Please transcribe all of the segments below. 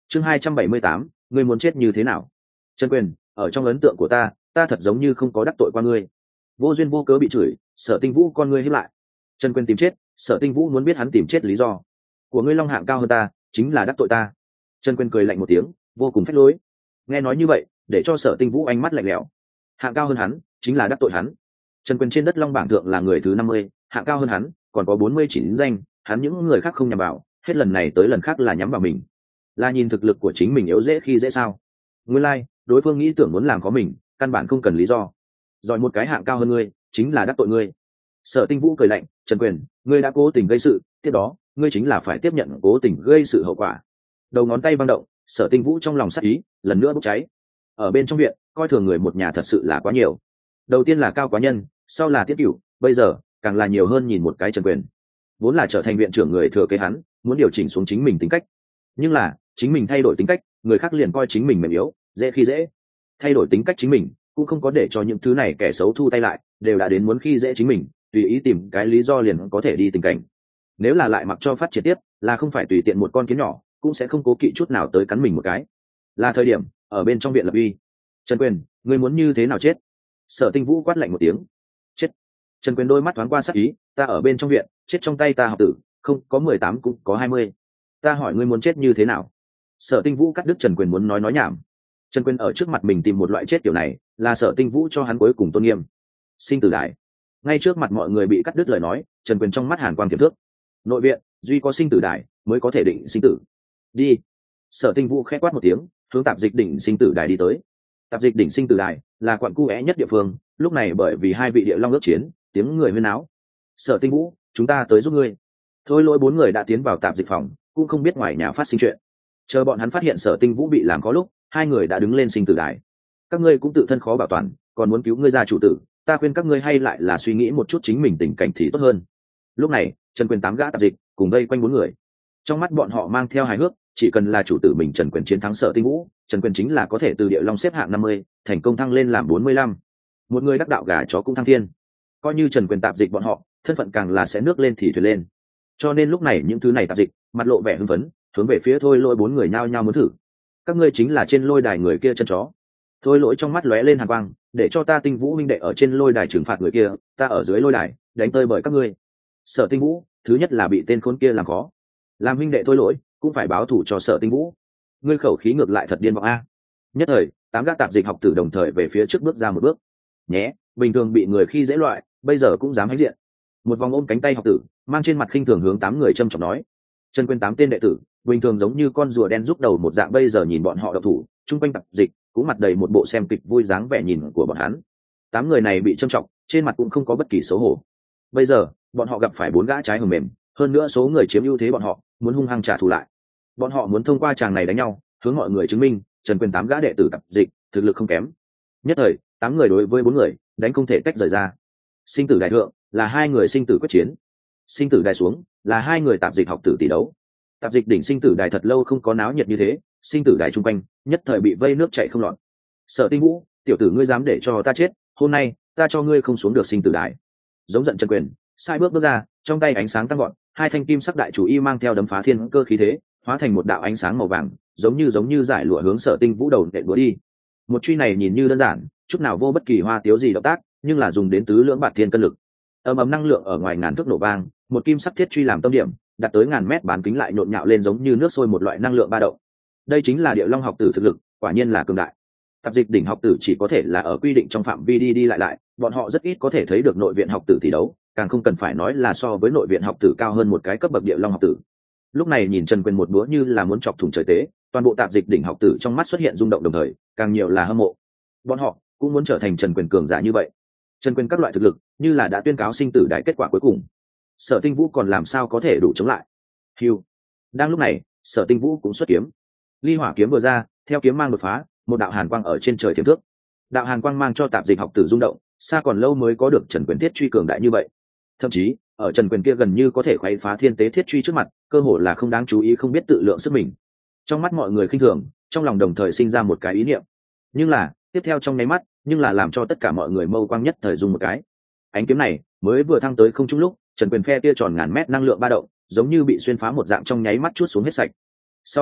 Chương 278, ngươi muốn chết như thế nào? Trần Quyền, ở trong ấn tượng của ta thật giống như không có đắc tội qua ngươi. Vô duyên vô cớ bị chửi, Sở Tinh Vũ con ngươi híp lại. Trần Quyền tìm chết, Sở Tinh Vũ muốn biết hắn tìm chết lý do. Của ngươi long hạng cao hơn ta, chính là đắc tội ta. Trần Quyền cười lạnh một tiếng, vô cùng phách lối. Nghe nói như vậy, để cho Sở Tinh Vũ ánh mắt lạnh lẽo. Hạng cao hơn hắn, chính là đắc tội hắn. Trần Quyền trên đất long bảng thượng là người thứ 50, hạng cao hơn hắn, còn có 49 danh, hắn những người khác không nhằm vào, hết lần này tới lần khác là nhắm vào mình. Là nhìn thực lực của chính mình yếu dễ khi dễ sao? Nguyên lai, đối phương nghĩ tưởng muốn làm có mình, căn bản không cần lý do. Rồi một cái hạng cao hơn ngươi, chính là đắc tội ngươi. Sở Tinh Vũ cười lạnh, Trần Quyền, ngươi đã cố tình gây sự, tiếp đó, ngươi chính là phải tiếp nhận cố tình gây sự hậu quả. Đầu ngón tay văng động, Sở Tinh Vũ trong lòng sắc ý lần nữa bốc cháy. Ở bên trong viện, coi thường người một nhà thật sự là quá nhiều. Đầu tiên là Cao Quá Nhân, sau là Tiết Cửu, bây giờ càng là nhiều hơn nhìn một cái Trần Quyền. Vốn là trở thành viện trưởng người thừa kế hắn, muốn điều chỉnh xuống chính mình tính cách, nhưng là chính mình thay đổi tính cách, người khác liền coi chính mình mềm yếu, dễ khi dễ. Thay đổi tính cách chính mình, cũng không có để cho những thứ này kẻ xấu thu tay lại, đều đã đến muốn khi dễ chính mình, tùy ý tìm cái lý do liền có thể đi tình cảnh. Nếu là lại mặc cho phát triển tiếp, là không phải tùy tiện một con kiến nhỏ, cũng sẽ không cố kỵ chút nào tới cắn mình một cái. Là thời điểm ở bên trong viện lập uy. Trần Quyền, ngươi muốn như thế nào chết? Sở Tinh Vũ quát lạnh một tiếng. Chết. Trần Quyền đôi mắt thoáng qua sắc ý, ta ở bên trong viện, chết trong tay ta học tử, không có 18 cũng có 20. Ta hỏi ngươi muốn chết như thế nào? Sở Tinh Vũ cắt đứt Trần Quyền muốn nói nhảm. Trần Quyền ở trước mặt mình tìm một loại chết kiểu này, là Sở Tinh Vũ cho hắn cuối cùng tôn nghiêm. Sinh tử đại. Ngay trước mặt mọi người bị cắt đứt lời nói, Trần Quyền trong mắt hàn quang tiềm thước. Nội viện, duy có sinh tử đại mới có thể định sinh tử. Đi. Sở Tinh Vũ khẽ quát một tiếng, hướng tạp dịch đỉnh sinh tử đài đi tới. Tạp dịch đỉnh sinh tử đài là quận cu é nhất địa phương, lúc này bởi vì hai vị địa long ước chiến, tiếng người huyên náo. Sở Tinh Vũ, chúng ta tới giúp ngươi. Thôi Lỗi bốn người đã tiến vào tạp dịch phòng, cũng không biết ngoài nhà phát sinh chuyện. Chờ bọn hắn phát hiện Sở Tinh Vũ bị làm có lúc, hai người đã đứng lên sinh tử đài. Các ngươi cũng tự thân khó bảo toàn, còn muốn cứu ngươi gia chủ tử, ta khuyên các ngươi hay lại là suy nghĩ một chút chính mình tình cảnh thì tốt hơn. Lúc này, Trần Quyền 8 gã tạp dịch cùng vây quanh bốn người. Trong mắt bọn họ mang theo hài hước, chỉ cần là chủ tử mình Trần Quyền chiến thắng Sở Tinh Vũ, Trần Quyền chính là có thể từ địa long xếp hạng 50, thành công thăng lên làm 45. Một người đắc đạo gà chó cũng thăng thiên. Coi như Trần Quyền tạp dịch bọn họ, thân phận càng là sẽ nước lên thì thuyền lên. Cho nên lúc này những thứ này tạp dịch, mặt lộ vẻ hưng phấn, hướng về phía Thôi Lỗi bốn người nhao nhao muốn thử. Các ngươi chính là trên lôi đài người kia chân chó. Thôi Lỗi trong mắt lóe lên hàn quang, để cho ta Tinh Vũ minh đệ ở trên lôi đài trừng phạt người kia, ta ở dưới lôi đài đánh tơi bởi các ngươi. Sở Tinh Vũ, thứ nhất là bị tên khốn kia làm khó. Làm minh đệ Thôi Lỗi, cũng phải báo thù cho Sở Tinh Vũ. Ngươi khẩu khí ngược lại thật điên vọng a. Nhất thời, 8 gã tạp dịch học tử đồng thời về phía trước bước ra một bước. Nhé, bình thường bị người khi dễ loại, bây giờ cũng dám hãnh diện. Một vòng ôm cánh tay học tử, mang trên mặt khinh thường hướng 8 người châm chọc nói. Trần Quyền 8 tên đệ tử, bình thường giống như con rùa đen rút đầu một dạng, bây giờ nhìn bọn họ độc thủ, trung quanh tạp dịch cũng mặt đầy một bộ xem kịch vui dáng vẻ nhìn của bọn hắn. 8 người này bị châm chọc, trên mặt cũng không có bất kỳ xấu hổ. Bây giờ, bọn họ gặp phải 4 gã trái hầm mềm, hơn nữa số người chiếm ưu thế bọn họ, muốn hung hăng trả thù lại. Bọn họ muốn thông qua tràng này đánh nhau, hướng mọi người chứng minh, Trần Quyền 8 gã đệ tử tạp dịch, thực lực không kém. Nhất thời, 8 người đối với 4 người, đánh không thể tách rời ra. Sinh tử đại thượng là 2 người sinh tử quyết chiến, sinh tử đài xuống là 2 người tạp dịch học tử tỷ đấu. Tạp dịch đỉnh sinh tử đài thật lâu không có náo nhiệt như thế, sinh tử đài trung quanh nhất thời bị vây nước chảy không lọt. Sở Tinh Vũ, tiểu tử ngươi dám để cho ta chết, hôm nay ta cho ngươi không xuống được sinh tử đài. Giống giận Trần Quyền, sai bước ra, trong tay ánh sáng tăng gọn, 2 thanh kim sắc đại chủ y mang theo đấm phá thiên cơ khí thế, hóa thành một đạo ánh sáng màu vàng, giống như giải lụa hướng Sở Tinh Vũ đầu đệm đũa đi. Một truy này nhìn như đơn giản, chút nào vô bất kỳ hoa tiếu gì động tác, nhưng là dùng đến tứ lưỡng bạt thiên cân lực. Ầm năng lượng ở ngoài ngàn thước nổ vang, một kim sắc thiết truy làm tâm điểm, đặt tới ngàn mét bán kính lại nhộn nhạo lên giống như nước sôi một loại năng lượng ba động. Đây chính là địa long học tử thực lực, quả nhiên là cường đại. Tạp dịch đỉnh học tử chỉ có thể là ở quy định trong phạm vi đi lại, bọn họ rất ít có thể thấy được nội viện học tử tỷ đấu, càng không cần phải nói là so với nội viện học tử cao hơn một cái cấp bậc địa long học tử. Lúc này nhìn Trần Quyền một búa như là muốn chọc thủng trời tế, toàn bộ tạp dịch đỉnh học tử trong mắt xuất hiện rung động, đồng thời càng nhiều là hâm mộ. Bọn họ cũng muốn trở thành Trần Quyền cường giả như vậy. Trần Quyền các loại thực lực như là đã tuyên cáo sinh tử đại kết quả cuối cùng, Sở Tinh Vũ còn làm sao có thể đủ chống lại. Hưu. Đang lúc này, Sở Tinh Vũ cũng xuất kiếm. Ly hỏa kiếm vừa ra, theo kiếm mang đột phá, một đạo hàn quang ở trên trời tiềm thước. Đạo hàn quang mang cho tạp dịch học tử rung động, xa còn lâu mới có được Trần Quyền thiết truy cường đại như vậy. Thậm chí, ở Trần Quyền kia gần như có thể khuấy phá thiên tế thiết truy trước mặt, cơ hội là không đáng chú ý, không biết tự lượng sức mình. Trong mắt mọi người khinh thường, trong lòng đồng thời sinh ra một cái ý niệm. Nhưng là, tiếp theo trong nháy mắt, nhưng là làm cho tất cả mọi người mâu quang nhất thời dùng một cái. Ánh kiếm này mới vừa thăng tới không trung lúc, Trần Quyền phe kia tròn ngàn mét năng lượng ba động, giống như bị xuyên phá một dạng, trong nháy mắt chuốt xuống hết sạch. Sau một khắc,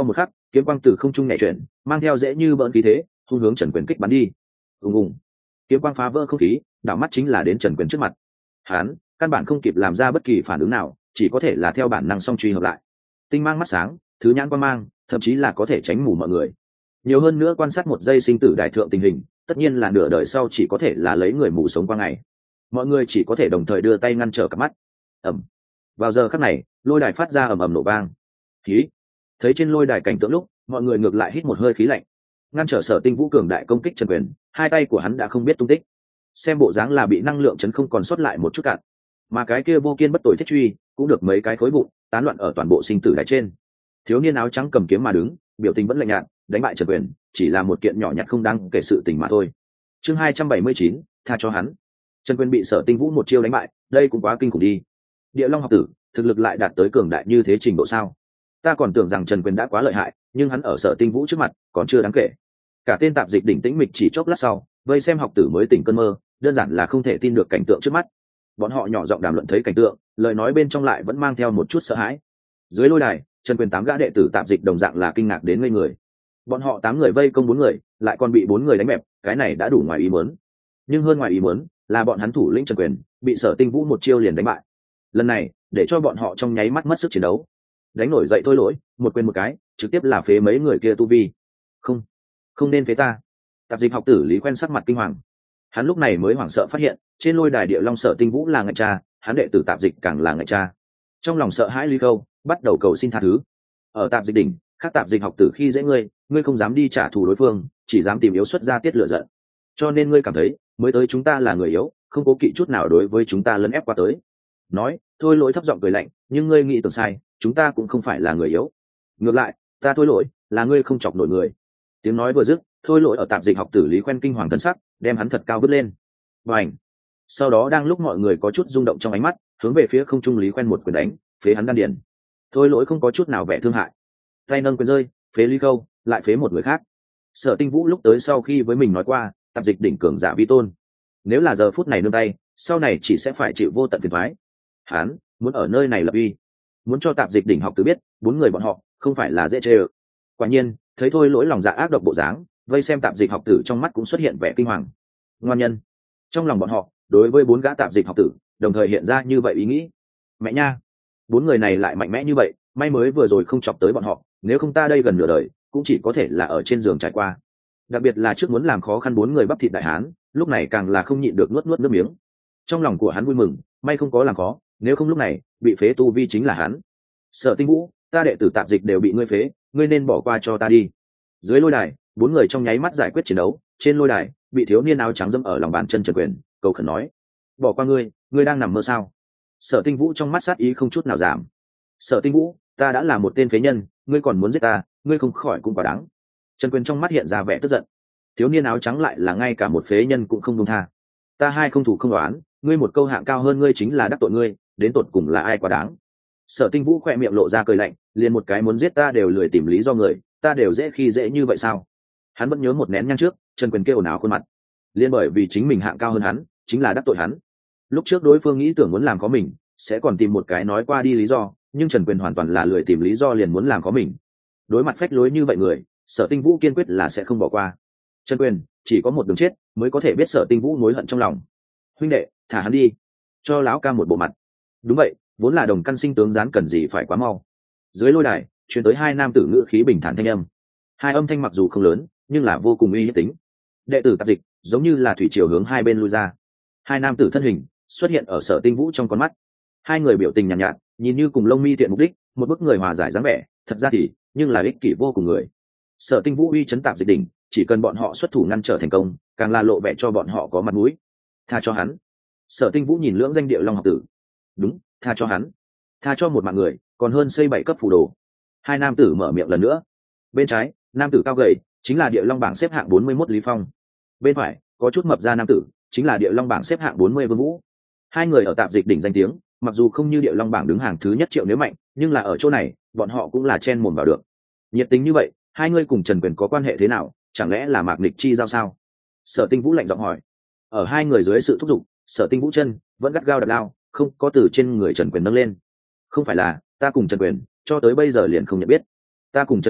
kiếm quang từ không trung nhảy chuyển, mang theo dễ như bỡn khí thế thu hướng Trần Quyền kích bắn đi. Ùng ùng, kiếm quang phá vỡ không khí, đảo mắt chính là đến Trần Quyền trước mặt. Hắn căn bản không kịp làm ra bất kỳ phản ứng nào, chỉ có thể là theo bản năng song truy hợp lại. Tinh mang mắt sáng, thứ nhãn quang mang, thậm chí là có thể tránh mù mọi người. Nhiều hơn nữa quan sát một giây sinh tử đại thượng tình hình, tất nhiên là nửa đời sau chỉ có thể là lấy người mù sống qua ngày. Mọi người chỉ có thể đồng thời đưa tay ngăn trở cặp mắt. Ầm. Vào giờ khắc này, lôi đài phát ra ầm ầm nổ vang. Khí. Thấy trên lôi đài cảnh tượng lúc, mọi người ngược lại hít một hơi khí lạnh. Ngăn trở Sở Tinh Vũ cường đại công kích Trần Quyền, hai tay của hắn đã không biết tung tích. Xem bộ dáng là bị năng lượng chấn không còn sót lại một chút cạn. Mà cái kia vô kiên bất tồi thiết truy, cũng được mấy cái khối vụn tán loạn ở toàn bộ sinh tử đài trên. Thiếu niên áo trắng cầm kiếm mà đứng, biểu tình vẫn lạnh nhạt, đánh bại Trần Quyền chỉ là một kiện nhỏ nhặt không đáng kể sự tình mà thôi. Chương 279, tha cho hắn. Trần Quyền bị Sở Tinh Vũ một chiêu đánh bại, đây cũng quá kinh khủng đi. Địa Long học tử, thực lực lại đạt tới cường đại như thế trình độ sao? Ta còn tưởng rằng Trần Quyền đã quá lợi hại, nhưng hắn ở Sở Tinh Vũ trước mặt còn chưa đáng kể. Cả tên tạp dịch đỉnh tĩnh mịch chỉ chốc lát sau, vây xem học tử mới tỉnh cơn mơ, đơn giản là không thể tin được cảnh tượng trước mắt. Bọn họ nhỏ giọng đàm luận thấy cảnh tượng, lời nói bên trong lại vẫn mang theo một chút sợ hãi. Dưới lôi đài, Trần Quyền 8 gã đệ tử tạp dịch đồng dạng là kinh ngạc đến ngây người. Bọn họ 8 người vây công 4 người, lại còn bị 4 người đánh bẹp, cái này đã đủ ngoài ý muốn. Nhưng hơn ngoài ý muốn là bọn hắn thủ lĩnh Trần Quyền bị Sở Tinh Vũ một chiêu liền đánh bại. Lần này, để cho bọn họ trong nháy mắt mất sức chiến đấu. Đánh nổi dậy thôi lỗi, một quyền một cái, trực tiếp là phế mấy người kia tu vi. Không, không nên phế ta. Tạp dịch học tử Lý Quen sắc mặt kinh hoàng. Hắn lúc này mới hoảng sợ phát hiện, trên lôi đài Địa Long Sở Tinh Vũ là ngạch cha, hắn đệ tử tạp dịch càng là ngạch cha. Trong lòng sợ hãi Lý Câu, bắt đầu cầu xin tha thứ. Ở tạp dịch đỉnh, các tạp dịch học tử khi dễ ngươi không dám đi trả thù đối phương, chỉ dám tìm yếu xuất ra tiết lửa giận. Cho nên ngươi cảm thấy, mới tới chúng ta là người yếu, không cố kỵ chút nào đối với chúng ta lấn ép qua tới. Nói, thôi lỗi thấp giọng cười lạnh, nhưng ngươi nghĩ tưởng sai, chúng ta cũng không phải là người yếu. Ngược lại, ta thôi lỗi, là ngươi không chọc nổi người. Tiếng nói vừa dứt, thôi lỗi ở tạp dịch học tử Lý Quen kinh hoàng thân sắc, đem hắn thật cao vứt lên. Bành. Sau đó đang lúc mọi người có chút rung động trong ánh mắt, hướng về phía không trung Lý Quen một quyền đánh, phế hắn đan điền. Thôi lỗi không có chút nào vẻ thương hại, tay nâng quyền rơi, phế Lý Câu, lại phế một người khác. Sở Tinh Vũ lúc tới sau khi với mình nói qua, tạp dịch đỉnh cường giả vi tôn, nếu là giờ phút này nương tay, sau này chỉ sẽ phải chịu vô tận phiền toái. Hắn muốn ở nơi này lập uy, muốn cho tạp dịch đỉnh học tử biết, 4 người bọn họ không phải là dễ chơi. Quả nhiên, thấy thôi lỗi lòng dạ ác độc bộ dáng, vây xem tạp dịch học tử trong mắt cũng xuất hiện vẻ kinh hoàng. Ngoan nhân. Trong lòng bọn họ, đối với 4 gã tạp dịch học tử, đồng thời hiện ra như vậy ý nghĩ. Mẹ nha, 4 người này lại mạnh mẽ như vậy, may mới vừa rồi không chọc tới bọn họ, nếu không ta đây gần nửa đời cũng chỉ có thể là ở trên giường trải qua. Đặc biệt là trước muốn làm khó khăn 4 người bắp thịt đại hán, lúc này càng là không nhịn được nuốt nước miếng. Trong lòng của hắn vui mừng, may không có làm khó, nếu không lúc này bị phế tu vi chính là hắn. Sở Tinh Vũ, ta đệ tử tạp dịch đều bị ngươi phế, ngươi nên bỏ qua cho ta đi. Dưới lôi đài, 4 người trong nháy mắt giải quyết chiến đấu. Trên lôi đài, bị thiếu niên áo trắng dẫm ở lòng bàn chân Trần Quyền, cầu khẩn nói: bỏ qua ngươi đang nằm mơ sao? Sở Tinh Vũ trong mắt sát ý không chút nào giảm. Sở Tinh Vũ, ta đã là một tên phế nhân, ngươi còn muốn giết ta, ngươi không khỏi cũng quá đáng. Trần Quyền trong mắt hiện ra vẻ tức giận. Thiếu niên áo trắng lại là ngay cả một phế nhân cũng không buông tha. Ta hai không thủ không đoán, ngươi một câu hạng cao hơn ngươi chính là đắc tội ngươi, đến tột cùng là ai quá đáng? Sở Tinh Vũ khỏe miệng lộ ra cười lạnh, liền một cái muốn giết ta đều lười tìm lý do người, ta đều dễ khi dễ như vậy sao? Hắn vẫn nhớ một nén nhang trước, Trần Quyền kêu ồn khuôn mặt, liên bởi vì chính mình hạng cao hơn hắn, chính là đắc tội hắn. Lúc trước đối phương nghĩ tưởng muốn làm có mình, sẽ còn tìm một cái nói qua đi lý do, nhưng Trần Quyền hoàn toàn là lười tìm lý do liền muốn làm có mình. Đối mặt phách lối như vậy người, Sở Tinh Vũ kiên quyết là sẽ không bỏ qua. Trần Quyền chỉ có một đường chết mới có thể biết Sở Tinh Vũ mối hận trong lòng. Huynh đệ, thả hắn đi, cho lão ca một bộ mặt. Đúng vậy, vốn là đồng căn sinh tướng gián cần gì phải quá mau. Dưới lôi đài truyền tới 2 nam tử ngữ khí bình thản thanh âm. 2 âm thanh mặc dù không lớn, nhưng là vô cùng uy hiếp tính. Đệ tử tạp dịch giống như là thủy triều hướng hai bên lui ra. 2 nam tử thân hình xuất hiện ở Sở Tinh Vũ trong con mắt. 2 người biểu tình nhàn nhạt, nhìn như cùng lông mi tiện mục đích, một bức người hòa giải dáng vẻ, thật ra thì nhưng là ích kỷ vô cùng người. Sở Tinh Vũ uy chấn tạp dịch đỉnh, chỉ cần bọn họ xuất thủ ngăn trở thành công, càng là lộ vẻ cho bọn họ có mặt mũi. Tha cho hắn. Sở Tinh Vũ nhìn lưỡng danh Địa Long học tử. Đúng, tha cho hắn. Tha cho một mạng người, còn hơn xây 7 cấp phù đồ. 2 nam tử mở miệng lần nữa. Bên trái, nam tử cao gầy, chính là Địa Long bảng xếp hạng 41 Lý Phong. Bên phải, có chút mập ra nam tử, chính là Địa Long bảng xếp hạng 40 Vương Vũ. 2 người ở tạp dịch đỉnh danh tiếng, mặc dù không như Địa Long bảng đứng hàng thứ nhất Triệu Nếu Mạnh, nhưng là ở chỗ này, bọn họ cũng là chen mồm vào được. Nhiệt tình như vậy, 2 người cùng Trần Quyền có quan hệ thế nào, chẳng lẽ là mạc nghịch chi giao sao? Sở Tinh Vũ lạnh giọng hỏi. Ở 2 người dưới sự thúc giục, Sở Tinh Vũ chân vẫn gắt gao đập lao, không có từ trên người Trần Quyền nâng lên. Không phải là, ta cùng Trần Quyền cho tới bây giờ liền không nhận biết. Ta cùng Trần Quyền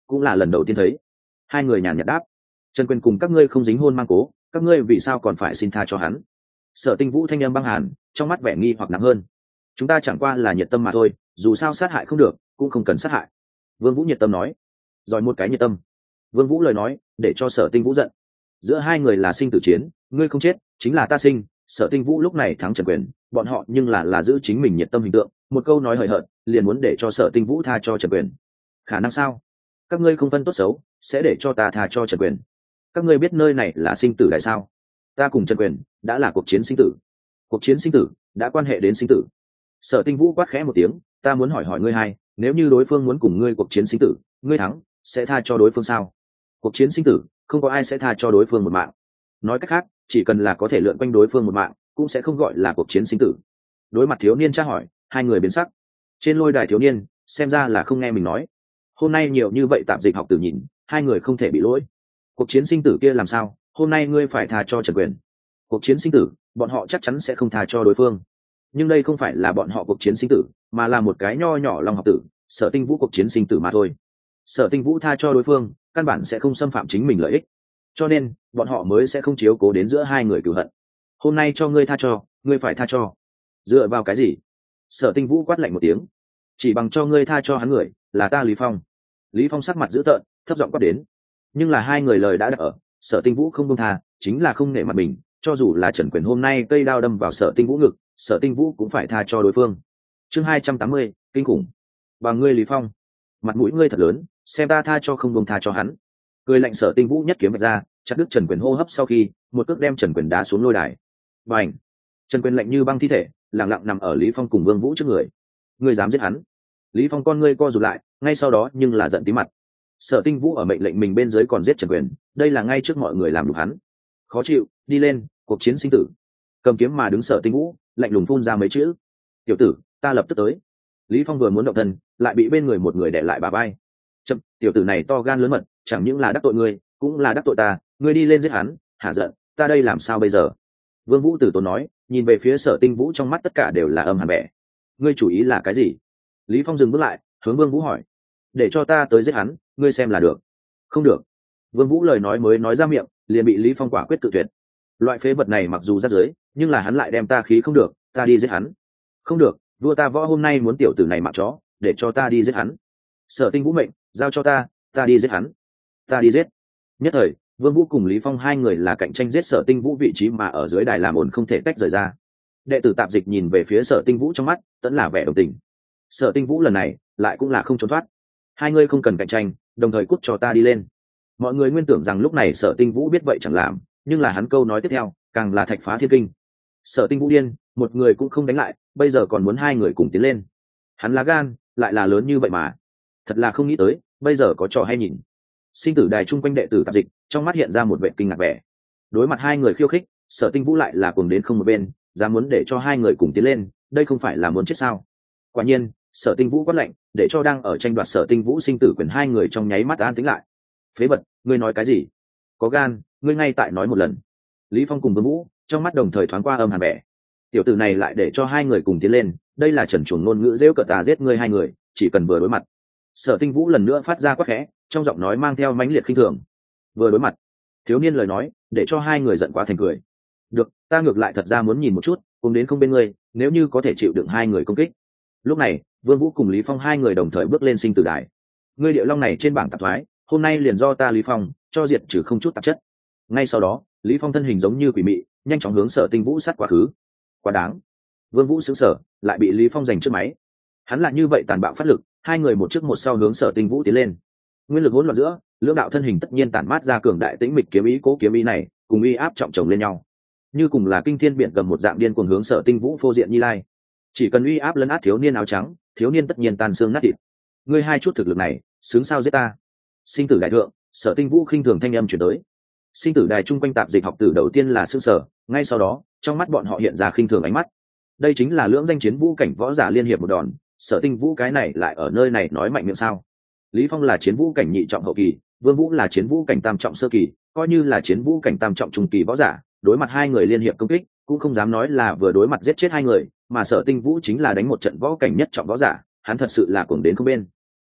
cũng là lần đầu tiên thấy. Hai người nhàn nhạt đáp. Trần Quyền cùng các ngươi không dính hôn mang cố, các ngươi vì sao còn phải xin tha cho hắn? Sở Tinh Vũ thanh âm băng hàn, trong mắt vẻ nghi hoặc nặng hơn. Chúng ta chẳng qua là nhiệt tâm mà thôi, dù sao sát hại không được, cũng không cần sát hại. Vương Vũ nhiệt tâm nói. Rồi một cái nhiệt tâm. Vương Vũ lời nói để cho Sở Tinh Vũ giận. Giữa hai người là sinh tử chiến, ngươi không chết chính là ta sinh. Sở Tinh Vũ lúc này thắng Trần Quyền, bọn họ nhưng là giữ chính mình nhiệt tâm hình tượng, một câu nói hời hợt liền muốn để cho Sở Tinh Vũ tha cho Trần Quyền. Khả năng sao? Các ngươi không phân tốt xấu, sẽ để cho ta tha cho Trần Quyền? Các ngươi biết nơi này là sinh tử đại sao? Ta cùng Trần Quyền đã là cuộc chiến sinh tử. Cuộc chiến sinh tử đã quan hệ đến sinh tử. Sở Tinh Vũ quát khẽ một tiếng, ta muốn hỏi hỏi ngươi hai, nếu như đối phương muốn cùng ngươi cuộc chiến sinh tử, ngươi thắng sẽ tha cho đối phương sao? Cuộc chiến sinh tử không có ai sẽ tha cho đối phương một mạng. Nói cách khác, chỉ cần là có thể lượn quanh đối phương một mạng, cũng sẽ không gọi là cuộc chiến sinh tử. Đối mặt thiếu niên tra hỏi, hai người biến sắc. Trên lôi đài thiếu niên xem ra là không nghe mình nói. Hôm nay nhiều như vậy tạp dịch học tử nhìn, hai người không thể bị lỗi. Cuộc chiến sinh tử kia làm sao? Hôm nay ngươi phải tha cho Trần Quyền. Cuộc chiến sinh tử, bọn họ chắc chắn sẽ không tha cho đối phương. Nhưng đây không phải là bọn họ cuộc chiến sinh tử, mà là một cái nho nhỏ lòng học tử, Sở Tinh Vũ cuộc chiến sinh tử mà thôi. Sở Tinh Vũ tha cho đối phương, căn bản sẽ không xâm phạm chính mình lợi ích, cho nên bọn họ mới sẽ không chiếu cố đến giữa hai người cửu hận. Hôm nay cho ngươi tha cho, ngươi phải tha cho. Dựa vào cái gì? Sở Tinh Vũ quát lạnh một tiếng. Chỉ bằng cho ngươi tha cho hắn người, là ta Lý Phong. Lý Phong sắc mặt dữ tợn, thấp giọng quát đến. Nhưng là hai người lời đã đặt ở, Sở Tinh Vũ không buông tha, chính là không nể mặt mình, cho dù là Trần Quyền hôm nay cây đao đâm vào Sở Tinh Vũ ngực, Sở Tinh Vũ cũng phải tha cho đối phương. Chương 280, kinh khủng. Bằng ngươi Lý Phong, mặt mũi ngươi thật lớn, xem ta tha cho không buông tha cho hắn. Cười lạnh Sở Tinh Vũ nhất kiếm vạch ra, chặt đứt Trần Quyền hô hấp sau khi, một cước đem Trần Quyền đá xuống lôi đài. Bành! Trần Quyền lạnh như băng thi thể, lặng lặng nằm ở Lý Phong cùng Vương Vũ trước người. Ngươi dám giết hắn? Lý Phong con ngươi co rụt lại, ngay sau đó nhưng là giận tí mặt. Sở Tinh Vũ ở mệnh lệnh mình bên dưới còn giết Trần Quyền, đây là ngay trước mọi người làm nhục hắn. Khó chịu, đi lên, cuộc chiến sinh tử. Cầm kiếm mà đứng Sở Tinh Vũ, lạnh lùng phun ra mấy chữ. Tiểu tử, ta lập tức tới. Lý Phong vừa muốn động thân, lại bị bên người một người đè lại bà vai. Chậm, tiểu tử này to gan lớn mật, chẳng những là đắc tội ngươi, cũng là đắc tội ta, ngươi đi lên giết hắn, hả giận, ta đây làm sao bây giờ? Vương Vũ Tử tốn nói, nhìn về phía Sở Tinh Vũ trong mắt tất cả đều là âm hàn vẻ. Ngươi chủ ý là cái gì? Lý Phong dừng bước lại, hướng Vương Vũ hỏi. Để cho ta tới giết hắn, ngươi xem là được. Không được. Vương Vũ lời nói mới nói ra miệng, liền bị Lý Phong quả quyết tự tuyệt. Loại phế vật này mặc dù rác rưởi, nhưng là hắn lại đem ta khí không được, ta đi giết hắn. Không được, vua ta võ hôm nay muốn tiểu tử này mạng chó, để cho ta đi giết hắn. Sở Tinh Vũ mệnh, giao cho ta đi giết hắn. Ta đi giết. Nhất thời, Vương Vũ cùng Lý Phong hai người là cạnh tranh giết Sở Tinh Vũ vị trí mà ở dưới đài làm ổn không thể tách rời ra. Đệ tử tạp dịch nhìn về phía Sở Tinh Vũ trong mắt, vẫn là vẻ đồng tình. Sở Tinh Vũ lần này lại cũng là không trốn thoát. Hai người không cần cạnh tranh, đồng thời cút cho ta đi lên. Mọi người nguyên tưởng rằng lúc này Sở Tinh Vũ biết vậy chẳng làm, nhưng là hắn câu nói tiếp theo càng là thạch phá thiên kinh. Sở Tinh Vũ điên, một người cũng không đánh lại, bây giờ còn muốn hai người cùng tiến lên. Hắn lá gan lại là lớn như vậy mà, thật là không nghĩ tới, bây giờ có trò hay nhìn. Sinh tử đài chung quanh đệ tử tạp dịch trong mắt hiện ra một vẻ kinh ngạc vẻ. Đối mặt hai người khiêu khích, Sở Tinh Vũ lại là cuồng đến không một bên, dám muốn để cho hai người cùng tiến lên, đây không phải là muốn chết sao? Quả nhiên, Sở Tinh Vũ quát lạnh, để cho đang ở tranh đoạt Sở Tinh Vũ sinh tử quyền hai người trong nháy mắt an tĩnh lại. Phế vật, ngươi nói cái gì? Có gan, ngươi ngay tại nói một lần. Lý Phong cùng Vương Vũ trong mắt đồng thời thoáng qua âm hàn vẻ. Tiểu tử này lại để cho hai người cùng tiến lên, đây là trần chuồng ngôn ngữ giễu cợt ta giết ngươi hai người, chỉ cần vừa đối mặt. Sở Tinh Vũ lần nữa phát ra quát khẽ, trong giọng nói mang theo mãnh liệt khinh thường. Vừa đối mặt, thiếu niên lời nói để cho hai người giận quá thành cười. Được, ta ngược lại thật ra muốn nhìn một chút, cùng đến không bên ngươi, nếu như có thể chịu đựng hai người công kích. Lúc này, Vương Vũ cùng Lý Phong hai người đồng thời bước lên sinh tử đài. Ngươi địa long này trên bảng tạp thoái, hôm nay liền do ta Lý Phong cho diệt trừ không chút tạp chất. Ngay sau đó, Lý Phong thân hình giống như quỷ mị, nhanh chóng hướng Sở Tinh Vũ sát quá khứ. Quá đáng. Vương Vũ sững sờ, lại bị Lý Phong giành trước máy. Hắn lại như vậy tàn bạo phát lực, hai người một trước một sau hướng Sở Tinh Vũ tiến lên. Nguyên lực hỗn loạn giữa, lưỡng đạo thân hình tất nhiên tản mát ra cường đại tĩnh mịch kiếm ý, cố kiếm ý này cùng uy áp trọng chồng lên nhau, như cùng là kinh thiên biển cầm một dạng điên cuồng hướng Sở Tinh Vũ phô diện như lai. Chỉ cần uy áp lấn át thiếu niên áo trắng, thiếu niên tất nhiên tan xương nát thịt. Ngươi hai chút thực lực này, xứng sao giết ta? Sinh tử đại thượng, Sở Tinh Vũ khinh thường thanh âm truyền tới. Sinh tử đài chung quanh tạp dịch học tử đầu tiên là sững sờ, ngay sau đó, trong mắt bọn họ hiện ra khinh thường ánh mắt. Đây chính là lưỡng danh chiến vũ cảnh võ giả liên hiệp một đòn, Sở Tinh Vũ cái này lại ở nơi này nói mạnh miệng sao? Lý Phong là chiến vũ cảnh nhị trọng hậu kỳ, Vương Vũ là chiến vũ cảnh tam trọng sơ kỳ, coi như là chiến vũ cảnh tam trọng trung kỳ võ giả, đối mặt hai người liên hiệp công kích, cũng không dám nói là vừa đối mặt giết chết hai người, mà Sở Tinh Vũ chính là đánh một trận võ cảnh nhất trọng võ giả, hắn thật sự là cuồng đến không bên.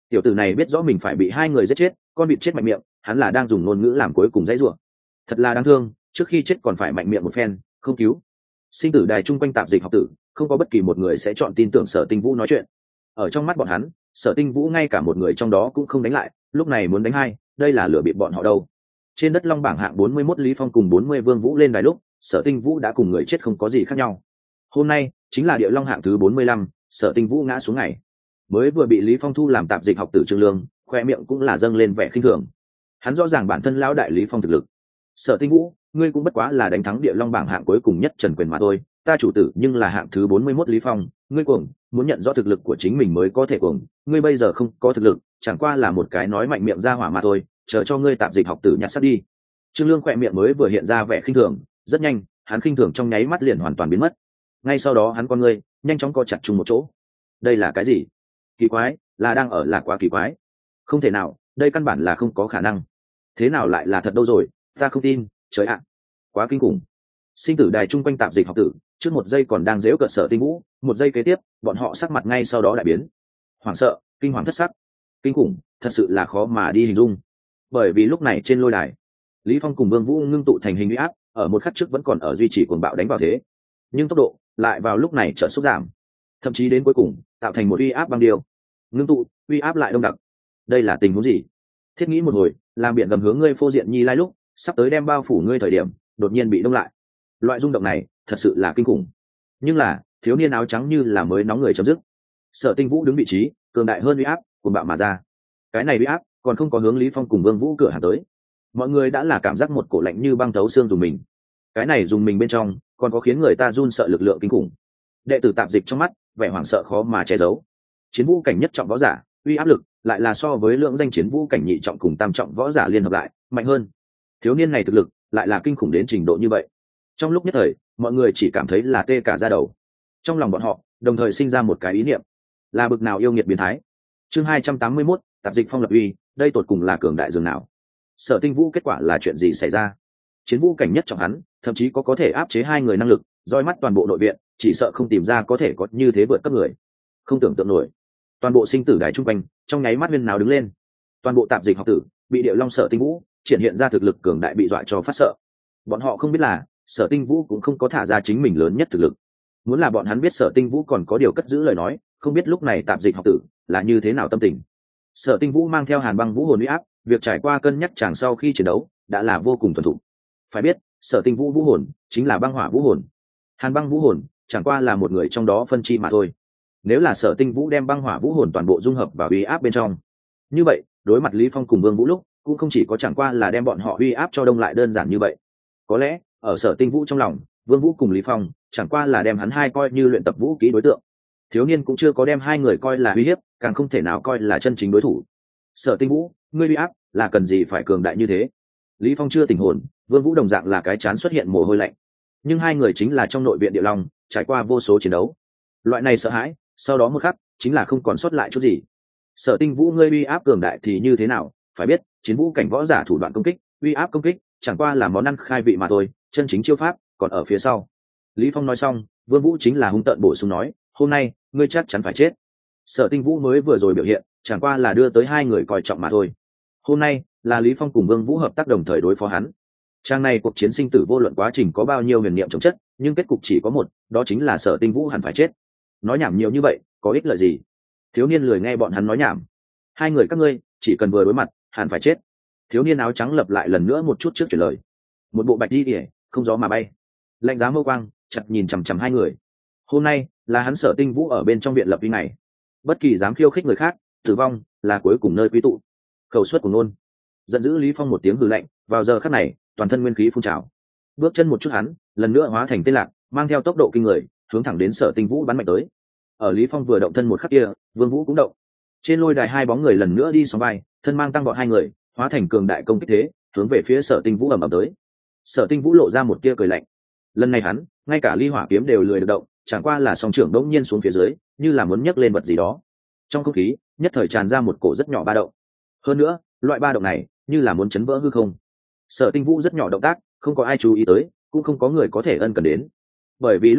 Tiểu tử này biết rõ mình phải bị hai người giết chết, con vịt chết mạnh miệng, hắn là đang dùng ngôn ngữ làm cuối cùng dãy rủa. Thật là đáng thương, trước khi chết còn phải mạnh miệng một phen, không cứu. Sinh tử đài chung quanh tạp dịch học tử, không có bất kỳ một người sẽ chọn tin tưởng Sở Tinh Vũ nói chuyện. Ở trong mắt bọn hắn, Sở Tinh Vũ ngay cả một người trong đó cũng không đánh lại, lúc này muốn đánh hai, đây là lừa bịp bọn họ đâu. Trên đất long bảng hạng 41 Lý Phong cùng 40 Vương Vũ lên đài lúc, Sở Tinh Vũ đã cùng người chết không có gì khác nhau. Hôm nay chính là địa long hạng thứ 45, Sở Tinh Vũ ngã xuống ngày. Mới vừa bị Lý Phong thu làm tạp dịch học tử Trương Lương, khoe miệng cũng là dâng lên vẻ khinh thường. Hắn rõ ràng bản thân lão đại Lý Phong thực lực. Sở Tinh Vũ, ngươi cũng bất quá là đánh thắng địa long bảng hạng cuối cùng nhất Trần Quyền mà thôi, ta chủ tử nhưng là hạng thứ 41 Lý Phong, ngươi cuồng, muốn nhận rõ thực lực của chính mình mới có thể cuồng, ngươi bây giờ không có thực lực, chẳng qua là một cái nói mạnh miệng ra hỏa mà thôi, chờ cho ngươi tạp dịch học tử nhặt sắt đi. Trương Lương khoe miệng mới vừa hiện ra vẻ khinh thường, rất nhanh, hắn khinh thường trong nháy mắt liền hoàn toàn biến mất. Ngay sau đó hắn con ngươi nhanh chóng co chặt chung một chỗ. Đây là cái gì? Kỳ quái, là đang ở là quá kỳ quái. Không thể nào, đây căn bản là không có khả năng. Thế nào lại là thật đâu rồi, ta không tin, trời ạ. Quá kinh khủng. Sinh tử đài chung quanh tạp dịch học tử, trước một giây còn đang giễu cợt Sở Tinh Vũ, một giây kế tiếp, bọn họ sắc mặt ngay sau đó đại biến. Hoảng sợ, kinh hoàng thất sắc. Kinh khủng, thật sự là khó mà đi hình dung. Bởi vì lúc này trên lôi đài, Lý Phong cùng Vương Vũ ngưng tụ thành hình uy áp, ở một khắc trước vẫn còn ở duy trì cuồng bạo đánh vào thế, nhưng tốc độ lại vào lúc này chợt sút giảm, thậm chí đến cuối cùng tạo thành một uy áp băng điêu. Ngưng tụ, uy áp lại đông đặc. Đây là tình huống gì? Thiết nghĩ một hồi, làm biện gầm hướng ngươi phô diện nhi lai lúc, sắp tới đem bao phủ ngươi thời điểm, đột nhiên bị đông lại. Loại rung động này, thật sự là kinh khủng. Nhưng là, thiếu niên áo trắng như là mới nóng người chấm dứt. Sở Tinh Vũ đứng vị trí, cường đại hơn uy áp, cuồng bạo mà ra. Cái này uy áp còn không có hướng Lý Phong cùng Vương Vũ cửa hàng tới. Mọi người đã là cảm giác một cổ lạnh như băng thấu xương dùng mình. Cái này dùng mình bên trong, còn có khiến người ta run sợ lực lượng kinh khủng. Đệ tử tạp dịch trong mắt, vẻ hoảng sợ khó mà che giấu. Chiến vũ cảnh nhất trọng võ giả, uy áp lực lại là so với lượng danh chiến vũ cảnh nhị trọng cùng tam trọng võ giả liên hợp lại mạnh hơn. Thiếu niên này thực lực lại là kinh khủng đến trình độ như vậy. Trong lúc nhất thời, mọi người chỉ cảm thấy là tê cả da đầu. Trong lòng bọn họ đồng thời sinh ra một cái ý niệm, là bực nào yêu nghiệt biến thái. Chương 281, tạp dịch phong lập uy, đây tột cùng là cường đại dường nào? Sở Tinh Vũ kết quả là chuyện gì xảy ra? Chiến vũ cảnh nhất trọng hắn, thậm chí có thể áp chế hai người năng lực, roi mắt toàn bộ nội viện, chỉ sợ không tìm ra có thể có như thế vượt cấp người. Không tưởng tượng nổi. Toàn bộ sinh tử đài trung quanh, trong nháy mắt huyên nào đứng lên. Toàn bộ tạp dịch học tử, bị Điệu Long Sở Tinh Vũ triển hiện ra thực lực cường đại bị dọa cho phát sợ. Bọn họ không biết là, Sở Tinh Vũ cũng không có thả ra chính mình lớn nhất thực lực. Muốn là bọn hắn biết Sở Tinh Vũ còn có điều cất giữ lời nói, không biết lúc này tạp dịch học tử là như thế nào tâm tình. Sở Tinh Vũ mang theo Hàn Băng Vũ hồn uy áp, việc trải qua cân nhắc chàng sau khi chiến đấu đã là vô cùng thuần thục. Phải biết, Sở Tinh Vũ vũ hồn chính là băng hỏa vũ hồn, Hàn Băng Vũ hồn chẳng qua là một người trong đó phân chi mà thôi. Nếu là Sở Tinh Vũ đem băng hỏa vũ hồn toàn bộ dung hợp vào uy áp bên trong, như vậy đối mặt Lý Phong cùng Vương Vũ lúc cũng không chỉ có chẳng qua là đem bọn họ uy áp cho đông lại đơn giản như vậy. Có lẽ ở Sở Tinh Vũ trong lòng, Vương Vũ cùng Lý Phong chẳng qua là đem hắn hai coi như luyện tập vũ kỹ đối tượng. Thiếu niên cũng chưa có đem hai người coi là uy hiếp, càng không thể nào coi là chân chính đối thủ. Sở Tinh Vũ, ngươi uy áp là cần gì phải cường đại như thế? Lý Phong chưa tỉnh hồn, Vương Vũ đồng dạng là cái chán xuất hiện mồ hôi lạnh. Nhưng hai người chính là trong nội viện Địa Long, trải qua vô số chiến đấu. Loại này sợ hãi, sau đó một khắc, chính là không còn sót lại chút gì. Sở Tinh Vũ ngươi uy áp cường đại thì như thế nào? Phải biết, chiến vũ cảnh võ giả thủ đoạn công kích, uy áp công kích, chẳng qua là món ăn khai vị mà thôi, chân chính chiêu pháp còn ở phía sau. Lý Phong nói xong, Vương Vũ chính là hung tợn bổ sung nói, hôm nay ngươi chắc chắn phải chết. Sở Tinh Vũ mới vừa rồi biểu hiện, chẳng qua là đưa tới hai người coi trọng mà thôi. Hôm nay là Lý Phong cùng Vương Vũ hợp tác đồng thời đối phó hắn. Trang này cuộc chiến sinh tử vô luận quá trình có bao nhiêu huyền niệm chống chất, nhưng kết cục chỉ có một, đó chính là Sở Tinh Vũ hẳn phải chết. Nói nhảm nhiều như vậy, có ích lợi gì? Thiếu niên lười nghe bọn hắn nói nhảm. Hai người các ngươi chỉ cần vừa đối mặt, hẳn phải chết. Thiếu niên áo trắng lập lại lần nữa một chút trước chuyển lời. Một bộ bạch đi kìa, không gió mà bay. Lạnh giá mâu quang, chặt nhìn chằm chằm hai người. Hôm nay là hắn Sở Tinh Vũ ở bên trong viện lập uy này. Bất kỳ dám khiêu khích người khác, tử vong là cuối cùng nơi quý tụ. Khẩu suất của nôn. Giận dữ Lý Phong một tiếng hừ lạnh, vào giờ khắc này, toàn thân nguyên khí phun trào. Bước chân một chút hắn, lần nữa hóa thành tên lạc, mang theo tốc độ kinh người, hướng thẳng đến Sở Tinh Vũ bắn mạnh tới. Ở Lý Phong vừa động thân một khắc kia, Vương Vũ cũng động. Trên lôi đài hai bóng người lần nữa đi sóng vai, thân mang tăng vọt hai người, hóa thành cường đại công kích thế, hướng về phía Sở Tinh Vũ ầm ầm tới. Sở Tinh Vũ lộ ra một tia cười lạnh. Lần này hắn, ngay cả ly hỏa kiếm đều lười được động, chẳng qua là song trưởng đống nhiên xuống phía dưới, như là muốn nhấc lên vật gì đó. Trong không khí, nhất thời tràn ra một cổ rất nhỏ ba động. Hơn nữa, loại ba động này, như là muốn chấn vỡ hư không. Sở Tinh Vũ rất nhỏ động tác, không có ai chú ý tới, cũng không có người có thể ân cần đến. Bởi vì lúc này,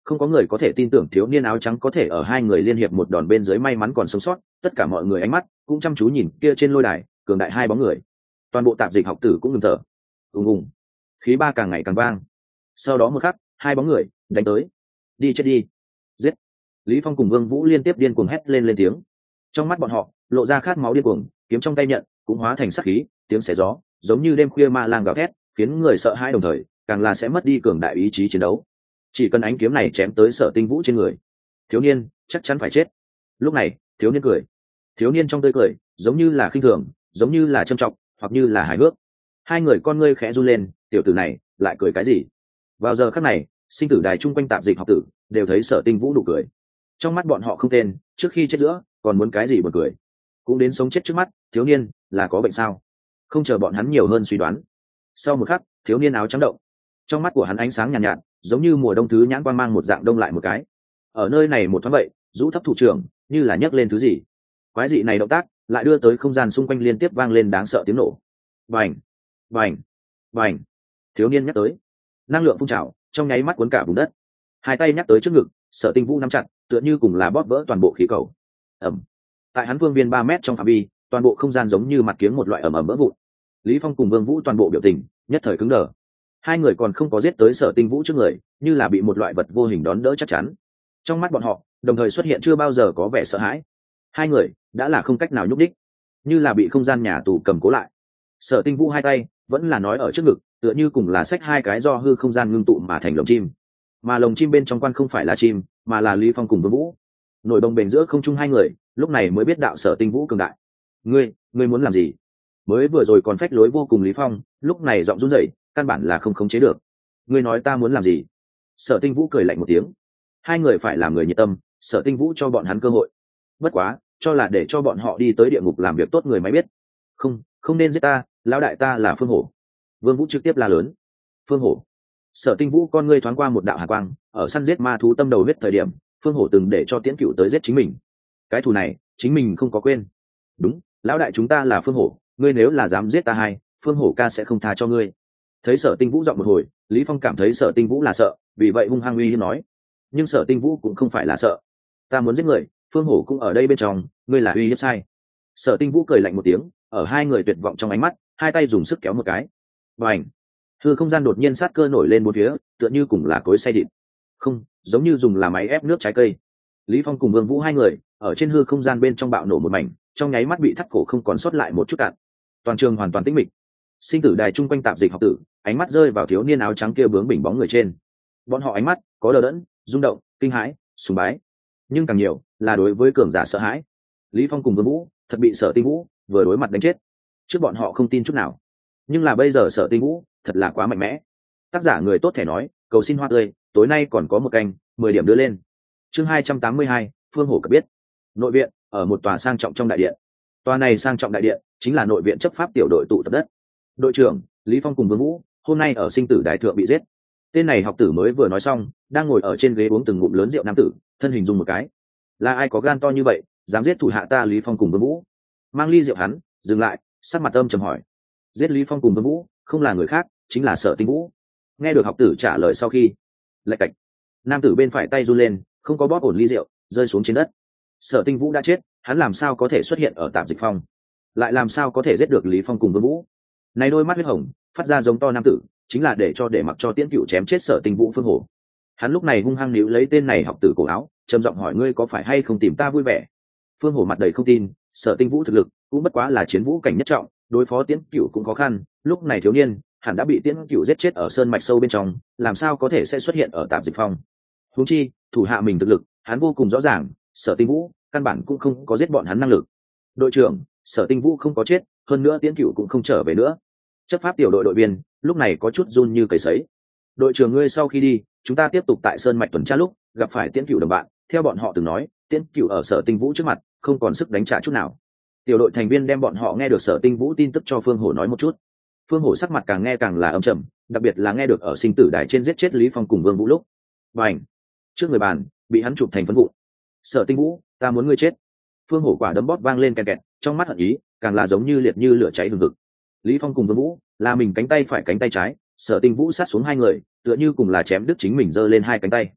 không có người có thể tin tưởng thiếu niên áo trắng có thể ở hai người liên hiệp một đòn bên dưới may mắn còn sống sót. Tất cả mọi người ánh mắt cũng chăm chú nhìn kia trên lôi đài cường đại hai bóng người. Toàn bộ tạp dịch học tử cũng ngừng thở. Ùng ùng, khí ba càng ngày càng vang. Sau đó một khắc, hai bóng người đánh tới. Đi chết đi, giết. Lý Phong cùng Vương Vũ liên tiếp điên cuồng hét lên tiếng. Trong mắt bọn họ lộ ra khát máu điên cuồng, kiếm trong tay nhận cũng hóa thành sát khí, tiếng xé gió giống như đêm khuya ma lang gào thét, khiến người sợ hãi, đồng thời càng là sẽ mất đi cường đại ý chí chiến đấu. Chỉ cần ánh kiếm này chém tới Sở Tinh Vũ trên người, thiếu niên chắc chắn phải chết. Lúc này thiếu niên cười, thiếu niên trong tươi cười giống như là khinh thường, giống như là trâm trọng, hoặc như là hài hước. Hai người con ngươi khẽ run lên, tiểu tử này lại cười cái gì? Vào giờ khắc này, sinh tử đài chung quanh tạp dịch học tử đều thấy Sở Tinh Vũ nụ cười. Trong mắt bọn họ không tên, trước khi chết giữa còn muốn cái gì buồn cười. Cũng đến sống chết trước mắt, thiếu niên là có bệnh sao? Không chờ bọn hắn nhiều hơn suy đoán, sau một khắc thiếu niên áo trắng động, trong mắt của hắn ánh sáng nhàn nhạt, giống như mùa đông thứ nhãn quang mang một dạng đông lại một cái. Ở nơi này một thoáng vậy, rũ thấp thủ trưởng như là nhấc lên thứ gì. Quái dị này động tác lại đưa tới không gian xung quanh liên tiếp vang lên đáng sợ tiếng nổ. Bành, bành, bành. Thiếu niên nhắc tới, năng lượng phun trào trong nháy mắt cuốn cả vùng đất. Hai tay nhắc tới trước ngực, Sở Tinh Vũ nắm chặt, tựa như cùng là bóp vỡ toàn bộ khí cầu. Ầm. Tại hắn vương viên 3 mét trong phạm vi, toàn bộ không gian giống như mặt kiếng một loại ầm ầm vỡ vụn. Lý Phong cùng Vương Vũ toàn bộ biểu tình nhất thời cứng đờ. Hai người còn không có giết tới Sở Tinh Vũ trước người, như là bị một loại vật vô hình đón đỡ chắc chắn. Trong mắt bọn họ đồng thời xuất hiện chưa bao giờ có vẻ sợ hãi. Hai người đã là không cách nào nhúc đích, như là bị không gian nhà tù cầm cố lại. Sở Tinh Vũ hai tay vẫn là nói ở trước ngực, tựa như cùng là xách hai cái do hư không gian ngưng tụ mà thành lồng chim, mà lồng chim bên trong quan không phải là chim, mà là Lý Phong cùng Vương Vũ. Nổi bồng bềnh giữa không trung hai người, lúc này mới biết đạo Sở Tinh Vũ cường đại. Ngươi muốn làm gì? Mới vừa rồi còn phách lối vô cùng Lý Phong, lúc này giọng run rẩy, căn bản là không khống chế được. Ngươi nói ta muốn làm gì? Sở Tinh Vũ cười lạnh một tiếng. Hai người phải làm người nhiệt tâm, Sở Tinh Vũ cho bọn hắn cơ hội. Bất quá, cho là để cho bọn họ đi tới địa ngục làm việc tốt người mới biết. Không nên giết ta, lão đại ta là Phương Hổ. Vương Vũ trực tiếp la lớn. Phương Hổ. Sở Tinh Vũ con ngươi thoáng qua một đạo hàn quang, ở săn giết ma thú tâm đầu huyết thời điểm, Phương Hổ từng để cho Tiễn Cửu tới giết chính mình. Cái thù này, chính mình không có quên. Đúng, lão đại chúng ta là Phương Hổ, ngươi nếu là dám giết ta hai, Phương Hổ ca sẽ không tha cho ngươi. Thấy Sở Tinh Vũ giọng một hồi, Lý Phong cảm thấy Sở Tinh Vũ là sợ, vì vậy hung hăng uy hiếp nói. Nhưng Sở Tinh Vũ cũng không phải là sợ. Ta muốn giết người, Phương Hổ cũng ở đây bên trong, ngươi là uy hiếp sai. Sở Tinh Vũ cười lạnh một tiếng, ở hai người tuyệt vọng trong ánh mắt, hai tay dùng sức kéo một cái. Bành! Hư không gian đột nhiên sát cơ nổi lên bốn phía, tựa như cùng là cối xay thịt. Không, giống như dùng là máy ép nước trái cây. Lý Phong cùng Vương Vũ hai người ở trên hư không gian bên trong bạo nổ một mảnh, trong nháy mắt bị thắt cổ không còn sót lại một chút cạn. Toàn trường hoàn toàn tĩnh mịch. Sinh tử đài chung quanh tạp dịch học tử, ánh mắt rơi vào thiếu niên áo trắng kia bướng bỉnh bóng người trên. Bọn họ ánh mắt có đờ đẫn, rung động, kinh hãi, sùng bái, nhưng càng nhiều là đối với cường giả sợ hãi. Lý Phong cùng Vương Vũ thật bị Sở Tinh Vũ vừa đối mặt đánh chết. Trước bọn họ không tin chút nào, nhưng là bây giờ Sở Tinh Vũ thật là quá mạnh mẽ. Tác giả người tốt thể nói, cầu xin hoa tươi, tối nay còn có một canh, 10 điểm đưa lên. Chương 282, Phương Hổ cập biết. Nội viện, ở một tòa sang trọng trong đại điện. Tòa này sang trọng đại điện chính là nội viện chấp pháp tiểu đội tụ tập đất. Đội trưởng Lý Phong cùng Vương Vũ hôm nay ở sinh tử đại thượng bị giết. Tên này học tử mới vừa nói xong, đang ngồi ở trên ghế uống từng ngụm lớn rượu nam tử, thân hình dùng một cái. Là ai có gan to như vậy, dám giết thủ hạ ta Lý Phong cùng Vương Vũ? Mang ly rượu hắn dừng lại, sắc mặt âm trầm hỏi. Giết Lý Phong cùng Vương Vũ không là người khác, chính là Sở Tinh Vũ. Nghe được học tử trả lời sau khi, lạch cạch, nam tử bên phải tay run lên, không có bóp ổn ly rượu, rơi xuống trên đất. Sở Tinh Vũ đã chết, hắn làm sao có thể xuất hiện ở tạp dịch phong, lại làm sao có thể giết được Lý Phong cùng Vương Vũ? Này đôi mắt huyết hồng phát ra giống to nam tử, chính là để mặc cho Tiễn Cửu chém chết Sở Tinh Vũ Phương Hổ. Hắn lúc này hung hăng níu lấy tên này học tử cổ áo, trầm giọng hỏi, ngươi có phải hay không tìm ta vui vẻ? Phương Hổ mặt đầy không tin, Sở Tinh Vũ thực lực cũng bất quá là chiến vũ cảnh nhất trọng, đối phó Tiễn Cửu cũng khó khăn. Lúc này thiếu niên hẳn đã bị Tiễn Cửu giết chết ở sơn mạch sâu bên trong, làm sao có thể sẽ xuất hiện ở tạp dịch phong? Huống chi thủ hạ mình thực lực, hắn vô cùng rõ ràng, Sở Tinh Vũ căn bản cũng không có giết bọn hắn năng lực. Đội trưởng, Sở Tinh Vũ không có chết, hơn nữa Tiễn Cửu cũng không trở về nữa. Chấp pháp tiểu đội đội viên lúc này có chút run như cầy sấy. Đội trưởng, ngươi sau khi đi, chúng ta tiếp tục tại sơn mạch tuần tra lúc gặp phải Tiễn Cửu đồng bạn, theo bọn họ từng nói, Tiễn Cửu ở Sở Tinh Vũ trước mặt không còn sức đánh trả chút nào. Tiểu đội thành viên đem bọn họ nghe được Sở Tinh Vũ tin tức cho Phương Hổ nói một chút. Phương Hổ sắc mặt càng nghe càng là âm trầm, đặc biệt là nghe được ở sinh tử đài trên giết chết Lý Phong cùng Vương Vũ lúc, bành, trước người bàn bị hắn chụp thành phấn vụn. Sở Tinh Vũ, ta muốn ngươi chết. Phương Hổ quả đấm bóp vang lên kẹt kẹt, trong mắt hận ý càng là giống như liệt như lửa cháy hừng hực. Lý Phong cùng Vương Vũ là mình cánh tay phải cánh tay trái, Sở Tinh Vũ sát xuống hai người, tựa như cùng là chém đứt chính mình giơ lên hai cánh tay.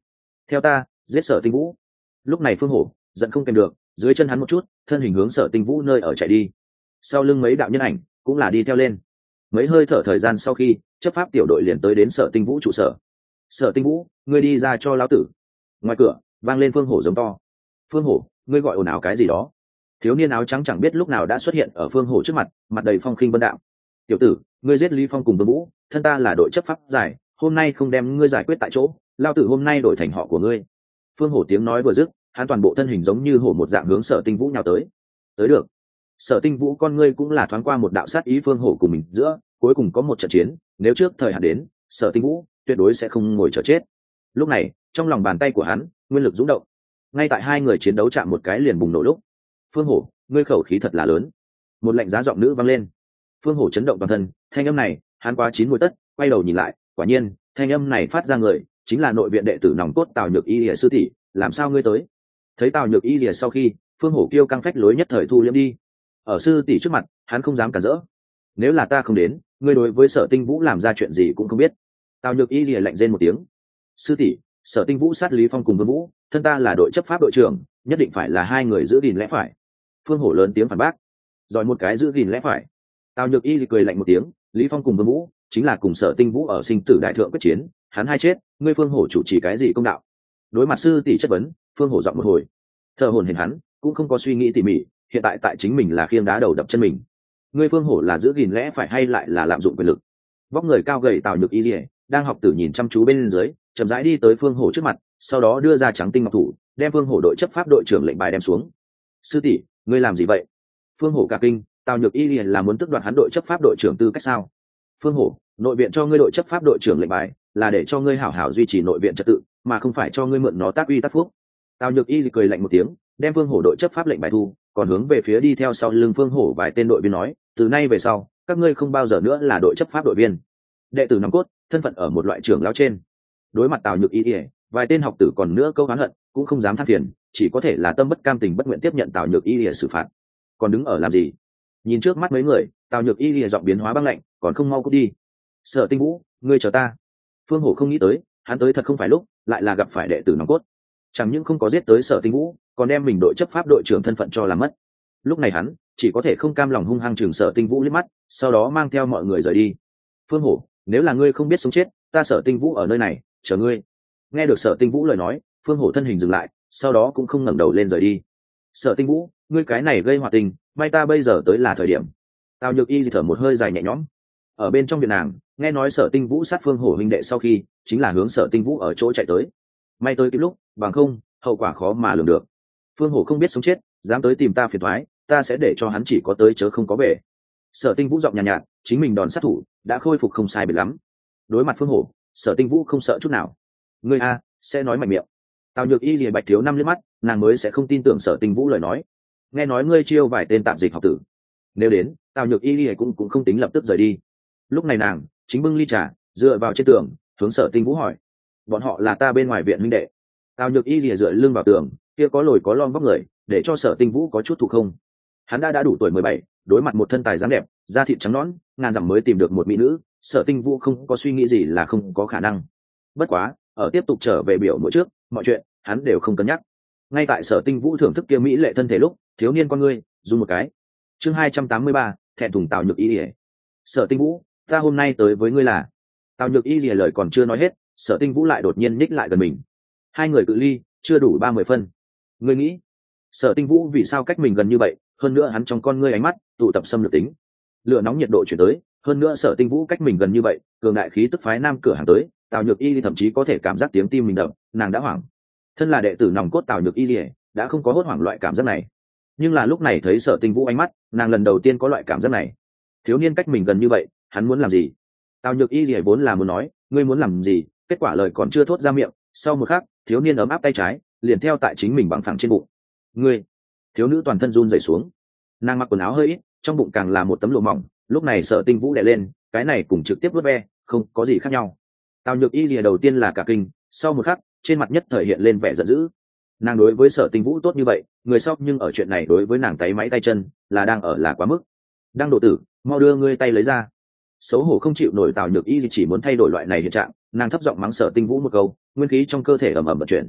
theo ta giết Sở Tinh Vũ. Lúc này Phương Hổ giận không kèm được, dưới chân hắn một chút, thân hình hướng Sở Tinh Vũ nơi ở chạy đi. Sau lưng mấy đạo nhân ảnh cũng là đi theo lên. Mấy hơi thở thời gian sau khi, chấp pháp tiểu đội liền tới đến Sở Tinh Vũ trụ sở. Sở Tinh Vũ, ngươi đi ra cho lão tử. Ngoài cửa vang lên Phương Hổ giống to. Phương Hổ, ngươi gọi ồn ào cái gì đó? Thiếu niên áo trắng chẳng biết lúc nào đã xuất hiện ở Phương Hổ trước mặt, mặt đầy phong khinh vân đạm. Tiểu tử, ngươi giết Lý Phong cùng Vương Vũ, thân ta là đội chấp pháp giải, hôm nay không đem ngươi giải quyết tại chỗ, lao tử hôm nay đổi thành họ của ngươi. Phương Hổ tiếng nói vừa dứt, hắn toàn bộ thân hình giống như hổ một dạng hướng Sở Tinh Vũ nhào tới. Tới được. Sở Tinh Vũ con ngươi cũng là thoáng qua một đạo sát ý Phương Hổ cùng mình giữa, cuối cùng có một trận chiến, nếu trước thời hạn đến, Sở Tinh Vũ tuyệt đối sẽ không ngồi chờ chết. Lúc này, trong lòng bàn tay của hắn, nguyên lực dũng động. Ngay tại hai người chiến đấu chạm một cái liền bùng nổ lúc. Phương Hổ, ngươi khẩu khí thật là lớn. Một lệnh giá giọng nữ vang lên. Phương Hổ chấn động toàn thân, thanh âm này, hắn quá chín muồi tất, quay đầu nhìn lại, quả nhiên, thanh âm này phát ra người, chính là nội viện đệ tử nòng cốt Tào Nhược Y Lìa sư tỷ, làm sao ngươi tới? Thấy Tào Nhược Y Lìa sau khi, Phương Hổ kêu căng phách lối nhất thời thu liễm đi. Ở sư tỷ trước mặt, hắn không dám cản rỡ. Nếu là ta không đến, ngươi đối với Sở Tinh Vũ làm ra chuyện gì cũng không biết. Tào Nhược Y Lìa lạnh rên một tiếng. Sư tỷ, Sở Tinh Vũ sát Lý Phong cùng Vương Vũ, thân ta là đội chấp pháp đội trưởng, nhất định phải là hai người giữ gìn lẽ phải. Phương Hổ lớn tiếng phản bác. Rồi một cái giữ gìn lẽ phải. Tào Nhược Y cười lạnh một tiếng, Lý Phong cùng Vương Vũ chính là cùng Sở Tinh Vũ ở sinh tử đại thượng quyết chiến, hắn hai chết, ngươi Phương Hổ chủ trì cái gì công đạo? Đối mặt sư tỷ chất vấn, Phương Hổ giọng một hồi. Thở hổn hển hắn, cũng không có suy nghĩ tỉ mỉ, hiện tại tại chính mình là khiêng đá đầu đập chân mình. Ngươi Phương Hổ là giữ gìn lẽ phải hay lại là lạm dụng quyền lực? Vóc người cao gầy Tào Nhược Y đang học tử nhìn chăm chú bên dưới, chậm rãi đi tới Phương Hổ trước mặt, sau đó đưa ra trắng tinh ngọc thủ, đem Phương Hổ đội chấp pháp đội trưởng lệnh bài đem xuống. Sư tỷ, ngươi làm gì vậy? Phương Hổ cả kinh, Tào Nhược Y là muốn tước đoạt hắn đội chấp pháp đội trưởng tư cách sao? Phương Hổ, nội viện cho ngươi đội chấp pháp đội trưởng lệnh bài là để cho ngươi hảo hảo duy trì nội viện trật tự, mà không phải cho ngươi mượn nó tác uy tác phúc. Tào Nhược Y cười lạnh một tiếng, đem Phương Hổ đội chấp pháp lệnh bài thu, còn hướng về phía đi theo sau lưng Phương Hổ vài tên đội viên nói, từ nay về sau, các ngươi không bao giờ nữa là đội chấp pháp đội viên. Đệ tử nòng cốt, thân phận ở một loại trưởng lão trên. Đối mặt Tào Nhược Y, vài tên học tử còn nữa câu oán hận, cũng không dám than phiền, chỉ có thể là tâm bất cam tình bất nguyện tiếp nhận Tào Nhược Y xử phạt. Còn đứng ở làm gì? Nhìn trước mắt mấy người, Tào Nhược Y giọng biến hóa băng lạnh, còn không mau cút đi. Sở Tinh Vũ, ngươi chờ ta. Phương Hổ không nghĩ tới, hắn tới thật không phải lúc, lại là gặp phải đệ tử nòng cốt. Chẳng những không có giết tới Sở Tinh Vũ, còn đem mình đội chấp pháp đội trưởng thân phận cho làm mất. Lúc này hắn chỉ có thể không cam lòng hung hăng chừng Sở Tinh Vũ liếc mắt, sau đó mang theo mọi người rời đi. Phương Hổ, nếu là ngươi không biết sống chết, ta Sở Tinh Vũ ở nơi này chờ ngươi. Nghe được Sở Tinh Vũ lời nói, Phương Hổ thân hình dừng lại, sau đó cũng không ngẩng đầu lên rời đi. Sở Tinh Vũ, ngươi cái này gây họa tình, may ta bây giờ tới là thời điểm. Tào Nhược Y thở một hơi dài nhẹ nhõm. Ở bên trong viện nàng, nghe nói Sở Tinh Vũ sát Phương Hổ huynh đệ sau khi, chính là hướng Sở Tinh Vũ ở chỗ chạy tới. May tới kịp lúc, bằng không, hậu quả khó mà lường được. Phương Hổ không biết sống chết, dám tới tìm ta phiền toái, ta sẽ để cho hắn chỉ có tới chớ không có về. Sở Tinh Vũ giọng nhàn nhạt, chính mình đòn sát thủ đã khôi phục không sai biệt lắm. Đối mặt Phương Hổ, Sở Tinh Vũ không sợ chút nào. Ngươi a, sẽ nói mạnh miệng. Tào Nhược Y lìa Bạch thiếu năm liếc mắt, nàng mới sẽ không tin tưởng Sở Tinh Vũ lời nói. Nghe nói ngươi chiêu vài tên tạm dịch học tử, nếu đến, Tào Nhược Y lìa cũng không tính lập tức rời đi. Lúc này nàng chính bưng ly trà, dựa vào trên tường, hướng Sở Tinh Vũ hỏi, bọn họ là ta bên ngoài viện huynh đệ. Tào Nhược Y lìa dựa lưng vào tường, kia có lồi có lõm vóc người, để cho Sở Tinh Vũ có chút thụ không. Hắn đã đủ tuổi 17, đối mặt một thân tài dáng đẹp, da thịt trắng nõn, ngàn dặm mới tìm được một mỹ nữ, Sở Tinh Vũ không có suy nghĩ gì là không có khả năng. Bất quá, ở tiếp tục trở về biểu mỗi trước, mọi chuyện hắn đều không cân nhắc. Ngay tại Sở Tinh Vũ thưởng thức kia mỹ lệ thân thể lúc, thiếu niên con ngươi run một cái. Chương 283, thẹn thùng Tào Nhược Y lìa. Sở Tinh Vũ, ta hôm nay tới với ngươi là. Tào Nhược Y lìa lời còn chưa nói hết, Sở Tinh Vũ lại đột nhiên ních lại gần mình. Hai người cự ly chưa đủ 30 phân. Ngươi nghĩ, Sở Tinh Vũ vì sao cách mình gần như vậy, hơn nữa hắn trong con ngươi ánh mắt tụ tập xâm lược tính. Lửa nóng nhiệt độ chuyển tới, hơn nữa Sở Tinh Vũ cách mình gần như vậy, cường đại khí tức phái nam cửa hàng tới, Tào Nhược Y thậm chí có thể cảm giác tiếng tim mình đập, nàng đã hoảng. Thân là đệ tử nòng cốt Tào Nhược Y đã không có hốt hoảng loại cảm giác này. Nhưng là lúc này thấy Sở Tinh Vũ ánh mắt, nàng lần đầu tiên có loại cảm giác này. Thiếu niên cách mình gần như vậy, hắn muốn làm gì? Tào Nhược Y vốn là muốn nói, ngươi muốn làm gì? Kết quả lời còn chưa thốt ra miệng, sau một khắc, thiếu niên ấm áp tay trái, liền theo tại chính mình bằng phẳng trên bụng. Ngươi! Thiếu nữ toàn thân run rẩy xuống. Nàng mặc quần áo hơi ít, trong bụng càng là một tấm lụa mỏng. Lúc này Sở Tinh Vũ đè lên, cái này cùng trực tiếp vuốt ve, không có gì khác nhau. Tào Nhược Y đầu tiên là cả kinh, sau một khắc, trên mặt nhất thời hiện lên vẻ giận dữ. Nàng đối với Sở Tinh Vũ tốt như vậy, người sau nhưng ở chuyện này đối với nàng tay máy tay chân, là đang ở là quá mức. Đang độ tử, mau đưa ngươi tay lấy ra. Xấu hổ không chịu nổi Tào Nhược Y chỉ muốn thay đổi loại này hiện trạng, nàng thấp giọng mắng Sở Tinh Vũ một câu, nguyên khí trong cơ thể ầm ầm vận chuyển,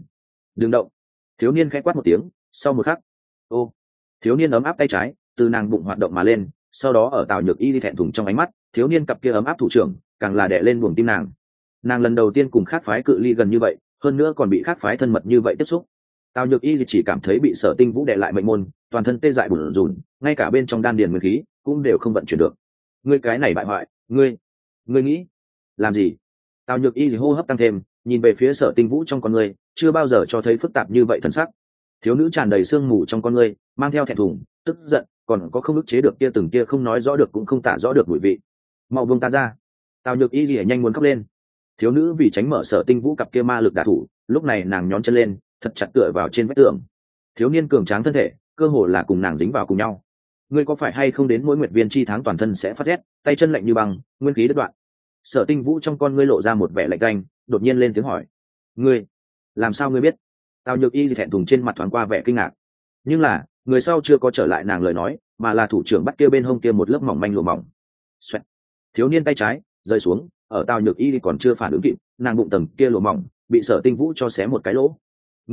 đừng động. Thiếu niên khẽ quát một tiếng, sau một khắc, ô, thiếu niên ấm áp tay trái từ nàng bụng hoạt động mà lên, sau đó ở Tào Nhược Y đi thẹn thùng trong ánh mắt, thiếu niên cặp kia ấm áp thủ trưởng càng là đè lên buồng tim nàng. Nàng lần đầu tiên cùng khác phái cự ly gần như vậy, hơn nữa còn bị khác phái thân mật như vậy tiếp xúc. Tào Nhược Y chỉ cảm thấy bị Sở Tinh Vũ đè lại mệnh môn, toàn thân tê dại bủn rủn, ngay cả bên trong đan điền nguyên khí cũng đều không vận chuyển được. Ngươi cái này bại hoại, ngươi nghĩ làm gì? Tào Nhược Y hô hấp tăng thêm, nhìn về phía Sở Tinh Vũ trong con người, chưa bao giờ cho thấy phức tạp như vậy thần sắc. Thiếu nữ tràn đầy sương mù trong con người, mang theo thẹn thùng, tức giận, còn có không ức chế được kia từng kia không nói rõ được cũng không tả rõ được mùi vị. Mau buông ta ra! Tào Nhược Y lìa nhanh muốn khóc lên. Thiếu nữ vì tránh mở Sở Tinh Vũ cặp kia ma lực đả thủ, lúc này nàng nhón chân lên, thật chặt tựa vào trên vách tường. Thiếu niên cường tráng thân thể, cơ hồ là cùng nàng dính vào cùng nhau. Ngươi có phải hay không đến mỗi nguyệt viên chi tháng toàn thân sẽ phát rét, tay chân lạnh như băng, nguyên khí đứt đoạn? Sở Tinh Vũ trong con ngươi lộ ra một vẻ lạnh canh, đột nhiên lên tiếng hỏi: ngươi làm sao ngươi biết? Tào Nhược Y thẹn thùng trên mặt thoáng qua vẻ kinh ngạc, nhưng là người sau chưa có trở lại nàng lời nói, mà là thủ trưởng bắt kia bên hông kia một lớp mỏng manh lụa mỏng. Xoẹt. Thiếu niên tay trái rơi xuống, ở Tào Nhược Y còn chưa phản ứng kịp, nàng bụng tầng kia lụa mỏng bị Sở Tinh Vũ cho xé một cái lỗ.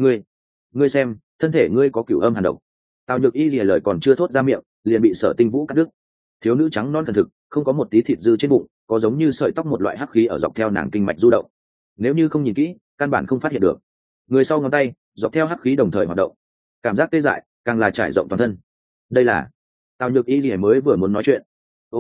Ngươi xem, thân thể ngươi có cửu âm hàn độc. Tào Nhược Y lìa lời còn chưa thốt ra miệng, liền bị Sở Tinh Vũ cắt đứt. Thiếu nữ trắng non thần thực, không có một tí thịt dư trên bụng, có giống như sợi tóc một loại hắc khí ở dọc theo nàng kinh mạch du động. Nếu như không nhìn kỹ, căn bản không phát hiện được. Người sau ngón tay dọc theo hắc khí đồng thời hoạt động, cảm giác tê dại càng là trải rộng toàn thân. Đây là... Tào Nhược Y lìa mới vừa muốn nói chuyện,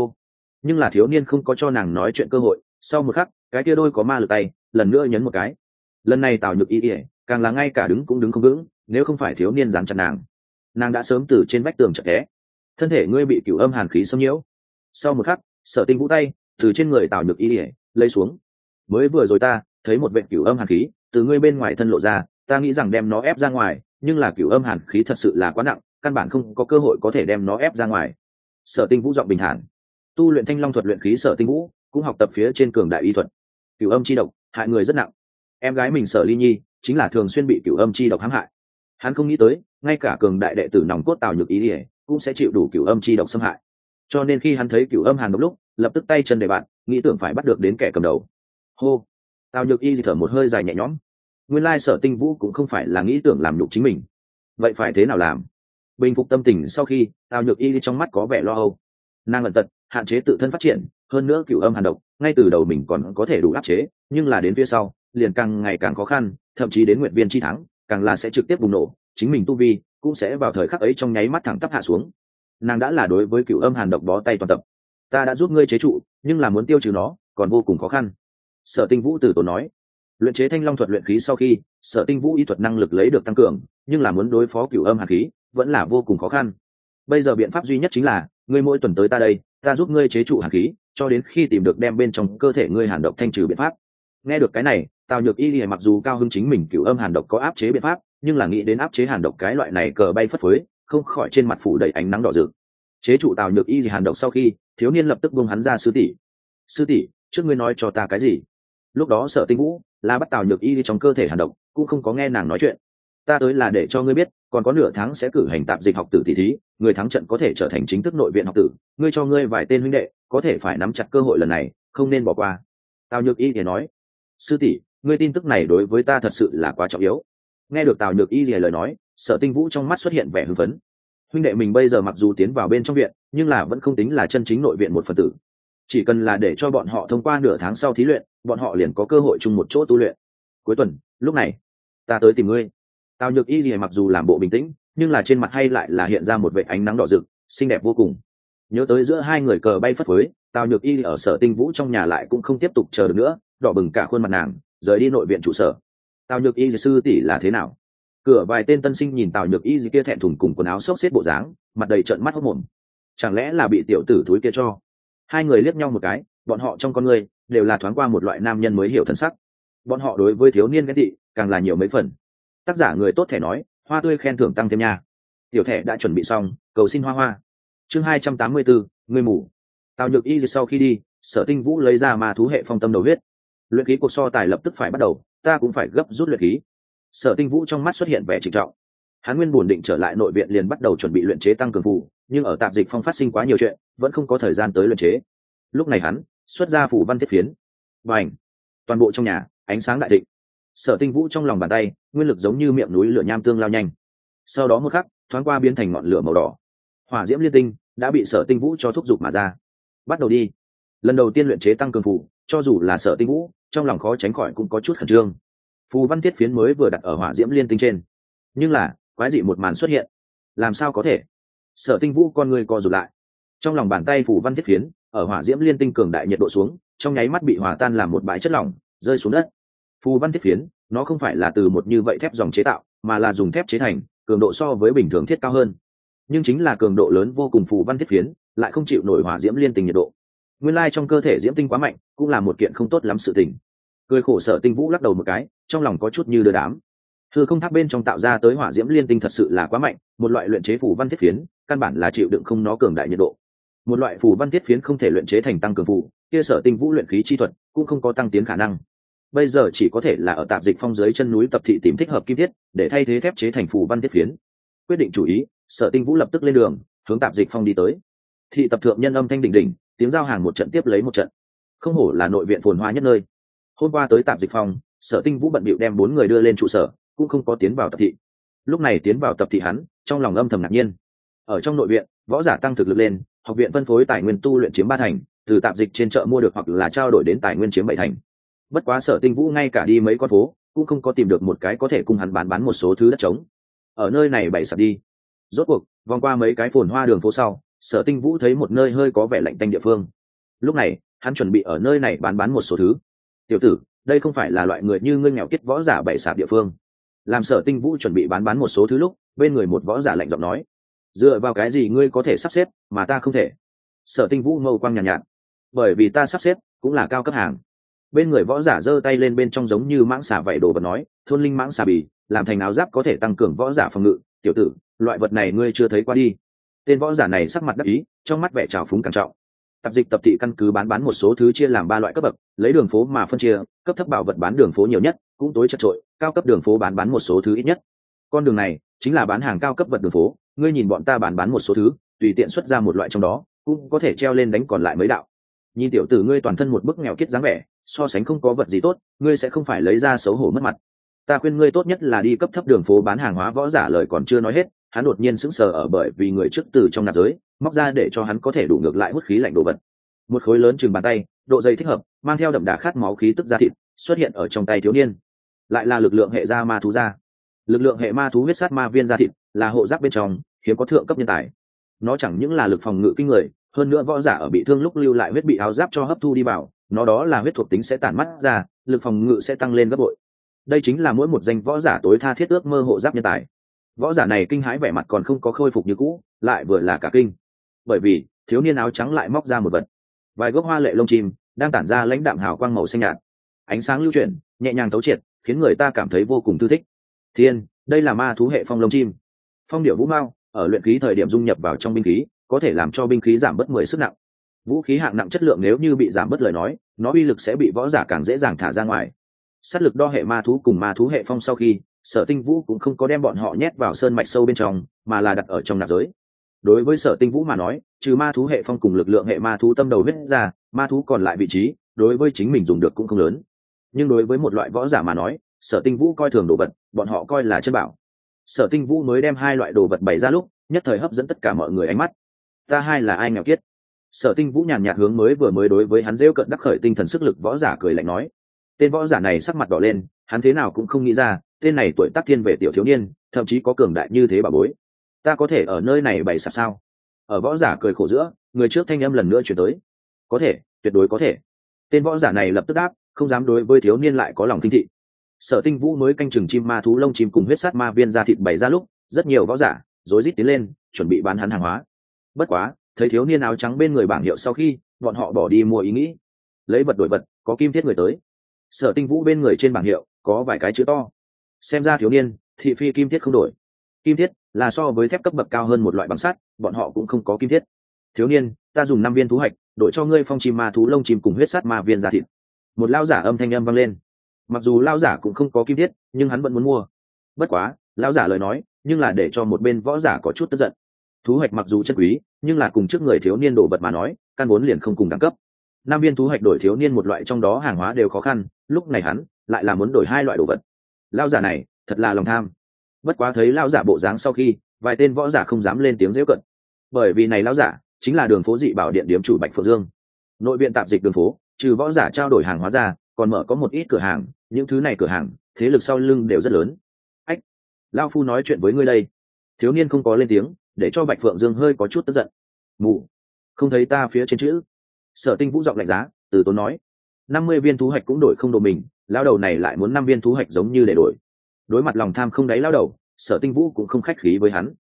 nhưng là thiếu niên không có cho nàng nói chuyện cơ hội. Sau một khắc, cái kia đôi có ma lực tay lần nữa nhấn một cái. Lần này Tào Nhược Y lìa càng là ngay cả đứng cũng đứng không vững, nếu không phải thiếu niên dán chặt nàng đã sớm từ trên vách tường chợt té. Thân thể ngươi bị cửu âm hàn khí xâm nhiễu. Sau một khắc, Sở Tinh Vũ tay từ trên người Tào Nhược Y lìa lấy xuống. Mới vừa rồi ta thấy một vệt cửu âm hàn khí từ ngươi bên ngoài thân lộ ra, ta nghĩ rằng đem nó ép ra ngoài, nhưng là cửu âm hàn khí thật sự là quá nặng, căn bản không có cơ hội có thể đem nó ép ra ngoài. Sở Tinh Vũ giọng bình thản. Tu luyện Thanh Long thuật luyện khí Sở Tinh Vũ cũng học tập phía trên cường đại y thuật. Cửu âm chi độc hại người rất nặng. Em gái mình Sở Ly Nhi chính là thường xuyên bị cửu âm chi độc hãm hại. Hắn không nghĩ tới, ngay cả cường đại đệ tử nòng cốt Tào Nhược Y lìa cũng sẽ chịu đủ cửu âm chi độc xâm hại. Cho nên khi hắn thấy cửu âm hàn độc lúc, lập tức tay chân để bạn, nghĩ tưởng phải bắt được đến kẻ cầm đầu. Hô! Tào Nhược Y thở một hơi dài nhẹ nhõm. Nguyên lai Sở Tinh Vũ cũng không phải là nghĩ tưởng làm nhục chính mình. Vậy phải thế nào làm? Bình phục tâm tình sau khi, Tào Nhược Y trong mắt có vẻ lo âu. Nàng ẩn tật, hạn chế tự thân phát triển, hơn nữa cửu âm hàn độc, ngay từ đầu mình còn có thể đủ áp chế, nhưng là đến phía sau, liền càng ngày càng khó khăn, thậm chí đến nguyệt viên chi thắng, càng là sẽ trực tiếp bùng nổ, chính mình tu vi cũng sẽ vào thời khắc ấy trong nháy mắt thẳng tắp hạ xuống. Nàng đã là đối với cửu âm hàn độc bó tay toàn tập. Ta đã giúp ngươi chế trụ, nhưng là muốn tiêu trừ nó còn vô cùng khó khăn. Sở Tinh Vũ từ tốn nói. Luyện chế Thanh Long thuật luyện khí sau khi, Sở Tinh Vũ y thuật năng lực lấy được tăng cường, nhưng là muốn đối phó cửu âm hàn khí vẫn là vô cùng khó khăn. Bây giờ biện pháp duy nhất chính là ngươi mỗi tuần tới ta đây, ta giúp ngươi chế trụ hàn khí, cho đến khi tìm được đem bên trong cơ thể ngươi hàn độc thanh trừ biện pháp. Nghe được cái này, Tào Nhược Y mặc dù cao hứng chính mình cửu âm hàn độc có áp chế biện pháp, nhưng là nghĩ đến áp chế hàn độc cái loại này cờ bay phất phới, không khỏi trên mặt phủ đầy ánh nắng đỏ rực. Chế trụ Tào Nhược Y hàn độc sau khi, thiếu niên lập tức buông hắn ra. Sư tỷ, trước ngươi nói cho ta cái gì? Lúc đó Sở Tinh Vũ là bắt Tào Nhược Y trong cơ thể hàn độc, cũng không có nghe nàng nói chuyện. Ta tới là để cho ngươi biết, còn có nửa tháng sẽ cử hành tạp dịch học tử tỷ thí, người thắng trận có thể trở thành chính thức nội viện học tử, ngươi cho ngươi vài tên huynh đệ, có thể phải nắm chặt cơ hội lần này, không nên bỏ qua. Tào Nhược Y thì nói. Sư tỷ, ngươi tin tức này đối với ta thật sự là quá trọng yếu. Nghe được Tào Nhược Y lời nói, Sở Tinh Vũ trong mắt xuất hiện vẻ hưng phấn. Huynh đệ mình bây giờ mặc dù tiến vào bên trong viện, nhưng là vẫn không tính là chân chính nội viện một phần tử. Chỉ cần là để cho bọn họ thông qua nửa tháng sau thí luyện, bọn họ liền có cơ hội chung một chỗ tu luyện. Cuối tuần, lúc này, ta tới tìm ngươi. Tào Nhược Y mặc dù làm bộ bình tĩnh, nhưng là trên mặt hay lại là hiện ra một vệt ánh nắng đỏ rực, xinh đẹp vô cùng. Nhớ tới giữa hai người cờ bay phất phới, Tào Nhược Y ở Sở Tinh Vũ trong nhà lại cũng không tiếp tục chờ được nữa, đỏ bừng cả khuôn mặt nàng, rời đi nội viện trụ sở. Tào Nhược Y sư tỷ là thế nào? Cửa vài tên tân sinh nhìn Tào Nhược Y kia thẹn thùng cùng quần áo xốc xếp bộ dáng, mặt đầy trợn mắt hốt mồm. Chẳng lẽ là bị tiểu tử thúi kia cho? Hai người liếc nhau một cái, bọn họ trong con người đều là thoáng qua một loại nam nhân mới hiểu thân sắc. Bọn họ đối với thiếu niên ghen tị càng là nhiều mấy phần. Tác giả người tốt thẻ nói, hoa tươi khen thưởng tăng thêm nha. Tiểu thẻ đã chuẩn bị xong, cầu xin hoa hoa. Chương 284, người mù. Tào Nhược Y sau khi đi, Sở Tinh Vũ lấy ra ma thú hệ phong tâm đầu huyết. Luyện khí cuộc so tài lập tức phải bắt đầu, ta cũng phải gấp rút luyện khí. Sở Tinh Vũ trong mắt xuất hiện vẻ trịnh trọng. Hắn nguyên buồn định trở lại nội viện liền bắt đầu chuẩn bị luyện chế tăng cường phù, nhưng ở tạp dịch phong phát sinh quá nhiều chuyện, vẫn không có thời gian tới luyện chế. Lúc này hắn xuất ra phù văn thiết phiến, bành, toàn bộ trong nhà ánh sáng đại thịnh. Sở Tinh Vũ trong lòng bàn tay nguyên lực giống như miệng núi lửa nham tương lao nhanh, sau đó một khắc thoáng qua biến thành ngọn lửa màu đỏ. Hỏa diễm liên tinh đã bị Sở Tinh Vũ cho thúc giục mà ra. Bắt đầu đi. Lần đầu tiên luyện chế tăng cường phù, cho dù là Sở Tinh Vũ trong lòng khó tránh khỏi cũng có chút khẩn trương. Phù văn thiết phiến mới vừa đặt ở hỏa diễm liên tinh trên, nhưng là quái dị một màn xuất hiện. Làm sao có thể? Sở Tinh Vũ con người co rụt lại, trong lòng bàn tay phù văn thiết phiến ở hỏa diễm liên tinh cường đại nhiệt độ xuống, trong nháy mắt bị hòa tan làm một bãi chất lỏng rơi xuống đất. Phù văn thiết phiến nó không phải là từ một như vậy thép dòng chế tạo, mà là dùng thép chế thành, cường độ so với bình thường thiết cao hơn. Nhưng chính là cường độ lớn vô cùng phù văn thiết phiến lại không chịu nổi hỏa diễm liên tinh nhiệt độ. Nguyên lai trong cơ thể diễm tinh quá mạnh, cũng là một kiện không tốt lắm sự tình. Cười khổ Sở Tinh Vũ lắc đầu một cái, trong lòng có chút như đưa đám. Hư không tháp bên trong tạo ra tới hỏa diễm liên tinh thật sự là quá mạnh, một loại luyện chế phù văn thiết phiến căn bản là chịu đựng không nó cường đại nhiệt độ. Một loại phù văn thiết phiến không thể luyện chế thành tăng cường phù, kia Sở Tinh Vũ luyện khí chi thuật cũng không có tăng tiến khả năng. Bây giờ chỉ có thể là ở Tạp Dịch Phong dưới chân núi tập thị tìm thích hợp kim thiết để thay thế thép chế thành phù văn thiết phiến. Quyết định chủ ý, Sở Tinh Vũ lập tức lên đường hướng Tạp Dịch Phong đi tới. Thị tập thượng nhân âm thanh đỉnh đỉnh, tiếng giao hàng một trận tiếp lấy một trận. Không hổ là nội viện phồn hoa nhất nơi. Hôm qua tới Tạp Dịch Phong, Sở Tinh Vũ bận bịu đem 4 người đưa lên trụ sở, cũng không có tiến vào tập thị. Lúc này tiến vào tập thị hắn trong lòng âm thầm ngạc nhiên. Ở trong nội viện, võ giả tăng thực lực lên, học viện phân phối tài nguyên tu luyện chiếm 3 thành, từ tạp dịch trên chợ mua được hoặc là trao đổi đến tài nguyên chiếm 7 thành. Bất quá Sở Tinh Vũ ngay cả đi mấy con phố cũng không có tìm được một cái có thể cùng hắn bán một số thứ đất trống. Ở nơi này bày sạp đi. Rốt cuộc vòng qua mấy cái phồn hoa đường phố sau, Sở Tinh Vũ thấy một nơi hơi có vẻ lạnh tanh địa phương. Lúc này hắn chuẩn bị ở nơi này bán một số thứ. Tiểu tử, đây không phải là loại người như ngươi nghèo kiết võ giả bày sạp địa phương. Làm Sở Tinh Vũ chuẩn bị bán một số thứ lúc, bên người một võ giả lạnh giọng nói: dựa vào cái gì ngươi có thể sắp xếp mà ta không thể? Sở Tinh Vũ mâu quang nhàn nhạt. Bởi vì ta sắp xếp cũng là cao cấp hàng. Bên người võ giả giơ tay lên bên trong giống như mãng xà vậy đồ vật nói: thôn linh mãng xà bì làm thành áo giáp có thể tăng cường võ giả phòng ngự. Tiểu tử, loại vật này ngươi chưa thấy qua đi. Tên võ giả này sắc mặt đắc ý, trong mắt vẻ trào phúng càng trọng. Tập dịch tập thị căn cứ bán một số thứ chia làm 3 loại cấp bậc, lấy đường phố mà phân chia, cấp thấp bảo vật bán đường phố nhiều nhất, cũng tối chật chội, cao cấp đường phố bán một số thứ ít nhất. Con đường này chính là bán hàng cao cấp vật đường phố, ngươi nhìn bọn ta bán một số thứ, tùy tiện xuất ra một loại trong đó, cũng có thể treo lên đánh còn lại mấy đạo. Nhìn tiểu tử ngươi toàn thân một bức nghèo kiết dáng vẻ, so sánh không có vật gì tốt, ngươi sẽ không phải lấy ra xấu hổ mất mặt. Ta khuyên ngươi tốt nhất là đi cấp thấp đường phố bán hàng hóa. Võ giả lời còn chưa nói hết, hắn đột nhiên sững sờ ở bởi vì người trước từ trong nạp giới móc ra để cho hắn có thể đủ ngược lại hút khí lạnh đồ vật. Một khối lớn chừng bàn tay, độ dày thích hợp, mang theo đậm đà khát máu khí tức da thịt, xuất hiện ở trong tay thiếu niên. Lại là lực lượng hệ da ma thú da. Lực lượng hệ ma thú huyết sát ma viên da thịt, là hộ giáp bên trong hiếm có thượng cấp nhân tài. Nó chẳng những là lực phòng ngự kinh người, hơn nữa võ giả ở bị thương lúc lưu lại huyết bị áo giáp cho hấp thu đi vào, nó đó là huyết thuộc tính sẽ tản mắt ra, lực phòng ngự sẽ tăng lên gấp bội. Đây chính là mỗi một danh võ giả tối tha thiết ước mơ hộ giáp nhân tài. Võ giả này kinh hãi vẻ mặt còn không có khôi phục như cũ, lại vừa là cả kinh, bởi vì thiếu niên áo trắng lại móc ra một vật, vài gốc hoa lệ lông chim đang tản ra lãnh đạm hào quang màu xanh nhạt, ánh sáng lưu chuyển, nhẹ nhàng thấu triệt, khiến người ta cảm thấy vô cùng thư thích. Thiên, đây là ma thú hệ phong lông chim. Phong điệu vũ mao ở luyện khí thời điểm dung nhập vào trong binh khí, có thể làm cho binh khí giảm bớt 10 sức nặng. Vũ khí hạng nặng chất lượng nếu như bị giảm bớt lời nói, nó uy lực sẽ bị võ giả càng dễ dàng thả ra ngoài. Sát lực đo hệ ma thú cùng ma thú hệ phong sau khi, Sở Tinh Vũ cũng không có đem bọn họ nhét vào sơn mạch sâu bên trong, mà là đặt ở trong nạp giới. Đối với Sở Tinh Vũ mà nói, trừ ma thú hệ phong cùng lực lượng hệ ma thú tâm đầu huyết ra, ma thú còn lại vị trí, đối với chính mình dùng được cũng không lớn. Nhưng đối với một loại võ giả mà nói, Sở Tinh Vũ coi thường đồ vật, bọn họ coi là chân bảo. Sở Tinh Vũ mới đem 2 loại đồ vật bày ra lúc, nhất thời hấp dẫn tất cả mọi người ánh mắt. Ta hai là ai nghèo kiết? Sở Tinh Vũ nhàn nhạt hướng mới đối với hắn rêu cận đắc khởi tinh thần sức lực võ giả cười lạnh nói. Tên võ giả này sắc mặt đỏ lên, hắn thế nào cũng không nghĩ ra, tên này tuổi tác thiên về tiểu thiếu niên, thậm chí có cường đại như thế bà bối. Ta có thể ở nơi này bày sạp sao? Ở võ giả cười khổ giữa, người trước thanh âm lần nữa chuyển tới. Có thể, tuyệt đối có thể. Tên võ giả này lập tức đáp, không dám đối với thiếu niên lại có lòng kinh thị. Sở Tinh Vũ mới canh chừng chim ma thú lông chim cùng huyết sát ma viên da thịt bày ra lúc, rất nhiều võ giả rối rít tiến lên, chuẩn bị bán hắn hàng hóa. Bất quá, thấy thiếu niên áo trắng bên người bảng hiệu sau khi, bọn họ bỏ đi mua ý nghĩ. Lấy vật đổi vật, có kim thiết người tới. Sở Tinh Vũ bên người trên bảng hiệu có vài cái chữ to. Xem ra thiếu niên, thị phi kim thiết không đổi. Kim thiết là so với thép cấp bậc cao hơn một loại bằng sắt, bọn họ cũng không có kim thiết. Thiếu niên, ta dùng 5 viên thú hạch, đổi cho ngươi phong chim ma thú lông chim cùng huyết sát ma viên da thịt. Một lao giả âm thanh âm vang lên. Mặc dù lao giả cũng không có kim thiết, nhưng hắn vẫn muốn mua. Bất quá, lao giả lời nói, nhưng là để cho một bên võ giả có chút tức giận. Thú hạch mặc dù chân quý, nhưng là cùng trước người thiếu niên đồ vật mà nói, căn vốn liền không cùng đẳng cấp. 5 viên thú hạch đổi thiếu niên một loại trong đó hàng hóa đều khó khăn, lúc này hắn lại là muốn đổi hai loại đồ vật. Lao giả này thật là lòng tham. Bất quá thấy lao giả bộ dáng sau khi, vài tên võ giả không dám lên tiếng giễu cận, bởi vì này lao giả chính là Đường Phố Dị Bảo Điện điếm chủ Bạch Phượng Dương. Nội viện tạp dịch Đường Phố, trừ võ giả trao đổi hàng hóa ra, còn mở có một ít cửa hàng, những thứ này cửa hàng thế lực sau lưng đều rất lớn. Ách, lao phu nói chuyện với ngươi đây. Thiếu niên không có lên tiếng, để cho Bạch Phượng Dương hơi có chút tức giận. Mù, không thấy ta phía trên chữ. Sở Tinh Vũ giọng lạnh giá, từ tốn nói, 50 viên thú hạch cũng đổi không đồ mình, lao đầu này lại muốn 5 viên thú hạch giống như để đổi. Đối mặt lòng tham không đáy lao đầu, Sở Tinh Vũ cũng không khách khí với hắn.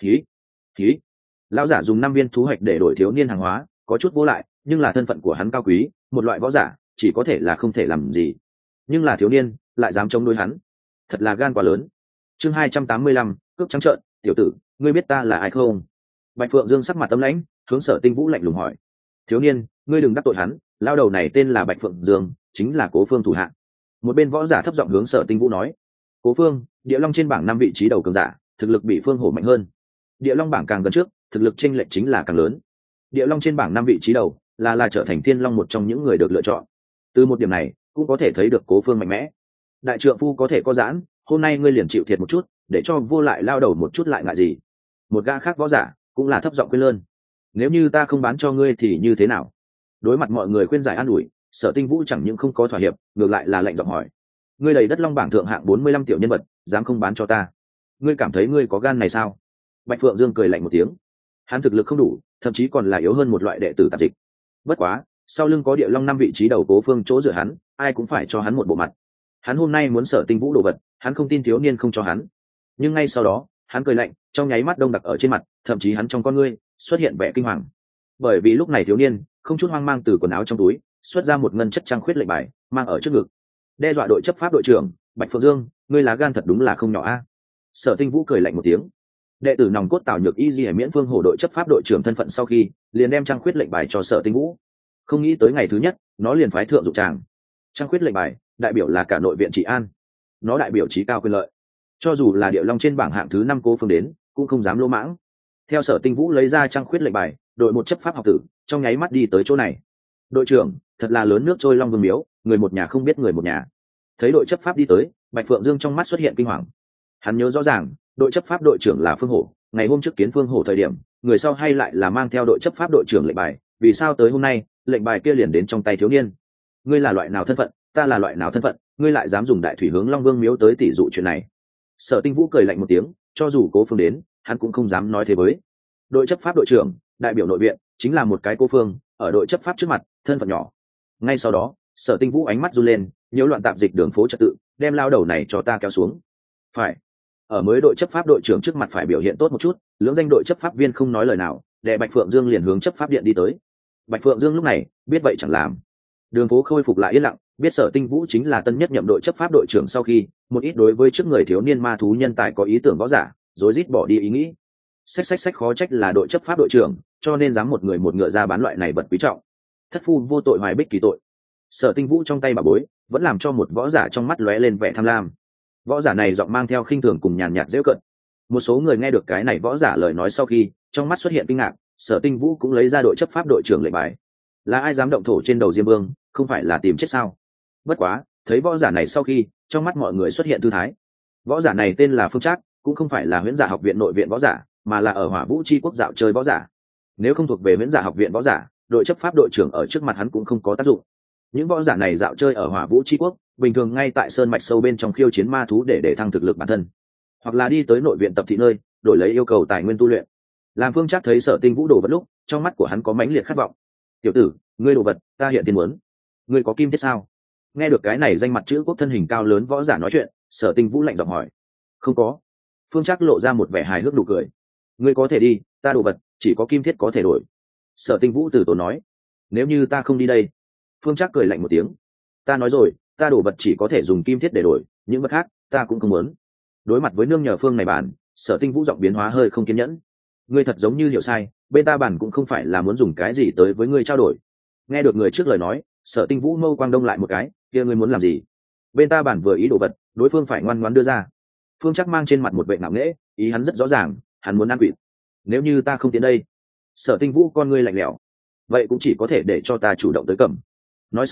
Khí, lão giả dùng 5 viên thú hạch để đổi thiếu niên hàng hóa, có chút vô lại, nhưng là thân phận của hắn cao quý, một loại võ giả chỉ có thể là không thể làm gì, nhưng là thiếu niên lại dám chống đối hắn, thật là gan quá lớn. Chương 285, cướp trắng trợn, tiểu tử, ngươi biết ta là ai không? Bạch Phượng Dương sắc mặt âm lãnh, hướng Sở Tinh Vũ lạnh lùng hỏi. Thiếu niên, ngươi đừng đắc tội hắn, lao đầu này tên là Bạch Phượng Dương, chính là Cố Phương thủ hạ. Một bên võ giả thấp giọng hướng Sở Tinh Vũ nói. Cố Phương, Địa Long trên bảng 5 vị trí đầu cường giả, thực lực bị Phương Hổ mạnh hơn. Địa Long bảng càng gần trước, thực lực chênh lệch chính là càng lớn. Địa Long trên bảng 5 vị trí đầu, là trở thành Thiên Long một trong những người được lựa chọn. Từ một điểm này, cũng có thể thấy được Cố Phương mạnh mẽ. Đại trượng phu có thể có giãn, hôm nay ngươi liền chịu thiệt một chút, để cho vô lại lao đầu một chút lại ngại gì? Một gã khác võ giả cũng là thấp giọng khuyên lơn. Nếu như ta không bán cho ngươi thì như thế nào? Đối mặt mọi người khuyên giải an ủi, Sở Tinh Vũ chẳng những không có thỏa hiệp, ngược lại là lạnh giọng hỏi. Ngươi đầy đất long bảng thượng hạng 45 tiểu nhân vật, dám không bán cho ta? Ngươi cảm thấy ngươi có gan này sao? Bạch Phượng Dương cười lạnh một tiếng. Hắn thực lực không đủ, thậm chí còn là yếu hơn một loại đệ tử tạp dịch. Bất quá, sau lưng có Địa Long 5 vị trí đầu Cố Phương chỗ dựa hắn, ai cũng phải cho hắn một bộ mặt. Hắn hôm nay muốn Sở Tinh Vũ đồ vật, hắn không tin thiếu niên không cho hắn. Nhưng ngay sau đó, hắn cười lạnh, trong nháy mắt đông đặc ở trên mặt, thậm chí hắn trong con ngươi xuất hiện vẻ kinh hoàng. Bởi vì lúc này thiếu niên không chút hoang mang từ quần áo trong túi xuất ra một ngân chất trang khuyết lệnh bài, mang ở trước ngực, đe dọa đội chấp pháp đội trưởng Bạch Phượng Dương, ngươi lá gan thật đúng là không nhỏ a. Sở Tinh Vũ cười lạnh một tiếng. Đệ tử nòng cốt Tào Nhược Y Di miễn Phương Hổ đội chấp pháp đội trưởng thân phận sau khi, liền đem trang khuyết lệnh bài cho Sở Tinh Vũ. Không nghĩ tới ngày thứ nhất, nó liền phái thượng dụng tràng. Trang khuyết lệnh bài đại biểu là cả nội viện trị an, nó đại biểu trí cao quyền lợi. Cho dù là Địa Long trên bảng hạng thứ 5 Cố Phương đến, cũng không dám lỗ mãng. Theo Sở Tinh Vũ lấy ra trang khuyết lệnh bài, đội một chấp pháp học tử trong nháy mắt đi tới chỗ này. Đội trưởng, thật là lớn nước trôi Long Vương miếu, người một nhà không biết người một nhà. Thấy đội chấp pháp đi tới, Bạch Phượng Dương trong mắt xuất hiện kinh hoàng. Hắn nhớ rõ ràng, đội chấp pháp đội trưởng là Phương Hổ, ngày hôm trước kiến Phương Hổ thời điểm, người sau hay lại là mang theo đội chấp pháp đội trưởng lệnh bài, vì sao tới hôm nay, lệnh bài kia liền đến trong tay thiếu niên? Ngươi là loại nào thân phận, ta là loại nào thân phận, ngươi lại dám dùng đại thủy hướng Long Vương miếu tới tỉ dụ chuyện này? Sở Tinh Vũ cười lạnh một tiếng, cho dù Cố Phương đến, hắn cũng không dám nói thế với. Đội chấp pháp đội trưởng, đại biểu nội viện, chính là một cái Cố Phương, ở đội chấp pháp trước mặt, thân phận nhỏ. Ngay sau đó, Sở Tinh Vũ ánh mắt run lên, nhiễu loạn tạp dịch đường phố trật tự, đem lao đầu này cho ta kéo xuống. Phải. Ở mới đội chấp pháp đội trưởng trước mặt phải biểu hiện tốt một chút, lưỡng danh đội chấp pháp viên không nói lời nào, để Bạch Phượng Dương liền hướng chấp pháp điện đi tới. Bạch Phượng Dương lúc này biết vậy chẳng làm. Đường phố khôi phục lại yên lặng, biết Sở Tinh Vũ chính là tân nhất nhậm đội chấp pháp đội trưởng sau khi, một ít đối với trước người thiếu niên ma thú nhân tài có ý tưởng võ giả, rối rít bỏ đi ý nghĩ. Xách khó trách là đội chấp pháp đội trưởng, cho nên dám một người một ngựa ra bán loại này vật quý trọng. Thất phu vô tội hoài bích kỳ tội. Sở Tinh Vũ trong tay bà bối vẫn làm cho một võ giả trong mắt lóe lên vẻ tham lam. Võ giả này giọng mang theo khinh thường cùng nhàn nhạt giễu cợt. Một số người nghe được cái này võ giả lời nói sau khi, trong mắt xuất hiện kinh ngạc. Sở Tinh Vũ cũng lấy ra đội chấp pháp đội trưởng lệnh bài. Là ai dám động thổ trên đầu Diêm Vương, không phải là tìm chết sao? Bất quá, thấy võ giả này sau khi, trong mắt mọi người xuất hiện tư thái. Võ giả này tên là Phương Trác, cũng không phải là Huyễn Giả học viện nội viện võ giả, mà là ở Hỏa Vũ Chi quốc dạo chơi võ giả. Nếu không thuộc về Huyễn Giả học viện võ giả, đội chấp pháp đội trưởng ở trước mặt hắn cũng không có tác dụng. Những võ giả này dạo chơi ở Hỏa Vũ Chi quốc, bình thường ngay tại sơn mạch sâu bên trong khiêu chiến ma thú để thăng thực lực bản thân, hoặc là đi tới nội viện tập thị nơi, đổi lấy yêu cầu tài nguyên tu luyện. Làm Phương Trác thấy Sở Tinh Vũ đồ vật lúc, trong mắt của hắn có mãnh liệt khát vọng. Tiểu tử, ngươi đồ vật, ta hiện tiền muốn. Ngươi có kim thiết sao? Nghe được cái này danh mặt chữ quốc thân hình cao lớn võ giả nói chuyện, Sở Tinh Vũ lạnh giọng hỏi. Không có. Phương Trác lộ ra một vẻ hài hước nụ cười. Ngươi có thể đi, ta đồ vật chỉ có kim thiết có thể đổi. Sở Tinh Vũ từ tốn nói. Nếu như ta không đi đây? Phương Trác cười lạnh một tiếng. Ta nói rồi, ta đồ vật chỉ có thể dùng kim thiết để đổi, những vật khác ta cũng không muốn. Đối mặt với nương nhờ Phương này bản, Sở Tinh Vũ giọng biến hóa hơi không kiên nhẫn. Ngươi thật giống như hiểu sai, bên ta bản cũng không phải là muốn dùng cái gì tới với ngươi trao đổi. Nghe được người trước lời nói, Sở Tinh Vũ mâu quang đông lại một cái, kia ngươi muốn làm gì? Bên ta bản vừa ý đồ vật, đối phương phải ngoan ngoãn đưa ra. Phương Trác mang trên mặt một vẻ ngạo nghễ, ý hắn rất rõ ràng, hắn muốn ăn quỵt. Nếu như ta không tiến đây? Sở Tinh Vũ con ngươi lạnh lẽo. Vậy cũng chỉ có thể để cho ta chủ động tới cầm. Nói xong,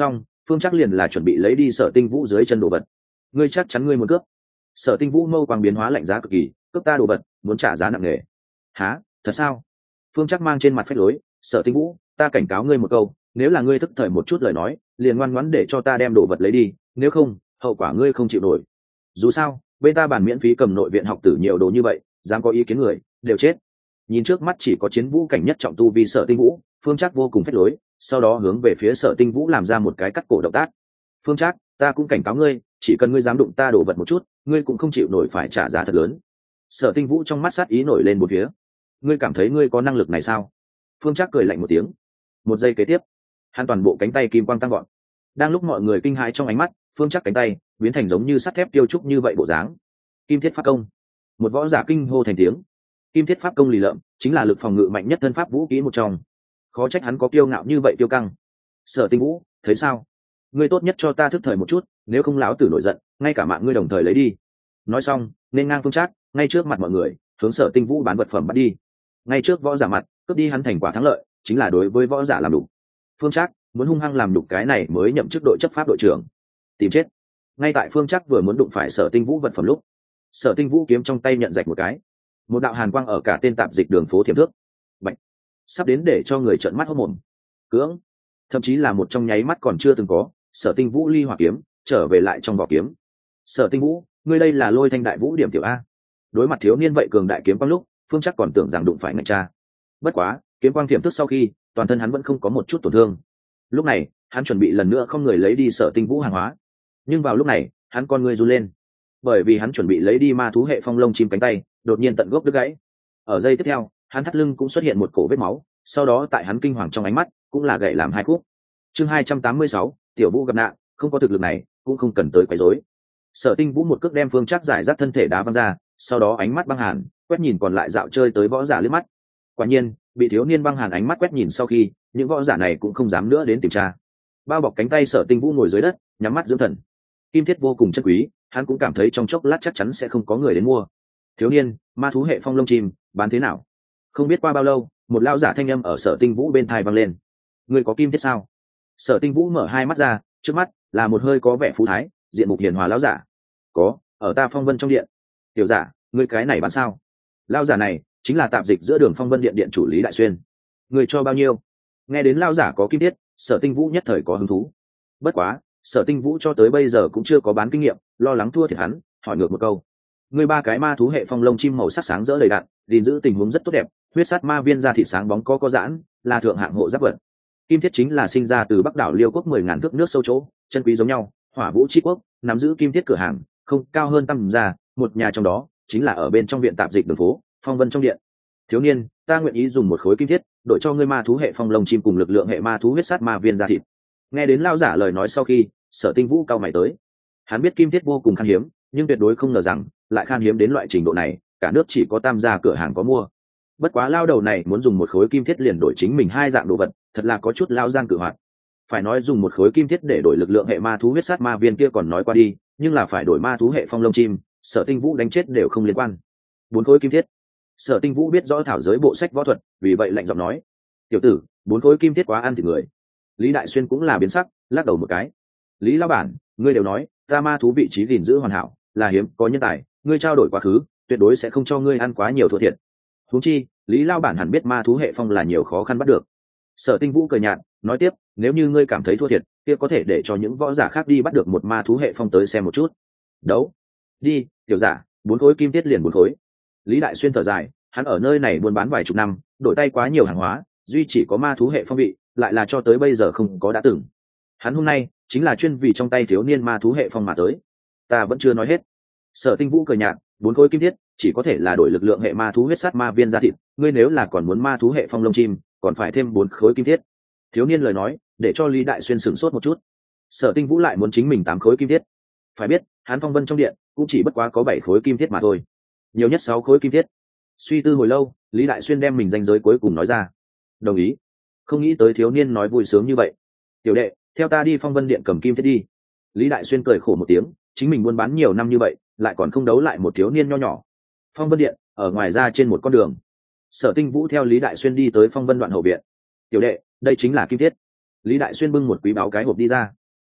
Phương Trác liền là chuẩn bị lấy đi Sở Tinh Vũ dưới chân đồ vật. Ngươi chắc chắn ngươi muốn cướp? Sở Tinh Vũ mâu quang biến hóa lạnh giá cực kỳ, cướp ta đồ vật, muốn trả giá nặng nề. Hả? Thật sao? Phương Trác mang trên mặt phách lối. Sở Tinh Vũ, ta cảnh cáo ngươi một câu, nếu là ngươi thức thời một chút lời nói, liền ngoan ngoãn để cho ta đem đồ vật lấy đi, nếu không, hậu quả ngươi không chịu nổi. Dù sao, bên ta bàn miễn phí cầm nội viện học tử nhiều đồ như vậy, dám có ý kiến người, đều chết. Nhìn trước mắt chỉ có chiến vũ cảnh nhất trọng tu vì Sở Tinh Vũ, Phương Trác vô cùng phách lối, sau đó hướng về phía Sở Tinh Vũ làm ra một cái cắt cổ động tác. Phương Trác, ta cũng cảnh cáo ngươi, chỉ cần ngươi dám đụng ta đổ vật một chút, ngươi cũng không chịu nổi phải trả giá thật lớn. Sở Tinh Vũ trong mắt sát ý nổi lên một phía. Ngươi cảm thấy ngươi có năng lực này sao? Phương Trác cười lạnh một tiếng. Một giây kế tiếp, hắn toàn bộ cánh tay kim quang tăng gọn. Đang lúc mọi người kinh hãi trong ánh mắt, Phương Trác cánh tay biến thành giống như sắt thép tiêu trúc như vậy bộ dáng. Kim Thiết Pháp Công. Một võ giả kinh hô thành tiếng. Kim Thiết Pháp Công lì lợm, chính là lực phòng ngự mạnh nhất thân pháp vũ kỹ một trong. Khó trách hắn có kiêu ngạo như vậy tiêu căng. Sở Tinh Vũ, thấy sao? Ngươi tốt nhất cho ta thức thời một chút, nếu không lão tử nổi giận, ngay cả mạng ngươi đồng thời lấy đi. Nói xong, nên ngang Phương Trác, ngay trước mặt mọi người, hướng Sở Tinh Vũ bán vật phẩm bắt đi. Ngay trước võ giả mặt, cướp đi hắn thành quả thắng lợi, chính là đối với võ giả làm đủ. Phương Trác muốn hung hăng làm đủ cái này mới nhậm chức đội chấp pháp đội trưởng. Tìm chết. Ngay tại Phương Trác vừa muốn đụng phải Sở Tinh Vũ vật phẩm lúc, Sở Tinh Vũ kiếm trong tay nhận rạch một cái, một đạo hàn quang ở cả tên tạp dịch đường phố thiểm thước. Bạch. Sắp đến để cho người trợn mắt hốt mồm. Cưỡng. Thậm chí là một trong nháy mắt còn chưa từng có, Sở Tinh Vũ ly hỏa kiếm trở về lại trong vỏ kiếm. Sở Tinh Vũ, ngươi đây là Lôi Thanh Đại Vũ điểm tiểu a. Đối mặt thiếu niên vậy cường đại kiếm quang lúc, Phương Trác còn tưởng rằng đụng phải ngạch cha. Bất quá, kiếm quang thiểm thức sau khi, toàn thân hắn vẫn không có một chút tổn thương. Lúc này, hắn chuẩn bị lần nữa không người lấy đi Sở Tinh Vũ hàng hóa. Nhưng vào lúc này, hắn con người run lên, bởi vì hắn chuẩn bị lấy đi ma thú hệ phong lông chim cánh tay, đột nhiên tận gốc đứt gãy. Ở giây tiếp theo, hắn thắt lưng cũng xuất hiện một cổ vết máu, sau đó tại hắn kinh hoàng trong ánh mắt, cũng là gãy làm hai khúc. Chương 286, Tiểu Vũ gặp nạn, không có thực lực này, cũng không cần tới quấy rối. Sở Tinh Vũ một cước đem Phương Trác giải rác thân thể đá văng ra, sau đó ánh mắt băng hàn, quét nhìn còn lại dạo chơi tới võ giả liếc mắt. Quả nhiên, bị thiếu niên băng hàn ánh mắt quét nhìn sau khi, những võ giả này cũng không dám nữa đến kiểm tra. Bao bọc cánh tay Sở Tinh Vũ ngồi dưới đất, nhắm mắt dưỡng thần. Kim thiết vô cùng chân quý, hắn cũng cảm thấy trong chốc lát chắc chắn sẽ không có người đến mua. Thiếu niên, ma thú hệ phong lông chim, bán thế nào? Không biết qua bao lâu, một lão giả thanh âm ở Sở Tinh Vũ bên tai vang lên. Ngươi có kim thiết sao? Sở Tinh Vũ mở hai mắt ra, trước mắt là một hơi có vẻ phú thái, diện mục hiền hòa lão giả. Có, ở ta Phong Vân trong điện. Tiểu giả, ngươi cái này bán sao? Lão giả này chính là tạp dịch giữa đường Phong Vân điện điện chủ Lý Đại Xuyên. Ngươi cho bao nhiêu? Nghe đến lão giả có kim thiết, Sở Tinh Vũ nhất thời có hứng thú. Bất quá, Sở Tinh Vũ cho tới bây giờ cũng chưa có bán kinh nghiệm, lo lắng thua thiệt hắn, hỏi ngược một câu. Ngươi ba cái ma thú hệ phong lông chim màu sắc sáng rỡ đầy đặn, gìn giữ tình huống rất tốt đẹp, huyết sát ma viên da thịt sáng bóng có giãn, là thượng hạng hộ giáp vật. Kim thiết chính là sinh ra từ Bắc đảo Liêu quốc 10.000 thước nước sâu chỗ, chân quý giống nhau, Hỏa Vũ chi quốc nắm giữ kim thiết cửa hàng, không cao hơn tầm ra, một nhà trong đó chính là ở bên trong viện tạp dịch đường phố, Phong Vân trong điện. Thiếu niên, ta nguyện ý dùng một khối kim thiết, đổi cho ngươi ma thú hệ phong lông chim cùng lực lượng hệ ma thú huyết sát ma viên da thịt. Nghe đến lão giả lời nói sau khi, Sở Tinh Vũ cao mày tới. Hắn biết kim thiết vô cùng khan hiếm, nhưng tuyệt đối không ngờ rằng lại khan hiếm đến loại trình độ này, cả nước chỉ có tam gia cửa hàng có mua. Bất quá lao đầu này muốn dùng một khối kim thiết liền đổi chính mình hai dạng đồ vật, thật là có chút lao gian cự hoạt. Phải nói dùng một khối kim thiết để đổi lực lượng hệ ma thú huyết sát ma viên kia còn nói qua đi, nhưng là phải đổi ma thú hệ phong lông chim, Sở Tinh Vũ đánh chết đều không liên quan. 4 khối kim thiết. Sở Tinh Vũ biết rõ thảo giới bộ sách võ thuật, vì vậy lạnh giọng nói: "Tiểu tử, 4 khối kim thiết quá ăn thịt người." Lý Đại Xuyên cũng là biến sắc, lắc đầu một cái. "Lý lão bản, ngươi đều nói, ta ma thú vị trí gìn giữ hoàn hảo, là hiếm có nhân tài, ngươi trao đổi quá khứ, tuyệt đối sẽ không cho ngươi ăn quá nhiều thua thiệt. Huống chi, Lý lão bản hẳn biết ma thú hệ phong là nhiều khó khăn bắt được." Sở Tinh Vũ cười nhạt, nói tiếp: "Nếu như ngươi cảm thấy thua thiệt, kia có thể để cho những võ giả khác đi bắt được một ma thú hệ phong tới xem một chút." "Đấu, đi, tiểu giả, 4 khối kim thiết liền 4 khối." Lý Đại Xuyên thở dài, hắn ở nơi này buôn bán vài chục năm, đổi tay quá nhiều hàng hóa, duy chỉ có ma thú hệ phong vị, lại là cho tới bây giờ không có đã từng. Hắn hôm nay chính là chuyên vì trong tay thiếu niên ma thú hệ phong mà tới. Ta vẫn chưa nói hết. Sở Tinh Vũ cười nhạt, 4 khối kim thiết chỉ có thể là đổi lực lượng hệ ma thú huyết sát ma viên da thịt, ngươi nếu là còn muốn ma thú hệ phong lông chim, còn phải thêm 4 khối kim thiết. Thiếu niên lời nói, để cho Lý Đại Xuyên sửng sốt một chút. Sở Tinh Vũ lại muốn chính mình 8 khối kim thiết. Phải biết, hắn Phong Vân trong điện cũng chỉ bất quá có 7 khối kim thiết mà thôi, nhiều nhất 6 khối kim thiết. Suy tư hồi lâu, Lý Đại Xuyên đem mình ranh giới cuối cùng nói ra. Đồng ý. Không nghĩ tới thiếu niên nói vui sướng như vậy. Tiểu đệ, theo ta đi Phong Vân điện cầm kim thiết đi. Lý Đại Xuyên cười khổ một tiếng, chính mình buôn bán nhiều năm như vậy, lại còn không đấu lại một thiếu niên nho nhỏ. Phong Vân điện ở ngoài ra trên một con đường. Sở Tinh Vũ theo Lý Đại Xuyên đi tới Phong Vân đoạn hậu viện. Tiểu đệ, đây chính là kim thiết. Lý Đại Xuyên bưng một quý báo cái hộp đi ra.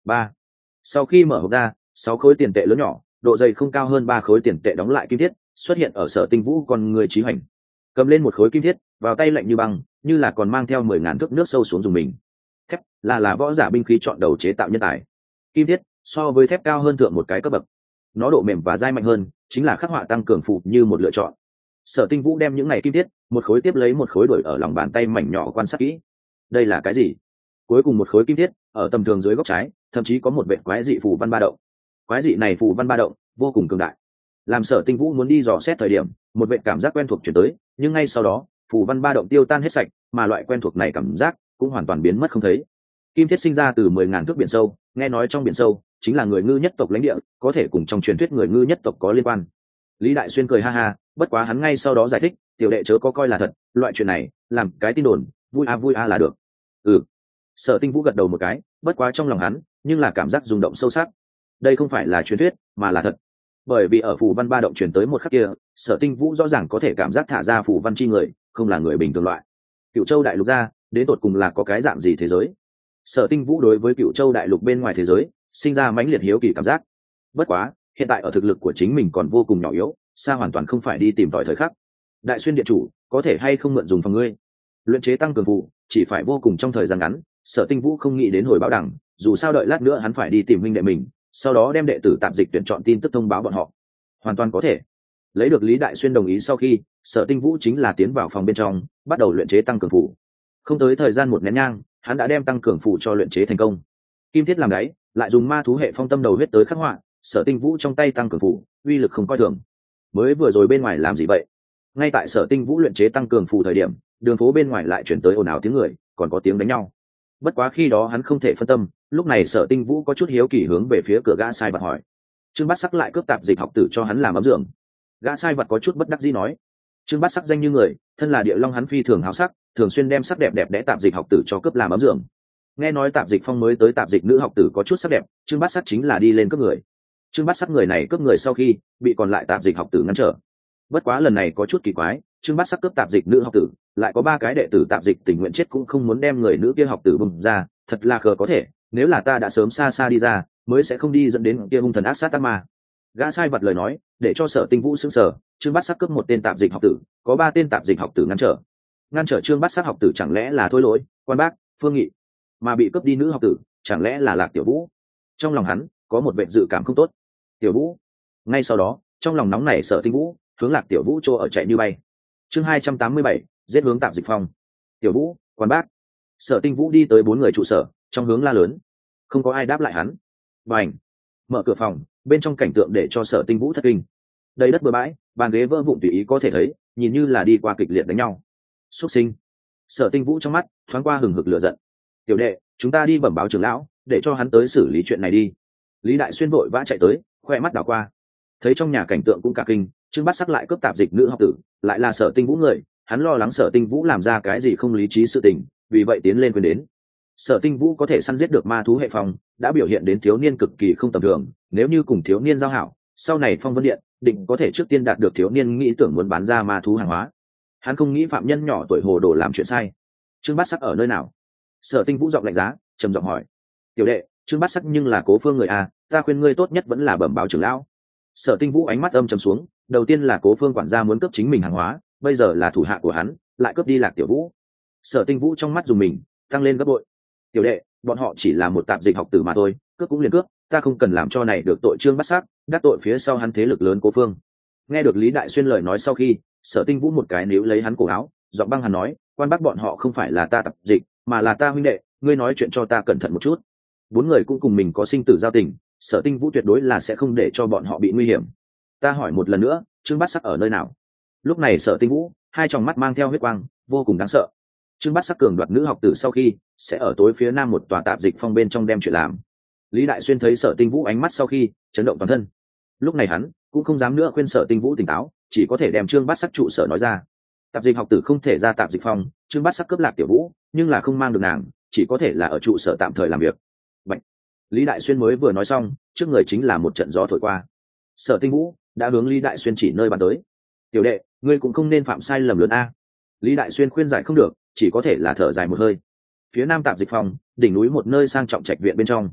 ba. Sau khi mở hộp ra, 6 khối tiền tệ lớn nhỏ, độ dày không cao hơn 3 khối tiền tệ đóng lại kim thiết xuất hiện ở Sở Tinh Vũ con người trí hoành. Cầm lên một khối kim thiết, vào tay lạnh như băng, như là còn mang theo 10.000 thước nước sâu xuống dùng mình. Thép là võ giả binh khí chọn đầu chế tạo nhân tài. Kim thiết so với thép cao hơn thượng một cái cấp bậc. Nó độ mềm và dai mạnh hơn, chính là khắc họa tăng cường phụ như một lựa chọn. Sở Tinh Vũ đem những này kim thiết, một khối tiếp lấy một khối đổi ở lòng bàn tay mảnh nhỏ quan sát kỹ. Đây là cái gì? Cuối cùng một khối kim thiết, ở tầm thường dưới góc trái, thậm chí có một vệt quái dị phù văn ba động. Quái dị này phù văn ba động, vô cùng cường đại. Làm Sở Tinh Vũ muốn đi dò xét thời điểm, một vệt cảm giác quen thuộc chuyển tới, nhưng ngay sau đó, phù văn ba động tiêu tan hết sạch, mà loại quen thuộc này cảm giác cũng hoàn toàn biến mất không thấy. Kim thiết sinh ra từ 10.000 thước biển sâu, nghe nói trong biển sâu chính là người ngư nhất tộc lãnh địa, có thể cùng trong truyền thuyết người ngư nhất tộc có liên quan. Lý Đại Xuyên cười ha ha, bất quá hắn ngay sau đó giải thích, tiểu đệ chớ có coi là thật, loại chuyện này, làm cái tin đồn, vui a là được. Sở Tinh Vũ gật đầu một cái, bất quá trong lòng hắn, nhưng là cảm giác rung động sâu sắc. Đây không phải là truyền thuyết, mà là thật. Bởi vì ở phù văn ba động truyền tới một khắc kia, Sở Tinh Vũ rõ ràng có thể cảm giác thả ra phù văn chi người, không là người bình thường loại. Cựu Châu đại lục ra, đến tột cùng là có cái dạng gì thế giới? Sở Tinh Vũ đối với Cựu Châu đại lục bên ngoài thế giới, sinh ra mãnh liệt hiếu kỳ cảm giác. Bất quá, hiện tại ở thực lực của chính mình còn vô cùng nhỏ yếu, xa hoàn toàn không phải đi tìm tòi thời khắc. Đại Xuyên điện chủ, có thể hay không mượn dùng phòng ngươi? Luyện chế tăng cường phù, chỉ phải vô cùng trong thời gian ngắn. Sở Tinh Vũ không nghĩ đến hồi báo đẳng, dù sao đợi lát nữa hắn phải đi tìm huynh đệ mình, sau đó đem đệ tử tạp dịch tuyển chọn tin tức thông báo bọn họ. Hoàn toàn có thể. Lấy được Lý Đại Xuyên đồng ý sau khi, Sở Tinh Vũ chính là tiến vào phòng bên trong, bắt đầu luyện chế tăng cường phù. Không tới thời gian một nén nhang, hắn đã đem tăng cường phù cho luyện chế thành công. Kim thiết làm đáy, lại dùng ma thú hệ phong tâm đầu huyết tới khắc họa, Sở Tinh Vũ trong tay tăng cường phù, uy lực không coi thường. Mới vừa rồi bên ngoài làm gì vậy? Ngay tại Sở Tinh Vũ luyện chế tăng cường phù thời điểm, đường phố bên ngoài lại chuyển tới ồn ào tiếng người, còn có tiếng đánh nhau. Bất quá khi đó hắn không thể phân tâm, lúc này Sở Tinh Vũ có chút hiếu kỳ hướng về phía cửa gã sai vật hỏi. Trương Bát Sắc lại cướp tạp dịch học tử cho hắn làm ấm giường. Gã sai vật có chút bất đắc dĩ nói. Trương Bát Sắc danh như người, thân là địa long hắn phi thường háo sắc, thường xuyên đem sắc đẹp đẹp đẽ tạp dịch học tử cho cướp làm ấm giường. Nghe nói tạp dịch phong mới tới tạp dịch nữ học tử có chút sắc đẹp, Trương Bát Sắc chính là đi lên cướp người. Trương Bát Sắc người này cướp người sau khi bị còn lại tạp dịch học tử ngăn trở. Bất quá lần này có chút kỳ quái, Trương Bát Sắc cướp tạp dịch nữ học tử, lại có 3 cái đệ tử tạp dịch tình nguyện chết cũng không muốn đem người nữ kia học tử bùng ra, thật là khờ có thể, nếu là ta đã sớm xa xa đi ra, mới sẽ không đi dẫn đến kia hung thần ác sát ác ma. Gã sai vật lời nói, để cho Sở Tinh Vũ sững sờ, Trương Bát Sắc cướp một tên tạp dịch học tử, có 3 tên tạp dịch học tử ngăn trở Trương Bát Sắc học tử chẳng lẽ là Thôi Lỗi, Quan Bác, Phương Nghị, mà bị cướp đi nữ học tử, chẳng lẽ là Lạc Tiểu Vũ? Trong lòng hắn có một vẻ dự cảm không tốt. Tiểu Vũ. Ngay sau đó, trong lòng nóng nảy Sở Tinh Vũ hướng Lạc Tiểu Vũ trô ở chạy như bay. Chương 287, giết hướng tạp dịch phong. Tiểu Vũ, Quan Bác. Sở Tinh Vũ đi tới 4 người trụ sở, trong hướng la lớn. Không có ai đáp lại hắn. Bành. Mở cửa phòng, bên trong cảnh tượng để cho Sở Tinh Vũ thất kinh. Đầy đất bừa bãi, bàn ghế vỡ vụn tùy ý có thể thấy, nhìn như là đi qua kịch liệt đánh nhau. Súc sinh. Sở Tinh Vũ trong mắt thoáng qua hừng hực lửa giận. Tiểu đệ, chúng ta đi bẩm báo trưởng lão, để cho hắn tới xử lý chuyện này đi. Lý Đại Xuyên vội vã chạy tới, khoe mắt đảo qua, thấy trong nhà cảnh tượng cũng cả kinh. Trương Bát Sắc lại cướp tạp dịch nữ học tử, lại là Sở Tinh Vũ người, hắn lo lắng Sở Tinh Vũ làm ra cái gì không lý trí sự tình, vì vậy tiến lên khuyên đến. Sở Tinh Vũ có thể săn giết được ma thú hệ phong, đã biểu hiện đến thiếu niên cực kỳ không tầm thường, nếu như cùng thiếu niên giao hảo, sau này Phong Vân Điện định có thể trước tiên đạt được thiếu niên nghĩ tưởng muốn bán ra ma thú hàng hóa. Hắn không nghĩ phạm nhân nhỏ tuổi hồ đồ làm chuyện sai. Trương Bát Sắc ở nơi nào? Sở Tinh Vũ giọng lạnh giá, trầm giọng hỏi. Tiểu đệ, Trương Bát Sắc nhưng là Cố Phương người à, ta khuyên ngươi tốt nhất vẫn là bẩm báo trưởng lão. Sở Tinh Vũ ánh mắt âm trầm xuống, đầu tiên là Cố Phương quản gia muốn cướp chính mình hàng hóa, bây giờ là thủ hạ của hắn lại cướp đi Lạc Tiểu Vũ. Sở Tinh Vũ trong mắt dùng mình tăng lên gấp bội. Tiểu đệ, bọn họ chỉ là một tạp dịch học tử mà thôi, cướp cũng liền cướp, ta không cần làm cho này được tội Trương Bát Sắc, đắc tội phía sau hắn thế lực lớn Cố Phương. Nghe được Lý Đại Xuyên lời nói sau khi, Sở Tinh Vũ một cái níu lấy hắn cổ áo, giọng băng hắn nói, Quan Bác bọn họ không phải là ta tạp dịch, mà là ta huynh đệ, ngươi nói chuyện cho ta cẩn thận một chút. 4 người cũng cùng mình có sinh tử giao tình, Sở Tinh Vũ tuyệt đối là sẽ không để cho bọn họ bị nguy hiểm. Ta hỏi một lần nữa, Trương Bát Sắc ở nơi nào? Lúc này Sở Tinh Vũ hai tròng mắt mang theo huyết quang, vô cùng đáng sợ. Trương Bát Sắc cường đoạt nữ học tử sau khi sẽ ở tối phía nam một tòa tạp dịch phong bên trong đem chuyện làm. Lý Đại Xuyên thấy Sở Tinh Vũ ánh mắt sau khi chấn động toàn thân. Lúc này hắn cũng không dám nữa khuyên Sở Tinh Vũ tỉnh táo, chỉ có thể đem Trương Bát Sắc trụ sở nói ra. Tạp dịch học tử không thể ra tạp dịch phong, Trương Bát Sắc cướp Lạc Tiểu Vũ, nhưng là không mang được nàng, chỉ có thể là ở trụ sở tạm thời làm việc. Vậy, Lý Đại Xuyên mới vừa nói xong, trước người chính là một trận gió thổi qua. Sở Tinh Vũ đã hướng Lý Đại Xuyên chỉ nơi bàn tới. Tiểu đệ, ngươi cũng không nên phạm sai lầm lớn a. Lý Đại Xuyên khuyên giải không được, chỉ có thể là thở dài một hơi. Phía nam tạp dịch phòng, đỉnh núi một nơi sang trọng trạch viện bên trong.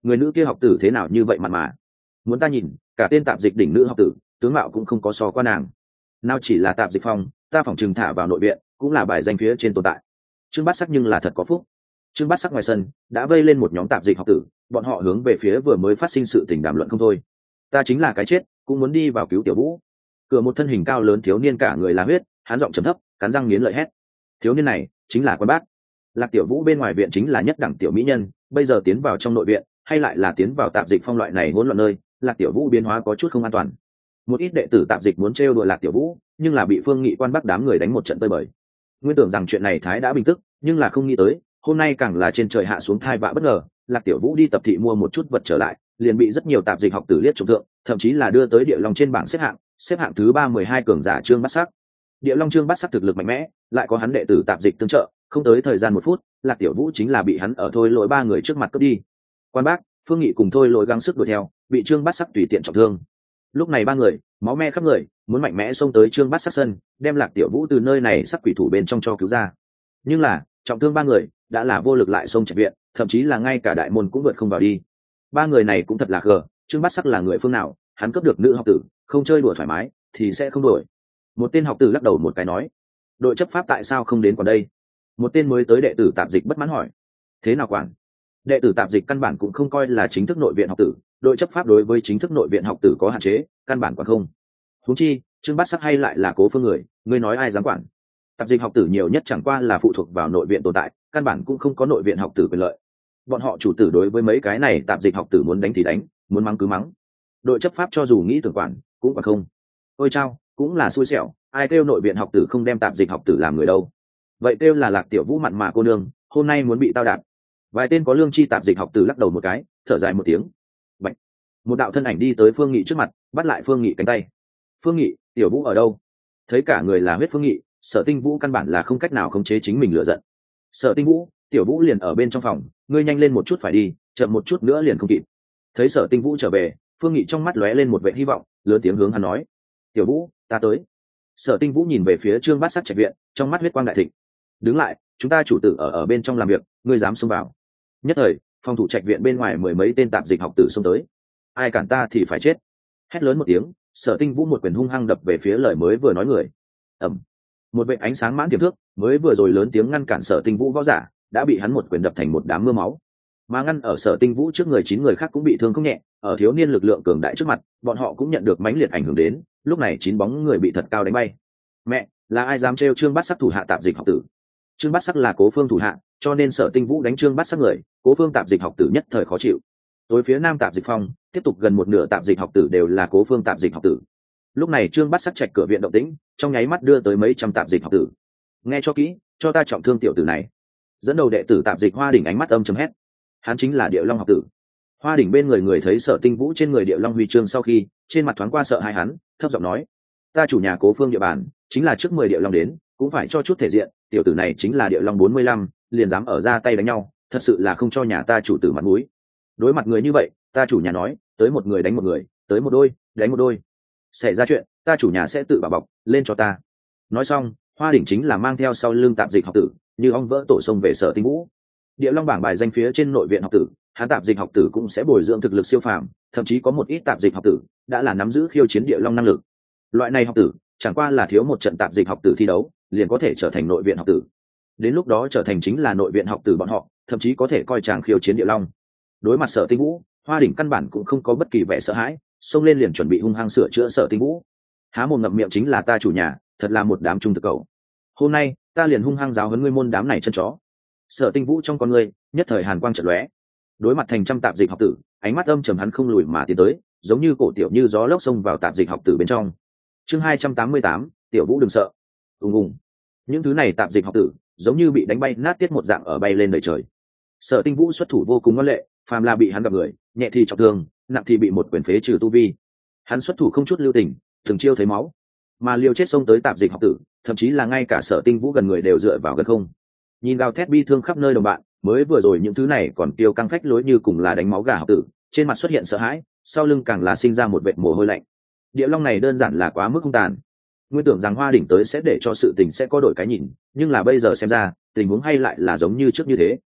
người nữ kia học tử thế nào như vậy mà muốn ta nhìn cả tên tạp dịch đỉnh nữ học tử tướng mạo cũng không có so qua nàng, nào chỉ là tạp dịch phong, ta phỏng chừng thả vào nội viện cũng là bài danh phía trên tồn tại. Trương Bát Sắc nhưng là thật có phúc. Trương Bát Sắc ngoài sân đã vây lên một nhóm tạp dịch học tử, bọn họ hướng về phía vừa mới phát sinh sự tình đàm luận không thôi. Ta chính là cái chết cũng muốn đi vào cứu Tiểu Vũ. Cửa một thân hình cao lớn thiếu niên cả người là huyết, hắn giọng trầm thấp, cắn răng nghiến lợi hét. Thiếu niên này chính là Quan Bác. Lạc Tiểu Vũ bên ngoài viện chính là nhất đẳng tiểu mỹ nhân, bây giờ tiến vào trong nội viện hay lại là tiến vào tạp dịch phong loại này hỗn loạn nơi, Lạc Tiểu Vũ biến hóa có chút không an toàn. Một ít đệ tử tạp dịch muốn trêu đùa Lạc Tiểu Vũ, nhưng là bị Phương Nghị Quan Bắc đám người đánh một trận tơi bời. Nguyên tưởng rằng chuyện này thái đã bình tức, nhưng là không nghĩ tới hôm nay càng là trên trời hạ xuống thai vạ bất ngờ. Lạc Tiểu Vũ đi tập thị mua một chút vật trở lại, liền bị rất nhiều tạp dịch học tử liếc trục thượng, thậm chí là đưa tới Địa Long trên bảng xếp hạng thứ 312 cường giả Trương Bát Sắc. Địa Long Trương Bát Sắc thực lực mạnh mẽ, lại có hắn đệ tử tạp dịch tương trợ, không tới thời gian 1 phút, Lạc Tiểu Vũ chính là bị hắn ở thôi lỗi 3 người trước mặt cướp đi. Quan Bác, Phương Nghị cùng thôi lỗi gắng sức đuổi theo, bị Trương Bát Sắc tùy tiện trọng thương. Lúc này 3 người máu me khắp người, muốn mạnh mẽ xông tới Trương Bát Sắc sân, đem Lạc Tiểu Vũ từ nơi này sắc quỷ thủ bên trong cho cứu ra. Nhưng là trọng thương 3 người đã là vô lực lại xông trạch viện, thậm chí là ngay cả đại môn cũng vượt không vào đi. 3 người này cũng thật là gờ, Trương Bát Sắc là người phương nào, hắn cướp được nữ học tử, không chơi đùa thoải mái thì sẽ không đuổi. Một tên học tử lắc đầu một cái nói, đội chấp pháp tại sao không đến còn đây? Một tên mới tới đệ tử tạp dịch bất mãn hỏi, thế nào quản? Đệ tử tạp dịch căn bản cũng không coi là chính thức nội viện học tử, đội chấp pháp đối với chính thức nội viện học tử có hạn chế, căn bản quản không. Huống chi Trương Bát Sắc hay lại là Cố Phương người, ngươi nói ai dám quản? Tạp dịch học tử nhiều nhất chẳng qua là phụ thuộc vào nội viện tồn tại, căn bản cũng không có nội viện học tử quyền lợi. Bọn họ chủ tử đối với mấy cái này tạp dịch học tử muốn đánh thì đánh, muốn mắng cứ mắng. Đội chấp pháp cho dù nghĩ tưởng quản cũng quản không. Ôi chao, cũng là xui xẻo, ai kêu nội viện học tử không đem tạp dịch học tử làm người đâu? Vậy kêu là Lạc Tiểu Vũ mặn mà cô nương, hôm nay muốn bị tao đạp. Vài tên có lương chi tạp dịch học tử lắc đầu một cái, thở dài một tiếng. Bạch. Một đạo thân ảnh đi tới Phương Nghị trước mặt, bắt lại Phương Nghị cánh tay. Phương Nghị, Tiểu Vũ ở đâu? Thấy cả người là huyết Phương Nghị, Sở Tinh Vũ căn bản là không cách nào khống chế chính mình lựa giận. Sở Tinh Vũ, Tiểu Vũ liền ở bên trong phòng, ngươi nhanh lên một chút phải đi, chậm một chút nữa liền không kịp. Thấy Sở Tinh Vũ trở về, Phương Nghị trong mắt lóe lên một vẻ hy vọng, lớn tiếng hướng hắn nói, Tiểu Vũ, ta tới. Sở Tinh Vũ nhìn về phía Trương Bát Sắc trạch viện, trong mắt huyết quang đại thịnh. Đứng lại, chúng ta chủ tử ở bên trong làm việc, ngươi dám xông vào? Nhất thời phòng thủ trạch viện bên ngoài 10 mấy tên tạp dịch học tử xông tới, ai cản ta thì phải chết. Hét lớn một tiếng, Sở Tinh Vũ một quyền hung hăng đập về phía lời mới vừa nói người. Ầm. Một vệt ánh sáng mãn tiềm thước mới vừa rồi lớn tiếng ngăn cản Sở Tinh Vũ võ giả, đã bị hắn một quyền đập thành một đám mưa máu. Mà ngăn ở Sở Tinh Vũ trước người 9 người khác cũng bị thương không nhẹ, ở thiếu niên lực lượng cường đại trước mặt, bọn họ cũng nhận được mãnh liệt ảnh hưởng đến, lúc này 9 bóng người bị thật cao đánh bay. Mẹ, là ai dám trêu Trương Bát Sắc thủ hạ tạp dịch học tử? Trương Bát Sắc là Cố Phương thủ hạ, cho nên Sở Tinh Vũ đánh Trương Bát Sắc người, Cố Phương tạp dịch học tử nhất thời khó chịu. Tối phía nam tạp dịch phong, tiếp tục gần một nửa tạp dịch học tử đều là Cố Phương tạp dịch học tử. Lúc này Trương Bát Sắc trạch cửa viện động tĩnh, trong nháy mắt đưa tới mấy trăm tạp dịch học tử. Nghe cho kỹ, cho ta trọng thương tiểu tử này. Dẫn đầu đệ tử tạp dịch Hoa Đỉnh ánh mắt âm trầm hét. Hắn chính là Địa Long học tử. Hoa Đỉnh bên người thấy Sở Tinh Vũ trên người Địa Long huy chương sau khi, trên mặt thoáng qua sợ hãi hắn, thấp giọng nói, ta chủ nhà Cố Phương địa bàn, chính là trước 10 Địa Long đến, cũng phải cho chút thể diện, tiểu tử này chính là Địa Long 45, liền dám ở ra tay đánh nhau, thật sự là không cho nhà ta chủ tử mặt mũi. Đối mặt người như vậy, ta chủ nhà nói, tới một người đánh một người, tới một đôi đánh một đôi, xảy ra chuyện ta chủ nhà sẽ tự bảo bọc lên cho ta. Nói xong, Hoa Đỉnh chính là mang theo sau lưng tạp dịch học tử, như ong vỡ tổ sông về Sở Tinh Vũ. Địa Long bảng bài danh phía trên nội viện học tử, hắn tạp dịch học tử cũng sẽ bồi dưỡng thực lực siêu phàm, thậm chí có một ít tạp dịch học tử đã là nắm giữ khiêu chiến Địa Long năng lực. Loại này học tử chẳng qua là thiếu một trận tạp dịch học tử thi đấu, liền có thể trở thành nội viện học tử. Đến lúc đó trở thành chính là nội viện học tử bọn họ, thậm chí có thể coi chàng khiêu chiến Địa Long. Đối mặt Sở Tinh Vũ, Hoa Đỉnh căn bản cũng không có bất kỳ vẻ sợ hãi, xông lên liền chuẩn bị hung hăng sửa chữa Sở Tinh Vũ. Há mồm ngậm miệng chính là ta chủ nhà, thật là một đám trung thực cầu. Hôm nay ta liền hung hăng giáo huấn ngươi môn đám này chân chó. Sở Tinh Vũ trong con ngươi nhất thời hàn quang chợt lóe. Đối mặt thành trăm tạp dịch học tử, ánh mắt âm trầm hắn không lùi mà tiến tới, giống như cổ tiểu như gió lốc xông vào tạp dịch học tử bên trong. Chương 288, Tiểu Vũ đừng sợ. Ùng ùng. Những thứ này tạp dịch học tử giống như bị đánh bay nát tiết một dạng ở bay lên đời trời. Sở Tinh Vũ xuất thủ vô cùng ngoan lệ, phàm là bị hắn gặp người, nhẹ thì trọng thương, nặng thì bị một quyền phế trừ tu vi. Hắn xuất thủ không chút lưu tình, từng chiêu thấy máu, mà liều chết xông tới tạp dịch học tử, thậm chí là ngay cả Sở Tinh Vũ gần người đều dựa vào gần không. Nhìn gào thét bi thương khắp nơi đồng bạn, mới vừa rồi những thứ này còn tiêu căng phách lối như cùng là đánh máu gà học tử, trên mặt xuất hiện sợ hãi, sau lưng càng là sinh ra một vệt mồ hôi lạnh. Địa Long này đơn giản là quá mức hung tàn. Nguyên tưởng rằng Hoa Đỉnh tới sẽ để cho sự tình sẽ có đổi cái nhìn, nhưng là bây giờ xem ra, tình huống hay lại là giống như trước như thế.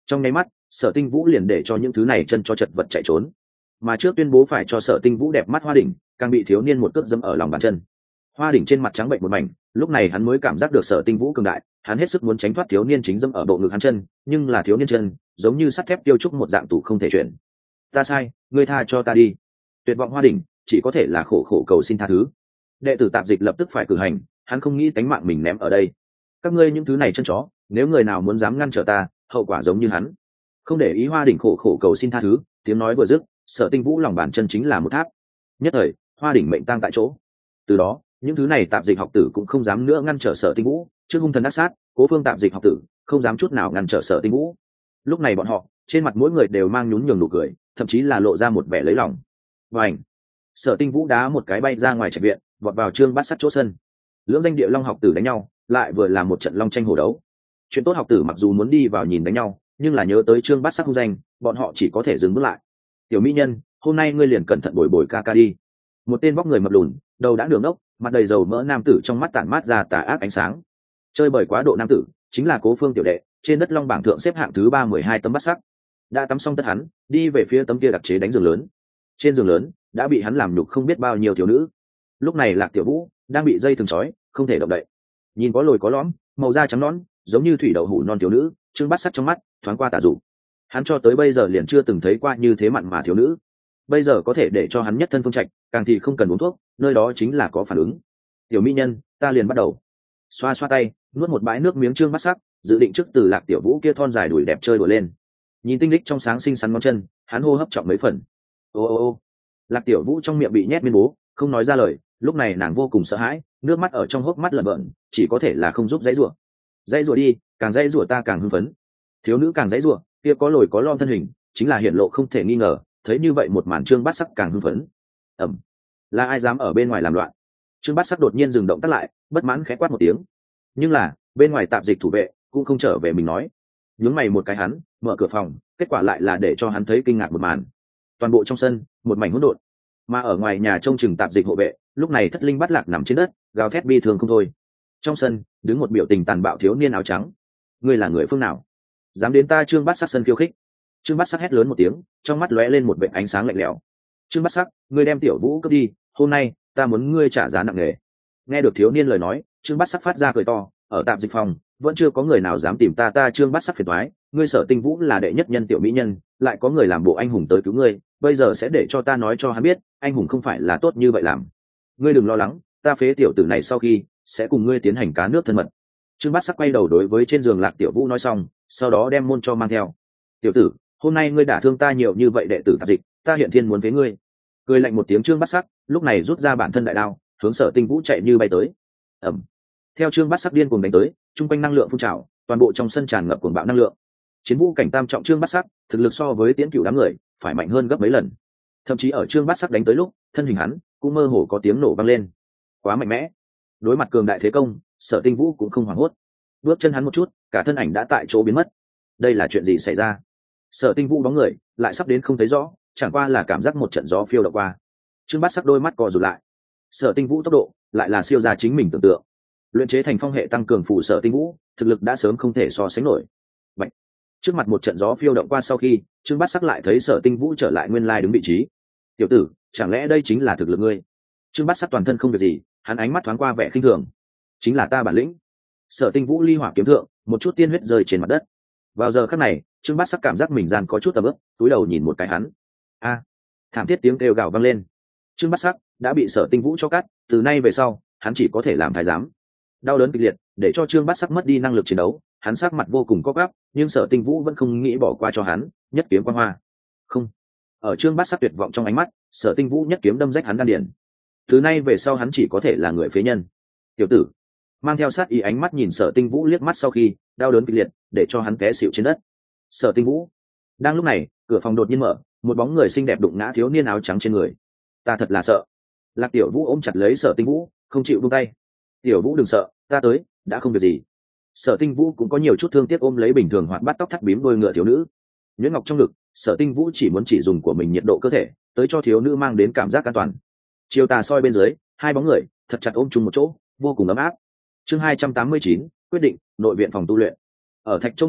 Trong nháy mắt Sở Tinh Vũ liền để cho những thứ này chân cho chật vật chạy trốn, mà trước tuyên bố phải cho Sở Tinh Vũ đẹp mắt Hoa Đỉnh càng bị thiếu niên một cước dẫm ở lòng bàn chân. Hoa Đỉnh trên mặt trắng bệnh một mảnh, lúc này hắn mới cảm giác được Sở Tinh Vũ cường đại, hắn hết sức muốn tránh thoát thiếu niên chính dẫm ở bộ ngực hắn chân, nhưng là thiếu niên chân giống như sắt thép tiêu trúc một dạng tủ không thể chuyển. Ta sai, ngươi tha cho ta đi. Tuyệt vọng Hoa Đỉnh chỉ có thể là khổ khổ cầu xin tha thứ. Đệ tử tạp dịch lập tức phải cử hành, hắn không nghĩ tánh mạng mình ném ở đây. Các ngươi những thứ này chân chó, nếu người nào muốn dám ngăn trở ta, hậu quả giống như hắn. Không để ý Hoa Đỉnh khổ khổ cầu xin tha thứ, tiếng nói vừa dứt, Sở Tinh Vũ lòng bàn chân chính là một tháp. Nhất thời, Hoa Đỉnh mệnh tang tại chỗ. Từ đó, những thứ này tạp dịch học tử cũng không dám nữa ngăn trở Sở Tinh Vũ, trước hung thần ác sát, Cố Phương tạp dịch học tử không dám chút nào ngăn trở Sở Tinh Vũ. Lúc này bọn họ, trên mặt mỗi người đều mang nhún nhường nụ cười, thậm chí là lộ ra một vẻ lấy lòng. Vành, Sở Tinh Vũ đá một cái bay ra ngoài trạch viện, vọt vào Trương Bát Sắt chỗ sân. Lưỡng danh địa long học tử đánh nhau, lại vừa là một trận long tranh hổ đấu. Chuyện tốt học tử mặc dù muốn đi vào nhìn đánh nhau, nhưng là nhớ tới Trương Bát Sắt hung danh, bọn họ chỉ có thể dừng bước lại. Tiểu mỹ nhân, hôm nay ngươi liền cẩn thận bồi bồi ca ca đi. Một tên vóc người mập lùn, đầu đã đường ốc, mặt đầy dầu mỡ nam tử trong mắt tản mát ra tà ác ánh sáng. Chơi bời quá độ nam tử chính là Cố Phương tiểu đệ, trên đất long bảng thượng xếp hạng thứ 312 tấm bát sắc. Đã tắm xong tất hắn đi về phía tấm kia đặc chế đánh giường lớn. Trên giường lớn đã bị hắn làm nhục không biết bao nhiêu thiếu nữ. Lúc này Lạc Tiểu Vũ đang bị dây thừng trói, không thể động đậy. Nhìn có lồi có lõm, màu da trắng nõn, giống như thủy đậu hủ non thiếu nữ, Trương Bát Sắc trong mắt thoáng qua tà dụ. Hắn cho tới bây giờ liền chưa từng thấy qua như thế mặn mà thiếu nữ. Bây giờ có thể để cho hắn nhất thân phương trạch, càng thì không cần uống thuốc, nơi đó chính là có phản ứng. Tiểu mỹ nhân, ta liền bắt đầu. Xoa xoa tay, nuốt một bãi nước miếng Trương Bát Sắc, dự định trước từ Lạc Tiểu Vũ kia thon dài đùi đẹp chơi đùa lên. Nhìn tinh lịch trong sáng xinh xắn ngón chân, hắn hô hấp trọng mấy phần. Ô ô ô. Lạc Tiểu Vũ trong miệng bị nhét miên bố, không nói ra lời, lúc này nàng vô cùng sợ hãi, nước mắt ở trong hốc mắt lợn bợn, chỉ có thể là không giúp dãy rủa. Dãy rủa đi, càng dãy rủa ta càng hưng phấn. Thiếu nữ càng dãy rủa, kia có lồi có lõm thân hình, chính là hiện lộ không thể nghi ngờ, thấy như vậy một màn Trương Bát Sắc càng hưng phấn. Ầm. Là ai dám ở bên ngoài làm loạn? Trương Bát Sắc đột nhiên dừng động tác lại, bất mãn khẽ quát một tiếng. Nhưng là, bên ngoài tạp dịch thủ vệ cũng không trở về mình nói. Nhướng mày một cái hắn, mở cửa phòng, kết quả lại là để cho hắn thấy kinh ngạc một màn. Toàn bộ trong sân, một mảnh hỗn độn. Mà ở ngoài nhà trông chừng tạp dịch hộ vệ, lúc này thất linh bắt lạc nằm trên đất, gào thét bi thường không thôi. Trong sân, đứng một biểu tình tàn bạo thiếu niên áo trắng. Ngươi là người phương nào? Dám đến ta Trương Bát Sắc sân khiêu khích? Trương Bát Sắc hét lớn một tiếng, trong mắt lóe lên một vệt ánh sáng lạnh lẽo. Trương Bát Sắc, ngươi đem Tiểu Vũ cướp đi, hôm nay ta muốn ngươi trả giá nặng nề. Nghe được thiếu niên lời nói, Trương Bát Sắc phát ra cười to, ở tạp dịch phòng vẫn chưa có người nào dám tìm ta Trương Bát Sắc phiền toái, ngươi Sở Tinh Vũ là đệ nhất nhân tiểu mỹ nhân, lại có người làm bộ anh hùng tới cứu ngươi, bây giờ sẽ để cho ta nói cho hắn biết, anh hùng không phải là tốt như vậy làm. Ngươi đừng lo lắng, ta phế tiểu tử này sau khi sẽ cùng ngươi tiến hành cá nước thân mật. Trương Bát Sắc quay đầu đối với trên giường Lạc Tiểu Vũ nói xong, sau đó đem môn cho mang theo. Tiểu tử, hôm nay ngươi đả thương ta nhiều như vậy đệ tử tạp dịch, ta hiện thiên muốn với ngươi. Cười lạnh một tiếng Trương Bát Sắc, lúc này rút ra bản thân đại đao, hướng Sở Tinh Vũ chạy như bay tới. Ầm. Theo Trương Bát Sắc điên cuồng đánh tới, trung quanh năng lượng phun trào, toàn bộ trong sân tràn ngập cuồng bạo năng lượng. Chiến vũ cảnh tam trọng Trương Bát Sắc, thực lực so với Tiễn Cửu đám người phải mạnh hơn gấp mấy lần. Thậm chí ở Trương Bát Sắc đánh tới lúc, thân hình hắn cũng mơ hồ có tiếng nổ vang lên. Quá mạnh mẽ. Đối mặt cường đại thế công, Sở Tinh Vũ cũng không hoảng hốt. Bước chân hắn một chút, cả thân ảnh đã tại chỗ biến mất. Đây là chuyện gì xảy ra? Sở Tinh Vũ bóng người lại sắp đến không thấy rõ, chẳng qua là cảm giác một trận gió phiêu đậu qua. Trương Bát Sắc đôi mắt co rụt lại. Sở Tinh Vũ tốc độ lại là siêu ra chính mình tưởng tượng. Luyện chế thành phong hệ tăng cường phụ Sở Tinh Vũ, thực lực đã sớm không thể so sánh nổi. Bạch. Trước mặt một trận gió phiêu động qua sau khi, Trương Bát Sắc lại thấy Sở Tinh Vũ trở lại nguyên lai đứng vị trí. Tiểu tử, chẳng lẽ đây chính là thực lực ngươi? Trương Bát Sắc toàn thân không việc gì, hắn ánh mắt thoáng qua vẻ khinh thường. Chính là ta bản lĩnh. Sở Tinh Vũ ly hỏa kiếm thượng, một chút tiên huyết rơi trên mặt đất. Vào giờ khắc này, Trương Bát Sắc cảm giác mình gian có chút tầm ướp, túi đầu nhìn một cái hắn. A! Thảm thiết tiếng kêu gào vang lên. Trương Bát Sắc đã bị Sở Tinh Vũ cho cắt, từ nay về sau, hắn chỉ có thể làm thái giám. Đau đớn kịch liệt, để cho Trương Bát Sắc mất đi năng lực chiến đấu, hắn sắc mặt vô cùng co quắp, nhưng Sở Tinh Vũ vẫn không nghĩ bỏ qua cho hắn, nhất kiếm quang hoa. Không. Ở Trương Bát Sắc tuyệt vọng trong ánh mắt, Sở Tinh Vũ nhất kiếm đâm rách hắn đan điền. Từ nay về sau hắn chỉ có thể là người phế nhân. Tiểu tử, mang theo sát ý ánh mắt nhìn Sở Tinh Vũ liếc mắt sau khi, đau đớn kịch liệt, để cho hắn té xỉu trên đất. Sở Tinh Vũ. Đang lúc này, cửa phòng đột nhiên mở, một bóng người xinh đẹp đụng ngã thiếu niên áo trắng trên người. Ta thật là sợ. Lạc Tiểu Vũ ôm chặt lấy Sở Tinh Vũ, không chịu buông tay. Tiểu Vũ đừng sợ, ta tới, đã không việc gì. Sở Tinh Vũ cũng có nhiều chút thương tiếc ôm lấy bình thường hoạt bát tóc thắt bím đôi ngựa thiếu nữ. Nhuyễn ngọc trong ngực, Sở Tinh Vũ chỉ muốn chỉ dùng của mình nhiệt độ cơ thể, tới cho thiếu nữ mang đến cảm giác an toàn. Chiều tà soi bên dưới, hai bóng người thật chặt ôm chung một chỗ, vô cùng ấm áp. Chương 289, quyết định nội viện phòng tu luyện. Ở thạch châu ngồi,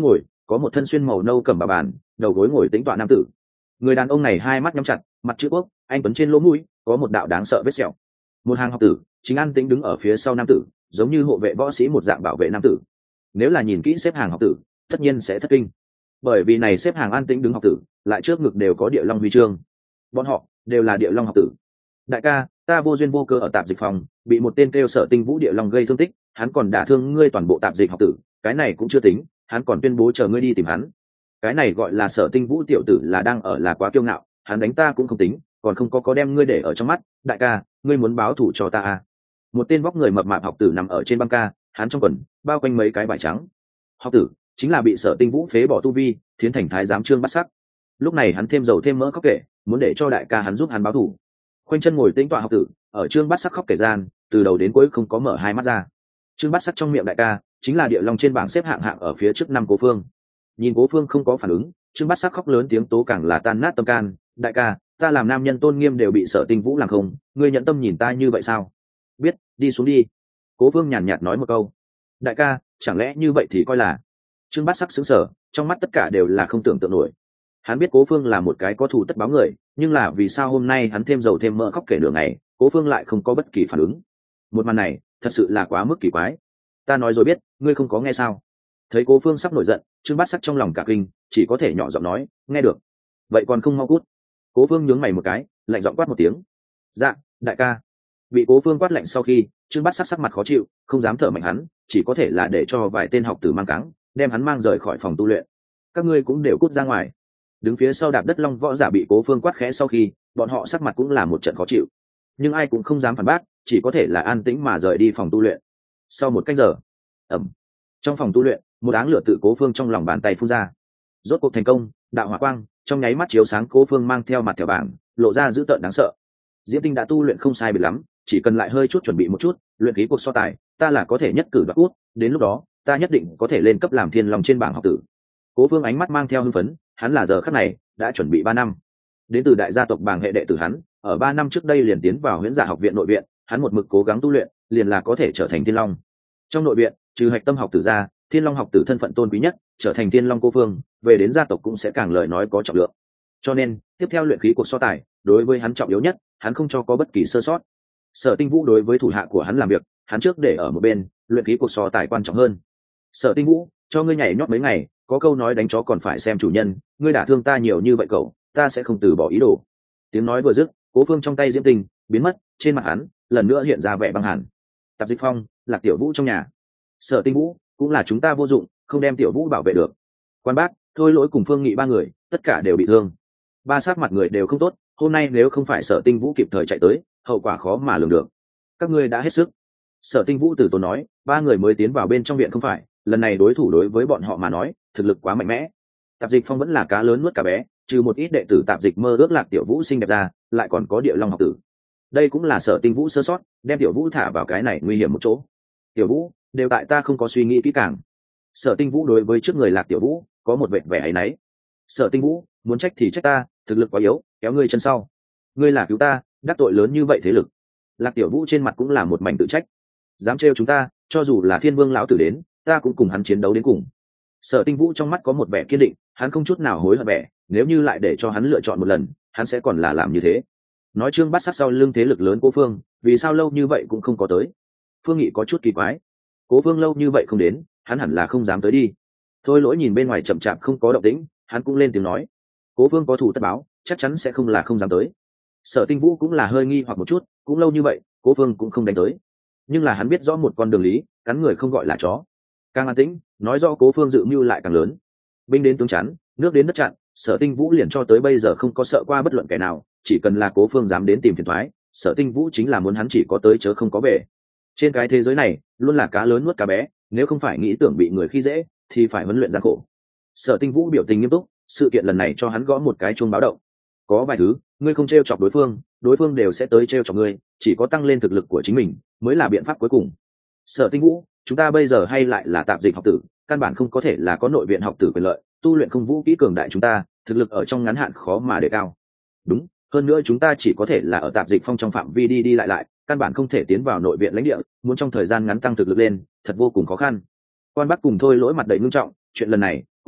có một thân xuyên màu nâu cầm bà bàn, đầu gối ngồi tĩnh tọa nam tử. Người đàn ông này hai mắt nhắm chặt, mặt chữ quốc, anh tuấn trên lỗ mũi có một đạo đáng sợ vết sẹo. Một hàng học tử chính an tĩnh đứng ở phía sau nam tử, giống như hộ vệ võ sĩ một dạng bảo vệ nam tử. Nếu là nhìn kỹ xếp hàng học tử, tất nhiên sẽ thất kinh, bởi vì này xếp hàng an tĩnh đứng học tử lại trước ngực đều có địa long huy chương, bọn họ đều là địa long học tử. Đại ca, ta vô duyên vô cơ ở tạp dịch phòng bị một tên kêu Sở Tinh Vũ địa long gây thương tích, hắn còn đả thương ngươi toàn bộ tạp dịch học tử, cái này cũng chưa tính, hắn còn tuyên bố chờ ngươi đi tìm hắn. Cái này gọi là Sở Tinh Vũ tiểu tử là đang ở là quá kiêu ngạo, hắn đánh ta cũng không tính, còn không có đem ngươi để ở trong mắt. Đại ca, ngươi muốn báo thù cho ta à? Một tên vóc người mập mạp học tử nằm ở trên băng ca, hắn trong quần bao quanh mấy cái vải trắng. Học tử chính là bị Sở Tinh Vũ phế bỏ tu vi, thiến thành thái giám Trương Bát Sắc. Lúc này hắn thêm dầu thêm mỡ khóc kể, muốn để cho đại ca hắn giúp hắn báo thù. Khoanh chân ngồi tĩnh tọa học tử ở Trương Bát Sắc khóc kể gian, từ đầu đến cuối không có mở hai mắt ra. Trương Bát Sắc trong miệng đại ca chính là địa long trên bảng xếp hạng ở phía trước năm Cố Phương. Nhìn Cố Phương không có phản ứng, Trương Bát Sắc khóc lớn tiếng tố càng là tan nát tâm can. Đại ca, ta làm nam nhân tôn nghiêm đều bị Sở Tinh Vũ làm không, ngươi nhận tâm nhìn ta như vậy sao? Biết, đi xuống đi. Cố Phương nhàn nhạt nói một câu. Đại ca, chẳng lẽ như vậy thì coi là? Trương Bát Sắc sững sờ, trong mắt tất cả đều là không tưởng tượng nổi. Hắn biết Cố Phương là một cái có thù tất báo người, nhưng là vì sao hôm nay hắn thêm dầu thêm mỡ khóc kể nửa ngày, Cố Phương lại không có bất kỳ phản ứng? Một màn này thật sự là quá mức kỳ quái. Ta nói rồi biết, ngươi không có nghe sao? Thấy Cố Phương sắp nổi giận, Trương Bát Sắc trong lòng cả kinh, chỉ có thể nhỏ giọng nói, nghe được. Vậy còn không mau cút. Cố Phương nhướng mày một cái, lạnh giọng quát một tiếng. Dạ, đại ca. Bị Cố Phương quát lạnh sau khi, Trương Bát Sắc sắc mặt khó chịu, không dám thở mạnh hắn, chỉ có thể là để cho vài tên học tử mang cáng, đem hắn mang rời khỏi phòng tu luyện. Các ngươi cũng đều cút ra ngoài. Đứng phía sau đạp đất long võ giả bị Cố Phương quát khẽ sau khi, bọn họ sắc mặt cũng là một trận khó chịu, nhưng ai cũng không dám phản bác, chỉ có thể là an tĩnh mà rời đi phòng tu luyện. Sau một canh giờ, trong phòng tu luyện, một áng lửa tự Cố Phương trong lòng bàn tay phun ra. Rốt cuộc thành công, đạo hỏa quang trong nháy mắt chiếu sáng Cố Phương mang theo mặt thẻ bảng, lộ ra dữ tợn đáng sợ. Diễm Tinh đã tu luyện không sai biệt lắm, chỉ cần lại hơi chút chuẩn bị một chút, luyện khí cuộc so tài, ta là có thể nhất cử đoạt út, đến lúc đó, ta nhất định có thể lên cấp làm thiên long trên bảng học tử. Cố Phương ánh mắt mang theo hưng phấn, hắn là giờ khắc này đã chuẩn bị 3 năm. Đến từ đại gia tộc bảng hệ đệ tử hắn, ở 3 năm trước đây liền tiến vào Huyễn Giả học viện nội viện, hắn một mực cố gắng tu luyện, liền là có thể trở thành thiên long. Trong nội viện, trừ hạch tâm học tử ra, thiên long học tử thân phận tôn quý nhất, trở thành thiên long Cố Phương, về đến gia tộc cũng sẽ càng lời nói có trọng lượng. Cho nên, tiếp theo luyện khí cuộc so tài, đối với hắn trọng yếu nhất, hắn không cho có bất kỳ sơ sót. Sở Tinh Vũ đối với thủ hạ của hắn làm việc, hắn trước để ở một bên, luyện khí cuộc so tài quan trọng hơn. Sở Tinh Vũ, cho ngươi nhảy nhót mấy ngày, có câu nói đánh chó còn phải xem chủ nhân, ngươi đả thương ta nhiều như vậy cậu, ta sẽ không từ bỏ ý đồ. Tiếng nói vừa dứt, Cố Phương trong tay diễm tinh biến mất, trên mặt hắn lần nữa hiện ra vẻ băng hàn. Tạp Dịch Phong, Lạc Tiểu Vũ trong nhà. Sở Tinh Vũ, cũng là chúng ta vô dụng, không đem Tiểu Vũ bảo vệ được. Quan Bác, Thôi Lỗi cùng Phương Nghị 3 người, tất cả đều bị thương. 3 sắc mặt người đều không tốt, hôm nay nếu không phải Sở Tinh Vũ kịp thời chạy tới, hậu quả khó mà lường được. Các ngươi đã hết sức. Sở Tinh Vũ từ tốn nói, 3 người mới tiến vào bên trong viện không phải, lần này đối thủ đối với bọn họ mà nói, thực lực quá mạnh mẽ. Tạp Dịch Phong vẫn là cá lớn nuốt cá bé, trừ một ít đệ tử Tạp Dịch mơ ước Lạc Tiểu Vũ xinh đẹp ra, lại còn có địa long học tử. Đây cũng là Sở Tinh Vũ sơ sót, đem Tiểu Vũ thả vào cái này nguy hiểm một chỗ. Tiểu Vũ, đều tại ta không có suy nghĩ kỹ càng. Sở Tinh Vũ đối với trước người Lạc Tiểu Vũ có một vẻ áy náy. Sở Tinh Vũ, muốn trách thì trách ta, thực lực quá yếu, kéo ngươi chân sau. Ngươi là cứu ta, đắc tội lớn như vậy thế lực. Lạc Tiểu Vũ trên mặt cũng là một mảnh tự trách. Dám trêu chúng ta, cho dù là Thiên Vương lão tử đến, ta cũng cùng hắn chiến đấu đến cùng. Sở Tinh Vũ trong mắt có một vẻ kiên định, hắn không chút nào hối hận vẻ, nếu như lại để cho hắn lựa chọn một lần, hắn sẽ còn là làm như thế. Nói Trương Bát Sắc sau lưng thế lực lớn Cố Phương, vì sao lâu như vậy cũng không có tới? Phương Nghị có chút kỳ quái. Cố Phương lâu như vậy không đến, hắn hẳn là không dám tới đi. Thôi Lỗi nhìn bên ngoài chậm chạp không có động tĩnh, hắn cũng lên tiếng nói, Cố Phương có thủ tất báo, chắc chắn sẽ không là không dám tới. Sở Tinh Vũ cũng là hơi nghi hoặc một chút, cũng lâu như vậy, Cố Phương cũng không đánh tới. Nhưng là hắn biết rõ một con đường lý, cắn người không gọi là chó. Càng an tĩnh, nói rõ Cố Phương dự mưu lại càng lớn. Binh đến tướng chắn, nước đến đất chặn, Sở Tinh Vũ liền cho tới bây giờ không có sợ qua bất luận kẻ nào, chỉ cần là Cố Phương dám đến tìm phiền toái, Sở Tinh Vũ chính là muốn hắn chỉ có tới chớ không có về. Trên cái thế giới này, luôn là cá lớn nuốt cá bé, nếu không phải nghĩ tưởng bị người khi dễ, thì phải huấn luyện gian khổ. Sở Tinh Vũ biểu tình nghiêm túc, sự kiện lần này cho hắn gõ một cái chuông báo động. Có vài thứ, ngươi không trêu chọc đối phương đều sẽ tới trêu chọc ngươi, chỉ có tăng lên thực lực của chính mình mới là biện pháp cuối cùng. Sở Tinh Vũ, chúng ta bây giờ hay lại là tạp dịch học tử, căn bản không có thể là có nội viện học tử quyền lợi, tu luyện không vũ kỹ cường đại chúng ta, thực lực ở trong ngắn hạn khó mà đề cao. Đúng, hơn nữa chúng ta chỉ có thể là ở tạp dịch phong trong phạm vi đi đi lại, căn bản không thể tiến vào nội viện lãnh địa, muốn trong thời gian ngắn tăng thực lực lên, thật vô cùng khó khăn. Quan Bắc cùng Thôi Lỗi mặt đầy nghiêm trọng, chuyện lần này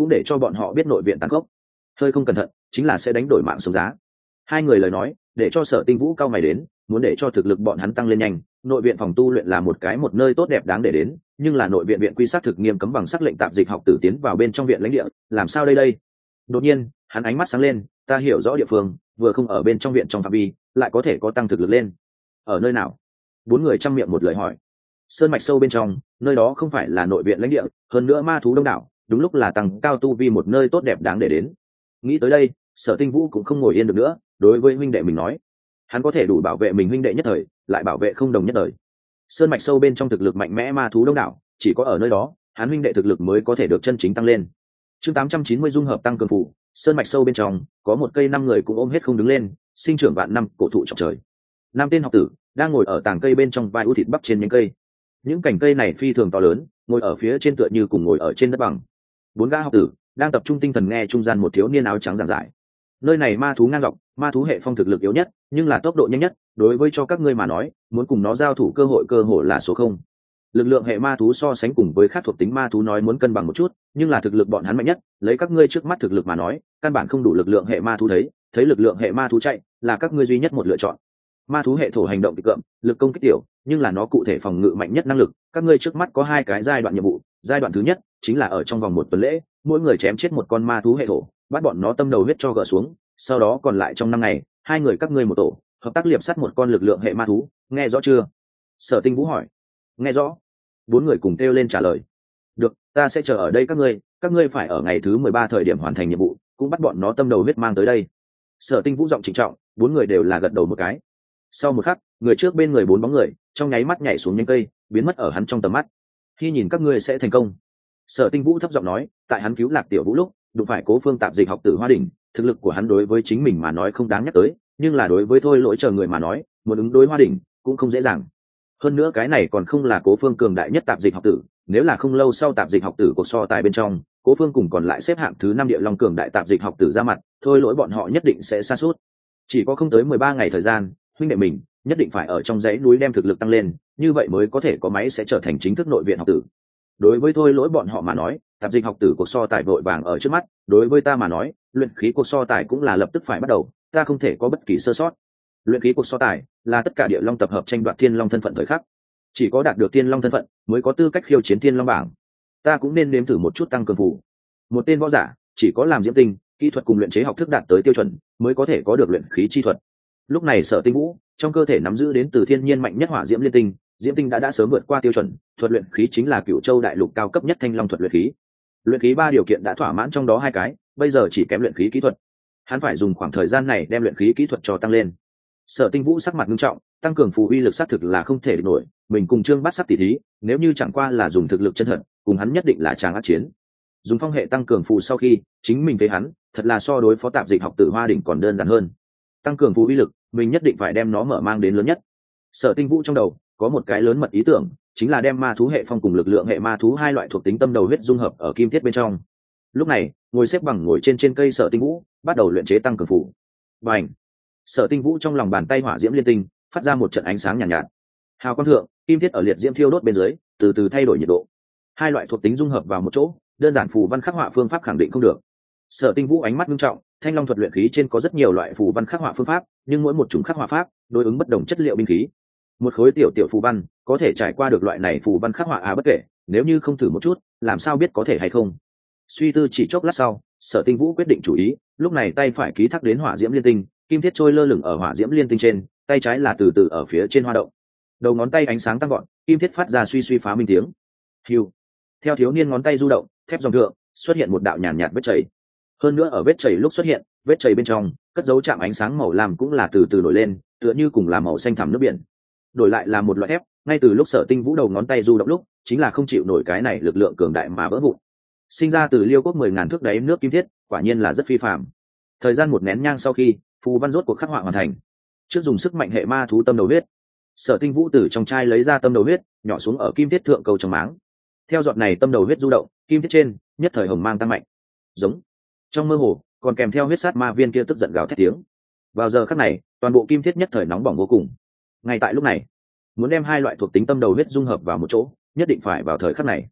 cũng để cho bọn họ biết nội viện tàn khốc, hơi không cẩn thận chính là sẽ đánh đổi mạng sống giá. Hai người lời nói để cho Sở Tinh Vũ cao mày đến, muốn để cho thực lực bọn hắn tăng lên nhanh, nội viện phòng tu luyện là một nơi tốt đẹp đáng để đến, nhưng là nội viện viện quy sát thực nghiêm cấm bằng sắc lệnh tạp dịch học tử tiến vào bên trong viện lãnh địa, làm sao đây? Đột nhiên hắn ánh mắt sáng lên, ta hiểu rõ địa phương, vừa không ở bên trong viện trong phạm vi lại có thể có tăng thực lực lên. Ở nơi nào? Bốn người chăm miệng một lời hỏi. Sơn mạch sâu bên trong, nơi đó không phải là nội viện lãnh địa, hơn nữa ma thú đông đảo, đúng lúc là tăng cao tu vi một nơi tốt đẹp đáng để đến. Nghĩ tới đây, Sở Tinh Vũ cũng không ngồi yên được nữa, đối với huynh đệ mình nói, hắn có thể đủ bảo vệ mình huynh đệ nhất thời, lại bảo vệ không đồng nhất đời. Sơn mạch sâu bên trong thực lực mạnh mẽ ma thú đông đảo, chỉ có ở nơi đó hắn huynh đệ thực lực mới có thể được chân chính tăng lên. Chương 890 dung hợp tăng cường phủ. Sơn mạch sâu bên trong có một cây năm người cũng ôm hết không đứng lên, sinh trưởng vạn năm cổ thụ trọng trời. Năm tên học tử đang ngồi ở tàng cây bên trong vai ưu thịt bắp trên nhánh cây. Những cành cây này phi thường to lớn, ngồi ở phía trên tựa như cùng ngồi ở trên đất bằng. Bốn gã học tử đang tập trung tinh thần nghe trung gian một thiếu niên áo trắng giảng giải. Nơi này ma thú ngang dọc, ma thú hệ phong thực lực yếu nhất, nhưng là tốc độ nhanh nhất, đối với cho các ngươi mà nói, muốn cùng nó giao thủ cơ hội là số không. Lực lượng hệ ma thú so sánh cùng với các thuộc tính ma thú nói muốn cân bằng một chút, nhưng là thực lực bọn hắn mạnh nhất, lấy các ngươi trước mắt thực lực mà nói, căn bản không đủ lực lượng hệ ma thú thấy lực lượng hệ ma thú chạy, là các ngươi duy nhất một lựa chọn. Ma thú hệ thổ hành động kịch cộm, lực công kích tiểu, nhưng là nó cụ thể phòng ngự mạnh nhất năng lực, các ngươi trước mắt có hai cái giai đoạn nhiệm vụ, giai đoạn thứ nhất chính là ở trong vòng một tuần lễ, mỗi người chém chết một con ma thú hệ thổ, bắt bọn nó tâm đầu huyết cho gỡ xuống, sau đó còn lại trong 5 ngày, hai người các ngươi một tổ, hợp tác liệp sắt một con lực lượng hệ ma thú, nghe rõ chưa? Sở Tinh Vũ hỏi. Nghe rõ. Bốn người cùng kêu lên trả lời. Được, ta sẽ chờ ở đây các ngươi phải ở ngày thứ 13 thời điểm hoàn thành nhiệm vụ, cũng bắt bọn nó tâm đầu huyết mang tới đây. Sở Tinh Vũ giọng trịnh trọng, bốn người đều là gật đầu một cái. Sau một khắc, người trước bên người bốn bóng người trong nháy mắt nhảy xuống nhánh cây, biến mất ở hắn trong tầm mắt. Khi nhìn các ngươi sẽ thành công. Sở Tinh Vũ thấp giọng nói, tại hắn cứu Lạc Tiểu Vũ lúc, đụng phải Cố Phương tạp dịch học tử Hoa Đỉnh, thực lực của hắn đối với chính mình mà nói không đáng nhắc tới, nhưng là đối với Thôi Lỗi chờ người mà nói, muốn ứng đối Hoa Đỉnh cũng không dễ dàng. Hơn nữa cái này còn không là Cố Phương cường đại nhất tạp dịch học tử, nếu là không lâu sau tạp dịch học tử cuộc so tài bên trong, Cố Phương cùng còn lại xếp hạng thứ 5 địa long cường đại tạp dịch học tử ra mặt, Thôi Lỗi bọn họ nhất định sẽ sa sút. Chỉ có không tới 13 ngày thời gian, huynh đệ mình nhất định phải ở trong dãy núi đem thực lực tăng lên, như vậy mới có thể có máy sẽ trở thành chính thức nội viện học tử. Đối với Thôi Lỗi bọn họ mà nói, tạp dịch học tử cuộc so tài vội vàng ở trước mắt, đối với ta mà nói, luyện khí cuộc so tài cũng là lập tức phải bắt đầu, ta không thể có bất kỳ sơ sót. Luyện khí cuộc so tài là tất cả địa long tập hợp tranh đoạt thiên long thân phận thời khắc, chỉ có đạt được thiên long thân phận mới có tư cách khiêu chiến thiên long bảng. Ta cũng nên nếm thử một chút tăng cường phủ. Một tên võ giả chỉ có làm diễm tinh kỹ thuật cùng luyện chế học thức đạt tới tiêu chuẩn mới có thể có được luyện khí chi thuật. Lúc này Sở Tinh Vũ trong cơ thể nắm giữ đến từ thiên nhiên mạnh nhất hỏa diễm liên tinh, diễm tinh đã sớm vượt qua tiêu chuẩn, thuật luyện khí chính là Cửu Châu đại lục cao cấp nhất thanh long thuật luyện khí. Luyện khí 3 điều kiện đã thỏa mãn trong đó 2 cái, bây giờ chỉ kém luyện khí kỹ thuật. Hắn phải dùng khoảng thời gian này đem luyện khí kỹ thuật cho tăng lên. Sở Tinh Vũ sắc mặt nghiêm trọng, tăng cường phù uy lực xác thực là không thể địch nổi, mình cùng Trương Bát sắp tỉ thí, nếu như chẳng qua là dùng thực lực chân thật, cùng hắn nhất định là tràng ác chiến. Dùng phong hệ tăng cường phù sau khi, chính mình thấy hắn, thật là so đối phó tạp dịch học tử Hoa Đỉnh còn đơn giản hơn. Tăng cường phù uy lực, mình nhất định phải đem nó mở mang đến lớn nhất. Sở Tinh Vũ trong đầu có một cái lớn mật ý tưởng, chính là đem ma thú hệ phong cùng lực lượng hệ ma thú hai loại thuộc tính tâm đầu huyết dung hợp ở kim thiết bên trong. Lúc này, ngồi xếp bằng ngồi trên cây Sở Tinh Vũ, bắt đầu luyện chế tăng cường phù. Bành! Sở Tinh Vũ trong lòng bàn tay hỏa diễm liên tinh phát ra một trận ánh sáng nhàn nhạt. Hào quang thượng, kim thiết ở liệt diễm thiêu đốt bên dưới, từ từ thay đổi nhiệt độ. Hai loại thuộc tính dung hợp vào một chỗ, đơn giản phù văn khắc họa phương pháp khẳng định không được. Sở Tinh Vũ ánh mắt nghiêm trọng, thanh long thuật luyện khí trên có rất nhiều loại phù văn khắc họa phương pháp, nhưng mỗi một chủng khắc họa pháp đối ứng bất đồng chất liệu binh khí. Một khối tiểu phù văn có thể trải qua được loại này phù văn khắc họa bất kể, nếu như không thử một chút, làm sao biết có thể hay không. Suy tư chỉ chốc lát sau, Sở Tinh Vũ quyết định chủ ý, lúc này tay phải ký thác đến hỏa diễm liên tinh, kim thiết trôi lơ lửng ở hỏa diễm liên tinh trên, tay trái là từ từ ở phía trên hoa động. Đầu ngón tay ánh sáng tăng gọn, kim thiết phát ra suy phá minh tiếng. Hưu. Theo thiếu niên ngón tay du động, thép dòng thượng xuất hiện một đạo nhàn nhạt vết chảy. Hơn nữa ở vết chảy lúc xuất hiện, vết chảy bên trong cất dấu chạm ánh sáng màu lam cũng là từ từ nổi lên, tựa như cùng là màu xanh thẳm nước biển. Đổi lại là một loại thép, ngay từ lúc Sở Tinh Vũ đầu ngón tay du động lúc, chính là không chịu nổi cái này lực lượng cường đại mà vỡ vụn. Sinh ra từ Liêu Quốc 10.000 thước đáy nước kim thiết, quả nhiên là rất phi phàm. Thời gian một nén nhang sau khi, phù văn rốt cuộc khắc họa hoàn thành. Trước dùng sức mạnh hệ ma thú tâm đầu huyết, Sở Tinh Vũ từ trong chai lấy ra tâm đầu huyết, nhỏ xuống ở kim thiết thượng cầu trong máng. Theo giọt này tâm đầu huyết du động, kim thiết trên nhất thời hồng mang tăng mạnh. Giống. Trong mơ hồ, còn kèm theo huyết sát ma viên kia tức giận gào thét tiếng. Vào giờ khắc này, toàn bộ kim thiết nhất thời nóng bỏng vô cùng. Ngay tại lúc này, muốn đem hai loại thuộc tính tâm đầu huyết dung hợp vào một chỗ, nhất định phải vào thời khắc này.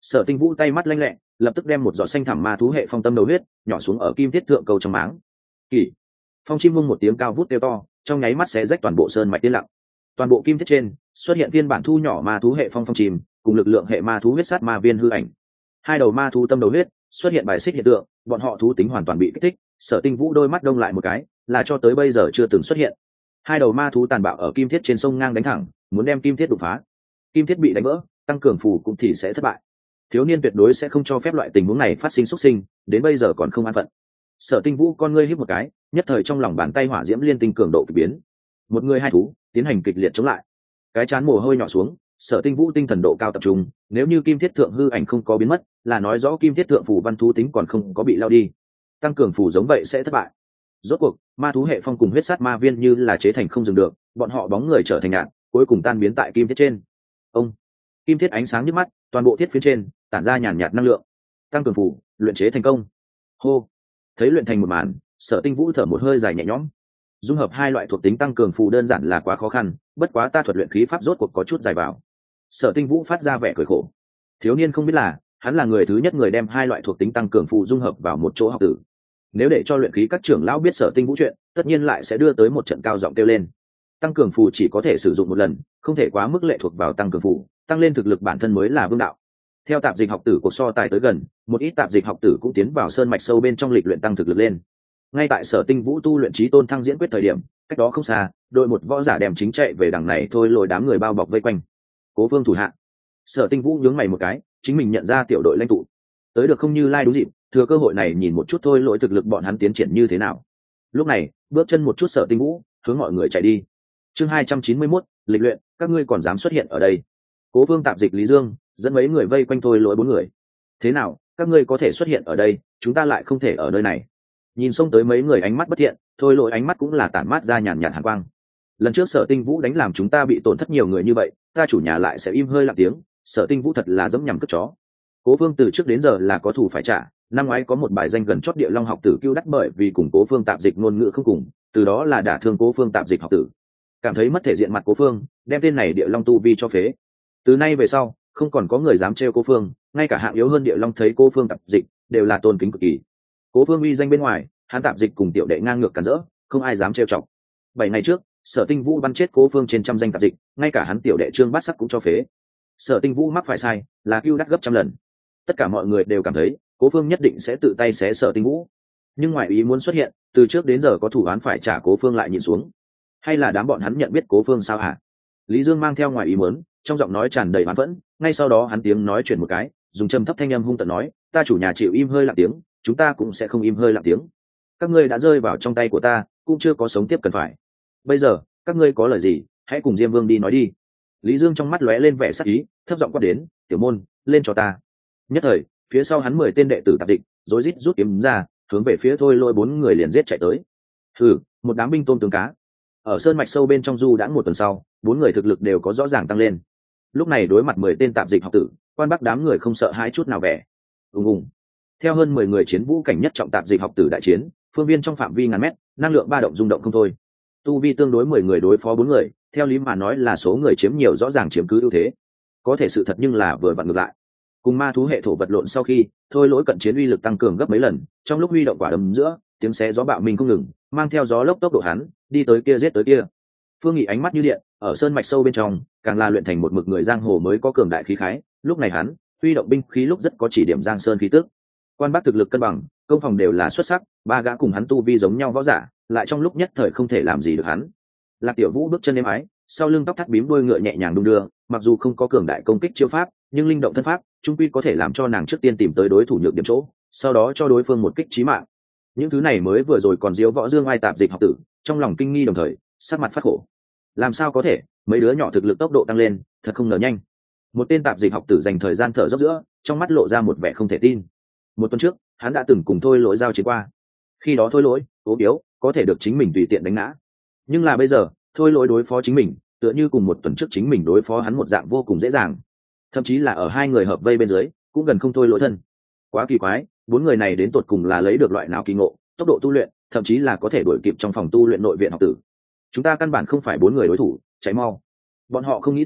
Sở Tinh Vũ tay mắt lanh lẹ, lập tức đem một giọt xanh thẳm ma thú hệ phong tâm đầu huyết nhỏ xuống ở kim thiết thượng cầu trong máng. Kỳ. Phong chim vung một tiếng cao vút kêu to, trong nháy mắt xé rách toàn bộ sơn mạch tiên lặng. Toàn bộ kim thiết trên xuất hiện phiên bản thu nhỏ ma thú hệ phong chim, cùng lực lượng hệ ma thú huyết sát ma viên hư ảnh. Hai đầu ma thú tâm đầu huyết xuất hiện bài xích hiện tượng, bọn họ thú tính hoàn toàn bị kích thích. Sở Tinh Vũ đôi mắt đông lại một cái, là cho tới bây giờ chưa từng xuất hiện. Hai đầu ma thú tàn bạo ở kim thiết trên sông ngang đánh thẳng, muốn đem kim thiết đục phá. Kim thiết bị đánh vỡ, tăng cường phù cũng thì sẽ thất bại. Thiếu niên tuyệt đối sẽ không cho phép loại tình huống này phát sinh xuất sinh, đến bây giờ còn không an phận. Sở Tinh Vũ con ngươi híp một cái, nhất thời trong lòng bàn tay hỏa diễm liên tinh cường độ kỳ biến. Một người hai thú tiến hành kịch liệt chống lại. Cái chán mồ hôi nhỏ xuống, Sở Tinh Vũ tinh thần độ cao tập trung, nếu như kim thiết thượng hư ảnh không có biến mất, là nói rõ kim thiết thượng phù văn thú tính còn không có bị lao đi. Tăng cường phù giống vậy sẽ thất bại. Rốt cuộc, ma thú hệ phong cùng huyết sát ma viên như là chế thành không dừng được, bọn họ bóng người trở thành nhạt, cuối cùng tan biến tại kim thiết trên. Ông, kim thiết ánh sáng nhức mắt, toàn bộ thiết phía trên tản ra nhàn nhạt năng lượng. Tăng cường phù, luyện chế thành công. Hô, thấy luyện thành một màn, Sở Tinh Vũ thở một hơi dài nhẹ nhõm. Dung hợp hai loại thuộc tính tăng cường phù đơn giản là quá khó khăn, bất quá ta thuật luyện khí pháp rốt cuộc có chút dài vào. Sở Tinh Vũ phát ra vẻ cười khổ. Thiếu niên không biết là, hắn là người thứ nhất người đem hai loại thuộc tính tăng cường phù dung hợp vào một chỗ học tử. Nếu để cho luyện khí các trưởng lão biết Sở Tinh Vũ chuyện, tất nhiên lại sẽ đưa tới một trận cao giọng kêu lên. Tăng cường phù chỉ có thể sử dụng một lần, không thể quá mức lệ thuộc vào tăng cường phù, tăng lên thực lực bản thân mới là vương đạo. Theo tạp dịch học tử cuộc so tài tới gần, một ít tạp dịch học tử cũng tiến vào sơn mạch sâu bên trong lịch luyện tăng thực lực lên. Ngay tại Sở Tinh Vũ tu luyện chí tôn thăng diễn quyết thời điểm, cách đó không xa, đội một võ giả đem chính chạy về đằng này thôi lôi đám người bao bọc vây quanh. Cố Vương thủ hạ. Sở Tinh Vũ nhướng mày một cái, chính mình nhận ra tiểu đội lãnh tụ tới được không như lai đúng dịp, thừa cơ hội này nhìn một chút thôi lỗi thực lực bọn hắn tiến triển như thế nào. Lúc này, bước chân một chút Sở Tinh Vũ, hướng mọi người chạy đi. Chương 291, lịch luyện, các ngươi còn dám xuất hiện ở đây? Cố Vương tạp dịch Lý Dương dẫn mấy người vây quanh thôi lỗi bốn người. Thế nào, các ngươi có thể xuất hiện ở đây, chúng ta lại không thể ở nơi này? Nhìn xông tới mấy người ánh mắt bất thiện, thôi lỗi ánh mắt cũng là tản mát ra nhàn nhạt hàn quang. Lần trước Sở Tinh Vũ đánh làm chúng ta bị tổn thất nhiều người như vậy, ta chủ nhà lại sẽ im hơi lặng tiếng, Sở Tinh Vũ thật là dẫm nhằm cất chó. Cố Vương từ trước đến giờ là có thù phải trả, năm ngoái có một bài danh gần chót địa long học tử Cưu Đắc bởi vì cùng Cố Vương tạp dịch ngôn ngữ không cùng, từ đó là đả thương Cố Vương tạp dịch học tử. Cảm thấy mất thể diện mặt Cố Vương, đem tên này địa long tu vi cho phế. Từ nay về sau, không còn có người dám trêu Cố Vương, ngay cả hạng yếu hơn địa long thấy Cố Vương tạp dịch đều là tôn kính cực kỳ. Cố Vương uy danh bên ngoài, hắn tạp dịch cùng tiểu đệ ngang ngược cản rỡ, không ai dám trêu chọc. 7 ngày trước, Sở Tinh Vũ bắn chết Cố Vương trên trăm danh tạp dịch, ngay cả hắn tiểu đệ Trương Bát Sắc cũng cho phế. Sở Tinh Vũ mắc phải sai, là Cưu Đắc gấp trăm lần. Tất cả mọi người đều cảm thấy Cố Vương nhất định sẽ tự tay xé Sở Tinh Vũ, nhưng ngoại ý muốn xuất hiện, từ trước đến giờ có thủ án phải trả Cố Vương lại nhìn xuống, hay là đám bọn hắn nhận biết Cố Vương sao hả? Lý Dương mang theo ngoại ý muốn, trong giọng nói tràn đầy oán phẫn, ngay sau đó hắn tiếng nói chuyển một cái, dùng trầm thấp thanh âm hung tợn nói, ta chủ nhà chịu im hơi lặng tiếng, chúng ta cũng sẽ không im hơi lặng tiếng. Các ngươi đã rơi vào trong tay của ta, cũng chưa có sống tiếp cần phải. Bây giờ, các ngươi có lời gì, hãy cùng Diêm Vương đi nói đi. Lý Dương trong mắt lóe lên vẻ sắc ý, thấp giọng quát đến, tiểu môn, lên cho ta. Nhất thời, phía sau hắn 10 tên đệ tử tạp dịch rối rít rút kiếm ra, hướng về phía thôi lôi 4 người liền giết chạy tới. Hừ, một đám binh tôm tướng cá. Ở sơn mạch sâu bên trong du đã một tuần sau, 4 người thực lực đều có rõ ràng tăng lên. Lúc này đối mặt 10 tên tạp dịch học tử, quan bắc đám người không sợ hãi chút nào vẻ. Ùng ùng. Theo hơn 10 người chiến vũ cảnh nhất trọng tạp dịch học tử đại chiến, phương viên trong phạm vi ngàn mét, năng lượng ba động rung động không thôi. Tu vi tương đối 10 người đối phó 4 người, theo lý mà nói là số người chiếm nhiều rõ ràng chiếm cứ ưu thế. Có thể sự thật nhưng là vừa vặn ngược lại. Cùng ma thú hệ thổ vật lộn sau khi, thôi lỗi cận chiến uy lực tăng cường gấp mấy lần, trong lúc huy động quả đấm giữa, tiếng xé gió bạo mình không ngừng, mang theo gió lốc tốc độ hắn, đi tới kia giết tới kia. Phương Nghị ánh mắt như điện, ở sơn mạch sâu bên trong, càng là luyện thành một mực người giang hồ mới có cường đại khí khái, lúc này hắn, huy động binh khí lúc rất có chỉ điểm giang sơn khí tức. Quan Bắc thực lực cân bằng, công phòng đều là xuất sắc, ba gã cùng hắn tu vi giống nhau võ giả, lại trong lúc nhất thời không thể làm gì được hắn. Lạc Tiểu Vũ bước chân êm ái, sau lưng tóc thắt bím đuôi ngựa nhẹ nhàng đung đưa, mặc dù không có cường đại công kích chiêu pháp, nhưng linh động thân pháp, trung quy có thể làm cho nàng trước tiên tìm tới đối thủ nhược điểm chỗ, sau đó cho đối phương một kích chí mạng. Những thứ này mới vừa rồi còn diếu võ dương ai tạp dịch học tử, trong lòng kinh nghi đồng thời, sắc mặt phát khổ. Làm sao có thể, mấy đứa nhỏ thực lực tốc độ tăng lên, thật không ngờ nhanh. Một tên tạp dịch học tử dành thời gian thở dốc giữa, trong mắt lộ ra một vẻ không thể tin. Một tuần trước, hắn đã từng cùng thôi lỗi giao chiến qua. Khi đó thôi lỗi, ốm yếu, có thể được chính mình tùy tiện đánh ngã. Nhưng là bây giờ, thôi lỗi đối phó chính mình, tựa như cùng một tuần trước chính mình đối phó hắn một dạng vô cùng dễ dàng. Thậm chí là ở hai người hợp vây bên dưới, cũng gần không thôi lỗi thân. Quá kỳ quái, 4 người này đến tột cùng là lấy được loại nào kỳ ngộ, tốc độ tu luyện, thậm chí là có thể đuổi kịp trong phòng tu luyện nội viện học tử. Chúng ta căn bản không phải 4 người đối thủ, cháy mau. Bọn họ không nghĩ tới,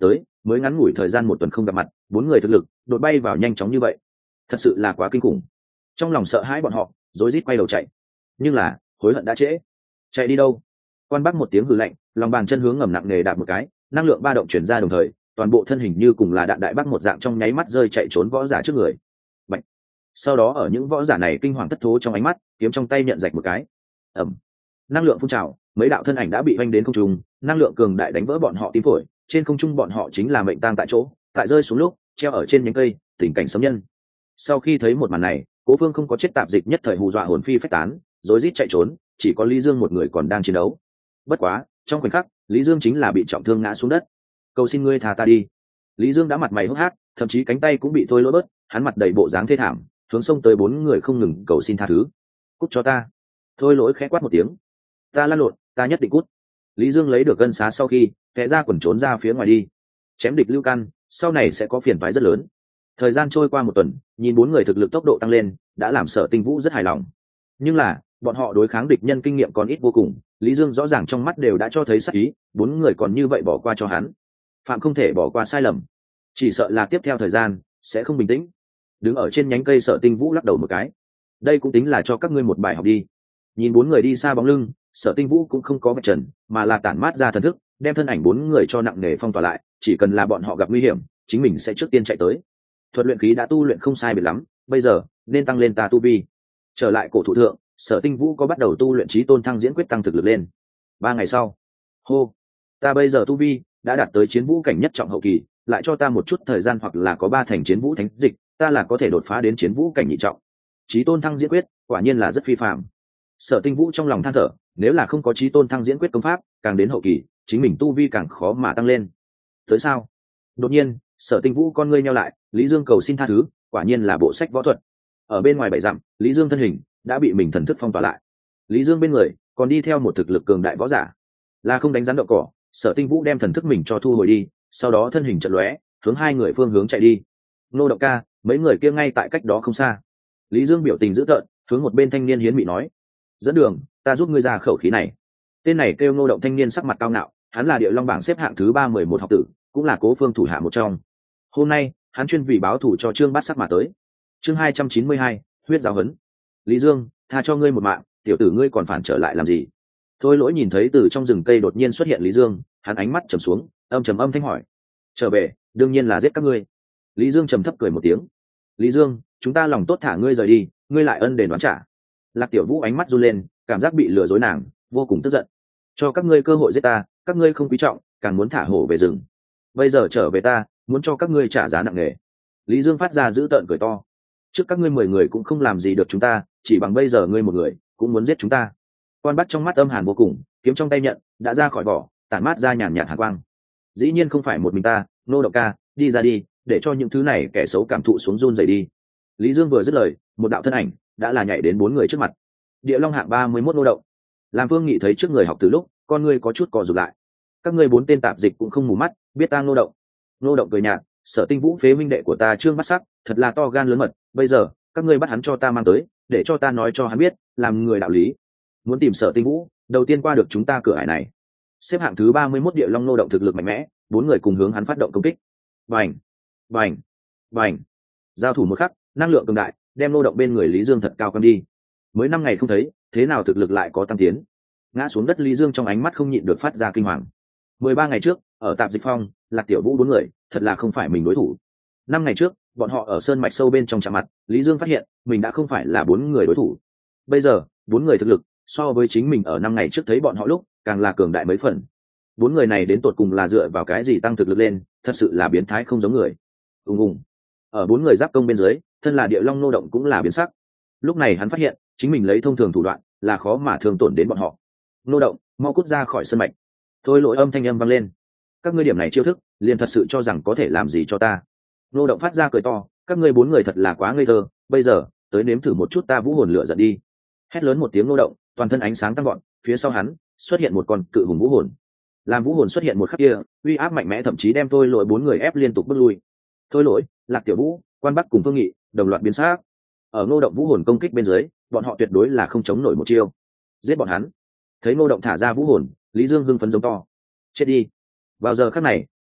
mới ngắn ngủi thời gian một tuần không gặp mặt, bốn người thực lực đột bay vào nhanh chóng như vậy, thật sự là quá kinh khủng. Trong lòng sợ hãi bọn họ rối rít quay đầu chạy, nhưng là hối hận đã trễ. Chạy đi đâu? Quan Bắc một tiếng hừ lạnh, lòng bàn chân hướng ngầm nặng nề đạp một cái, năng lượng ba động chuyển ra đồng thời, toàn bộ thân hình như cùng là đạn đại bác một dạng trong nháy mắt rơi chạy trốn võ giả trước người. Bạch. Sau đó ở những võ giả này kinh hoàng thất thố trong ánh mắt, kiếm trong tay nhận rạch một cái. Ầm. Năng lượng phun trào, mấy đạo thân ảnh đã bị vênh đến không trung, năng lượng cường đại đánh vỡ bọn họ tim phổi, trên không trung bọn họ chính là mệnh tang tại chỗ, tại rơi xuống lúc treo ở trên nhánh cây, tình cảnh sấm nhân. Sau khi thấy một màn này, Cố Phương không có chết tạp dịch nhất thời hù dọa hồn phi phách tán, rối rít chạy trốn, chỉ có Lý Dương một người còn đang chiến đấu. Bất quá, trong khoảnh khắc, Lý Dương chính là bị trọng thương ngã xuống đất. Cầu xin ngươi thả ta đi. Lý Dương đã mặt mày hốc hác, thậm chí cánh tay cũng bị thôi lỗi bớt, hắn mặt đầy bộ dáng thê thảm, hướng sông tới bốn người không ngừng cầu xin tha thứ. Cút cho ta. Thôi lỗi khẽ quát một tiếng. Ta lăn lộn, ta nhất định cút. Lý Dương lấy được gân xá sau khi kẻ ra quần trốn ra phía ngoài đi, chém địch lưu căn, sau này sẽ có phiền toái rất lớn. Thời gian trôi qua một tuần, nhìn bốn người thực lực tốc độ tăng lên đã làm Sở Tinh Vũ rất hài lòng, nhưng là bọn họ đối kháng địch nhân kinh nghiệm còn ít vô cùng. Lý Dương rõ ràng trong mắt đều đã cho thấy sắc ý, bốn người còn như vậy bỏ qua cho hắn, phạm không thể bỏ qua sai lầm, chỉ sợ là tiếp theo thời gian sẽ không bình tĩnh. Đứng ở trên nhánh cây Sở Tinh Vũ lắc đầu một cái. Đây cũng tính là cho các ngươi một bài học đi. Nhìn bốn người đi xa bóng lưng, Sở Tinh Vũ cũng không có vạch trần, mà là tản mát ra thần thức, đem thân ảnh bốn người cho nặng nề phong tỏa lại, chỉ cần là bọn họ gặp nguy hiểm, chính mình sẽ trước tiên chạy tới. Thuật luyện khí đã tu luyện không sai biệt lắm, bây giờ nên tăng lên ta tu vi. Trở lại cổ thụ thượng, Sở Tinh Vũ có bắt đầu tu luyện Chí Tôn Thăng Diễn Quyết tăng thực lực lên. 3 ngày sau, hô, ta bây giờ tu vi đã đạt tới chiến vũ cảnh nhất trọng hậu kỳ, lại cho ta một chút thời gian hoặc là có 3 thành chiến vũ thánh dịch, ta là có thể đột phá đến chiến vũ cảnh nhị trọng. Chí Tôn Thăng Diễn Quyết quả nhiên là rất phi phàm. Sở Tinh Vũ trong lòng than thở, nếu là không có Chí Tôn Thăng Diễn Quyết công pháp, càng đến hậu kỳ, chính mình tu vi càng khó mà tăng lên. Tới sao? Đột nhiên, Sở Tinh Vũ con ngươi nheo lại, Lý Dương cầu xin tha thứ, quả nhiên là bộ sách võ thuật. Ở bên ngoài 7 dặm, Lý Dương thân hình đã bị mình thần thức phong tỏa lại. Lý Dương bên người còn đi theo một thực lực cường đại võ giả, là không đánh rắn đậu cỏ. Sở Tinh Vũ đem thần thức mình cho thu hồi đi, sau đó thân hình chợt lóe, hướng hai người phương hướng chạy đi. Nô Động ca, mấy người kia ngay tại cách đó không xa. Lý Dương biểu tình dữ tợn, hướng một bên thanh niên hiến mị nói: dẫn đường, ta giúp ngươi ra khẩu khí này. Tên này kêu Nô Động thanh niên sắc mặt cao ngạo, hắn là Địa Long bảng xếp hạng thứ 311 học tử, cũng là Cố Phương thủ hạ một trong. Hôm nay hắn chuyên vì báo thù cho Trương Bát Sắc mà tới. Chương 292, huyết giáo huấn. Lý Dương, tha cho ngươi một mạng, tiểu tử ngươi còn phản trở lại làm gì? Thôi Lỗi nhìn thấy từ trong rừng cây đột nhiên xuất hiện Lý Dương, hắn ánh mắt trầm xuống, âm thanh hỏi: trở về, đương nhiên là giết các ngươi. Lý Dương trầm thấp cười một tiếng: Lý Dương, chúng ta lòng tốt thả ngươi rời đi, ngươi lại ân đền đoán trả. Lạc Tiểu Vũ ánh mắt run lên, cảm giác bị lừa dối nàng, vô cùng tức giận. Cho các ngươi cơ hội giết ta, các ngươi không quý trọng, càng muốn thả hổ về rừng. Bây giờ trở về ta, muốn cho các ngươi trả giá nặng nề. Lý Dương phát ra dữ tợn cười to: trước các ngươi 10 người cũng không làm gì được chúng ta, chỉ bằng bây giờ ngươi một người cũng muốn giết chúng ta. Quan Bắc trong mắt âm hàn vô cùng, kiếm trong tay nhận đã ra khỏi vỏ, tản mát ra nhàn nhạt hàn quang. Dĩ nhiên không phải một mình ta, Nô Động ca, đi ra đi, để cho những thứ này kẻ xấu cảm thụ xuống run rẩy đi. Lý Dương vừa dứt lời, một đạo thân ảnh đã là nhảy đến 4 người trước mặt. Địa Long hạng 31 Nô Động. Làm Vương Nghị thấy trước người học từ lúc, con ngươi có chút co rụt lại. Các ngươi 4 tên tạp dịch cũng không mù mắt, biết ta Nô Động. Nô Động cười nhạt: Sở Tinh Vũ phế minh đệ của ta Trương Bát Sắc, thật là to gan lớn mật, bây giờ các ngươi bắt hắn cho ta mang tới, để cho ta nói cho hắn biết, làm người đạo lý. Muốn tìm Sở Tinh Vũ, đầu tiên qua được chúng ta cửa ải này. Xếp hạng thứ 31 Địa Long Nô Động thực lực mạnh mẽ, 4 người cùng hướng hắn phát động công kích. Bành, bành, bành. Giao thủ một khắc, năng lượng cường đại đem Nô Động bên người Lý Dương thật cao cắm đi. Mới 5 ngày không thấy, thế nào thực lực lại có tăng tiến. Ngã xuống đất Lý Dương trong ánh mắt không nhịn được phát ra kinh hoàng. 13 ngày trước, ở Tạp Dịch Phong, Lạc Tiểu Vũ 4 người, thật là không phải mình đối thủ. 5 ngày trước, bọn họ ở sơn mạch sâu bên trong chạm mặt, Lý Dương phát hiện mình đã không phải là 4 người đối thủ. Bây giờ 4 người thực lực so với chính mình ở 5 ngày trước thấy bọn họ lúc càng là cường đại mấy phần. 4 người này đến tột cùng là dựa vào cái gì tăng thực lực lên, thật sự là biến thái không giống người. Ùng. Ở 4 người giáp công bên dưới, thân là Địa Long Nô Động cũng là biến sắc. Lúc này hắn phát hiện chính mình lấy thông thường thủ đoạn là khó mà thương tổn đến bọn họ. Nô Động, mau cút ra khỏi sơn mạch. Thôi Lỗi âm thanh âm vang lên: các ngươi điểm này chiêu thức liền thật sự cho rằng có thể làm gì cho ta? Nô Động phát ra cười to: các ngươi 4 người thật là quá ngây thơ, bây giờ tới nếm thử một chút ta vũ hồn lửa giận đi. Hét lớn một tiếng Nô Động, toàn thân ánh sáng tăng gọn, phía sau hắn xuất hiện một con cự hùng vũ hồn. Làm vũ hồn xuất hiện một khắc kia, uy áp mạnh mẽ thậm chí đem Thôi Lỗi 4 người ép liên tục bước lui. Thôi Lỗi, Lạc Tiểu Vũ, Quan Bắc cùng Phương Nghị đồng loạt biến sắc. Ở Nô Động vũ hồn công kích bên dưới, bọn họ tuyệt đối là không chống nổi một chiêu. Giết bọn hắn. Thấy Nô Động thả ra vũ hồn, Lý Dương hưng phấn giống to: chết đi. Vào giờ khắc này,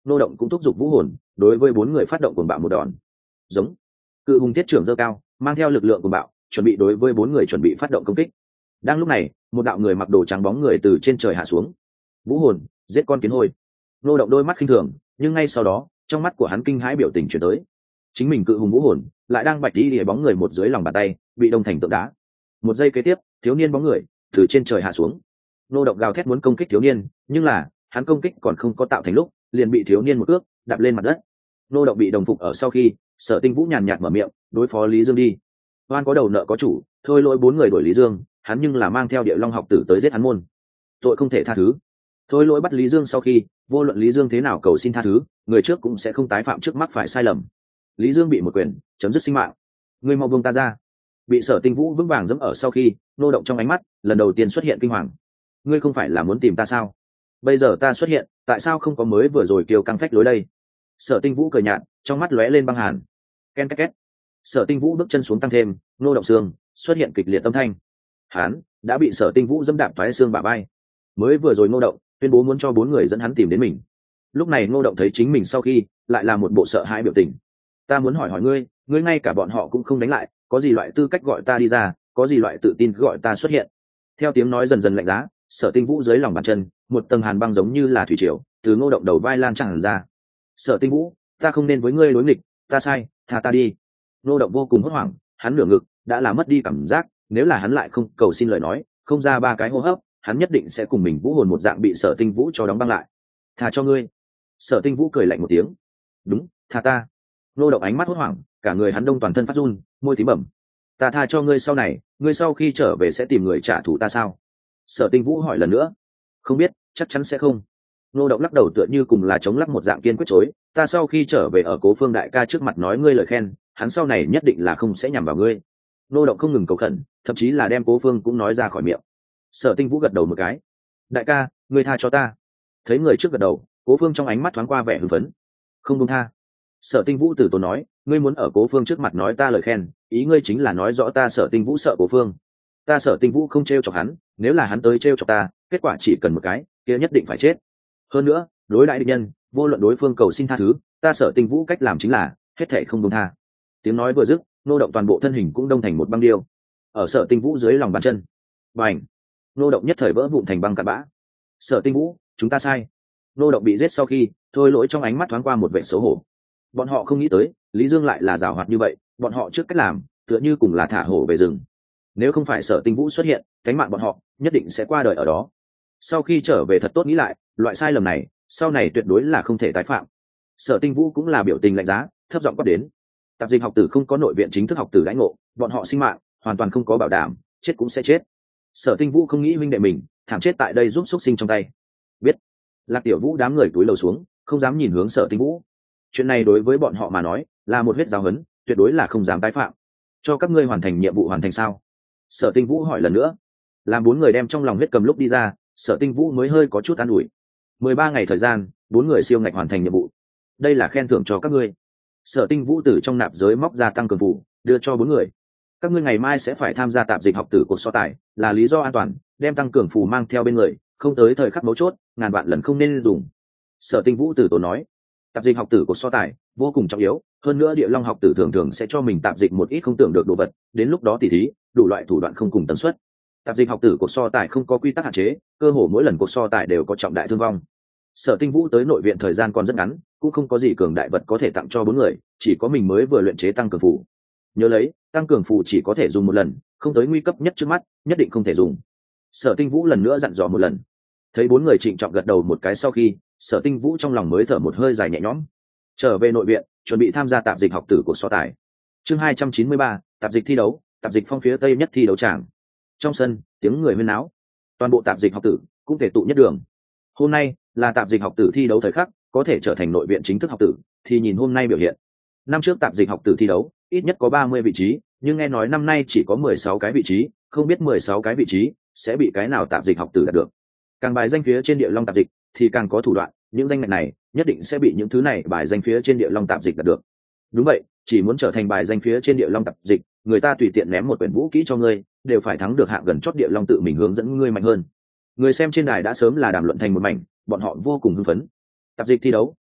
Nô Động cũng thúc giục vũ hồn đối với bốn người phát động cuồng bạo một đòn. Giống. Cự hùng thiết trưởng giơ cao, mang theo lực lượng cuồng bạo, chuẩn bị đối với bốn người chuẩn bị phát động công kích. Đang lúc này, một đạo người mặc đồ trắng bóng người từ trên trời hạ xuống. Vũ hồn, giết con kiến hôi. Nô Động đôi mắt khinh thường, nhưng ngay sau đó, trong mắt của hắn kinh hãi biểu tình chuyển tới. Chính mình cự hùng vũ hồn lại đang bạch đi địa bóng người một dưới lòng bàn tay, bị đông thành tượng đá. Một giây kế tiếp, thiếu niên bóng người từ trên trời hạ xuống. Nô Động gào thét muốn công kích thiếu niên, nhưng là hắn công kích còn không có tạo thành lúc, liền bị thiếu niên một cước đạp lên mặt đất. Nô Động bị đồng phục ở sau khi, Sở Tinh Vũ nhàn nhạt mở miệng, đối phó Lý Dương đi. Oan có đầu nợ có chủ, thôi lỗi bốn người đuổi Lý Dương, hắn nhưng là mang theo Địa Long học tử tới giết hắn môn. Tội không thể tha thứ. Thôi lỗi bắt Lý Dương sau khi, vô luận Lý Dương thế nào cầu xin tha thứ, người trước cũng sẽ không tái phạm trước mắc phải sai lầm. Lý Dương bị một quyền chấm dứt sinh mạng. Ngươi mau buông ta ra. Bị Sở Tinh Vũ vững vàng giẫm ở sau khi, Nô Động trong ánh mắt lần đầu tiên xuất hiện kinh hoàng. Ngươi không phải là muốn tìm ta sao? Bây giờ ta xuất hiện, tại sao không có mới vừa rồi kiều căng phách lối đây? Sở Tinh Vũ cười nhạt, trong mắt lóe lên băng hàn. Ken két két. Sở Tinh Vũ bước chân xuống tăng thêm, Nô Động xương xuất hiện kịch liệt âm thanh. Hắn đã bị Sở Tinh Vũ dẫm đạp toái xương bả vai. Mới vừa rồi Nô Động tuyên bố muốn cho bốn người dẫn hắn tìm đến mình. Lúc này Nô Động thấy chính mình sau khi, lại là một bộ sợ hãi biểu tình. Ta muốn hỏi hỏi ngươi, ngươi ngay cả bọn họ cũng không đánh lại, có gì loại tư cách gọi ta đi ra, có gì loại tự tin gọi ta xuất hiện? Theo tiếng nói dần dần lạnh giá, Sở Tinh Vũ dưới lòng bàn chân, một tầng hàn băng giống như là thủy triều, từ Ngô Động đầu vai lan tràn ra. Sở Tinh Vũ, ta không nên với ngươi đối nghịch, ta sai, tha ta đi. Ngô Động vô cùng hốt hoảng, hắn nửa ngực đã là mất đi cảm giác, nếu là hắn lại không cầu xin lời nói, không ra ba cái hô hấp, hắn nhất định sẽ cùng mình vũ hồn một dạng bị Sở Tinh Vũ cho đóng băng lại. Tha cho ngươi. Sở Tinh Vũ cười lạnh một tiếng. Đúng, tha ta. Ngô Động ánh mắt hốt hoảng, cả người hắn đông toàn thân phát run, môi tím bẩm. Ta tha cho ngươi sau này, ngươi sau khi trở về sẽ tìm người trả thù ta sao? Sở Tinh Vũ hỏi lần nữa. Không biết, chắc chắn sẽ không. Ngô Động lắc đầu tựa như cùng là chống lắc một dạng kiên quyết chối. Ta sau khi trở về ở Cố Phương đại ca trước mặt nói ngươi lời khen, hắn sau này nhất định là không sẽ nhằm vào ngươi. Ngô Động không ngừng cầu khẩn, thậm chí là đem Cố Phương cũng nói ra khỏi miệng. Sở Tinh Vũ gật đầu một cái. Đại ca, ngươi tha cho ta. Thấy người trước gật đầu, Cố Phương trong ánh mắt thoáng qua vẻ hưng phấn. Không buông tha. Sở Tinh Vũ từ tốn nói, ngươi muốn ở Cố Phương trước mặt nói ta lời khen, ý ngươi chính là nói rõ ta Sở Tinh Vũ sợ Cố Phương. Ta Sở Tinh Vũ không trêu chọc hắn, nếu là hắn tới trêu chọc ta, kết quả chỉ cần một cái, kia nhất định phải chết. Hơn nữa, đối đãi địch nhân, vô luận đối phương cầu xin tha thứ, ta Sở Tinh Vũ cách làm chính là hết thảy không buông tha. Tiếng nói vừa dứt, Nô Động toàn bộ thân hình cũng đông thành một băng điêu. Ở Sở Tinh Vũ dưới lòng bàn chân, bành, Nô Động nhất thời vỡ vụn thành băng cát bã. Sở Tinh Vũ, chúng ta sai. Nô Động bị giết sau khi, thôi lỗi trong ánh mắt thoáng qua một vẻ xấu hổ. Bọn họ không nghĩ tới, Lý Dương lại là giàu hoạt như vậy, bọn họ trước cách làm, tựa như cùng là thả hổ về rừng. Nếu không phải Sở Tinh Vũ xuất hiện, cánh mạng bọn họ nhất định sẽ qua đời ở đó. Sau khi trở về thật tốt nghĩ lại, loại sai lầm này sau này tuyệt đối là không thể tái phạm. Sở Tinh Vũ cũng là biểu tình lạnh giá, thấp giọng quát đến. Tạp dịch học tử không có nội viện chính thức học tử đãi ngộ, bọn họ sinh mạng hoàn toàn không có bảo đảm, chết cũng sẽ chết. Sở Tinh Vũ không nghĩ huynh đệ mình thảm chết tại đây giúp xúc sinh trong tay. Biết. Lạc Tiểu Vũ đám người túi lầu xuống, không dám nhìn hướng Sở Tinh Vũ. Chuyện này đối với bọn họ mà nói là một huyết giáo huấn, tuyệt đối là không dám tái phạm. Cho các ngươi hoàn thành nhiệm vụ hoàn thành sao? Sở Tinh Vũ hỏi lần nữa. Làm bốn người đem trong lòng huyết cầm lúc đi ra, Sở Tinh Vũ mới hơi có chút an ủi. 13 ngày thời gian, bốn người siêu ngạch hoàn thành nhiệm vụ. Đây là khen thưởng cho các ngươi. Sở Tinh Vũ từ trong nạp giới móc ra tăng cường phù, đưa cho bốn người. Các ngươi ngày mai sẽ phải tham gia tạp dịch học tử cuộc so tài, là lý do an toàn, đem tăng cường phù mang theo bên người, không tới thời khắc mấu chốt, ngàn vạn lần không nên dùng. Sở Tinh Vũ từ tốn nói. Tạp dịch học tử cuộc so tài vô cùng trọng yếu, hơn nữa Địa Long học tử thường thường sẽ cho mình tạp dịch một ít không tưởng được đồ vật, đến lúc đó tỉ thí đủ loại thủ đoạn không cùng tần suất. Tạp dịch học tử cuộc so tài không có quy tắc hạn chế, cơ hồ mỗi lần cuộc so tài đều có trọng đại thương vong. Sở Tinh Vũ tới nội viện thời gian còn rất ngắn, cũng không có gì cường đại vật có thể tặng cho bốn người, chỉ có mình mới vừa luyện chế tăng cường phù. Nhớ lấy, tăng cường phù chỉ có thể dùng một lần, không tới nguy cấp nhất trước mắt, nhất định không thể dùng. Sở Tinh Vũ lần nữa dặn dò một lần. Thấy bốn người trịnh trọng gật đầu một cái sau khi, Sở Tinh Vũ trong lòng mới thở một hơi dài nhẹ nhõm. Trở về nội viện, chuẩn bị tham gia tạp dịch học tử cuộc so tài. Chương 293, tạp dịch thi đấu, tạp dịch phong phía tây nhất thi đấu tràng. Trong sân, tiếng người huyên náo. Toàn bộ tạp dịch học tử cũng thể tụ nhất đường. Hôm nay là tạp dịch học tử thi đấu thời khắc, có thể trở thành nội viện chính thức học tử, thì nhìn hôm nay biểu hiện. Năm trước tạp dịch học tử thi đấu, ít nhất có 30 vị trí, nhưng nghe nói năm nay chỉ có 16 cái vị trí, không biết 16 cái vị trí sẽ bị cái nào tạp dịch học tử đạt được. Càng bài danh phía trên Địa Long tạp dịch thì càng có thủ đoạn, những danh ngạch này nhất định sẽ bị những thứ này bài danh phía trên Địa Long tạp dịch đạt được. Đúng vậy, chỉ muốn trở thành bài danh phía trên Địa Long tạp dịch, người ta tùy tiện ném một quyển vũ kỹ cho ngươi, đều phải thắng được hạng gần chót Địa Long tự mình hướng dẫn ngươi mạnh hơn. Người xem trên đài đã sớm là đàm luận thành một mảnh, bọn họ vô cùng hưng phấn. Tạp dịch thi đấu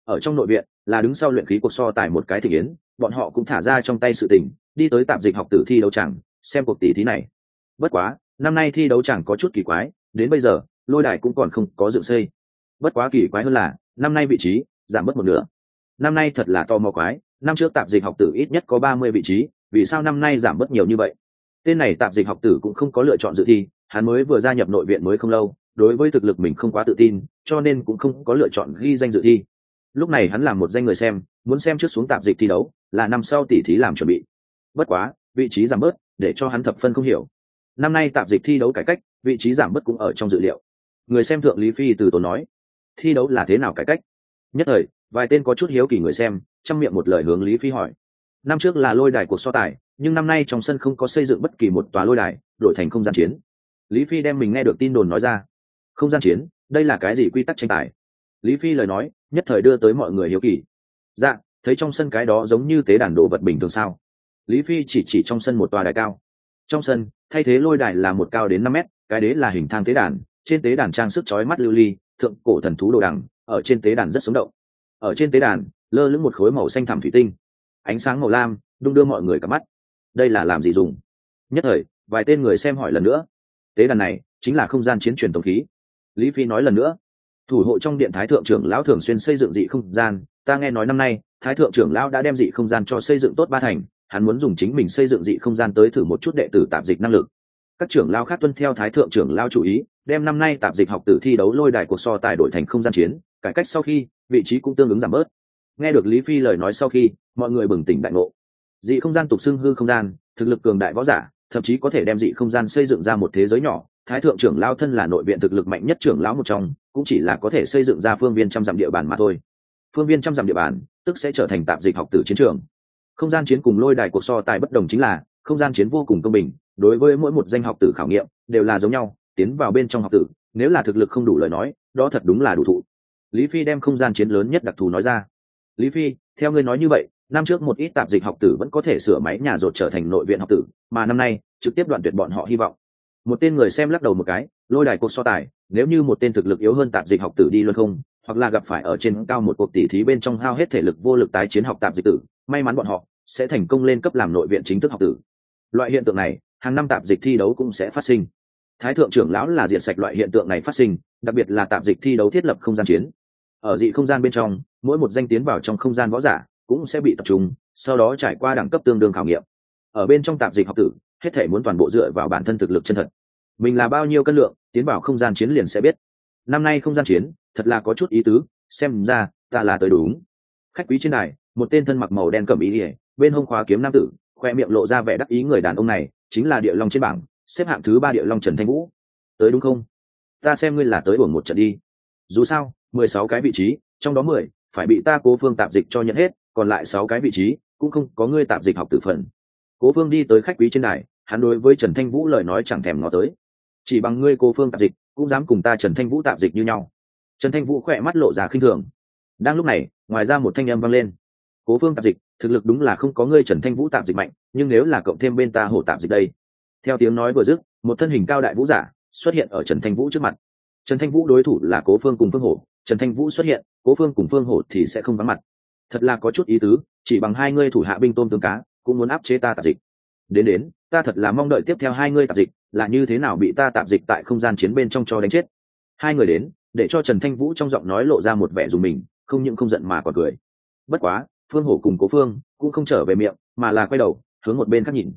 ở trong nội viện là đứng sau luyện khí cuộc so tài một cái thị yến, bọn họ cũng thả ra trong tay sự tình đi tới tạp dịch học tử thi đấu chẳng xem cuộc tỷ thí này. Bất quá năm nay thi đấu chẳng có chút kỳ quái, đến bây giờ lôi đài cũng còn không có dựng xây. Bất quá kỳ quái hơn là năm nay vị trí giảm bớt một nửa. Năm nay thật là to mò quái, năm trước tạp dịch học tử ít nhất có 30 vị trí, vì sao năm nay giảm bớt nhiều như vậy? Tên này tạp dịch học tử cũng không có lựa chọn dự thi, hắn mới vừa gia nhập nội viện mới không lâu, đối với thực lực mình không quá tự tin, cho nên cũng không có lựa chọn ghi danh dự thi. Lúc này hắn làm một danh người xem, muốn xem trước xuống tạp dịch thi đấu, là năm sau tỷ thí làm chuẩn bị. Bất quá, vị trí giảm bớt, để cho hắn thập phân không hiểu. Năm nay tạp dịch thi đấu cải cách, vị trí giảm bớt cũng ở trong dự liệu. Người xem thượng Lý Phi từ tốn nói, thi đấu là thế nào cải cách? Nhất thời, vài tên có chút hiếu kỳ người xem, trăm miệng một lời hướng Lý Phi hỏi. Năm trước là lôi đài cuộc so tài, nhưng năm nay trong sân không có xây dựng bất kỳ một tòa lôi đài, đổi thành không gian chiến. Lý Phi đem mình nghe được tin đồn nói ra. Không gian chiến, đây là cái gì quy tắc tranh tài? Lý Phi lời nói nhất thời đưa tới mọi người hiếu kỳ. Dạ, thấy trong sân cái đó giống như tế đàn đồ vật bình thường sao? Lý Phi chỉ trong sân một tòa đài cao. Trong sân thay thế lôi đài là một cao đến 5 mét, cái đế là hình thang tế đàn, trên tế đàn trang sức chói mắt lưu ly, thượng cổ thần thú đồ đằng ở trên tế đàn rất sống động. Ở trên tế đàn lơ lửng một khối màu xanh thẳm thủy tinh, ánh sáng màu lam đung đưa mọi người cả mắt. Đây là làm gì dùng? Nhất thời vài tên người xem hỏi lần nữa. Tế đàn này chính là không gian chiến truyền thống khí. Lý Phi nói lần nữa. Thủ hộ trong điện thái thượng trưởng lão thường xuyên xây dựng dị không gian, ta nghe nói năm nay thái thượng trưởng lão đã đem dị không gian cho xây dựng tốt 3 thành, hắn muốn dùng chính mình xây dựng dị không gian tới thử một chút đệ tử tạp dịch năng lực. Các trưởng lão khác tuân theo thái thượng trưởng lão chủ ý, đem năm nay tạp dịch học tử thi đấu lôi đài cuộc so tài đổi thành không gian chiến, cải cách sau khi vị trí cũng tương ứng giảm bớt. Nghe được Lý Phi lời nói sau khi, mọi người bừng tỉnh đại ngộ. Dị không gian tục xưng hư không gian, thực lực cường đại võ giả thậm chí có thể đem dị không gian xây dựng ra một thế giới nhỏ. Thái thượng trưởng lão thân là nội viện thực lực mạnh nhất trưởng lão một trong, cũng chỉ là có thể xây dựng ra phương viên trăm dặm địa bàn mà thôi. Phương viên trăm dặm địa bàn tức sẽ trở thành tạp dịch học tử chiến trường. Không gian chiến cùng lôi đài cuộc so tài bất đồng chính là không gian chiến vô cùng công bình, đối với mỗi một danh học tử khảo nghiệm đều là giống nhau, tiến vào bên trong học tử nếu là thực lực không đủ lời nói, đó thật đúng là đủ thụ. Lý Phi đem không gian chiến lớn nhất đặc thù nói ra. Lý Phi, theo ngươi nói như vậy, năm trước một ít tạp dịch học tử vẫn có thể sửa máy nhà rột trở thành nội viện học tử, mà năm nay trực tiếp đoạn tuyệt bọn họ hy vọng. Một tên người xem lắc đầu một cái, lôi đài cuộc so tài, nếu như một tên thực lực yếu hơn tạp dịch học tử đi luân không, hoặc là gặp phải ở trên cao một cuộc tỷ thí bên trong hao hết thể lực vô lực tái chiến học tạp dịch tử, may mắn bọn họ sẽ thành công lên cấp làm nội viện chính thức học tử. Loại hiện tượng này, hàng năm tạp dịch thi đấu cũng sẽ phát sinh. Thái thượng trưởng lão là diệt sạch loại hiện tượng này phát sinh, đặc biệt là tạp dịch thi đấu thiết lập không gian chiến. Ở dị không gian bên trong, mỗi một danh tiến vào trong không gian võ giả cũng sẽ bị tập trung, sau đó trải qua đẳng cấp tương đương khảo nghiệm. Ở bên trong tạp dịch học tử, hết thể muốn toàn bộ dựa vào bản thân thực lực chân thật. Mình là bao nhiêu cân lượng, tiến vào không gian chiến liền sẽ biết. Năm nay không gian chiến thật là có chút ý tứ, xem ra ta là tới đúng. Khách quý trên đài, một tên thân mặc màu đen cẩm y, bên hông khóa kiếm nam tử, khoe miệng lộ ra vẻ đắc ý. Người đàn ông này chính là địa long trên bảng xếp hạng thứ 3 địa long Trần Thanh Vũ. Tới đúng không? Ta xem ngươi là tới uổng một trận đi. Dù sao 16 cái vị trí, trong đó 10 phải bị ta Cố Phương tạp dịch cho nhận hết, còn lại 6 cái vị trí cũng không có ngươi tạp dịch học tử phần. Cố Phương đi tới khách quý trên đài, hắn đối với Trần Thanh Vũ lời nói chẳng thèm ngó tới. Chỉ bằng ngươi Cố Phương tạp dịch cũng dám cùng ta Trần Thanh Vũ tạp dịch như nhau. Trần Thanh Vũ khỏe mắt lộ ra khinh thường. Đang lúc này, ngoài ra một thanh âm vang lên. Cố Phương tạp dịch, thực lực đúng là không có ngươi Trần Thanh Vũ tạp dịch mạnh, nhưng nếu là cộng thêm bên ta Hổ tạp dịch đây. Theo tiếng nói vừa dứt, một thân hình cao đại vũ giả xuất hiện ở Trần Thanh Vũ trước mặt. Trần Thanh Vũ đối thủ là Cố Phương cùng Phương Hổ, Trần Thanh Vũ xuất hiện, Cố Phương cùng Phương Hổ thì sẽ không vắng mặt. Thật là có chút ý tứ, chỉ bằng hai ngươi thủ hạ binh tôm tướng cá, cũng muốn áp chế ta tạp dịch. Đến, ta thật là mong đợi tiếp theo hai ngươi tạp dịch là như thế nào bị ta tạp dịch tại không gian chiến bên trong cho đánh chết. Hai người đến, để cho Trần Thanh Vũ trong giọng nói lộ ra một vẻ dùng mình, không những không giận mà còn cười. Bất quá, Phương Hổ cùng Cố Phương cũng không trở về miệng, mà là quay đầu hướng một bên khác nhìn.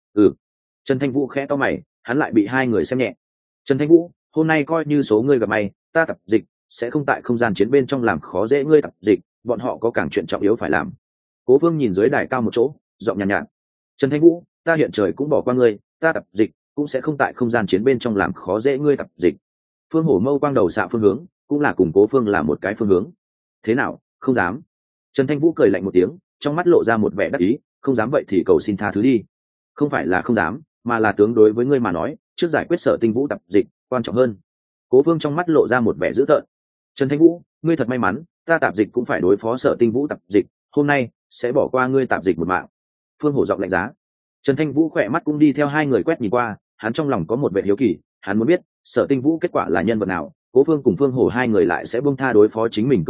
Trần Thanh Vũ khẽ to mày, hắn lại bị hai người xem nhẹ. Trần Thanh Vũ, hôm nay coi như số ngươi gặp may, ta tập dịch sẽ không tại không gian chiến bên trong làm khó dễ ngươi tập dịch, bọn họ có càng chuyện trọng yếu phải làm. Cố Phương nhìn dưới đài cao một chỗ, giọng nhàn nhạt. Trần Thanh Vũ, ta hiện trời cũng bỏ qua ngươi, ta tập dịch cũng sẽ không tại không gian chiến bên trong làm khó dễ ngươi tập dịch. Phương Hổ mâu quang đầu xạ phương hướng, cũng là cùng Cố Phương là một cái phương hướng. Thế nào, không dám? Trần Thanh Vũ cười lạnh một tiếng, trong mắt lộ ra một vẻ đắc ý, không dám vậy thì cầu xin tha thứ đi. Không phải là không dám, mà là tướng đối với ngươi mà nói, trước giải quyết Sở Tinh Vũ tập dịch quan trọng hơn. Cố Phương trong mắt lộ ra một vẻ dữ tợn. Trần Thanh Vũ, ngươi thật may mắn, ta tạp dịch cũng phải đối phó Sở Tinh Vũ tập dịch, hôm nay sẽ bỏ qua ngươi tạp dịch một mạng. Phương Hổ giọng lạnh giá. Trần Thanh Vũ khỏe mắt cũng đi theo hai người quét nhìn qua, hắn trong lòng có một vẻ hiếu kỳ, hắn muốn biết Sở Tinh Vũ kết quả là nhân vật nào, Cố Phương cùng Phương Hổ hai người lại sẽ buông tha đối phó chính mình cơ hội,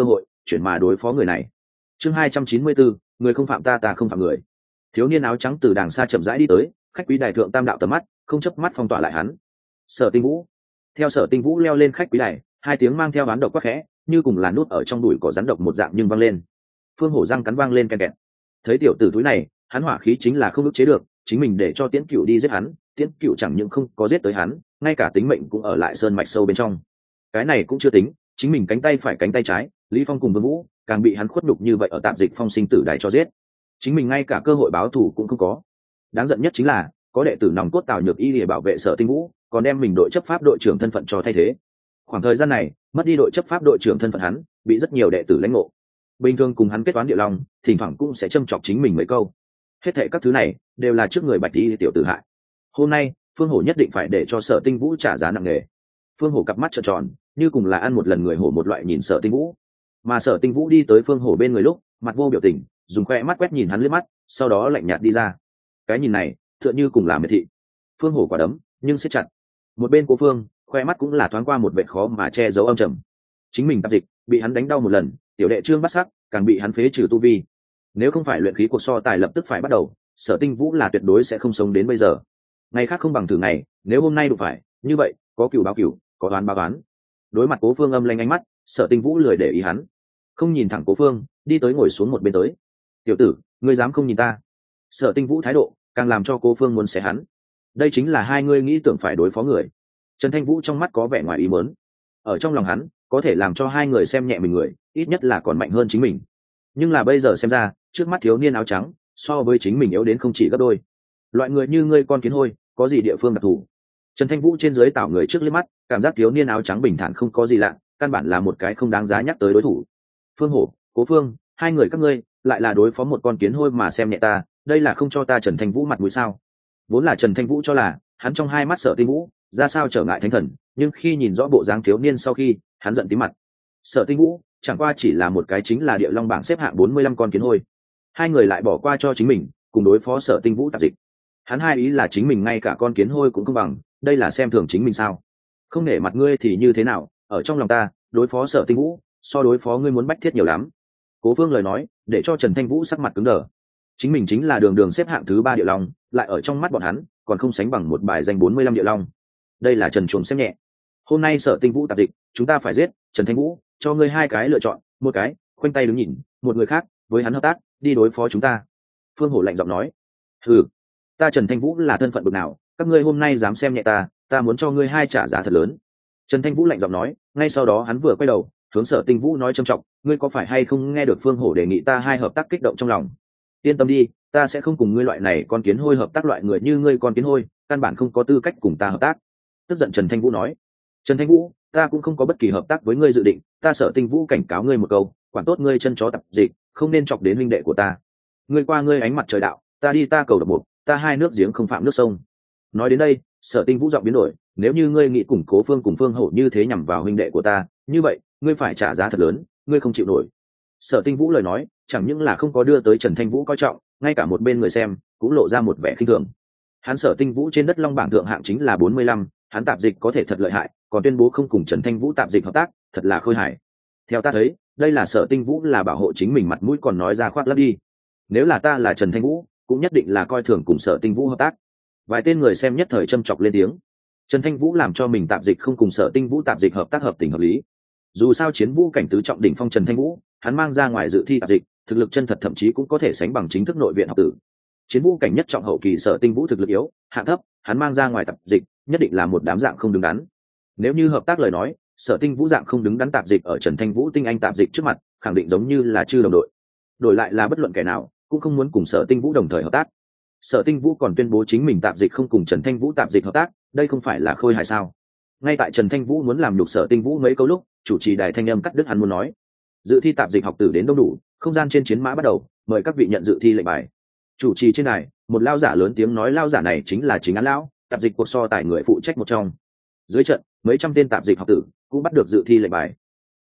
chuyển mà đối phó người này. Chương 294, người không phạm ta, ta không phạm người. Thiếu niên áo trắng từ đàng xa chậm rãi đi tới, khách quý đài thượng tam đạo tầm mắt không chớp mắt phong tỏa lại hắn. Sở Tinh Vũ. Theo Sở Tinh Vũ leo lên khách quý đài, hai tiếng mang theo oán độc quắc khẽ, như cùng là nút ở trong bụi cỏ rắn độc một dạng nhưng vang lên. Phương Hổ răng cắn vang lên ken kẹt. Thấy tiểu tử thúi này, hắn hỏa khí chính là không ức chế được, chính mình để cho Tiễn Cựu đi giết hắn, Tiễn Cựu chẳng những không có giết tới hắn, ngay cả tính mệnh cũng ở lại sơn mạch sâu bên trong. Cái này cũng chưa tính, chính mình cánh tay phải cánh tay trái, Lý Phong cùng Vương Vũ, càng bị hắn khuất nhục như vậy ở tạm dịch phong sinh tử đài cho giết. Chính mình ngay cả cơ hội báo thù cũng không có. Đáng giận nhất chính là, có đệ tử nòng cốt Tào Nhược Y để bảo vệ Sở Tinh Vũ, còn đem mình đội chấp pháp đội trưởng thân phận cho thay thế. Khoảng thời gian này, mất đi đội chấp pháp đội trưởng thân phận hắn, bị rất nhiều đệ tử lãnh ngộ. Bình thường cùng hắn kết toán địa long, thỉnh thoảng cũng sẽ châm chọc chính mình mấy câu. Hết thảy các thứ này đều là trước người Bạch Y tiểu tử hại. Hôm nay, Phương Hổ nhất định phải để cho Sở Tinh Vũ trả giá nặng nề. Phương Hổ cặp mắt trợn tròn, như cùng là ăn một lần người hổ một loại nhìn Sở Tinh Vũ. Mà Sở Tinh Vũ đi tới Phương Hổ bên người lúc, mặt vô biểu tình, dùng khoe mắt quét nhìn hắn liếc mắt, sau đó lạnh nhạt đi ra. Cái nhìn này, tựa như cùng là miệt thị. Phương Hổ quả đấm, nhưng siết chặt. Một bên Cố Phương, khoe mắt cũng là thoáng qua một vẻ khó mà che giấu âm trầm. Chính mình tập dịch, bị hắn đánh đau một lần, tiểu đệ Trương Bát Sắc, càng bị hắn phế trừ tu vi. Nếu không phải luyện khí cuộc so tài lập tức phải bắt đầu, Sở Tinh Vũ là tuyệt đối sẽ không sống đến bây giờ. Ngày khác không bằng thử ngày, nếu hôm nay đụng phải, như vậy, có cừu báo cừu, có đoán báo đoán. Đối mặt Cố Phương âm lanh ánh mắt, Sở Tinh Vũ lười để ý hắn, không nhìn thẳng Cố Phương, đi tới ngồi xuống một bên tới. Tiểu tử, ngươi dám không nhìn ta? Sở Tinh Vũ thái độ càng làm cho Cố Phương muốn xé hắn. Đây chính là hai ngươi nghĩ tưởng phải đối phó người. Trần Thanh Vũ trong mắt có vẻ ngoài ý muốn. Ở trong lòng hắn, có thể làm cho hai người xem nhẹ mình người, ít nhất là còn mạnh hơn chính mình. Nhưng là bây giờ xem ra, trước mắt thiếu niên áo trắng, so với chính mình yếu đến không chỉ gấp đôi. Loại người như ngươi con kiến hôi, có gì địa phương đặc thù? Trần Thanh Vũ trên dưới tảo người trước liếc mắt, cảm giác thiếu niên áo trắng bình thản không có gì lạ, căn bản là một cái không đáng giá nhắc tới đối thủ. Phương Hổ, Cố Phương, hai người các ngươi lại là đối phó một con kiến hôi mà xem nhẹ ta, đây là không cho ta Trần Thanh Vũ mặt mũi sao? Vốn là Trần Thanh Vũ cho là hắn trong hai mắt Sở Tinh Vũ ra sao trở ngại thánh thần, nhưng khi nhìn rõ bộ dáng thiếu niên sau khi, hắn giận tím mặt. Sở Tinh Vũ chẳng qua chỉ là một cái chính là địa long bảng xếp hạng 45 con kiến hôi, hai người lại bỏ qua cho chính mình, cùng đối phó Sở Tinh Vũ tạp dịch. Hắn hai ý là chính mình ngay cả con kiến hôi cũng không bằng, đây là xem thường chính mình sao? Không nể mặt ngươi thì như thế nào, ở trong lòng ta, đối phó Sở Tinh Vũ, so đối phó ngươi muốn bách thiết nhiều lắm. Cố Phương lời nói, để cho Trần Thanh Vũ sắc mặt cứng đờ. Chính mình chính là đường đường xếp hạng thứ 3 địa long, lại ở trong mắt bọn hắn, còn không sánh bằng một bài danh 45 địa long. Đây là Trần chuồn xem nhẹ. Hôm nay Sở Tinh Vũ tạp dịch, chúng ta phải giết. Trần Thanh Vũ, cho ngươi hai cái lựa chọn, một cái, khoanh tay đứng nhìn, một người khác, với hắn hợp tác, đi đối phó chúng ta. Phương Hổ lạnh giọng nói. Ừ, ta Trần Thanh Vũ là thân phận bực nào, các ngươi hôm nay dám xem nhẹ ta, ta muốn cho ngươi hai trả giá thật lớn. Trần Thanh Vũ lạnh giọng nói, ngay sau đó hắn vừa quay đầu, hướng Sở Tinh Vũ nói trầm trọng, ngươi có phải hay không nghe được Phương Hổ đề nghị ta hai hợp tác kích động trong lòng? Yên tâm đi, ta sẽ không cùng ngươi loại này con kiến hôi hợp tác, loại người như ngươi con kiến hôi, căn bản không có tư cách cùng ta hợp tác. Tức giận Trần Thanh Vũ nói. Trần Thanh Vũ, ta cũng không có bất kỳ hợp tác với ngươi dự định, ta Sở Tinh Vũ cảnh cáo ngươi một câu, quản tốt ngươi chân chó tập dịch, không nên chọc đến huynh đệ của ta. Ngươi qua ngươi ánh mặt trời đạo, ta đi ta cầu độc mục, ta hai nước giếng không phạm nước sông. Nói đến đây, Sở Tinh Vũ giọng biến đổi, nếu như ngươi nghĩ củng cố Phương cùng Phương Hổ như thế nhằm vào huynh đệ của ta, như vậy, ngươi phải trả giá thật lớn, ngươi không chịu nổi. Sở Tinh Vũ lời nói, chẳng những là không có đưa tới Trần Thanh Vũ coi trọng, ngay cả một bên người xem cũng lộ ra một vẻ khinh thường. Hắn Sở Tinh Vũ trên đất long bảng thượng hạng chính là 45, hắn tạp dịch có thể thật lợi hại, còn tuyên bố không cùng Trần Thanh Vũ tạp dịch hợp tác, thật là khôi hài. Theo ta thấy, đây là Sở Tinh Vũ là bảo hộ chính mình mặt mũi, còn nói ra khoác lác đi. Nếu là ta là Trần Thanh Vũ, cũng nhất định là coi thường cùng Sở Tinh Vũ hợp tác. Vài tên người xem nhất thời châm chọc lên tiếng. Trần Thanh Vũ làm cho mình tạp dịch không cùng Sở Tinh Vũ tạp dịch hợp tác hợp tình hợp lý. Dù sao chiến vũ cảnh tứ trọng đỉnh phong Trần Thanh Vũ, hắn mang ra ngoài dự thi tạp dịch, thực lực chân thật thậm chí cũng có thể sánh bằng chính thức nội viện học tử. Chiến vũ cảnh nhất trọng hậu kỳ Sở Tinh Vũ thực lực yếu, hạng thấp, hắn mang ra ngoài tạp dịch, nhất định là một đám dạng không đứng đắn. Nếu như hợp tác lời nói, Sở Tinh Vũ dạng không đứng đắn tạp dịch ở Trần Thanh Vũ tinh anh tạp dịch trước mặt, khẳng định giống như là chư đồng đội. Đổi lại là bất luận kẻ nào, cũng không muốn cùng Sở Tinh Vũ đồng thời hợp tác. Sở Tinh Vũ còn tuyên bố chính mình tạp dịch không cùng Trần Thanh Vũ tạp dịch hợp tác, đây không phải là khôi hài sao? Ngay tại Trần Thanh Vũ muốn làm nhục Sở Tinh Vũ mấy câu lúc, chủ trì đài thanh âm cắt đứt hắn muốn nói. Dự thi tạp dịch học tử đến đông đủ, không gian trên chiến mã bắt đầu, mời các vị nhận dự thi lệnh bài. Chủ trì trên đài, một lao giả lớn tiếng nói, lao giả này chính là Chính Án lão, tạp dịch cuộc so tài người phụ trách một trong. Dưới trận, mấy trăm tên tạp dịch học tử cũng bắt được dự thi lệnh bài.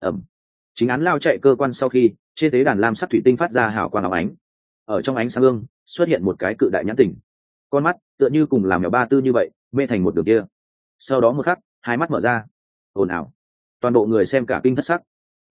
Chính Án lao chạy cơ quan sau khi, trên tế đàn lam sắc thủy tinh phát ra hào quang óng ánh. Ở trong ánh sáng ương, xuất hiện một cái cự đại nhãn tình. Con mắt tựa như cùng làm mèo ba tư như vậy, mê thành một đường kia. Sau đó một khắc, hai mắt mở ra. Ồn ào. Toàn bộ người xem cả kinh thất sắc.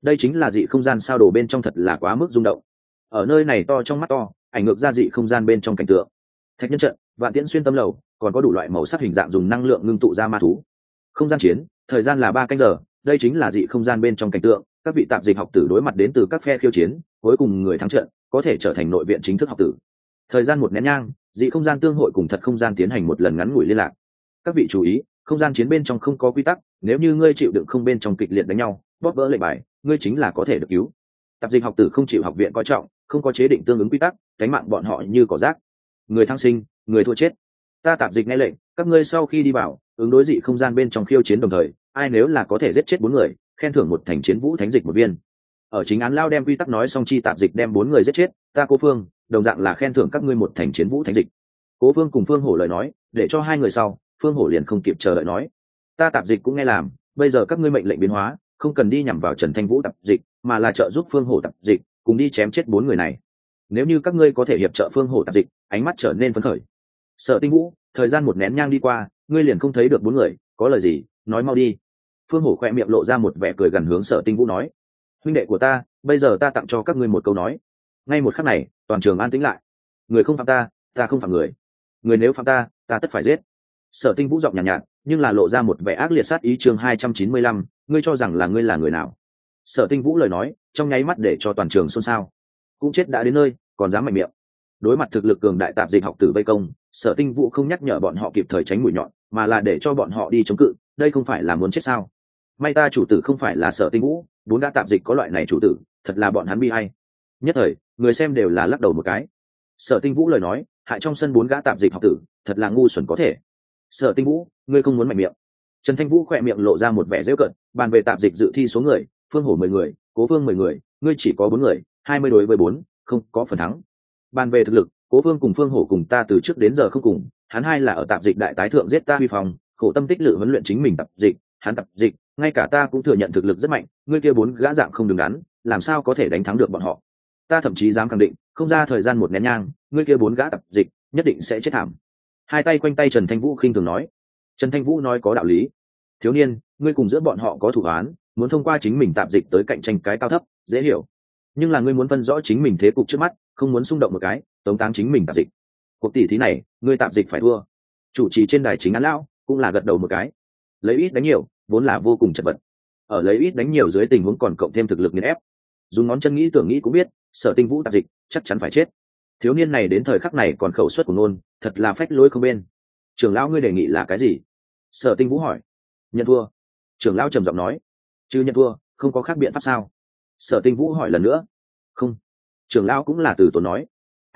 đây chính là dị không gian sao đồ bên trong, thật là quá mức rung động. Ở nơi này to trong mắt to, ảnh ngược ra dị không gian bên trong cảnh tượng. Thạch nhân trận, vạn tiễn xuyên tâm lầu, còn có đủ loại màu sắc hình dạng dùng năng lượng ngưng tụ ra ma thú. Không gian chiến, thời gian là 3 canh giờ, đây chính là dị không gian bên trong cảnh tượng. Các vị tạp dịch học tử đối mặt đến từ các phe khiêu chiến, cuối cùng người thắng trận có thể trở thành nội viện chính thức học tử. Thời gian 1 nén nhang, dị không gian tương hội cùng thật không gian tiến hành một lần ngắn ngủi liên lạc. Các vị chú ý, không gian chiến bên trong không có quy tắc, nếu như ngươi chịu đựng không bên trong kịch liệt đánh nhau, bóp vỡ lệnh bài, ngươi chính là có thể được cứu. Tạp dịch học tử không chịu học viện coi trọng, không có chế định tương ứng quy tắc, cánh mạng bọn họ như cỏ rác. Người thăng sinh, người thua chết. Ta tạp dịch nghe lệnh, các ngươi sau khi đi vào, ứng đối dị không gian bên trong khiêu chiến đồng thời, ai nếu là có thể giết chết 4 người, khen thưởng một thành chiến vũ thánh dịch 1 viên. Ở chính án lao đem quy tắc nói xong, chi tạp dịch đem 4 người giết chết, ta Cố Phương, đồng dạng là khen thưởng các ngươi một thành chiến vũ thánh dịch. Cố Phương cùng Phương Hổ lời nói, để cho 2 người sau, Phương Hổ liền không kịp chờ đợi nói, ta tạp dịch cũng nghe làm, bây giờ các ngươi mệnh lệnh biến hóa, không cần đi nhằm vào Trần Thanh Vũ tạp dịch, mà là trợ giúp Phương Hổ tạp dịch, cùng đi chém chết 4 người này. Nếu như các ngươi có thể hiệp trợ Phương Hổ tạp dịch, ánh mắt trở nên phấn khởi. Sở Tinh Vũ, thời gian 1 nén nhang đi qua, ngươi liền không thấy được 4 người, có lời gì, nói mau đi. Phương Hổ khoe miệng lộ ra một vẻ cười gần hướng Sở Tinh Vũ nói, huynh đệ của ta, bây giờ ta tặng cho các ngươi một câu nói. Ngay một khắc này, toàn trường an tĩnh lại. Người không phạm ta, ta không phạm người. Người nếu phạm ta, ta tất phải giết. Sở Tinh Vũ giọng nhàn nhạt, nhưng là lộ ra một vẻ ác liệt sát ý. Chương 295, ngươi cho rằng là ngươi là người nào? Sở Tinh Vũ lời nói, trong nháy mắt để cho toàn trường xôn xao. Cũng chết đã đến nơi, còn dám mạnh miệng. Đối mặt thực lực cường đại tạp dịch học tử vây công, Sở Tinh Vũ không nhắc nhở bọn họ kịp thời tránh mũi nhọn, mà là để cho bọn họ đi chống cự, đây không phải là muốn chết sao? May ta chủ tử không phải là Sở Tinh Vũ, 4 gã tạp dịch có loại này chủ tử, thật là bọn hắn bi ai. Nhất thời, người xem đều là lắc đầu một cái. Sở Tinh Vũ lời nói, hại trong sân 4 gã tạp dịch học tử, thật là ngu xuẩn có thể. Sở Tinh Vũ, ngươi không muốn mạnh miệng. Trần Thanh Vũ khỏe miệng lộ ra một vẻ giễu cợt, bàn về tạp dịch dự thi số người, Phương Hổ 10 người, Cố Phương 10 người, ngươi chỉ có 4 người, 20 đối với 4, không có phần thắng. Bàn về thực lực, Cố Phương cùng Phương Hổ cùng ta từ trước đến giờ không cùng, hắn 2 là ở tạp dịch đại tái thượng giết ta huy phòng, khổ tâm tích lự huấn luyện chính mình tạp dịch, hắn tạp dịch, ngay cả ta cũng thừa nhận thực lực rất mạnh, ngươi kia 4 gã dạng không đứng đắn, làm sao có thể đánh thắng được bọn họ? Ta thậm chí dám khẳng định, không ra thời gian 1 nén nhang, ngươi kia 4 gã tạp dịch nhất định sẽ chết thảm. Hai tay quanh tay Trần Thanh Vũ khinh thường nói. Trần Thanh Vũ nói có đạo lý. Thiếu niên, ngươi cùng giữa bọn họ có thủ án, muốn thông qua chính mình tạp dịch tới cạnh tranh cái cao thấp, dễ hiểu. Nhưng là ngươi muốn phân rõ chính mình thế cục trước mắt, không muốn xung động một cái, tống táng chính mình tạp dịch. Cuộc tỷ thí này, ngươi tạp dịch phải thua. Chủ trì trên đài chính án lão cũng là gật đầu một cái. Lấy ít đánh nhiều, vốn là vô cùng chật vật. Ở lấy ít đánh nhiều dưới tình huống còn cộng thêm thực lực nghiền ép. Dùng ngón chân nghĩ tưởng nghĩ cũng biết, Sở Tinh Vũ tạp dịch chắc chắn phải chết. Thiếu niên này đến thời khắc này còn khẩu suất của ngôn, thật là phách lối không bên. Trưởng lão ngươi đề nghị là cái gì? Sở Tinh Vũ hỏi. Nhận thua. Trưởng lão trầm giọng nói. Chứ nhận thua, không có khác biện pháp sao? Sở Tinh Vũ hỏi lần nữa. Không. Trưởng lão cũng là từ tốn nói.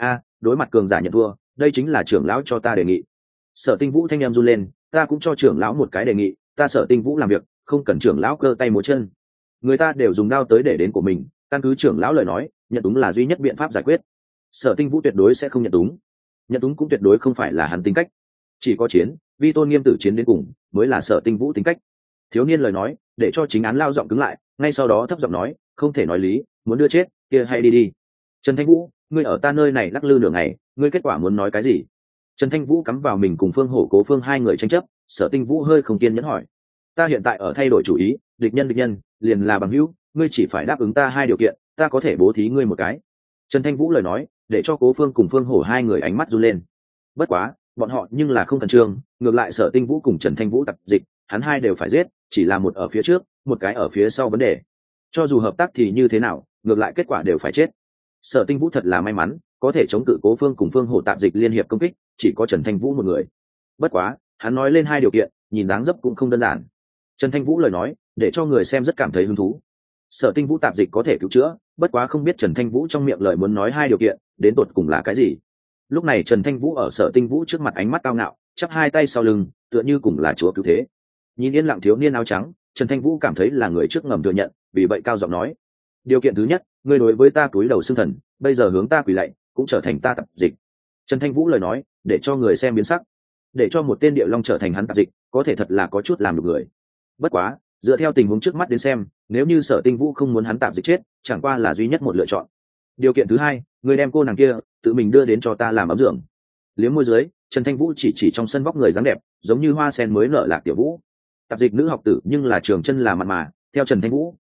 Đối mặt cường giả nhận thua, đây chính là trưởng lão cho ta đề nghị. Sở Tinh Vũ thanh em run lên, ta cũng cho trưởng lão một cái đề nghị, ta Sở Tinh Vũ làm việc, không cần trưởng lão cơ tay múa chân. Người ta đều dùng đao tới để đến của mình, căn cứ trưởng lão lời nói, nhận đúng là duy nhất biện pháp giải quyết. Sở Tinh Vũ tuyệt đối sẽ không nhận đúng. Nhận đúng cũng tuyệt đối không phải là hắn tính cách. Chỉ có chiến, vi tôn nghiêm tử chiến đến cùng, mới là Sở Tinh Vũ tính cách. Thiếu niên lời nói, để cho chính án lao giọng cứng lại, ngay sau đó thấp giọng nói, không thể nói lý, muốn đưa chết, kia hay đi đi. Trần Thanh Vũ, ngươi ở ta nơi này lắc lư nửa ngày, ngươi kết quả muốn nói cái gì? Trần Thanh Vũ cắm vào mình cùng Phương Hổ Cố Phương 2 người tranh chấp, Sở Tinh Vũ hơi không kiên nhẫn hỏi. Ta hiện tại ở thay đổi chủ ý, địch nhân, liền là bằng hữu, ngươi chỉ phải đáp ứng ta 2 điều kiện, ta có thể bố thí ngươi một cái. Trần Thanh Vũ lời nói, để cho Cố Phương cùng Phương Hổ 2 người ánh mắt run lên. Bất quá, bọn họ nhưng là không cần trương, ngược lại Sở Tinh Vũ cùng Trần Thanh Vũ tập dịch, hắn 2 đều phải giết, chỉ là một ở phía trước, một cái ở phía sau vấn đề. Cho dù hợp tác thì như thế nào, ngược lại kết quả đều phải chết. Sở Tinh Vũ thật là may mắn, có thể chống cự Cố Phương cùng Phương Hổ tạm dịch liên hiệp công kích, chỉ có Trần Thanh Vũ một người. Bất quá, hắn nói lên 2 điều kiện, nhìn dáng dấp cũng không đơn giản. Trần Thanh Vũ lời nói, để cho người xem rất cảm thấy hứng thú. Sở Tinh Vũ tạm dịch có thể cứu chữa, bất quá không biết Trần Thanh Vũ trong miệng lời muốn nói 2 điều kiện, đến tột cùng là cái gì. Lúc này Trần Thanh Vũ ở Sở Tinh Vũ trước mặt ánh mắt cao ngạo, chắp 2 tay sau lưng, tựa như cùng là chúa cứu thế. Nhìn yên lặng thiếu niên áo trắng, Trần Thanh Vũ cảm thấy là người trước ngầm thừa nhận, vì vậy cao giọng nói: điều kiện thứ nhất, ngươi đối với ta cúi đầu xưng thần, bây giờ hướng ta quỳ lạy, cũng trở thành ta tạp dịch. Trần Thanh Vũ lời nói, để cho người xem biến sắc. Để cho một tên địa long trở thành hắn tạp dịch, có thể thật là có chút làm được người. Bất quá, dựa theo tình huống trước mắt đến xem, nếu như Sở Tinh Vũ không muốn hắn tạp dịch chết, chẳng qua là duy nhất một lựa chọn. Điều kiện thứ hai, ngươi đem cô nàng kia tự mình đưa đến cho ta làm ấm dưỡng. Liếm môi dưới, Trần Thanh Vũ chỉ trong sân vóc người dáng đẹp, giống như hoa sen mới nở lạc tiểu vũ. Tạp dịch nữ học tử nhưng là trường chân là mặn mà, theo Trần Thanh Vũ,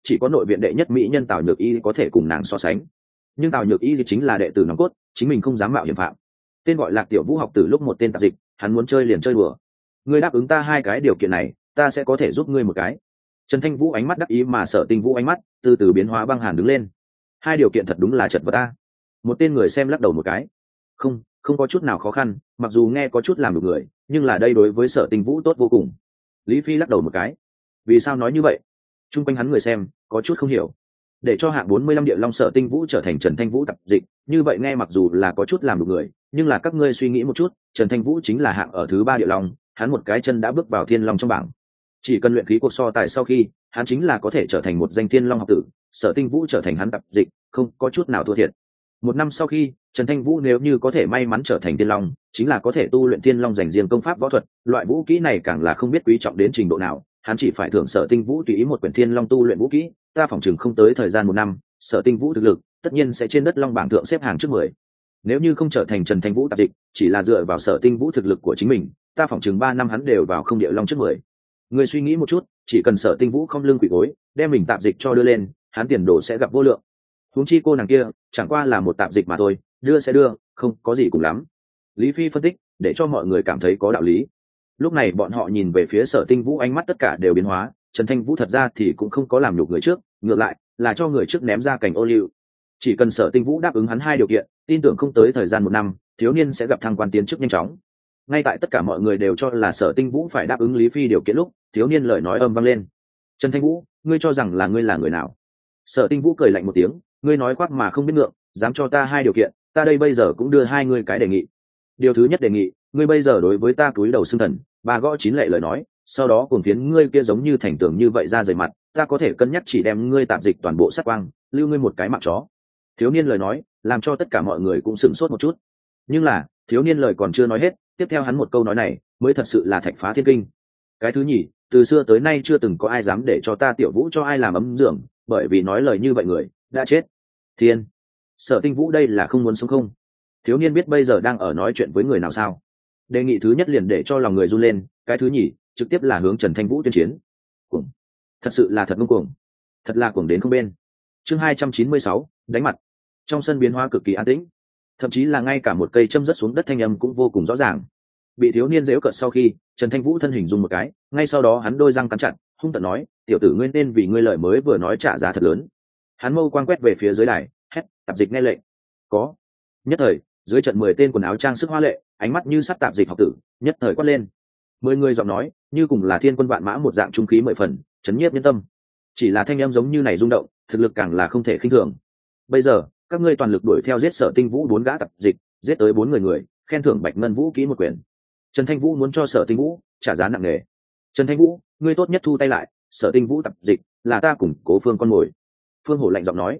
chỉ có nội viện đệ nhất mỹ nhân Tào Nhược Y có thể cùng nàng so sánh. Nhưng Tào Nhược Y chính là đệ tử nòng cốt, chính mình không dám mạo hiểm phạm. Tên gọi Lạc Tiểu Vũ học từ lúc một tên tạp dịch, hắn muốn chơi liền chơi đùa. Ngươi đáp ứng ta hai cái điều kiện này, ta sẽ có thể giúp ngươi một cái. Trần Thanh Vũ ánh mắt đắc ý mà Sở Tinh Vũ ánh mắt từ từ biến hóa băng hàn đứng lên. Hai điều kiện thật đúng là chật vật ta. Một tên người xem lắc đầu một cái. Không có chút nào khó khăn, mặc dù nghe có chút làm được người, nhưng là đây đối với Sở Tinh Vũ tốt vô cùng. Lý Phi lắc đầu một cái. Vì sao nói như vậy? Trung quanh hắn người xem có chút không hiểu. Để cho hạng 45 địa long Sở Tinh Vũ trở thành Trần Thanh Vũ tập dịch, như vậy nghe mặc dù là có chút làm được người, nhưng là các ngươi suy nghĩ một chút, Trần Thanh Vũ chính là hạng ở thứ 3 địa long, hắn một cái chân đã bước vào thiên long trong bảng. Chỉ cần luyện khí cuộc so tài sau khi, hắn chính là có thể trở thành một danh thiên long học tử, Sở Tinh Vũ trở thành hắn tập dịch, không có chút nào thua thiệt. Một năm sau khi, Trần Thanh Vũ nếu như có thể may mắn trở thành thiên long, chính là có thể tu luyện thiên long dành riêng công pháp võ thuật, loại vũ kỹ này càng là không biết quý trọng đến trình độ nào, hắn chỉ phải thưởng Sở Tinh Vũ tùy ý một quyển thiên long tu luyện vũ kỹ, ta phỏng chừng không tới thời gian một năm, Sở Tinh Vũ thực lực tất nhiên sẽ trên đất long bảng thượng xếp hàng trước 10. Nếu như không trở thành Trần Thanh Vũ tạp dịch, chỉ là dựa vào Sở Tinh Vũ thực lực của chính mình, ta phỏng chừng 3 năm hắn đều vào không địa long trước 10. Người suy nghĩ một chút, chỉ cần Sở Tinh Vũ không lưng quỳ gối, đem mình tạp dịch cho đưa lên, hắn tiền đồ sẽ gặp vô lượng. Huống chi cô nàng kia, chẳng qua là một tạp dịch mà thôi, đưa sẽ đưa, không có gì cùng lắm. Lý Phi phân tích, để cho mọi người cảm thấy có đạo lý. Lúc này bọn họ nhìn về phía Sở Tinh Vũ, ánh mắt tất cả đều biến hóa, Trần Thanh Vũ thật ra thì cũng không có làm nhục người trước, ngược lại là cho người trước ném ra cảnh ô liu. Chỉ cần Sở Tinh Vũ đáp ứng hắn hai điều kiện, tin tưởng không tới thời gian một năm, thiếu niên sẽ gặp thăng quan tiến chức nhanh chóng. Ngay tại tất cả mọi người đều cho là Sở Tinh Vũ phải đáp ứng Lý Phi điều kiện lúc, thiếu niên lời nói âm vang lên. Trần Thanh Vũ, ngươi cho rằng là ngươi là người nào? Sở Tinh Vũ cười lạnh một tiếng, ngươi nói khoác mà không biết ngượng, dám cho ta hai điều kiện, ta đây bây giờ cũng đưa hai ngươi cái đề nghị. Điều thứ nhất đề nghị, ngươi bây giờ đối với ta cúi đầu xưng thần, bà gõ chín lệ lời nói, sau đó cuồng phiến ngươi kia giống như thành tưởng như vậy ra rời mặt, ta có thể cân nhắc chỉ đem ngươi tạm dịch toàn bộ sát quang, lưu ngươi một cái mạng chó. Thiếu niên lời nói làm cho tất cả mọi người cũng sửng sốt một chút, nhưng là thiếu niên lời còn chưa nói hết, tiếp theo hắn một câu nói này mới thật sự là thạch phá thiên kinh. Cái thứ nhì, từ xưa tới nay chưa từng có ai dám để cho ta Tiểu Vũ cho ai làm ấm giường, bởi vì nói lời như vậy người đã chết. Thiên, Sở Tinh Vũ đây là không muốn sống không? Thiếu niên biết bây giờ đang ở nói chuyện với người nào sao? Đề nghị thứ nhất liền để cho lòng người run lên, cái thứ nhì trực tiếp là hướng Trần Thanh Vũ tuyên chiến. Cuồng, thật sự là thật ngông cuồng, thật là cuồng đến không bên. Chương 296, đánh mặt. Trong sân biến hóa cực kỳ an tĩnh, thậm chí là ngay cả một cây châm rớt xuống đất thanh âm cũng vô cùng rõ ràng. Bị thiếu niên giễu cợt sau khi, Trần Thanh Vũ thân hình rung một cái, ngay sau đó hắn đôi răng cắn chặt, hung tợn nói, tiểu tử ngươi nên vì ngươi lời mới vừa nói trả giá thật lớn. Hắn mâu quang quét về phía dưới đài, hét, tạp dịch nghe lệnh. Có. Nhất thời, dưới trận 10 tên quần áo trang sức hoa lệ, ánh mắt như sắt tạp dịch học tử, nhất thời quát lên. 10 người giọng nói, như cùng là thiên quân vạn mã một dạng trung khí 10 phần, chấn nhiếp nhân tâm. Chỉ là thanh âm giống như này rung động, thực lực càng là không thể khinh thường. Bây giờ, các ngươi toàn lực đuổi theo giết Sở Tinh Vũ 4 gã tạp dịch, giết tới 4 người, khen thưởng Bạch Ngân Vũ kỹ một quyển. Trần Thanh Vũ muốn cho Sở Tinh Vũ trả giá nặng nề. Trần Thanh Vũ, ngươi tốt nhất thu tay lại, Sở Tinh Vũ tạp dịch là ta cùng Cố Phương con mồi. Phương Hổ lạnh giọng nói.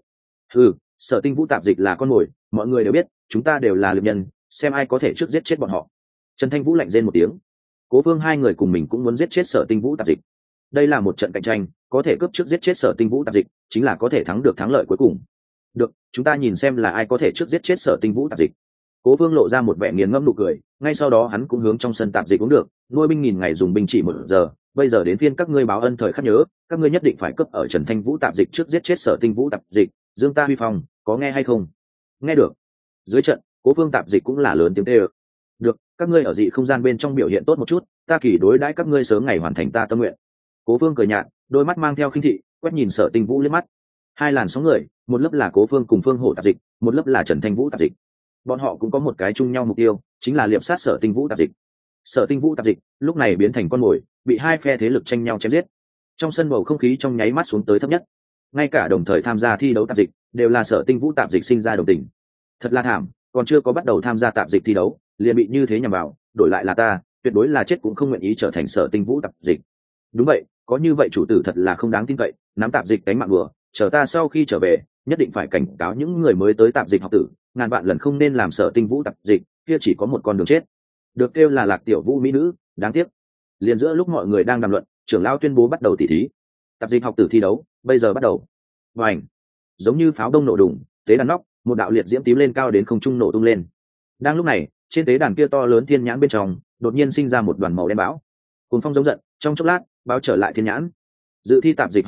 Sở Tinh Vũ tạp dịch là con mồi, mọi người đều biết, chúng ta đều là liệp nhân, xem ai có thể trước giết chết bọn họ. Trần Thanh Vũ lạnh rên một tiếng. Cố Phương hai người cùng mình cũng muốn giết chết Sở Tinh Vũ tạp dịch. Đây là một trận cạnh tranh, có thể cướp trước giết chết Sở Tinh Vũ tạp dịch, chính là có thể thắng được thắng lợi cuối cùng. Được, chúng ta nhìn xem là ai có thể trước giết chết Sở Tinh Vũ tạp dịch. Cố Phương lộ ra một vẻ nghiền ngẫm nụ cười, ngay sau đó hắn cũng hướng trong sân tạp dịch cũng được, nuôi binh nghìn ngày dùng binh chỉ 1 giờ, bây giờ đến phiên các ngươi báo ân thời khắc nhớ, các ngươi nhất định phải cấp ở Trần Thanh Vũ tạp dịch trước giết chết Sở Tinh Vũ tạp dịch, dương ta huy phong, có nghe hay không? Nghe được. Dưới trận, Cố Phương tạp dịch cũng là lớn tiếng kêu. Được, các ngươi ở dị không gian bên trong biểu hiện tốt một chút, ta kỳ đối đãi các ngươi sớm ngày hoàn thành ta tâm nguyện. Cố Phương cười nhạt, đôi mắt mang theo khinh thị, quét nhìn Sở Tinh Vũ liếc mắt. Hai làn sóng người, một lớp là Cố Phương cùng Phương Hổ tạp dịch, một lớp là Trần Thanh Vũ tạp dịch. Bọn họ cũng có một cái chung nhau mục tiêu, chính là liệp sát Sở Tinh Vũ tạp dịch. Sở Tinh Vũ tạp dịch lúc này biến thành con mồi, bị hai phe thế lực tranh nhau chém giết. Trong sân bầu không khí trong nháy mắt xuống tới thấp nhất. Ngay cả đồng thời tham gia thi đấu tạp dịch đều là Sở Tinh Vũ tạp dịch sinh ra đồng tình. Thật là thảm, còn chưa có bắt đầu tham gia tạp dịch thi đấu, liền bị như thế nhằm vào, đổi lại là ta, tuyệt đối là chết cũng không nguyện ý trở thành Sở Tinh Vũ tạp dịch. Đúng vậy, có như vậy chủ tử thật là không đáng tin cậy, nắm tạp dịch đánh mạng bừa, chờ ta sau khi trở về, nhất định phải cảnh cáo những người mới tới tạp dịch học tử, ngàn vạn lần không nên làm Sở Tinh Vũ tạp dịch, kia chỉ có một con đường chết. Được kêu là Lạc Tiểu Vũ mỹ nữ, đáng tiếc. Liền giữa lúc mọi người đang đàm luận, trưởng lão tuyên bố bắt đầu tỷ thí. Tạp dịch học tử thi đấu, bây giờ bắt đầu. Vành, giống như pháo đông nổ đùng, tế đàn nóc, một đạo liệt diễm tím lên cao đến không trung nổ tung lên. Đang lúc này, trên tế đàn kia to lớn thiên nhãn bên trong, đột nhiên sinh ra một đoàn màu đen bão. Cuồng phong giống giận, trong chốc lát, báo trở lại thiên nhãn. Dự thi tạp dịch học tử,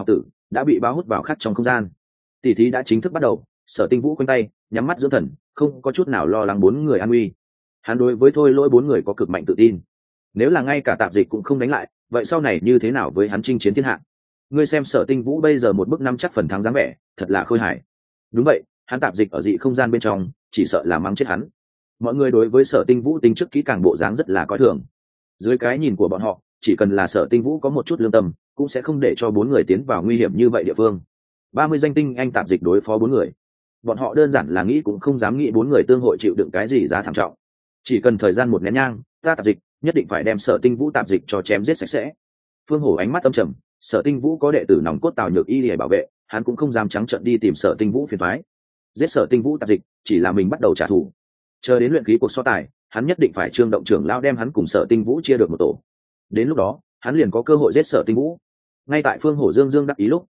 đã bị bao hút vào khắc trong không gian. Tỷ thí đã chính thức bắt đầu. Sở Tinh Vũ quanh tay nhắm mắt dưỡng thần, không có chút nào lo lắng bốn người an nguy. Hắn đối với thôi lỗi bốn người có cực mạnh tự tin. Nếu là ngay cả tạp dịch cũng không đánh lại, vậy sau này như thế nào với hắn chinh chiến thiên hạ? Ngươi xem Sở Tinh Vũ bây giờ một bức năm chắc phần thắng dáng vẻ, thật là khôi hài. Đúng vậy, hắn tạp dịch ở dị không gian bên trong, chỉ sợ là mắng chết hắn. Mọi người đối với Sở Tinh Vũ tính trước kỹ càng bộ dáng rất là coi thường. Dưới cái nhìn của bọn họ, chỉ cần là Sở Tinh Vũ có một chút lương tâm, cũng sẽ không để cho bốn người tiến vào nguy hiểm như vậy địa phương. 30 danh tinh anh tạp dịch đối phó bốn người, bọn họ đơn giản là nghĩ cũng không dám nghĩ bốn người tương hội chịu đựng cái gì giá thảm trọng. Chỉ cần thời gian một nén nhang, ta tạp dịch nhất định phải đem Sở Tinh Vũ tạp dịch cho chém giết sạch sẽ. Phương Hổ ánh mắt âm trầm, Sở Tinh Vũ có đệ tử nòng cốt Tào Nhược Y để bảo vệ, hắn cũng không dám trắng trợn đi tìm Sở Tinh Vũ phiền toái. Giết Sở Tinh Vũ tạp dịch chỉ là mình bắt đầu trả thù. Chờ đến luyện khí cuộc so tài, hắn nhất định phải trương động trưởng lão đem hắn cùng Sở Tinh Vũ chia được một tổ. Đến lúc đó, hắn liền có cơ hội giết Sở Tinh Vũ. Ngay tại Phương Hổ dương đắc ý lúc,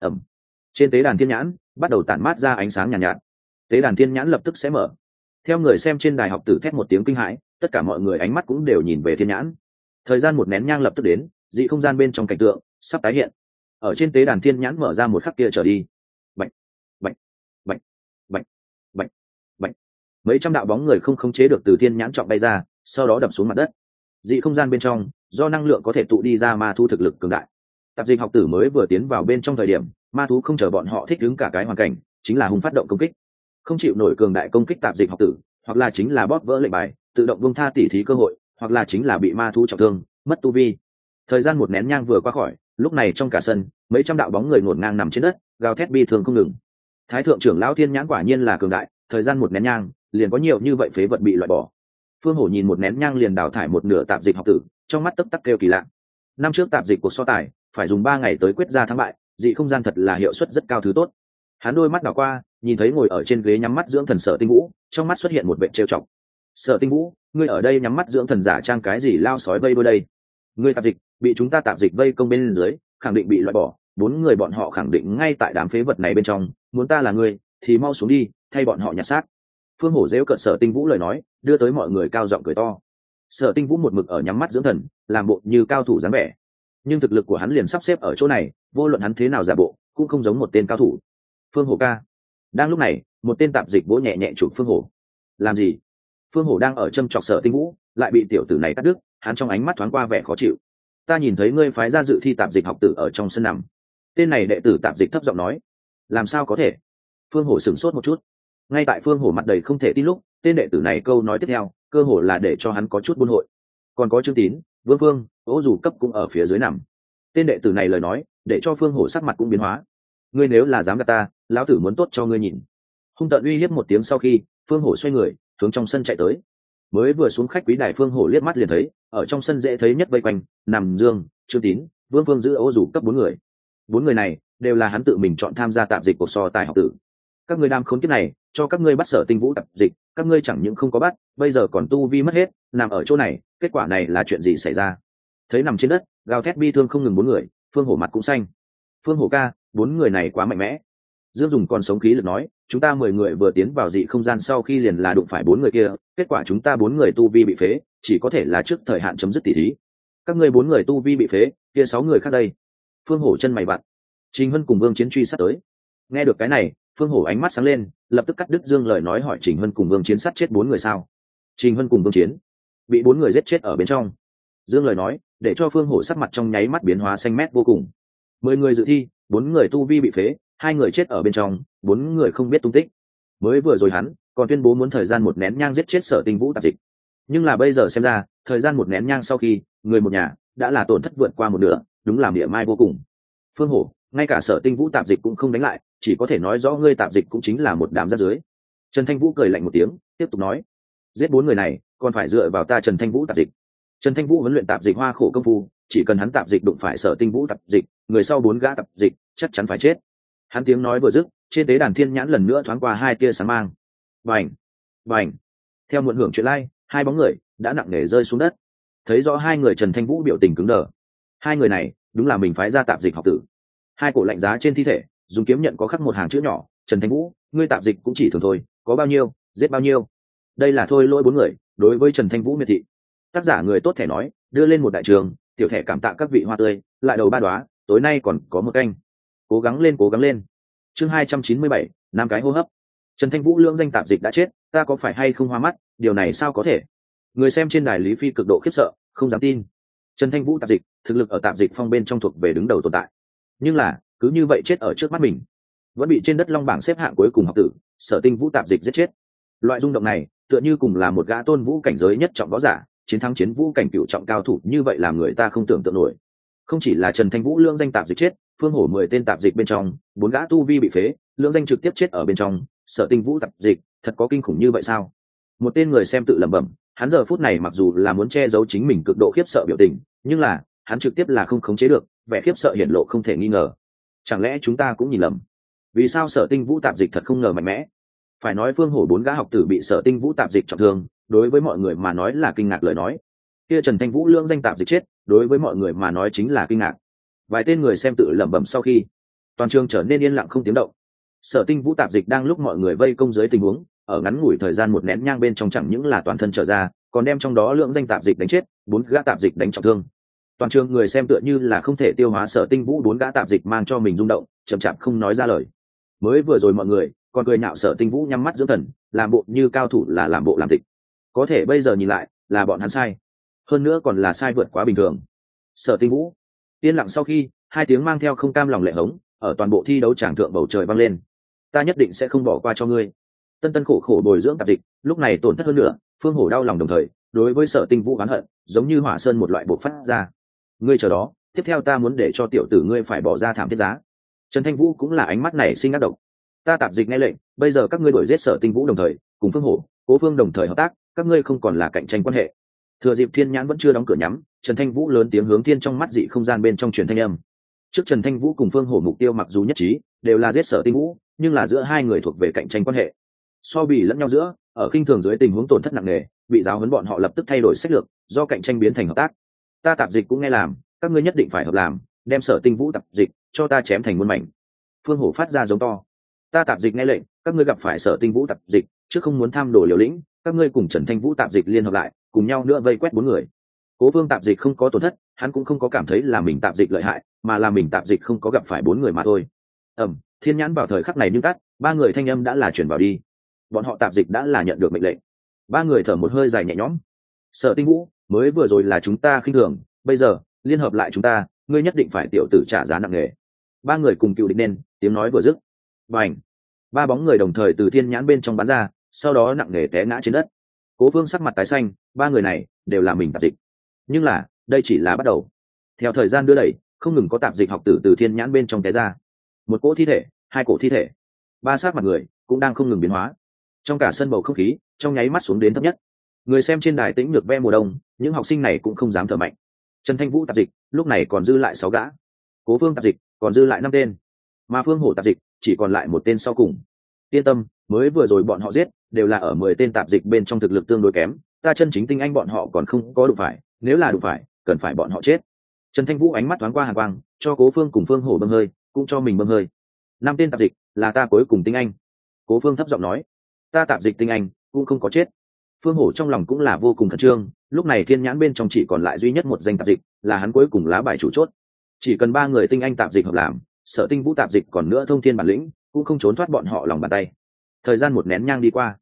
trên tế đàn thiên nhãn bắt đầu tản mát ra ánh sáng nhàn nhạt. Tế đàn thiên nhãn lập tức sẽ mở. Theo người xem trên đài học tử thét một tiếng kinh hãi, tất cả mọi người ánh mắt cũng đều nhìn về thiên nhãn. Thời gian một nén nhang lập tức đến, dị không gian bên trong cảnh tượng sắp tái hiện. Ở trên tế đàn thiên nhãn mở ra một khắc kia trở đi, bạch bạch bạch bạch bạch bạch, mấy trăm đạo bóng người không khống chế được từ thiên nhãn trọng bay ra, sau đó đập xuống mặt đất. Dị không gian bên trong, do năng lượng có thể tụ đi ra ma thu thực lực cường đại. Tạp dịch học tử mới vừa tiến vào bên trong thời điểm, ma thú không chờ bọn họ thích ứng cả cái hoàn cảnh, chính là hung phát động công kích. Không chịu nổi cường đại công kích tạp dịch học tử, hoặc là chính là bóp vỡ lệnh bài, tự động buông tha tỉ thí cơ hội, hoặc là chính là bị ma thú trọng thương, mất tu vi. Thời gian một nén nhang vừa qua khỏi, lúc này trong cả sân, mấy trăm đạo bóng người ngổn ngang nằm trên đất, gào thét bi thương không ngừng. Thái thượng trưởng lão thiên nhãn quả nhiên là cường đại, thời gian một nén nhang, liền có nhiều như vậy phế vật bị loại bỏ. Phương Hổ nhìn một nén nhang liền đào thải một nửa tạp dịch học tử, trong mắt tấp tắc kêu kỳ lạ. Năm trước tạp dịch cuộc so tài, phải dùng 3 ngày tới quyết ra thắng bại, dị không gian thật là hiệu suất rất cao thứ tốt. Hắn đôi mắt đảo qua, nhìn thấy ngồi ở trên ghế nhắm mắt dưỡng thần Sở Tinh Vũ, trong mắt xuất hiện một vẻ trêu chọc. Sở Tinh Vũ, ngươi ở đây nhắm mắt dưỡng thần giả trang cái gì lao sói vây đôi đây? Ngươi tạp dịch, bị chúng ta tạp dịch vây công bên dưới, khẳng định bị loại bỏ, bốn người bọn họ khẳng định ngay tại đám phế vật này bên trong, muốn ta là ngươi, thì mau xuống đi, thay bọn họ nhặt xác. Phương Hổ giễu cợt Sở Tinh Vũ lời nói, đưa tới mọi người cao giọng cười to. Sở Tinh Vũ một mực ở nhắm mắt dưỡng thần, làm bộ như cao thủ dáng vẻ. Nhưng thực lực của hắn liền sắp xếp ở chỗ này, vô luận hắn thế nào giả bộ, cũng không giống một tên cao thủ. Phương Hổ ca. Đang lúc này, một tên tạp dịch vỗ nhẹ nhẹ chụp Phương Hổ. Làm gì? Phương Hổ đang ở châm chọc Sở Tinh Vũ, lại bị tiểu tử này cắt đứt, hắn trong ánh mắt thoáng qua vẻ khó chịu. Ta nhìn thấy ngươi phái ra dự thi tạp dịch học tử ở trong sân nằm. Tên này đệ tử tạp dịch thấp giọng nói. Làm sao có thể? Phương Hổ sửng sốt một chút. Ngay tại Phương Hổ mặt đầy không thể tin lúc, tên đệ tử này câu nói tiếp theo, cơ hồ là để cho hắn có chút buồn hội. Còn có Trương Tín, Vương Phương, Ô Dù Cấp cũng ở phía dưới nằm. Tên đệ tử này lời nói, để cho Phương Hổ sắc mặt cũng biến hóa. Ngươi nếu là dám gạt ta, lão tử muốn tốt cho ngươi nhìn. Hung tợn uy hiếp một tiếng sau khi, Phương Hổ xoay người, hướng trong sân chạy tới. Mới vừa xuống khách quý đài, Phương Hổ liếc mắt liền thấy, ở trong sân dễ thấy nhất vây quanh, nằm Dương, Trương Tín, Vương Phương giữ Ô Dù Cấp 4 người. 4 người này đều là hắn tự mình chọn tham gia tạp dịch cuộc so tài học tử. Các ngươi đam khốn kiếp này, cho các ngươi bắt Sở Tinh Vũ tạp dịch, các ngươi chẳng những không có bắt, bây giờ còn tu vi mất hết, nằm ở chỗ này, kết quả này là chuyện gì xảy ra? Thấy nằm trên đất, gào thét bi thương không ngừng 4 người, Phương Hổ mặt cũng xanh. Phương Hổ ca, 4 người này quá mạnh mẽ. Dương dùng còn sống khí lực nói, chúng ta 10 người vừa tiến vào dị không gian sau khi liền là đụng phải 4 người kia, kết quả chúng ta 4 người tu vi bị phế, chỉ có thể là trước thời hạn chấm dứt tỷ thí. Các ngươi 4 người tu vi bị phế, kia 6 người khác đây? Phương Hổ chân mày vặn. Trình Hân cùng Vương Chiến truy sát tới. Nghe được cái này, Phương Hổ ánh mắt sáng lên, lập tức cắt đứt Dương lời nói, hỏi Trình Hân cùng Vương Chiến sát chết 4 người sao? Trình Hân cùng Vương Chiến bị 4 người giết chết ở bên trong. Dương lời nói, để cho Phương Hổ sắc mặt trong nháy mắt biến hóa xanh mét vô cùng. 10 người dự thi, 4 người tu vi bị phế, 2 người chết ở bên trong, 4 người không biết tung tích. Mới vừa rồi hắn còn tuyên bố muốn thời gian một nén nhang giết chết Sở Tinh Vũ tạp dịch, nhưng là bây giờ xem ra, thời gian một nén nhang sau khi, người một nhà đã là tổn thất vượt qua một nửa, đúng là mỉa mai vô cùng. Phương Hổ, ngay cả Sở Tinh Vũ tạp dịch cũng không đánh lại, chỉ có thể nói rõ ngươi tạp dịch cũng chính là một đám rác rưởi. Trần Thanh Vũ cười lạnh một tiếng, tiếp tục nói, giết 4 người này còn phải dựa vào ta Trần Thanh Vũ tạp dịch. Trần Thanh Vũ huấn luyện tạp dịch hoa khổ công phu, chỉ cần hắn tạp dịch đụng phải Sở Tinh Vũ tạp dịch, người sau 4 gã tạp dịch chắc chắn phải chết. Hắn tiếng nói vừa dứt, trên tế đàn thiên nhãn lần nữa thoáng qua 2 tia sáng mang. Bành, bành. Theo muộn hưởng chuyện lai, 2 bóng người đã nặng nề rơi xuống đất. Thấy rõ 2 người, Trần Thanh Vũ biểu tình cứng đờ. 2 người này đúng là mình phái ra tạp dịch học tử. 2 cổ lạnh giá trên thi thể, dùng kiếm nhận có khắc một hàng chữ nhỏ, Trần Thanh Vũ, ngươi tạp dịch cũng chỉ thường thôi, có bao nhiêu giết bao nhiêu. Đây là thôi lỗi 4 người đối với Trần Thanh Vũ miệt thị. Tác giả người tốt thẻ nói, đưa lên một đại trường, tiểu thẻ cảm tạ các vị hoa tươi, lại đầu 3 đóa, tối nay còn có một canh. Cố gắng lên, cố gắng lên. Chương 297, năm cái hô hấp. Trần Thanh Vũ lưỡng danh tạp dịch đã chết, ta có phải hay không hoa mắt, điều này sao có thể? Người xem trên đài Lý Phi cực độ khiếp sợ, không dám tin. Trần Thanh Vũ tạp dịch, thực lực ở tạp dịch phong bên trong thuộc về đứng đầu tồn tại. Nhưng là, cứ như vậy chết ở trước mắt mình. Vẫn bị trên đất long bảng xếp hạng cuối cùng học tử, Sở Tinh Vũ tạp dịch giết chết. Loại rung động này, tựa như cùng là một gã tôn vũ cảnh giới nhất trọng võ giả, chiến thắng chiến vũ cảnh cựu trọng cao thủ, như vậy làm người ta không tưởng tượng nổi. Không chỉ là Trần Thanh Vũ lưỡng danh tạp dịch chết, Phương Hổ 10 tên tạp dịch bên trong, 4 gã tu vi bị phế, lưỡng danh trực tiếp chết ở bên trong, Sở Tinh Vũ tạp dịch, thật có kinh khủng như vậy sao? Một tên người xem tự lẩm bẩm, hắn giờ phút này mặc dù là muốn che giấu chính mình cực độ khiếp sợ biểu tình, nhưng là, hắn trực tiếp là không khống chế được, vẻ khiếp sợ hiển lộ không thể nghi ngờ. Chẳng lẽ chúng ta cũng nhìn lầm? Vì sao Sở Tinh Vũ tạp dịch thật không ngờ mạnh mẽ? Phải nói Phương Hổ 4 gã học tử bị Sở Tinh Vũ tạp dịch trọng thương, đối với mọi người mà nói là kinh ngạc lời nói. Kia Trần Thanh Vũ lưỡng danh tạp dịch chết, đối với mọi người mà nói chính là kinh ngạc. Vài tên người xem tự lẩm bẩm sau khi, toàn trường trở nên yên lặng không tiếng động. Sở Tinh Vũ tạp dịch đang lúc mọi người vây công dưới tình huống, ở ngắn ngủi thời gian một nén nhang bên trong chẳng những là toàn thân trở ra, còn đem trong đó lượng danh tạp dịch đánh chết, 4 gã tạp dịch đánh trọng thương. Toàn trường người xem tựa như là không thể tiêu hóa Sở Tinh Vũ 4 gã tạp dịch mang cho mình rung động, chậm chạp không nói ra lời. Mới vừa rồi mọi người còn cười nhạo Sở Tinh Vũ nhắm mắt dưỡng thần, làm bộ như cao thủ là làm bộ làm tịch. Có thể bây giờ nhìn lại, là bọn hắn sai. Hơn nữa còn là sai vượt quá bình thường. Sở Tinh Vũ. Yên lặng sau khi, hai tiếng mang theo không cam lòng lệ hống, ở toàn bộ thi đấu tràng thượng bầu trời vang lên. Ta nhất định sẽ không bỏ qua cho ngươi. Tân Tân khổ khổ bồi dưỡng tạp dịch, lúc này tổn thất hơn nữa, Phương Hổ đau lòng đồng thời, đối với Sở Tinh Vũ oán hận, giống như hỏa sơn một loại bộc phát ra. Ngươi chờ đó, tiếp theo ta muốn để cho tiểu tử ngươi phải bỏ ra thảm thiết giá. Trần Thanh Vũ cũng là ánh mắt này sinh ác độc. Ta tạp dịch nghe lệnh, bây giờ các ngươi đuổi giết Sở Tinh Vũ đồng thời, cùng Phương Hổ, Cố Phương đồng thời hợp tác, các ngươi không còn là cạnh tranh quan hệ. Thừa dịp Thiên Nhãn vẫn chưa đóng cửa nhắm, Trần Thanh Vũ lớn tiếng hướng thiên trong mắt dị không gian bên trong truyền thanh âm. Trước Trần Thanh Vũ cùng Phương Hổ mục tiêu mặc dù nhất trí, đều là giết Sở Tinh Vũ, nhưng là giữa hai người thuộc về cạnh tranh quan hệ. So bì lẫn nhau giữa, ở khinh thường dưới tình huống tổn thất nặng nề, bị giáo huấn bọn họ lập tức thay đổi sách lược, do cạnh tranh biến thành hợp tác. Ta tạp dịch cũng nghe làm, các ngươi nhất định phải hợp làm, đem Sở Tinh Vũ tạp dịch cho ta chém thành muôn mảnh. Phương Hổ phát ra giống to. Ta tạp dịch nghe lệnh, các ngươi gặp phải Sở Tinh Vũ tạp dịch, chứ không muốn tham đồ liều lĩnh, các ngươi cùng Trần Thanh Vũ tạp dịch liên hợp lại, cùng nhau nữa vây quét 4 người. Cố Vương tạp dịch không có tổn thất, hắn cũng không có cảm thấy là mình tạp dịch lợi hại, mà là mình tạp dịch không có gặp phải 4 người mà thôi. Thiên Nhãn vào thời khắc này nhưng tắt, 3 người thanh âm đã là chuyển vào đi. Bọn họ tạp dịch đã là nhận được mệnh lệnh. 3 người thở một hơi dài nhẹ nhõm. Sở Tinh Vũ, mới vừa rồi là chúng ta khinh thường, bây giờ liên hợp lại chúng ta, ngươi nhất định phải tiểu tử trả giá nặng nề. 3 người cùng cựu địch nên, tiếng nói vừa dứt, bành, 3 bóng người đồng thời từ Thiên Nhãn bên trong bắn ra, sau đó nặng nề té ngã trên đất. Cố Vương sắc mặt tái xanh, 3 người này đều là mình tạp dịch. Nhưng là, đây chỉ là bắt đầu. Theo thời gian đưa đẩy, không ngừng có tạp dịch học tử từ Thiên Nhãn bên trong té ra. Một cỗ thi thể, 2 cổ thi thể, 3 xác mặt người cũng đang không ngừng biến hóa. Trong cả sân bầu không khí, trong nháy mắt xuống đến thấp nhất. Người xem trên đài tĩnh nhược ve mùa đông, những học sinh này cũng không dám thở mạnh. Trần Thanh Vũ tạp dịch, lúc này còn dư lại 6 gã. Cố Vương tạp dịch, còn dư lại 5 tên. Mà Phương Hổ tạp dịch, chỉ còn lại 1 tên sau cùng. Yên tâm, mới vừa rồi bọn họ giết, đều là ở 10 tên tạp dịch bên trong thực lực tương đối kém, ta chân chính tinh anh bọn họ còn không có đụng phải, nếu là đụng phải, cần phải bọn họ chết. Trần Thanh Vũ ánh mắt thoáng qua hàn quang, cho Cố Phương cùng Phương Hổ bơm hơi, cũng cho mình bơm hơi. 5 tên tạp dịch, là ta cuối cùng tinh anh. Cố Phương thấp giọng nói, ta tạp dịch tinh anh, cũng không có chết. Phương Hổ trong lòng cũng là vô cùng khẩn trương, lúc này Thiên Nhãn bên trong chỉ còn lại duy nhất một danh tạp dịch, là hắn cuối cùng lá bài chủ chốt. Chỉ cần 3 người tinh anh tạp dịch hợp làm, Sở Tinh Vũ tạp dịch còn nữa thông thiên bản lĩnh, cũng không trốn thoát bọn họ lòng bàn tay. Thời gian một nén nhang đi qua,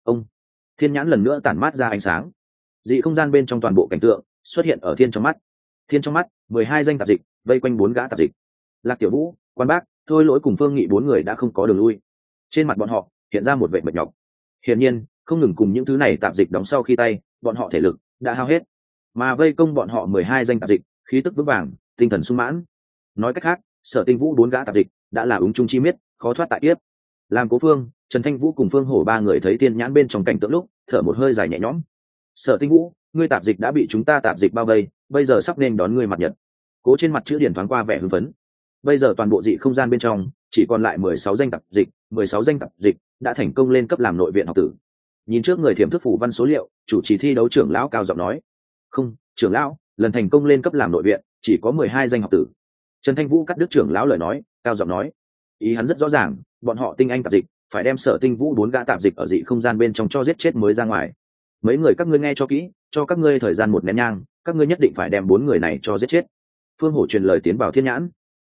Thiên Nhãn lần nữa tản mát ra ánh sáng, dị không gian bên trong toàn bộ cảnh tượng xuất hiện ở thiên trong mắt. Thiên trong mắt, 12 danh tạp dịch vây quanh 4 gã tạp dịch. Lạc Tiểu Vũ, Quan Bác, Thôi Lỗi cùng Phương Nghị 4 người đã không có đường lui. Trên mặt bọn họ hiện ra một vẻ mệt nhọc. Hiển nhiên, không ngừng cùng những thứ này tạp dịch đóng sau khi tay, bọn họ thể lực đã hao hết. Mà vây công bọn họ 12 danh tạp dịch, khí tức vững vàng, tinh thần sung mãn. Nói cách khác, Sở Tinh Vũ 4 gã tạp dịch đã là úng chung chi miết, khó thoát tại tiếp. Làm Cố Phương, Trần Thanh Vũ cùng Phương Hổ 3 người thấy Thiên Nhãn bên trong cảnh tượng lúc, thở một hơi dài nhẹ nhõm. Sở Tinh Vũ, ngươi tạp dịch đã bị chúng ta tạp dịch bao vây, bây giờ sắp nên đón ngươi mặt nhật. Cố trên mặt chữ điển thoáng qua vẻ hưng phấn. Bây giờ toàn bộ dị không gian bên trong chỉ còn lại 16 danh tạp dịch, 16 danh tạp dịch đã thành công lên cấp làm nội viện học tử. Nhìn trước người thiểm thức phủ văn số liệu, chủ trì thi đấu trưởng lão cao giọng nói: "Không, trưởng lão, lần thành công lên cấp làm nội viện, chỉ có 12 danh học tử." Trần Thanh Vũ cắt đứt trưởng lão lời nói, cao giọng nói: "Ý hắn rất rõ ràng, bọn họ tinh anh tạp dịch, phải đem Sở Tinh Vũ 4 gã tạp dịch ở dị không gian bên trong cho giết chết mới ra ngoài. Mấy người các ngươi nghe cho kỹ, cho các ngươi thời gian một nén nhang, các ngươi nhất định phải đem 4 người này cho giết chết." Phương Hổ truyền lời tiến vào Thiên Nhãn.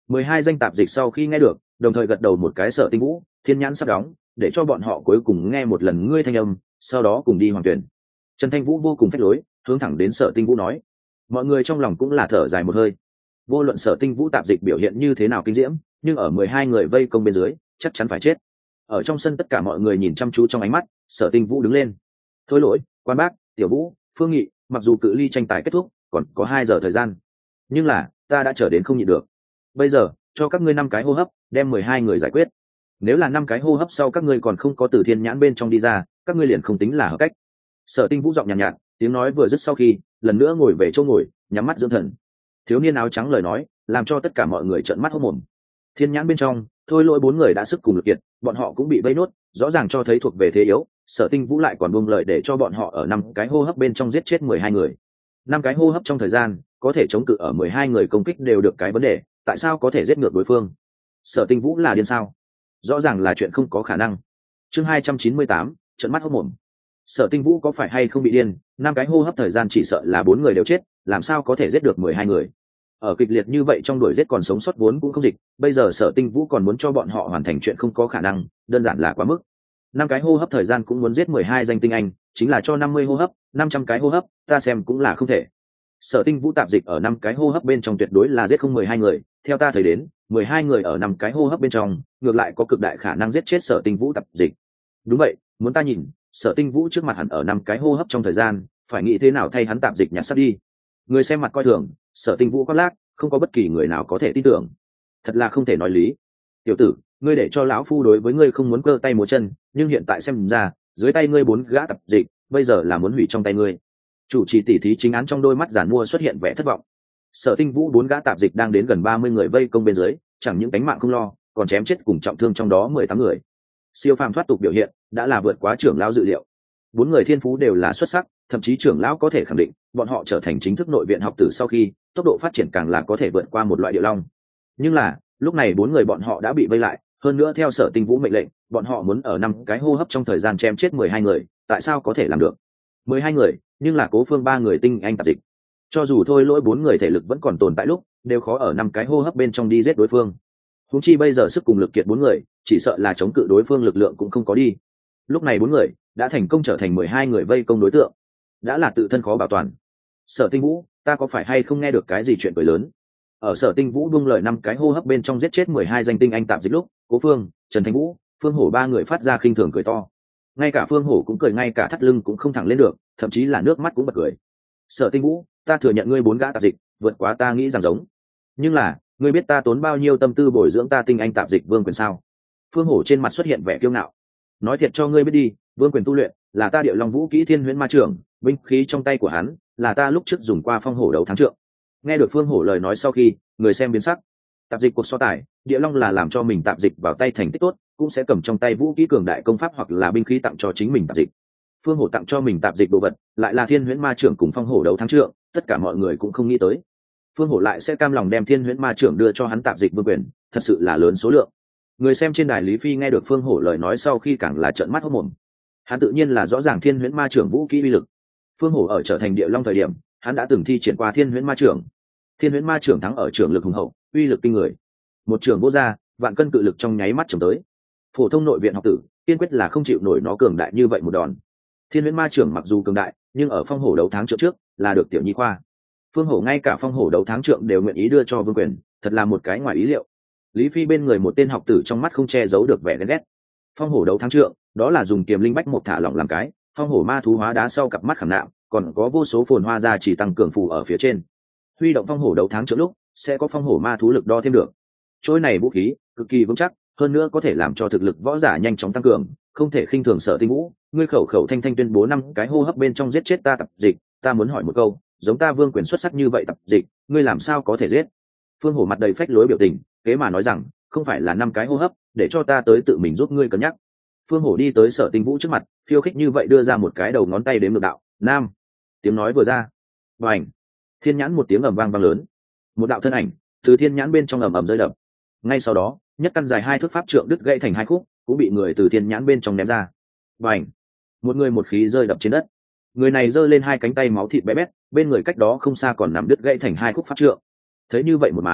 12 danh tạp dịch sau khi nghe được đồng thời gật đầu một cái. Sở Tinh Vũ, Thiên Nhãn sắp đóng, để cho bọn họ cuối cùng nghe một lần ngươi thanh âm, sau đó cùng đi hoàng tuyển. Trần Thanh Vũ vô cùng phách lối, hướng thẳng đến Sở Tinh Vũ nói. Mọi người trong lòng cũng là thở dài một hơi. Vô luận Sở Tinh Vũ tạp dịch biểu hiện như thế nào kinh diễm, nhưng ở 12 người vây công bên dưới chắc chắn phải chết. Ở trong sân tất cả mọi người nhìn chăm chú trong ánh mắt, Sở Tinh Vũ đứng lên. Thôi lỗi, Quan Bác, Tiểu Vũ, Phương Nghị, mặc dù cự ly tranh tài kết thúc còn có 2 giờ thời gian, nhưng là ta đã trở đến không nhịn được. Bây giờ cho các ngươi 5 cái hô hấp đem 12 người giải quyết. Nếu là 5 cái hô hấp sau các ngươi còn không có từ thiên nhãn bên trong đi ra, các ngươi liền không tính là hợp cách. Sở Tinh Vũ giọng nhàn nhạt, tiếng nói vừa dứt sau khi lần nữa ngồi về chỗ ngồi, nhắm mắt dưỡng thần. Thiếu niên áo trắng lời nói làm cho tất cả mọi người trợn mắt hốt mồm. Thiên nhãn bên trong thôi lỗi 4 người đã sức cùng lực kiệt, bọn họ cũng bị vây nốt, rõ ràng cho thấy thuộc về thế yếu. Sở Tinh Vũ lại còn buông lời để cho bọn họ ở 5 cái hô hấp bên trong giết chết 12 người. 5 cái hô hấp trong thời gian có thể chống cự ở 12 người công kích đều được cái vấn đề, tại sao có thể giết ngược đối phương? Sở Tinh Vũ là điên sao? Rõ ràng là chuyện không có khả năng. Chương 298, trợn mắt hốt mồm. Sở Tinh Vũ có phải hay không bị điên? 5 cái hô hấp thời gian chỉ sợ là 4 người đều chết, làm sao có thể giết được 12 người? Ở kịch liệt như vậy trong đuổi giết còn sống sót vốn cũng không dịch, bây giờ Sở Tinh Vũ còn muốn cho bọn họ hoàn thành chuyện không có khả năng, đơn giản là quá mức. 5 cái hô hấp thời gian cũng muốn giết 12 danh tinh anh, chính là cho 50 hô hấp, 500 cái hô hấp, ta xem cũng là không thể. Sở Tinh Vũ tạp dịch ở 5 cái hô hấp bên trong tuyệt đối là giết không 12 người, theo ta thấy đến, 12 người ở 5 cái hô hấp bên trong, ngược lại có cực đại khả năng giết chết Sở Tinh Vũ tạp dịch. Đúng vậy, muốn ta nhìn, Sở Tinh Vũ trước mặt hẳn ở 5 cái hô hấp trong thời gian, phải nghĩ thế nào thay hắn tạp dịch nhặt sắt đi. Người xem mặt coi thường, Sở Tinh Vũ quát lác, không có bất kỳ người nào có thể tin tưởng. Thật là không thể nói lý. Tiểu tử, ngươi để cho lão phu đối với ngươi không muốn cơ tay múa chân, nhưng hiện tại xem ra, dưới tay ngươi 4 gã tạp dịch, bây giờ là muốn hủy trong tay ngươi. Chủ trì tỉ thí chính án trong đôi mắt giản mua xuất hiện vẻ thất vọng. Sở Tinh Vũ 4 gã tạp dịch đang đến gần 30 người vây công bên dưới, chẳng những cánh mạng không lo, còn chém chết cùng trọng thương trong đó 18 người. Siêu phàm thoát tục biểu hiện đã là vượt quá trưởng lão dự liệu. 4 người thiên phú đều là xuất sắc, thậm chí trưởng lão có thể khẳng định, bọn họ trở thành chính thức nội viện học tử sau khi, tốc độ phát triển càng là có thể vượt qua một loại điệu long. Nhưng là, lúc này 4 người bọn họ đã bị vây lại, hơn nữa theo Sở Tinh Vũ mệnh lệnh, bọn họ muốn ở 5 cái hô hấp trong thời gian chém chết 12 người, tại sao có thể làm được? 12 người, nhưng là Cố Phương 3 người tinh anh tạp dịch. Cho dù thôi lỗi 4 người thể lực vẫn còn tồn tại lúc, đều khó ở 5 cái hô hấp bên trong đi giết đối phương. Huống chi bây giờ sức cùng lực kiệt 4 người, chỉ sợ là chống cự đối phương lực lượng cũng không có đi. Lúc này 4 người đã thành công trở thành 12 người vây công đối tượng, đã là tự thân khó bảo toàn. Sở Tinh Vũ, ta có phải hay không nghe được cái gì chuyện cười lớn? Ở Sở Tinh Vũ buông lời 5 cái hô hấp bên trong giết chết 12 danh tinh anh tạp dịch lúc, Cố Phương, Trần Thanh Vũ, Phương Hổ 3 người phát ra khinh thường cười to. Ngay cả Phương Hổ cũng cười, ngay cả thắt lưng cũng không thẳng lên được, thậm chí là nước mắt cũng bật cười. Sở Tinh Vũ, ta thừa nhận ngươi 4 gã tạp dịch vượt quá ta nghĩ rằng giống, nhưng là ngươi biết ta tốn bao nhiêu tâm tư bồi dưỡng ta tinh anh tạp dịch Vương Quyền sao? Phương Hổ trên mặt xuất hiện vẻ kiêu ngạo. Nói thiệt cho ngươi biết đi, Vương Quyền tu luyện là ta Điệu Long Vũ Kỹ Thiên Huyễn Ma Trưởng, binh khí trong tay của hắn là ta lúc trước dùng qua phong hổ đấu thắng trượng. Nghe được Phương Hổ lời nói sau khi, người xem biến sắc. Tạp dịch cuộc so tài, Địa Long là làm cho mình tạp dịch vào tay thành tích tốt, cũng sẽ cầm trong tay vũ khí cường đại công pháp hoặc là binh khí tặng cho chính mình tạp dịch. Phương Hổ tặng cho mình tạp dịch đồ vật, lại là Thiên Huyễn Ma Trưởng cùng phong hổ đấu thắng trượng, tất cả mọi người cũng không nghĩ tới. Phương Hổ lại sẽ cam lòng đem Thiên Huyễn Ma Trưởng đưa cho hắn tạp dịch Vương Quyền, thật sự là lớn số lượng. Người xem trên đài Lý Phi nghe được Phương Hổ lời nói sau khi càng là trợn mắt hốt mồm. Hắn tự nhiên là rõ ràng Thiên Huyễn Ma Trưởng vũ khí uy lực. Phương Hổ ở trở thành Địa Long thời điểm, hắn đã từng thi triển qua Thiên Huyễn Ma Trưởng. Thiên Huyễn Ma Trưởng thắng ở trưởng lực hùng hậu, uy lực kinh người. Một trưởng vô ra, vạn cân cự lực trong nháy mắt chồng tới. Phổ thông nội viện học tử, kiên quyết là không chịu nổi nó cường đại như vậy một đòn. Thiên Huyễn Ma Trưởng mặc dù cường đại, nhưng ở phong hổ đấu thắng trượng trước, là được tiểu nhi khoa. Phương Hổ ngay cả phong hổ đấu thắng trượng đều nguyện ý đưa cho Vương Quyền, thật là một cái ngoài ý liệu. Lý Phi bên người một tên học tử trong mắt không che giấu được vẻ ghen ghét. Phong hổ đấu thắng trượng, đó là dùng kiềm linh bách một thả lỏng làm cái, phong hổ ma thú hóa đá sau cặp mắt khảm nạm, còn có vô số phồn hoa ra chỉ tăng cường phù ở phía trên. Huy động phong hổ đấu thắng trượng lúc, sẽ có phong hổ ma thú lực đo thêm được. Trôi này vũ khí cực kỳ vững chắc, hơn nữa có thể làm cho thực lực võ giả nhanh chóng tăng cường, không thể khinh thường. Sở Tinh Vũ, ngươi khẩu khẩu thanh thanh tuyên bố 5 cái hô hấp bên trong giết chết ta tạp dịch, ta muốn hỏi một câu, giống ta Vương Quyền xuất sắc như vậy tạp dịch, ngươi làm sao có thể giết? Phương Hổ mặt đầy phách lối biểu tình, kế mà nói rằng, không phải là 5 cái hô hấp, để cho ta tới tự mình giúp ngươi cân nhắc. Phương Hổ đi tới Sở Tinh Vũ trước mặt, khiêu khích như vậy đưa ra một cái đầu ngón tay đếm ngược đạo, nam. Tiếng nói vừa ra, bành, thiên nhãn một tiếng ầm vang vang lớn, một đạo thân ảnh từ thiên nhãn bên trong ầm ầm rơi đập. Ngay sau đó, nhất căn dài 2 thước pháp trượng đứt gãy thành 2 khúc, cũng bị người từ thiên nhãn bên trong ném ra. Bành, một người một khí rơi đập trên đất. Người này giơ lên 2 cánh tay máu thịt bé bét, bên người cách đó không xa còn nằm đứt gãy thành 2 khúc pháp trượng. Thấy như vậy một màn,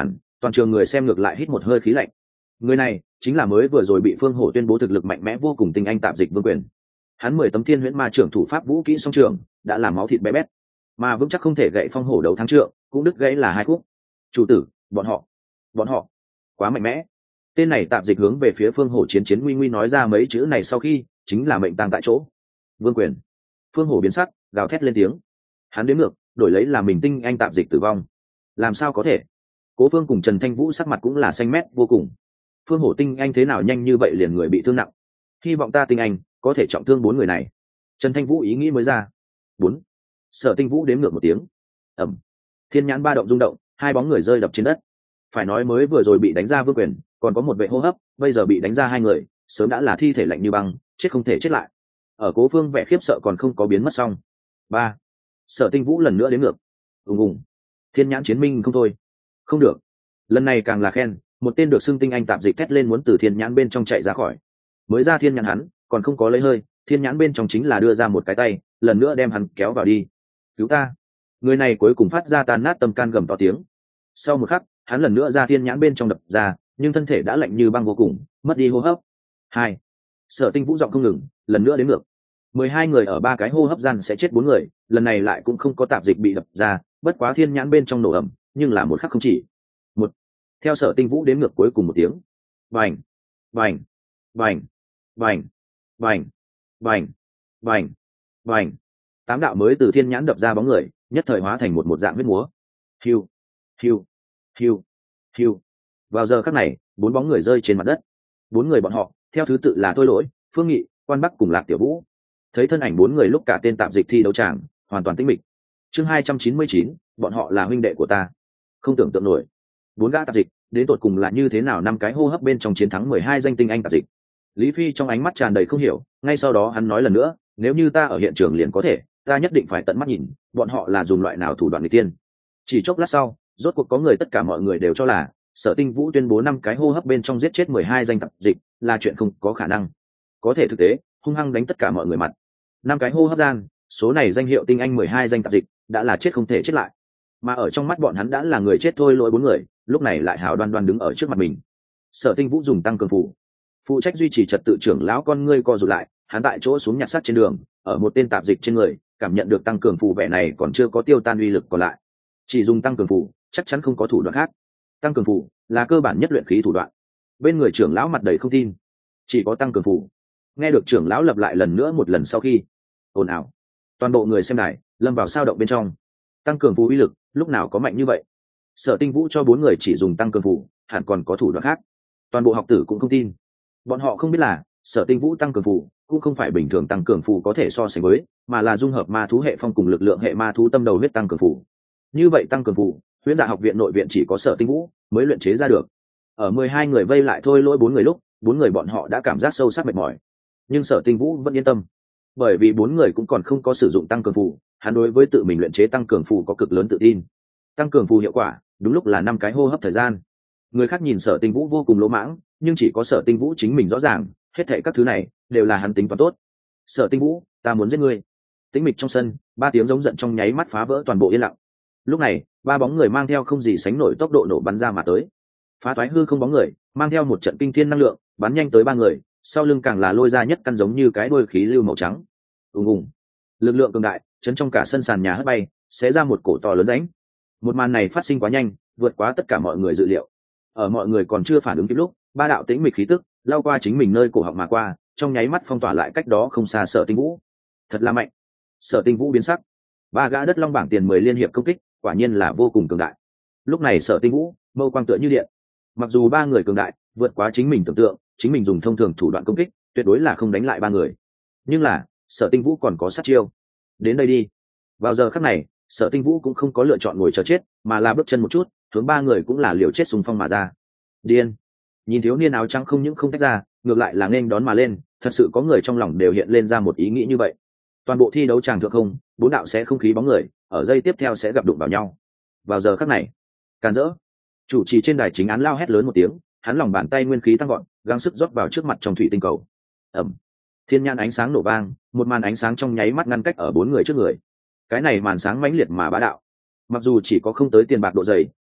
Toàn trường người xem ngược lại hít một hơi khí lạnh. Người này chính là mới vừa rồi bị Phương Hổ tuyên bố thực lực mạnh mẽ vô cùng tinh anh tạp dịch Vương Quyền. Hắn 10 tấm thiên huyễn ma trưởng thủ pháp vũ kỹ song trường đã làm máu thịt bé bét, mà vững chắc không thể gậy phong hổ đấu thắng trượng cũng đứt gãy là hai khúc. Chủ tử, bọn họ quá mạnh mẽ. Tên này tạp dịch hướng về phía Phương Hổ chiến chiến nguy nguy nói ra mấy chữ này sau khi chính là mệnh tang tại chỗ. Vương Quyền. Phương Hổ biến sắc, gào thét lên tiếng. Hắn đến ngược đổi lấy là mình tinh anh tạp dịch tử vong. Làm sao có thể? Cố Phương cùng Trần Thanh Vũ sắc mặt cũng là xanh mét vô cùng. Phương Hổ tinh anh thế nào nhanh như vậy liền người bị thương nặng? Hy vọng ta tinh anh có thể trọng thương 4 người này. Trần Thanh Vũ ý nghĩ mới ra. 4. Sở Tinh Vũ đếm ngược một tiếng. Ầm. Thiên nhãn ba động rung động, hai bóng người rơi đập trên đất. Phải nói mới vừa rồi bị đánh ra Vương Quyền, còn có một vệ hô hấp, bây giờ bị đánh ra hai người, sớm đã là thi thể lạnh như băng, chết không thể chết lại. Ở Cố Phương vẻ khiếp sợ còn không có biến mất xong. 3. Sở Tinh Vũ lần nữa đến ngược. Ùng ùng. Thiên nhãn chiến minh không thôi. Không được. Lần này càng là khen, một tên được xưng tinh anh tạp dịch thét lên muốn từ thiên nhãn bên trong chạy ra khỏi. Mới ra thiên nhãn hắn, còn không có lấy hơi, thiên nhãn bên trong chính là đưa ra một cái tay, lần nữa đem hắn kéo vào đi. Cứu ta! Người này cuối cùng phát ra tan nát tâm can gầm to tiếng. Sau một khắc, hắn lần nữa ra thiên nhãn bên trong đập ra, nhưng thân thể đã lạnh như băng vô cùng, mất đi hô hấp. 2. Sở Tinh Vũ giọng không ngừng, lần nữa đến ngược. 12 người ở 3 cái hô hấp gian sẽ chết 4 người, lần này lại cũng không có tạp dịch bị đập ra, bất quá thiên nhãn bên trong nổ ẩm, nhưng là một khắc không chỉ. 1. Theo Sở Tinh Vũ đếm ngược cuối cùng một tiếng. Bành, bành, bành, bành, bành, bành, bành, bành. 8 đạo mới từ thiên nhãn đập ra bóng người, nhất thời hóa thành một dạng huyết múa. Hiu, hiu, hiu, hiu. Vào giờ khắc này, 4 bóng người rơi trên mặt đất. 4 người bọn họ, theo thứ tự là Thôi Lỗi, Phương Nghị, Quan Bắc cùng Lạc Tiểu Vũ. Thấy thân ảnh 4 người lúc cả tên tạp dịch thi đấu tràng hoàn toàn tĩnh mịch. Chương 299, bọn họ là huynh đệ của ta. Không tưởng tượng nổi, 4 gã tạp dịch, đến tột cùng là như thế nào 5 cái hô hấp bên trong chiến thắng 12 danh tinh anh tạp dịch. Lý Phi trong ánh mắt tràn đầy không hiểu, ngay sau đó hắn nói lần nữa, nếu như ta ở hiện trường liền có thể, ta nhất định phải tận mắt nhìn, bọn họ là dùng loại nào thủ đoạn nghịch tiên. Chỉ chốc lát sau, rốt cuộc có người tất cả mọi người đều cho là Sở Tinh Vũ tuyên bố 5 cái hô hấp bên trong giết chết 12 danh tạp dịch là chuyện không có khả năng. Có thể thực tế, hung hăng đánh tất cả mọi người mặt. 5 cái hô hấp gian, số này danh hiệu tinh anh 12 danh tạp dịch đã là chết không thể chết lại. Mà ở trong mắt bọn hắn đã là người chết thôi lỗi 4 người, lúc này lại hào đoan đoan đứng ở trước mặt mình. Sở Tinh Vũ dùng tăng cường phủ, phụ trách duy trì trật tự trưởng lão con ngươi co rụt lại, hắn tại chỗ xuống nhặt sắt trên đường, ở một tên tạp dịch trên người, cảm nhận được tăng cường phù vẻ này còn chưa có tiêu tan uy lực còn lại. Chỉ dùng tăng cường phù, chắc chắn không có thủ đoạn khác. Tăng cường phù là cơ bản nhất luyện khí thủ đoạn. Bên người trưởng lão mặt đầy không tin, chỉ có tăng cường phù. Nghe được trưởng lão lặp lại lần nữa một lần sau khi, ồn ào, toàn bộ người xem đài lâm vào sao động bên trong. Tăng cường phù uy lực lúc nào có mạnh như vậy? Sở Tinh Vũ cho 4 người chỉ dùng tăng cường phù, hẳn còn có thủ đoạn khác. Toàn bộ học tử cũng không tin. Bọn họ không biết là Sở Tinh Vũ tăng cường phù cũng không phải bình thường tăng cường phù có thể so sánh với, mà là dung hợp ma thú hệ phong cùng lực lượng hệ ma thú tâm đầu huyết tăng cường phù. Như vậy tăng cường phù, Huyễn Dạ học viện nội viện chỉ có Sở Tinh Vũ mới luyện chế ra được. Ở 12 người vây lại thôi lỗi 4 người lúc, 4 người bọn họ đã cảm giác sâu sắc mệt mỏi. Nhưng Sở Tinh Vũ vẫn yên tâm, bởi vì 4 người cũng còn không có sử dụng tăng cường phù, hắn đối với tự mình luyện chế tăng cường phù có cực lớn tự tin. Tăng cường phù hiệu quả, đúng lúc là 5 cái hô hấp thời gian. Người khác nhìn Sở Tinh Vũ vô cùng lỗ mãng, nhưng chỉ có Sở Tinh Vũ chính mình rõ ràng, hết thảy các thứ này đều là hắn tính toán tốt. Sở Tinh Vũ, ta muốn giết ngươi. Tĩnh mịch trong sân, 3 tiếng giống giận trong nháy mắt phá vỡ toàn bộ yên lặng. Lúc này, 3 bóng người mang theo không gì sánh nổi tốc độ nổ bắn ra mà tới. Phá toái hư không bóng người, mang theo một trận kinh thiên năng lượng, bắn nhanh tới 3 người, sau lưng càng là lôi ra nhất căn giống như cái đuôi khí lưu màu trắng. Ùng ùng. Lực lượng cường đại, chấn trong cả sân sàn nhà hất bay, xé ra một cổ to lớn rãnh. Một màn này phát sinh quá nhanh, vượt quá tất cả mọi người dự liệu. Ở mọi người còn chưa phản ứng kịp lúc, 3 đạo tĩnh mịch khí tức lao qua chính mình nơi cổ họng mà qua, trong nháy mắt phong tỏa lại cách đó không xa Sở Tinh Vũ. Thật là mạnh. Sở Tinh Vũ biến sắc. 3 gã đất long bảng tiền 10 liên hiệp công kích, quả nhiên là vô cùng cường đại. Lúc này Sở Tinh Vũ mâu quang tựa như điện. Mặc dù 3 người cường đại, vượt quá chính mình tưởng tượng, chính mình dùng thông thường thủ đoạn công kích, tuyệt đối là không đánh lại 3 người. Nhưng là, Sở Tinh Vũ còn có sát chiêu. Đến đây đi. Vào giờ khắc này, Sở Tinh Vũ cũng không có lựa chọn ngồi chờ chết, mà là bước chân một chút, hướng 3 người cũng là liều chết xung phong mà ra. Điên. Nhìn thiếu niên áo trắng không những không tách ra, ngược lại là nên đón mà lên, thật sự có người trong lòng đều hiện lên ra một ý nghĩ như vậy. Toàn bộ thi đấu tràng thượng không, 4 đạo sẽ không khí bóng người, ở giây tiếp theo sẽ gặp đụng vào nhau. Vào giờ khắc này, càn rỡ. Chủ trì trên đài chính án lao hét lớn một tiếng, hắn lòng bàn tay nguyên khí tăng gọn, gắng sức rót vào trước mặt trong thủy tinh cầu. Ầm. Thiên nhãn ánh sáng nổ vang, một màn ánh sáng trong nháy mắt ngăn cách ở 4 người trước người. Cái này màn sáng mãnh liệt mà bá đạo. Mặc dù chỉ có không tới tiền bạc độ dày,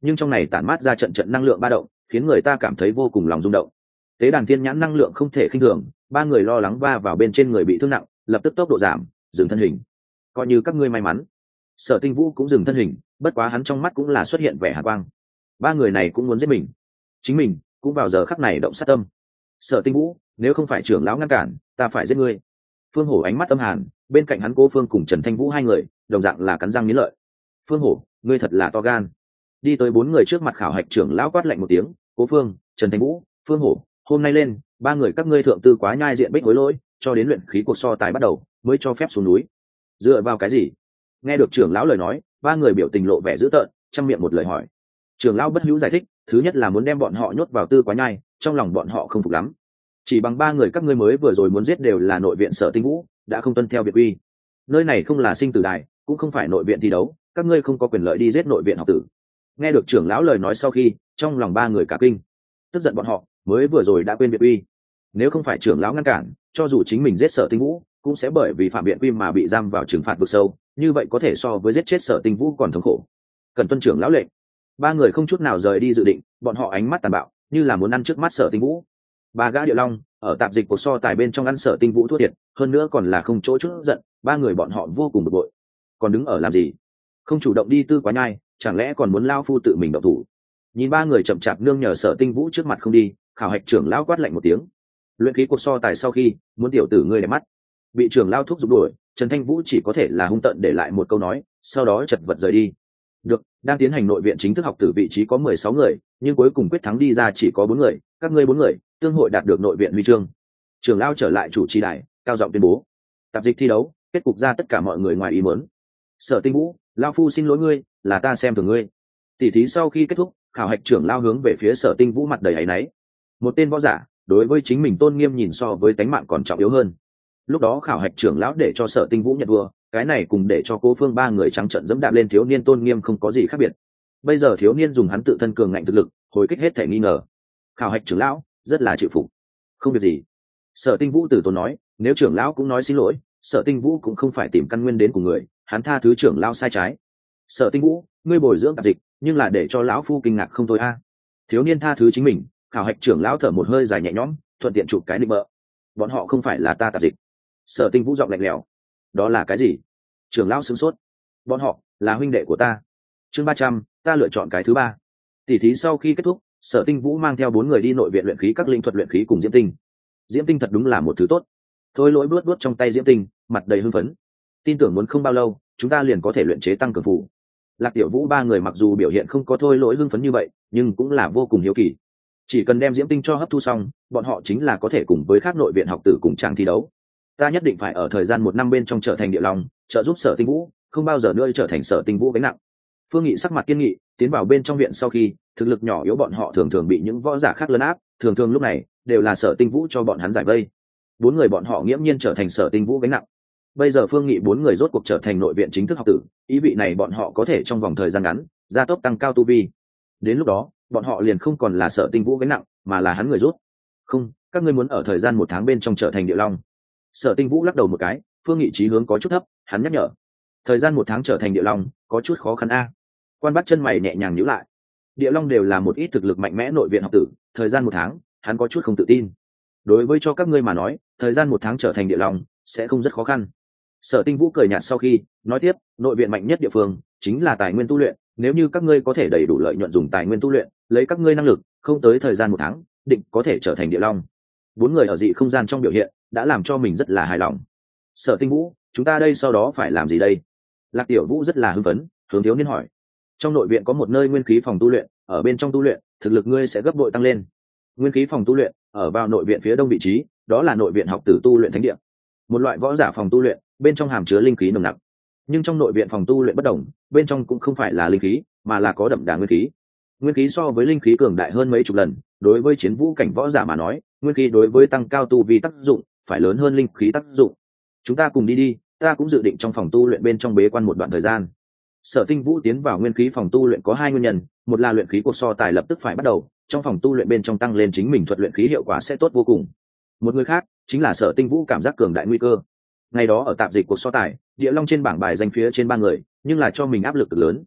nhưng trong này tản mát ra trận trận năng lượng ba động, khiến người ta cảm thấy vô cùng lòng rung động. Tế đàn thiên nhãn năng lượng không thể khinh thường, ba người lo lắng va vào bên trên người bị thương nặng, lập tức tốc độ giảm, dừng thân hình. Coi như các ngươi may mắn. Sở Tinh Vũ cũng dừng thân hình, bất quá hắn trong mắt cũng là xuất hiện vẻ hàn quang. Ba người này cũng muốn giết mình, chính mình cũng vào giờ khắc này động sát tâm. Sở Tinh Vũ, nếu không phải trưởng lão ngăn cản, ta phải giết ngươi. Phương Hổ ánh mắt âm hàn, bên cạnh hắn Cố Phương cùng Trần Thanh Vũ hai người đồng dạng là cắn răng nghiến lợi. Phương Hổ, ngươi thật là to gan. Đi tới bốn người trước mặt khảo hạch trưởng lão quát lạnh một tiếng. Cố Phương, Trần Thanh Vũ, Phương Hổ, hôm nay lên, ba người các ngươi thượng tư quá nhai diện bích hối lỗi, cho đến luyện khí cuộc so tài bắt đầu mới cho phép xuống núi. Dựa vào cái gì? Nghe được trưởng lão lời nói, ba người biểu tình lộ vẻ dữ tợn, trăm miệng một lời hỏi. Trưởng lão bất hữu giải thích, thứ nhất là muốn đem bọn họ nhốt vào tư quá nhai, trong lòng bọn họ không phục lắm. Chỉ bằng ba người các ngươi mới vừa rồi muốn giết đều là nội viện Sở Tinh Vũ, đã không tuân theo biệt quy. Nơi này không là sinh tử đài, cũng không phải nội viện thi đấu, các ngươi không có quyền lợi đi giết nội viện học tử. Nghe được trưởng lão lời nói sau khi, trong lòng ba người cả kinh, tức giận bọn họ mới vừa rồi đã quên biệt quy. Nếu không phải trưởng lão ngăn cản, cho dù chính mình giết Sở Tinh Vũ, cũng sẽ bởi vì phạm biện quy mà bị giam vào trừng phạt vực sâu, như vậy có thể so với giết chết Sở Tinh Vũ còn thống khổ. Cần tuân trưởng lão lệnh. Ba người không chút nào rời đi dự định, bọn họ ánh mắt tàn bạo, như là muốn ăn trước mắt Sở Tinh Vũ. Ba gã Địa Long ở tạp dịch cuộc so tài bên trong ăn Sở Tinh Vũ thua thiệt, hơn nữa còn là không chỗ chút giận, ba người bọn họ vô cùng bực bội. Còn đứng ở làm gì? Không chủ động đi tư quá nhai, chẳng lẽ còn muốn lao phu tự mình động thủ? Nhìn ba người chậm chạp nương nhờ Sở Tinh Vũ trước mặt không đi, khảo hạch trưởng lão quát lạnh một tiếng. Luyện khí cuộc so tài sau khi, muốn tiểu tử ngươi để mắt. Bị trưởng lao thúc giục đuổi, Trần Thanh Vũ chỉ có thể là hung tợn để lại một câu nói, sau đó chật vật rời đi. Được, đang tiến hành nội viện chính thức học tử vị trí có 16 người, nhưng cuối cùng quyết thắng đi ra chỉ có 4 người, các ngươi 4 người, tương hội đạt được nội viện huy chương. Trưởng lao trở lại chủ trì đài, cao giọng tuyên bố. Tạp dịch thi đấu, kết cục ra tất cả mọi người ngoài ý muốn. Sở Tinh Vũ, lao phu xin lỗi ngươi, là ta xem thường ngươi. Tỷ thí sau khi kết thúc, khảo hạch trưởng lao hướng về phía Sở Tinh Vũ mặt đầy áy náy. Một tên võ giả, đối với chính mình tôn nghiêm nhìn so với tánh mạng còn trọng yếu hơn. Lúc đó khảo hạch trưởng lão để cho Sở Tinh Vũ nhận vua, cái này cùng để cho Cố Phương ba người trắng trợn dẫm đạp lên thiếu niên tôn nghiêm không có gì khác biệt. Bây giờ thiếu niên dùng hắn tự thân cường ngạnh thực lực hồi kích hết thể nghi ngờ. Khảo hạch trưởng lão rất là chịu phục. Không việc gì. Sở Tinh Vũ từ tốn nói, nếu trưởng lão cũng nói xin lỗi, Sở Tinh Vũ cũng không phải tìm căn nguyên đến của người, hắn tha thứ trưởng lão sai trái. Sở Tinh Vũ, ngươi bồi dưỡng tạp dịch, nhưng là để cho lão phu kinh ngạc không thôi a. Thiếu niên tha thứ chính mình, khảo hạch trưởng lão thở một hơi dài nhẹ nhõm, thuận tiện chụp cái định bợ. Bọn họ không phải là ta tạp dịch. Sở Tinh Vũ giọng lạnh lẽo. Đó là cái gì? Trưởng lão sửng sốt. Bọn họ là huynh đệ của ta. Chương 300, ta lựa chọn cái thứ ba. Tỷ thí sau khi kết thúc, Sở Tinh Vũ mang theo 4 người đi nội viện luyện khí các linh thuật luyện khí cùng Diễm Tinh. Diễm Tinh thật đúng là một thứ tốt. Thôi Lỗi buốt trong tay Diễm Tinh, mặt đầy hưng phấn. Tin tưởng muốn không bao lâu, chúng ta liền có thể luyện chế tăng cường phù. Lạc Tiểu Vũ ba người mặc dù biểu hiện không có Thôi Lỗi hưng phấn như vậy, nhưng cũng là vô cùng hiếu kỳ. Chỉ cần đem Diễm Tinh cho hấp thu xong, bọn họ chính là có thể cùng với các nội viện học tử cùng chàng thi đấu. Ta nhất định phải ở thời gian 1 năm bên trong trở thành Địa Long, trợ giúp Sở Tinh Vũ, không bao giờ nữa trở thành Sở Tinh Vũ gánh nặng. Phương Nghị sắc mặt kiên nghị, tiến vào bên trong viện sau khi, thực lực nhỏ yếu bọn họ thường thường bị những võ giả khác lấn áp, thường thường lúc này đều là Sở Tinh Vũ cho bọn hắn giải vây. 4 người bọn họ nghiễm nhiên trở thành Sở Tinh Vũ gánh nặng. Bây giờ Phương Nghị 4 người rốt cuộc trở thành nội viện chính thức học tử, ý vị này bọn họ có thể trong vòng thời gian ngắn gia tốc tăng cao tu vi. Đến lúc đó, bọn họ liền không còn là Sở Tinh Vũ gánh nặng, mà là hắn người rút. Không, các ngươi muốn ở thời gian 1 tháng bên trong trở thành Địa Long. Sở Tinh Vũ lắc đầu một cái, Phương Nghị chí hướng có chút thấp, hắn nhắc nhở. Thời gian 1 tháng trở thành Địa Long, có chút khó khăn a. Quan Bát chân mày nhẹ nhàng nhíu lại. Địa Long đều là một ít thực lực mạnh mẽ nội viện học tử, thời gian 1 tháng, hắn có chút không tự tin. Đối với cho các ngươi mà nói, thời gian 1 tháng trở thành Địa Long sẽ không rất khó khăn. Sở Tinh Vũ cười nhạt sau khi nói tiếp, nội viện mạnh nhất địa phương chính là tài nguyên tu luyện, nếu như các ngươi có thể đầy đủ lợi nhuận dùng tài nguyên tu luyện, lấy các ngươi năng lực, không tới thời gian 1 tháng, định có thể trở thành Địa Long. 4 người ở dị không gian trong biểu hiện đã làm cho mình rất là hài lòng. Sở Tinh Vũ, chúng ta đây sau đó phải làm gì đây? Lạc Tiểu Vũ rất là hưng phấn, hướng thiếu niên hỏi. Trong nội viện có một nơi nguyên khí phòng tu luyện, ở bên trong tu luyện, thực lực ngươi sẽ gấp bội tăng lên. Nguyên khí phòng tu luyện ở vào nội viện phía đông vị trí, đó là nội viện học tử tu luyện thánh địa. Một loại võ giả phòng tu luyện, bên trong hàm chứa linh khí nồng nặc. Nhưng trong nội viện phòng tu luyện bất đồng, bên trong cũng không phải là linh khí, mà là có đậm đà nguyên khí. Nguyên khí so với linh khí cường đại hơn mấy chục lần, đối với chiến vũ cảnh võ giả mà nói, nguyên khí đối với tăng cao tu vi tác dụng phải lớn hơn linh khí tác dụng. Chúng ta cùng đi đi, ta cũng dự định trong phòng tu luyện bên trong bế quan một đoạn thời gian. Sở Tinh Vũ tiến vào nguyên khí phòng tu luyện có 2 nguyên nhân, một là luyện khí cuộc so tài lập tức phải bắt đầu, trong phòng tu luyện bên trong tăng lên chính mình thuật luyện khí hiệu quả sẽ tốt vô cùng. Một người khác chính là Sở Tinh Vũ cảm giác cường đại nguy cơ. Ngày đó ở tạp dịch cuộc so tài, Địa Long trên bảng bài danh phía trên 3 người, nhưng là cho mình áp lực cực lớn.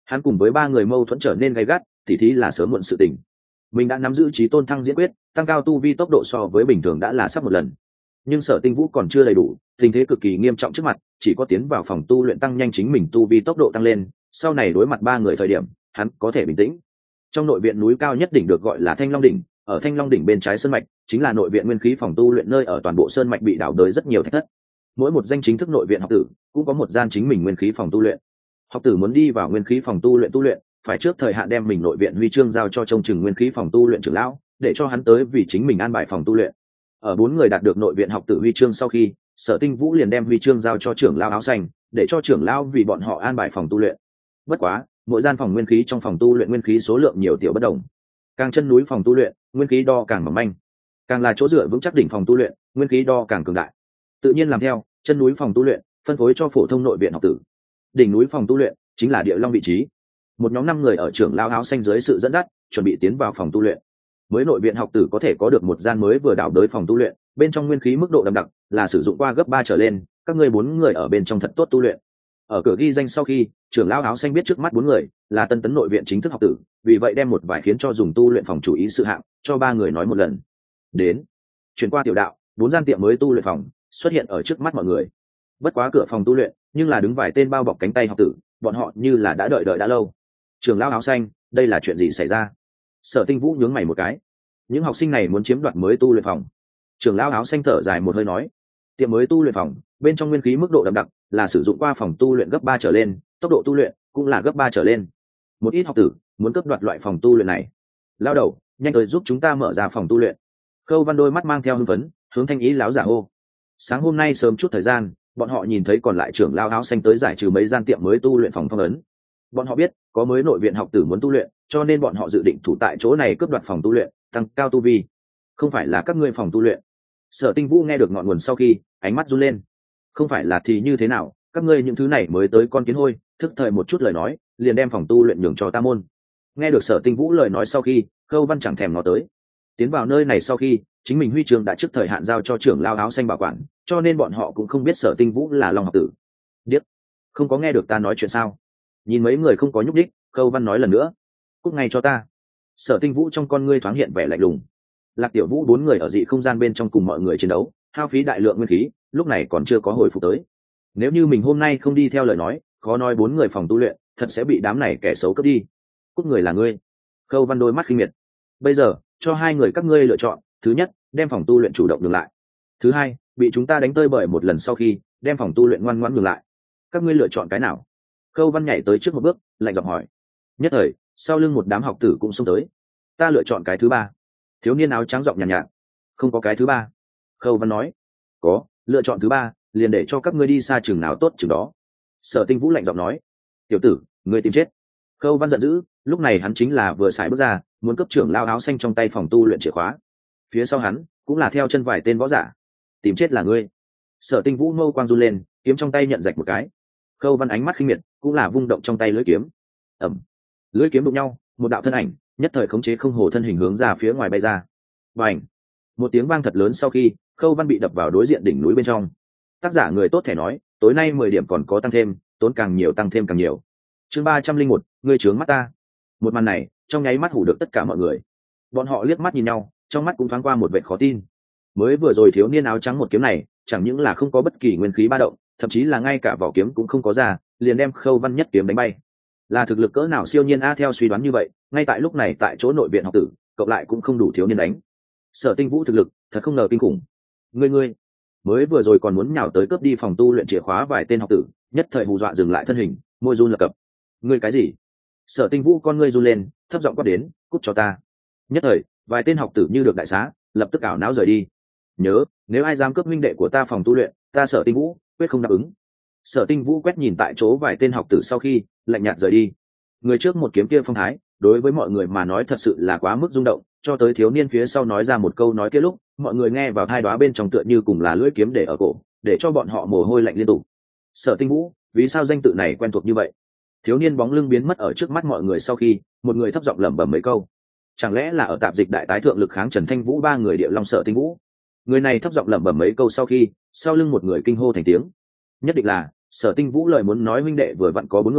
Hắn cùng với ba người mâu thuẫn trở nên gay gắt, tỉ thí là sớm muộn sự tình. Mình đã nắm giữ trí tôn thăng diễn quyết, tăng cao tu vi tốc độ so với bình thường đã là sắp một lần. Nhưng Sở Tinh Vũ còn chưa đầy đủ, tình thế cực kỳ nghiêm trọng trước mặt, chỉ có tiến vào phòng tu luyện tăng nhanh chính mình tu vi tốc độ tăng lên, sau này đối mặt ba người thời điểm, hắn có thể bình tĩnh. Trong nội viện núi cao nhất đỉnh được gọi là Thanh Long đỉnh, ở Thanh Long đỉnh bên trái sơn mạch, chính là nội viện nguyên khí phòng tu luyện nơi ở toàn bộ sơn mạch bị đảo đời rất nhiều thách thất. Mỗi một danh chính thức nội viện học tử cũng có một gian chính mình nguyên khí phòng tu luyện. Học tử muốn đi vào nguyên khí phòng tu luyện, phải trước thời hạn đem mình nội viện huy chương giao cho trông chừng nguyên khí phòng tu luyện trưởng lão, để cho hắn tới vì chính mình an bài phòng tu luyện. Ở 4 người đạt được nội viện học tử huy chương sau khi, Sở Tinh Vũ liền đem huy chương giao cho trưởng lão áo xanh, để cho trưởng lão vì bọn họ an bài phòng tu luyện. Bất quá, mỗi gian phòng nguyên khí trong phòng tu luyện nguyên khí số lượng nhiều tiểu bất đồng. Càng chân núi phòng tu luyện, nguyên khí đo càng mỏng manh. Càng là chỗ dựa vững chắc đỉnh phòng tu luyện, nguyên khí đo càng cường đại. Tự nhiên làm theo, chân núi phòng tu luyện phân phối cho phổ thông nội viện học tử. Đỉnh núi phòng tu luyện chính là địa long vị trí. Một nhóm 5 người ở trưởng lão áo xanh dưới sự dẫn dắt, chuẩn bị tiến vào phòng tu luyện. Mới nội viện học tử có thể có được một gian mới vừa đảo đới phòng tu luyện, bên trong nguyên khí mức độ đậm đặc, là sử dụng qua gấp 3 trở lên, các ngươi 4 người ở bên trong thật tốt tu luyện. Ở cửa ghi danh sau khi, trưởng lão áo xanh biết trước mắt 4 người là tân tấn nội viện chính thức học tử, vì vậy đem một vài khiến cho dùng tu luyện phòng chủ ý sự hạng cho 3 người nói một lần. Đến, chuyển qua tiểu đạo, 4 gian tiệm mới tu luyện phòng xuất hiện ở trước mắt mọi người. Bất quá cửa phòng tu luyện, nhưng là đứng vài tên bao bọc cánh tay học tử, bọn họ như là đã đợi đã lâu. Trưởng lão áo xanh, đây là chuyện gì xảy ra? Sở Tinh Vũ nhướng mày một cái. Những học sinh này muốn chiếm đoạt mới tu luyện phòng. Trưởng lão áo xanh thở dài một hơi nói, tiệm mới tu luyện phòng, bên trong nguyên khí mức độ đậm đặc, là sử dụng qua phòng tu luyện gấp 3 trở lên, tốc độ tu luyện cũng là gấp 3 trở lên. Một ít học tử muốn cướp đoạt loại phòng tu luyện này. Lao đầu, nhanh tới giúp chúng ta mở ra phòng tu luyện. Khâu Văn đôi mắt mang theo hưng phấn, hướng Thanh Ý lão giả hô. Sáng hôm nay sớm chút thời gian, bọn họ nhìn thấy còn lại trưởng lão áo xanh tới giải trừ mấy gian tiệm mới tu luyện phòng phong ấn. Bọn họ biết có mới nội viện học tử muốn tu luyện, cho nên bọn họ dự định thủ tại chỗ này cướp đoạt phòng tu luyện, tăng cao tu vi. Không phải là các ngươi phòng tu luyện? Sở Tinh Vũ nghe được ngọn nguồn sau khi, ánh mắt run lên. Không phải là thì như thế nào, các ngươi những thứ này mới tới con kiến hôi, thức thời một chút lời nói, liền đem phòng tu luyện nhường cho ta môn. Nghe được Sở Tinh Vũ lời nói sau khi, Khâu Văn chẳng thèm ngó tới. Tiến vào nơi này sau khi, chính mình huy chương đã trước thời hạn giao cho trưởng lão áo xanh bảo quản, cho nên bọn họ cũng không biết Sở Tinh Vũ là Long học tử. Điếc, không có nghe được ta nói chuyện sao? Nhìn mấy người không có nhúc đích, Khâu Văn nói lần nữa, cút ngay cho ta. Sở Tinh Vũ trong con ngươi thoáng hiện vẻ lạnh lùng. Lạc Tiểu Vũ 4 người ở dị không gian bên trong cùng mọi người chiến đấu, hao phí đại lượng nguyên khí, lúc này còn chưa có hồi phục tới. Nếu như mình hôm nay không đi theo lời nói, khó nói 4 người phòng tu luyện thật sẽ bị đám này kẻ xấu cướp đi. Cút người là ngươi. Khâu Văn đôi mắt khinh miệt. Bây giờ, cho 2 người các ngươi lựa chọn, thứ nhất, đem phòng tu luyện chủ động ngừng lại. Thứ hai, bị chúng ta đánh tơi bời một lần sau khi, đem phòng tu luyện ngoan ngoãn ngừng lại. Các ngươi lựa chọn cái nào? Khâu Văn nhảy tới trước một bước, lạnh giọng hỏi. Nhất thời, sau lưng một đám học tử cũng xông tới. Ta lựa chọn cái thứ ba. Thiếu niên áo trắng giọng nhàn nhạt. Không có cái thứ ba. Khâu Văn nói. Có, lựa chọn thứ ba, liền để cho các ngươi đi xa chừng nào tốt chừng đó. Sở Tinh Vũ lạnh giọng nói. Tiểu tử, ngươi tìm chết. Khâu Văn giận dữ, lúc này hắn chính là vừa xài bước ra, muốn cấp trưởng lao áo xanh trong tay phòng tu luyện chìa khóa. Phía sau hắn cũng là theo chân vài tên võ giả. Tìm chết là ngươi. Sở Tinh Vũ mâu quang run lên, kiếm trong tay nhận rạch một cái. Khâu Văn ánh mắt khinh miệt, cũng là vung động trong tay lưỡi kiếm. Ầm. Lưỡi kiếm đụng nhau, một đạo thân ảnh nhất thời khống chế không hồ thân hình hướng ra phía ngoài bay ra. Bành. Một tiếng vang thật lớn sau khi, Khâu Văn bị đập vào đối diện đỉnh núi bên trong. Tác giả người tốt thể nói, tối nay 10 điểm còn có tăng thêm, tốn càng nhiều tăng thêm càng nhiều. Chương 301, ngươi trướng mắt ta. Một màn này, trong nháy mắt hủ được tất cả mọi người. Bọn họ liếc mắt nhìn nhau, trong mắt cũng thoáng qua một vẻ khó tin. Mới vừa rồi thiếu niên áo trắng một kiếm này, chẳng những là không có bất kỳ nguyên khí ba động, thậm chí là ngay cả vỏ kiếm cũng không có ra, liền đem Khâu Văn nhất kiếm đánh bay. Là thực lực cỡ nào siêu nhiên a, theo suy đoán như vậy, ngay tại lúc này tại chỗ nội viện học tử, cộng lại cũng không đủ thiếu niên đánh. Sở Tinh Vũ thực lực thật không ngờ kinh khủng. Ngươi mới vừa rồi còn muốn nhào tới cướp đi phòng tu luyện chìa khóa vài tên học tử, nhất thời hù dọa dừng lại thân hình, môi run lập cập. Ngươi cái gì? Sở Tinh Vũ con ngươi run lên, thấp giọng quát đến, cút cho ta. Nhất thời, vài tên học tử như được đại xá, lập tức ảo não rời đi. Nhớ, nếu ai dám cướp minh đệ của ta phòng tu luyện, ta Sở Tinh Vũ quyết không đáp ứng. Sở Tinh Vũ quét nhìn tại chỗ vài tên học tử sau khi, lạnh nhạt rời đi. Người trước một kiếm kia phong thái, đối với mọi người mà nói thật sự là quá mức rung động, cho tới thiếu niên phía sau nói ra một câu nói kia lúc, mọi người nghe vào tai đoá bên trong tựa như cùng là lưỡi kiếm để ở cổ, để cho bọn họ mồ hôi lạnh liên tục. Sở Tinh Vũ, vì sao danh tự này quen thuộc như vậy? Thiếu niên bóng lưng biến mất ở trước mắt mọi người sau khi, một người thấp giọng lẩm bẩm mấy câu. Chẳng lẽ là ở tạp dịch đại tái thượng lực kháng Trần Thanh Vũ 3 người địa long Sở Tinh Vũ? Người này thấp giọng lẩm bẩm mấy câu sau khi, sau lưng một người kinh hô thành tiếng. Nhất định là Sở Tinh Vũ lời muốn nói huynh đệ vừa vặn có 4 người,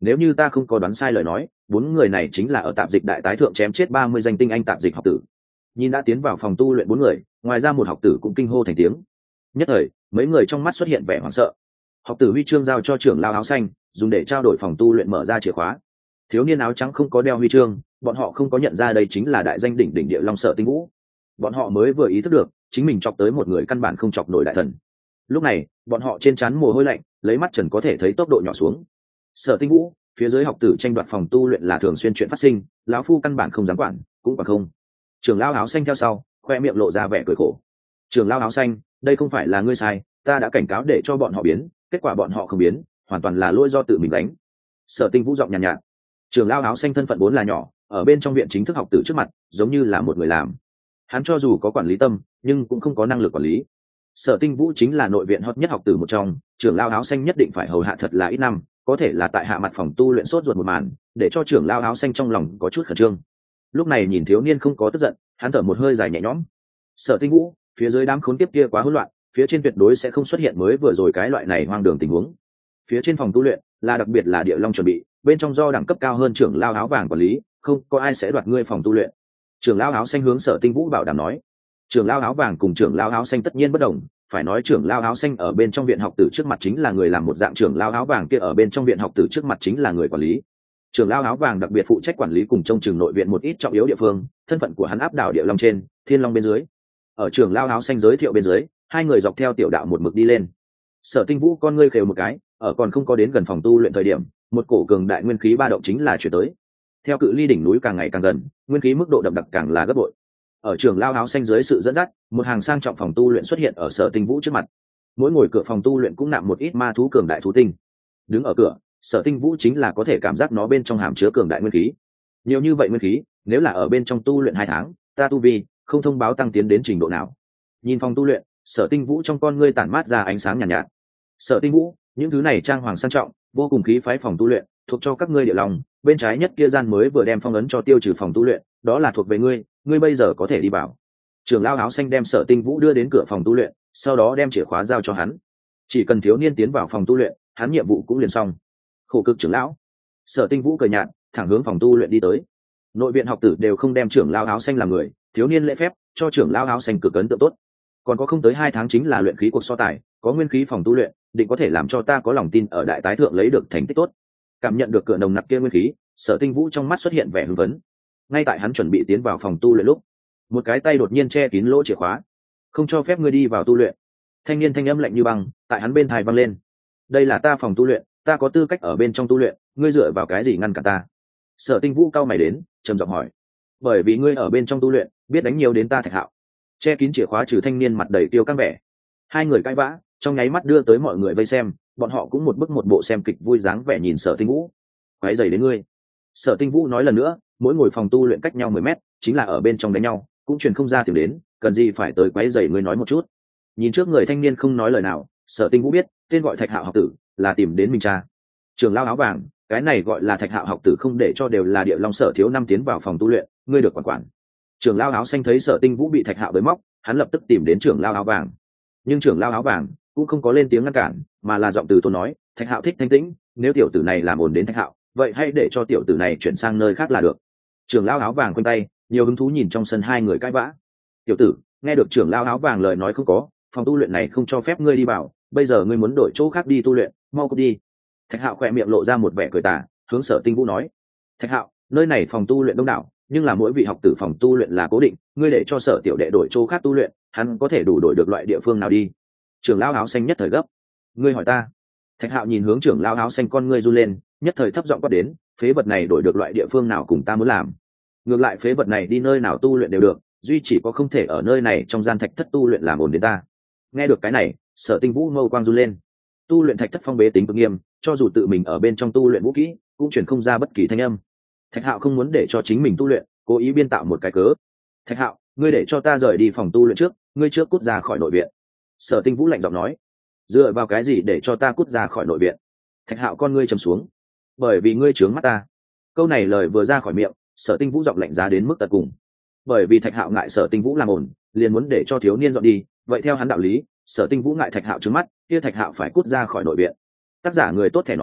nếu như ta không có đoán sai lời nói 4 người này chính là ở tạp dịch đại tái thượng chém chết 30 danh tinh anh tạp dịch học tử. Nhìn đã tiến vào phòng tu luyện 4 người, ngoài ra một học tử cũng kinh hô thành tiếng. Nhất thời mấy người trong mắt xuất hiện vẻ hoảng sợ. Học tử huy chương giao cho trưởng lao áo xanh dùng để trao đổi phòng tu luyện mở ra chìa khóa. Thiếu niên áo trắng không có đeo huy chương, bọn họ không có nhận ra đây chính là đại danh đỉnh đỉnh địa long Sở Tinh Vũ. Bọn họ mới vừa ý thức được chính mình chọc tới một người căn bản không chọc nổi đại thần. Lúc này bọn họ trên trán mồ hôi lạnh, lấy mắt trần có thể thấy tốc độ nhỏ xuống. Sở Tinh Vũ, phía dưới học tử tranh đoạt phòng tu luyện là thường xuyên chuyện phát sinh, lão phu căn bản không dám quản, cũng quả không. Trưởng lao áo xanh theo sau, khoe miệng lộ ra vẻ cười khổ. Trưởng lao áo xanh, đây không phải là ngươi sai, ta đã cảnh cáo để cho bọn họ biến, kết quả bọn họ không biến, hoàn toàn là lỗi do tự mình đánh. Sở Tinh Vũ giọng nhàn nhạt. Trưởng lao áo xanh thân phận vốn là nhỏ, ở bên trong viện chính thức học tử trước mặt giống như là một người làm. Hắn cho dù có quản lý tâm nhưng cũng không có năng lực quản lý. Sở Tinh Vũ chính là nội viện hot nhất học tử một trong, trưởng lao áo xanh nhất định phải hầu hạ thật là ít năm, có thể là tại hạ mặt phòng tu luyện sốt ruột một màn để cho trưởng lao áo xanh trong lòng có chút khẩn trương. Lúc này nhìn thiếu niên không có tức giận, hắn thở một hơi dài nhẹ nhõm. Sở Tinh Vũ, phía dưới đám khốn kiếp kia quá hỗn loạn, phía trên tuyệt đối sẽ không xuất hiện mới vừa rồi cái loại này hoang đường tình huống. Phía trên phòng tu luyện là đặc biệt là địa long chuẩn bị, bên trong do đẳng cấp cao hơn trưởng lao áo vàng quản lý, không có ai sẽ đoạt ngươi phòng tu luyện. Trưởng lao áo xanh hướng Sở Tinh Vũ bảo đảm nói. Trưởng lao áo vàng cùng trưởng lao áo xanh tất nhiên bất đồng, phải nói trưởng lao áo xanh ở bên trong viện học tử trước mặt chính là người làm một dạng, trưởng lao áo vàng kia ở bên trong viện học tử trước mặt chính là người quản lý. Trưởng lao áo vàng đặc biệt phụ trách quản lý cùng trông chừng nội viện một ít trọng yếu địa phương, thân phận của hắn áp đảo địa long trên, thiên long bên dưới. Ở trưởng lao áo xanh giới thiệu bên dưới, hai người dọc theo tiểu đạo một mực đi lên. Sở Tinh Vũ con ngươi khều một cái, ở còn không có đến gần phòng tu luyện thời điểm, một cổ cường đại nguyên khí ba động chính là chuyển tới. Theo cự ly đỉnh núi càng ngày càng gần, nguyên khí mức độ đậm đặc càng là gấp bội. Ở trường lao áo xanh dưới sự dẫn dắt, một hàng sang trọng phòng tu luyện xuất hiện ở Sở Tinh Vũ trước mặt. Mỗi ngồi cửa phòng tu luyện cũng nạm một ít ma thú cường đại thú tinh. Đứng ở cửa, Sở Tinh Vũ chính là có thể cảm giác nó bên trong hàm chứa cường đại nguyên khí. Nhiều như vậy nguyên khí, nếu là ở bên trong tu luyện 2 tháng, ta tu vi không thông báo tăng tiến đến trình độ nào. Nhìn phòng tu luyện, Sở Tinh Vũ trong con ngươi tản mát ra ánh sáng nhàn nhạt. Sở Tinh Vũ, những thứ này trang hoàng sang trọng, vô cùng khí phái phòng tu luyện, thuộc cho các ngươi địa lòng, bên trái nhất kia gian mới vừa đem phong ấn cho tiêu trừ phòng tu luyện, đó là thuộc về ngươi, ngươi bây giờ có thể đi vào. Trưởng lao áo xanh đem Sở Tinh Vũ đưa đến cửa phòng tu luyện, sau đó đem chìa khóa giao cho hắn. Chỉ cần thiếu niên tiến vào phòng tu luyện, hắn nhiệm vụ cũng liền xong. Khổ cực trưởng lão. Sở Tinh Vũ cười nhạt, thẳng hướng phòng tu luyện đi tới. Nội viện học tử đều không đem trưởng lao áo xanh làm người, thiếu niên lễ phép, cho trưởng lao áo xanh cực ấn tượng tốt. Còn có không tới 2 tháng chính là luyện khí cuộc so tài, có nguyên khí phòng tu luyện, định có thể làm cho ta có lòng tin ở đại tái thượng lấy được thành tích tốt. Cảm nhận được cửa nồng nặc kia nguyên khí, Sở Tinh Vũ trong mắt xuất hiện vẻ hưng phấn. Ngay tại hắn chuẩn bị tiến vào phòng tu luyện lúc, một cái tay đột nhiên che kín lỗ chìa khóa, không cho phép ngươi đi vào tu luyện. Thanh niên thanh âm lạnh như băng tại hắn bên tai vang lên. Đây là ta phòng tu luyện, ta có tư cách ở bên trong tu luyện, ngươi dựa vào cái gì ngăn cản ta? Sở Tinh Vũ cau mày đến, trầm giọng hỏi. Bởi vì ngươi ở bên trong tu luyện, biết đánh nhiều đến ta Thạch Hạo. Che kín chìa khóa trừ thanh niên mặt đầy tiêu căng vẻ. Hai người cãi vã, trong nháy mắt đưa tới mọi người vây xem, bọn họ cũng một bức một bộ xem kịch vui dáng vẻ nhìn Sở Tinh Vũ. Quấy rầy đến ngươi. Sở Tinh Vũ nói lần nữa, mỗi ngồi phòng tu luyện cách nhau 10 mét, chính là ở bên trong đánh nhau, cũng truyền không ra tiếng đến, cần gì phải tới quấy rầy ngươi nói một chút. Nhìn trước người thanh niên không nói lời nào, Sở Tinh Vũ biết, tên gọi Thạch Hạo học tử, là tìm đến mình cha. Trường lao áo vàng, cái này gọi là Thạch Hạo học tử không để cho đều là địa long Sở thiếu năm tiến vào phòng tu luyện, ngươi được quản quản. Trường lao áo xanh thấy Sở Tinh Vũ bị Thạch Hạo bới móc, hắn lập tức tìm đến trưởng lao áo vàng. Nhưng trưởng lao áo vàng cũng không có lên tiếng ngăn cản, mà là giọng từ tốn nói, Thạch Hạo thích thanh tĩnh, nếu tiểu tử này làm ồn đến Thạch Hạo, vậy hãy để cho tiểu tử này chuyển sang nơi khác là được. Trưởng lao áo vàng quanh tay, nhiều hứng thú nhìn trong sân hai người cãi vã. Tiểu tử, nghe được trưởng lao áo vàng lời nói không có, phòng tu luyện này không cho phép ngươi đi vào, bây giờ ngươi muốn đổi chỗ khác đi tu luyện, mau cút đi. Thạch Hạo khỏe miệng lộ ra một vẻ cười tà, hướng Sở Tinh Vũ nói. Thạch Hạo, nơi này phòng tu luyện đông đảo, nhưng là mỗi vị học tử phòng tu luyện là cố định, ngươi để cho Sở tiểu đệ đổi chỗ khác tu luyện, hắn có thể đủ đổi được loại địa phương nào đi? Trưởng lao áo xanh nhất thời gấp. Ngươi hỏi ta? Thạch Hạo nhìn hướng trưởng lao áo xanh, con ngươi run lên, nhất thời thấp giọng quát đến, phế vật này đổi được loại địa phương nào cùng ta muốn làm? Ngược lại phế vật này đi nơi nào tu luyện đều được, duy chỉ có không thể ở nơi này trong gian thạch thất tu luyện làm ồn đến ta. Nghe được cái này, Sở Tinh Vũ mâu quang run lên. Tu luyện thạch thất phong bế tính cực nghiêm, cho dù tự mình ở bên trong tu luyện vũ kỹ, cũng chuyển không ra bất kỳ thanh âm. Thạch Hạo không muốn để cho chính mình tu luyện, cố ý biên tạo một cái cớ. Thạch Hạo, ngươi để cho ta rời đi phòng tu luyện trước, ngươi trước cút ra khỏi nội viện. Sở Tinh Vũ lạnh giọng nói. Dựa vào cái gì để cho ta cút ra khỏi nội viện? Thạch Hạo con ngươi trầm xuống. Bởi vì ngươi trướng mắt ta. Câu này lời vừa ra khỏi miệng, Sở Tinh Vũ giọng lạnh giá đến mức tận cùng. Bởi vì Thạch Hạo ngại Sở Tinh Vũ làm ổn, liền muốn để cho thiếu niên dọn đi, vậy theo hắn đạo lý, Sở Tinh Vũ ngại Thạch Hạo trướng mắt, kia Thạch Hạo phải cút ra khỏi nội viện. Tác giả người tốt thể nói,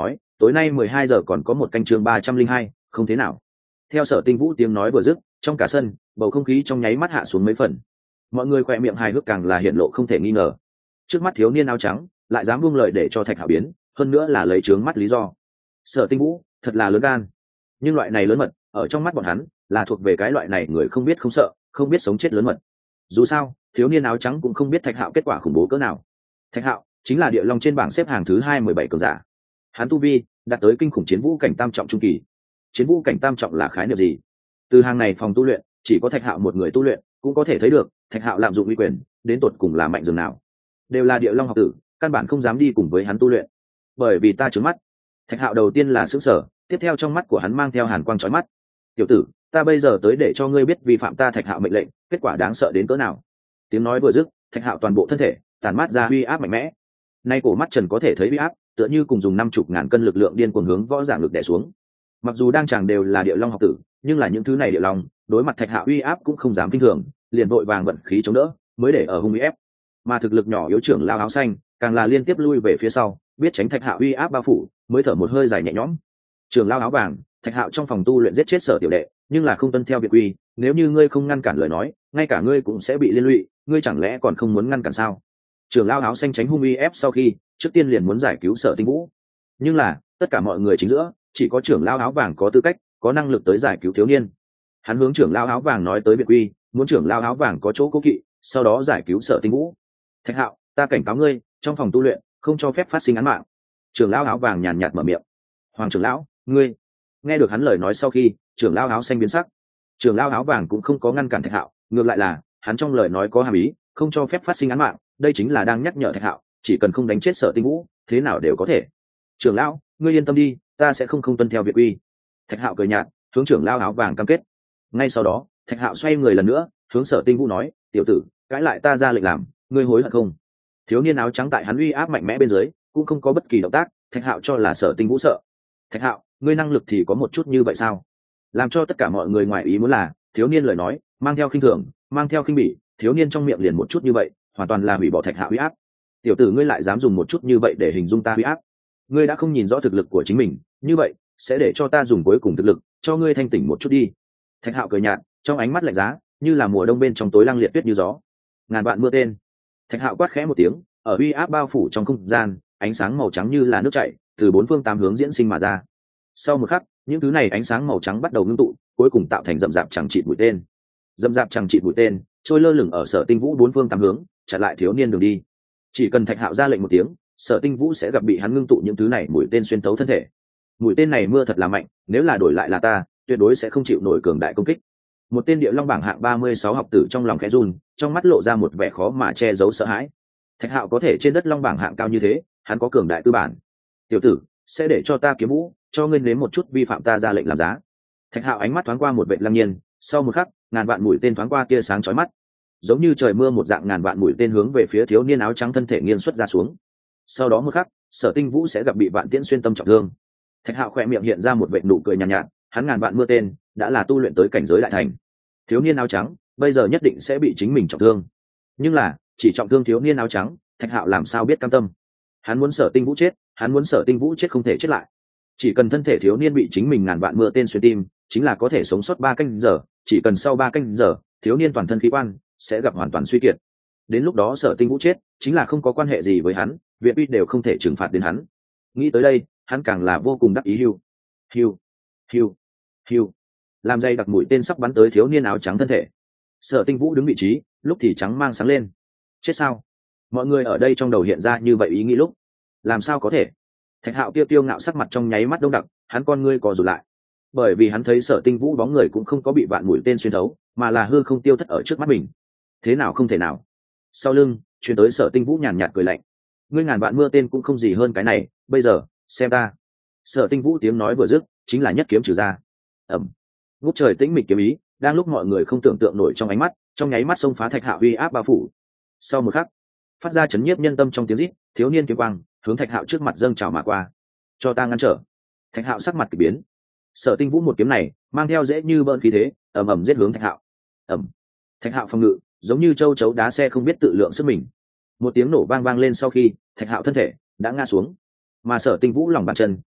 tối nay 12 giờ còn có một canh chương 302, không thế nào. Theo Sở Tinh Vũ tiếng nói vừa dứt, trong cả sân bầu không khí trong nháy mắt hạ xuống mấy phần. Mọi người khỏe miệng hài hước càng là hiện lộ không thể nghi ngờ. Trước mắt thiếu niên áo trắng lại dám buông lời để cho Thạch Hạo biến, hơn nữa là lấy trướng mắt lý do. Sở Tinh Vũ thật là lớn gan, nhưng loại này lớn mật ở trong mắt bọn hắn là thuộc về cái loại này người không biết không sợ, không biết sống chết lớn mật. Dù sao thiếu niên áo trắng cũng không biết Thạch Hạo kết quả khủng bố cỡ nào. Thạch Hạo chính là địa long trên bảng xếp hàng thứ 217 cường giả, hắn tu vi đạt tới kinh khủng chiến vũ cảnh tam trọng trung kỳ. Chiến vũ cảnh tam trọng là khái niệm gì? Từ hàng này phòng tu luyện chỉ có Thạch Hạo một người tu luyện, cũng có thể thấy được Thạch Hạo lạm dụng uy quyền đến tột cùng là mạnh dường nào. Đều là địa long học tử, căn bản không dám đi cùng với hắn tu luyện, bởi vì ta trướng mắt. Thạch Hạo đầu tiên là sững sờ, tiếp theo trong mắt của hắn mang theo hàn quang chói mắt. Tiểu tử, ta bây giờ tới để cho ngươi biết vi phạm ta Thạch Hạo mệnh lệnh kết quả đáng sợ đến cỡ nào. Tiếng nói vừa dứt, Thạch Hạo toàn bộ thân thể tàn mát ra uy áp mạnh mẽ. Nay cổ mắt trần có thể thấy uy áp tựa như cùng dùng 50.000 cân lực lượng điên cuồng hướng võ giả ngực đè xuống. Mặc dù đang chàng đều là địa long học tử, nhưng là những thứ này địa long đối mặt Thạch Hạo uy áp cũng không dám kinh thường, liền vội vàng vận khí chống đỡ mới để ở hung uy ép. Mà thực lực nhỏ yếu trưởng lao áo xanh càng là liên tiếp lui về phía sau, biết tránh Thạch Hạo uy áp bao phủ, mới thở một hơi dài nhẹ nhõm. Trưởng lao áo vàng, Thạch Hạo trong phòng tu luyện giết chết Sở tiểu đệ, nhưng là không tuân theo biệt quy, nếu như ngươi không ngăn cản lời nói, ngay cả ngươi cũng sẽ bị liên lụy, ngươi chẳng lẽ còn không muốn ngăn cản sao? Trưởng lao áo xanh tránh hung uy ép sau khi, trước tiên liền muốn giải cứu Sở Tinh Vũ, nhưng là tất cả mọi người chính giữa chỉ có trưởng lao áo vàng có tư cách, có năng lực tới giải cứu thiếu niên. Hắn hướng trưởng lao áo vàng nói tới biệt quy, muốn trưởng lao áo vàng có chỗ cố kỵ, sau đó giải cứu Sở Tinh Vũ. Thạch Hạo, ta cảnh cáo ngươi, trong phòng tu luyện không cho phép phát sinh án mạng. Trưởng lao áo vàng nhàn nhạt mở miệng. Hoàng trưởng lão, ngươi. Nghe được hắn lời nói sau khi, trưởng lao áo xanh biến sắc. Trưởng lao áo vàng cũng không có ngăn cản Thạch Hạo, ngược lại là hắn trong lời nói có hàm ý, không cho phép phát sinh án mạng, đây chính là đang nhắc nhở Thạch Hạo, chỉ cần không đánh chết Sở Tinh Vũ, thế nào đều có thể. Trưởng lão, ngươi yên tâm đi, ta sẽ không tuân theo biệt quy. Thạch Hạo cười nhạt, hướng trưởng lao áo vàng cam kết. Ngay sau đó, Thạch Hạo xoay người lần nữa, hướng Sở Tinh Vũ nói, tiểu tử, cãi lại ta ra lệnh làm, ngươi hối hận không? Thiếu niên áo trắng tại hắn uy áp mạnh mẽ bên dưới, cũng không có bất kỳ động tác. Thạch Hạo cho là Sở Tinh Vũ sợ. Thạch Hạo, ngươi năng lực thì có một chút như vậy sao? Làm cho tất cả mọi người ngoài ý muốn là, thiếu niên lời nói mang theo khinh thường, mang theo khinh bỉ, thiếu niên trong miệng liền một chút như vậy, hoàn toàn là hủy bỏ Thạch Hạo uy áp. Tiểu tử, ngươi lại dám dùng một chút như vậy để hình dung ta uy áp? Ngươi đã không nhìn rõ thực lực của chính mình, như vậy sẽ để cho ta dùng cuối cùng thực lực cho ngươi thanh tỉnh một chút đi. Thạch Hạo cười nhạt, trong ánh mắt lạnh giá như là mùa đông bên trong tối lăng liệt tuyết như gió. Ngàn vạn mưa tên. Thạch Hạo quát khẽ một tiếng, ở uy áp bao phủ trong không gian, ánh sáng màu trắng như là nước chảy từ bốn phương tám hướng diễn sinh mà ra. Sau một khắc, những thứ này ánh sáng màu trắng bắt đầu ngưng tụ, cuối cùng tạo thành rậm rạp chẳng chịt mũi tên. Rậm rạp chẳng chịt mũi tên trôi lơ lửng ở Sở Tinh Vũ bốn phương tám hướng, chặn lại thiếu niên đường đi. Chỉ cần Thạch Hạo ra lệnh một tiếng, Sở Tinh Vũ sẽ gặp bị hắn ngưng tụ những thứ này mũi tên xuyên tấu thân thể. Mũi tên này mưa thật là mạnh, nếu là đổi lại là ta, tuyệt đối sẽ không chịu nổi cường đại công kích. Một tên địa long bảng hạng 36 học tử trong lòng khẽ run, trong mắt lộ ra một vẻ khó mà che giấu sợ hãi. Thạch Hạo có thể trên đất long bảng hạng cao như thế, hắn có cường đại tư bản. Tiểu tử, sẽ để cho ta kiếm vũ, cho ngươi nếm một chút vi phạm ta ra lệnh làm giá. Thạch Hạo ánh mắt thoáng qua một vệ lăng nhiên, sau một khắc, ngàn vạn mũi tên thoáng qua tia sáng chói mắt, giống như trời mưa một dạng, ngàn vạn mũi tên hướng về phía thiếu niên áo trắng thân thể nghiêng xuất ra xuống. Sau đó một khắc, Sở Tinh Vũ sẽ gặp bị vạn tiễn xuyên tâm trọng thương. Thạch Hạo khỏe miệng hiện ra một vệ nụ cười nhàn nhạt, hắn ngàn vạn mưa tên đã là tu luyện tới cảnh giới đại thành. Thiếu niên áo trắng bây giờ nhất định sẽ bị chính mình trọng thương, nhưng là chỉ trọng thương thiếu niên áo trắng, Thạch Hạo làm sao biết cam tâm. Hắn muốn Sở Tinh Vũ chết, hắn muốn Sở Tinh Vũ chết không thể chết lại. Chỉ cần thân thể thiếu niên bị chính mình ngàn vạn mưa tên xuyên tim, chính là có thể sống sót 3 canh giờ, chỉ cần sau 3 canh giờ, thiếu niên toàn thân khí quan sẽ gặp hoàn toàn suy kiệt. Đến lúc đó Sở Tinh Vũ chết, chính là không có quan hệ gì với hắn, viện uy đều không thể trừng phạt đến hắn. Nghĩ tới đây, hắn càng là vô cùng đắc ý. Hưu, hưu, hưu, hưu. Làm dây đặc mũi tên sắp bắn tới thiếu niên áo trắng thân thể. Sở Tinh Vũ đứng vị trí, lúc thì trắng mang sáng lên. Chết sao? Mọi người ở đây trong đầu hiện ra như vậy ý nghĩ lúc. Làm sao có thể? Thạch Hạo tiêu ngạo sắc mặt trong nháy mắt đông đặc, hắn con ngươi co rụt lại. Bởi vì hắn thấy Sở Tinh Vũ bóng người cũng không có bị vạn mũi tên xuyên thấu, mà là hư không tiêu thất ở trước mắt mình. Thế nào không thể nào? Sau lưng truyền tới Sở Tinh Vũ nhàn nhạt cười lạnh. Ngươi ngàn vạn mưa tên cũng không gì hơn cái này, bây giờ xem ta. Sở Tinh Vũ tiếng nói vừa dứt, chính là nhất kiếm trừ ra. Ầm. Ngút trời tĩnh mịch kiếm ý, đang lúc mọi người không tưởng tượng nổi trong ánh mắt, trong nháy mắt xông phá Thạch Hạo uy áp bao phủ. Sau một khắc, phát ra chấn nhiếp nhân tâm trong tiếng rít, thiếu niên kiếm quang hướng Thạch Hạo trước mặt dâng trào mà qua. Cho ta ngăn trở. Thạch Hạo sắc mặt kỳ biến. Sở Tinh Vũ một kiếm này mang theo dễ như bỡn khí thế, ầm ầm giết hướng Thạch Hạo. Ầm. Thạch Hạo phòng ngự giống như châu chấu đá xe không biết tự lượng sức mình. Một tiếng nổ vang lên sau khi Thạch Hạo thân thể đã ngã xuống, mà Sở Tinh Vũ lòng bàn chân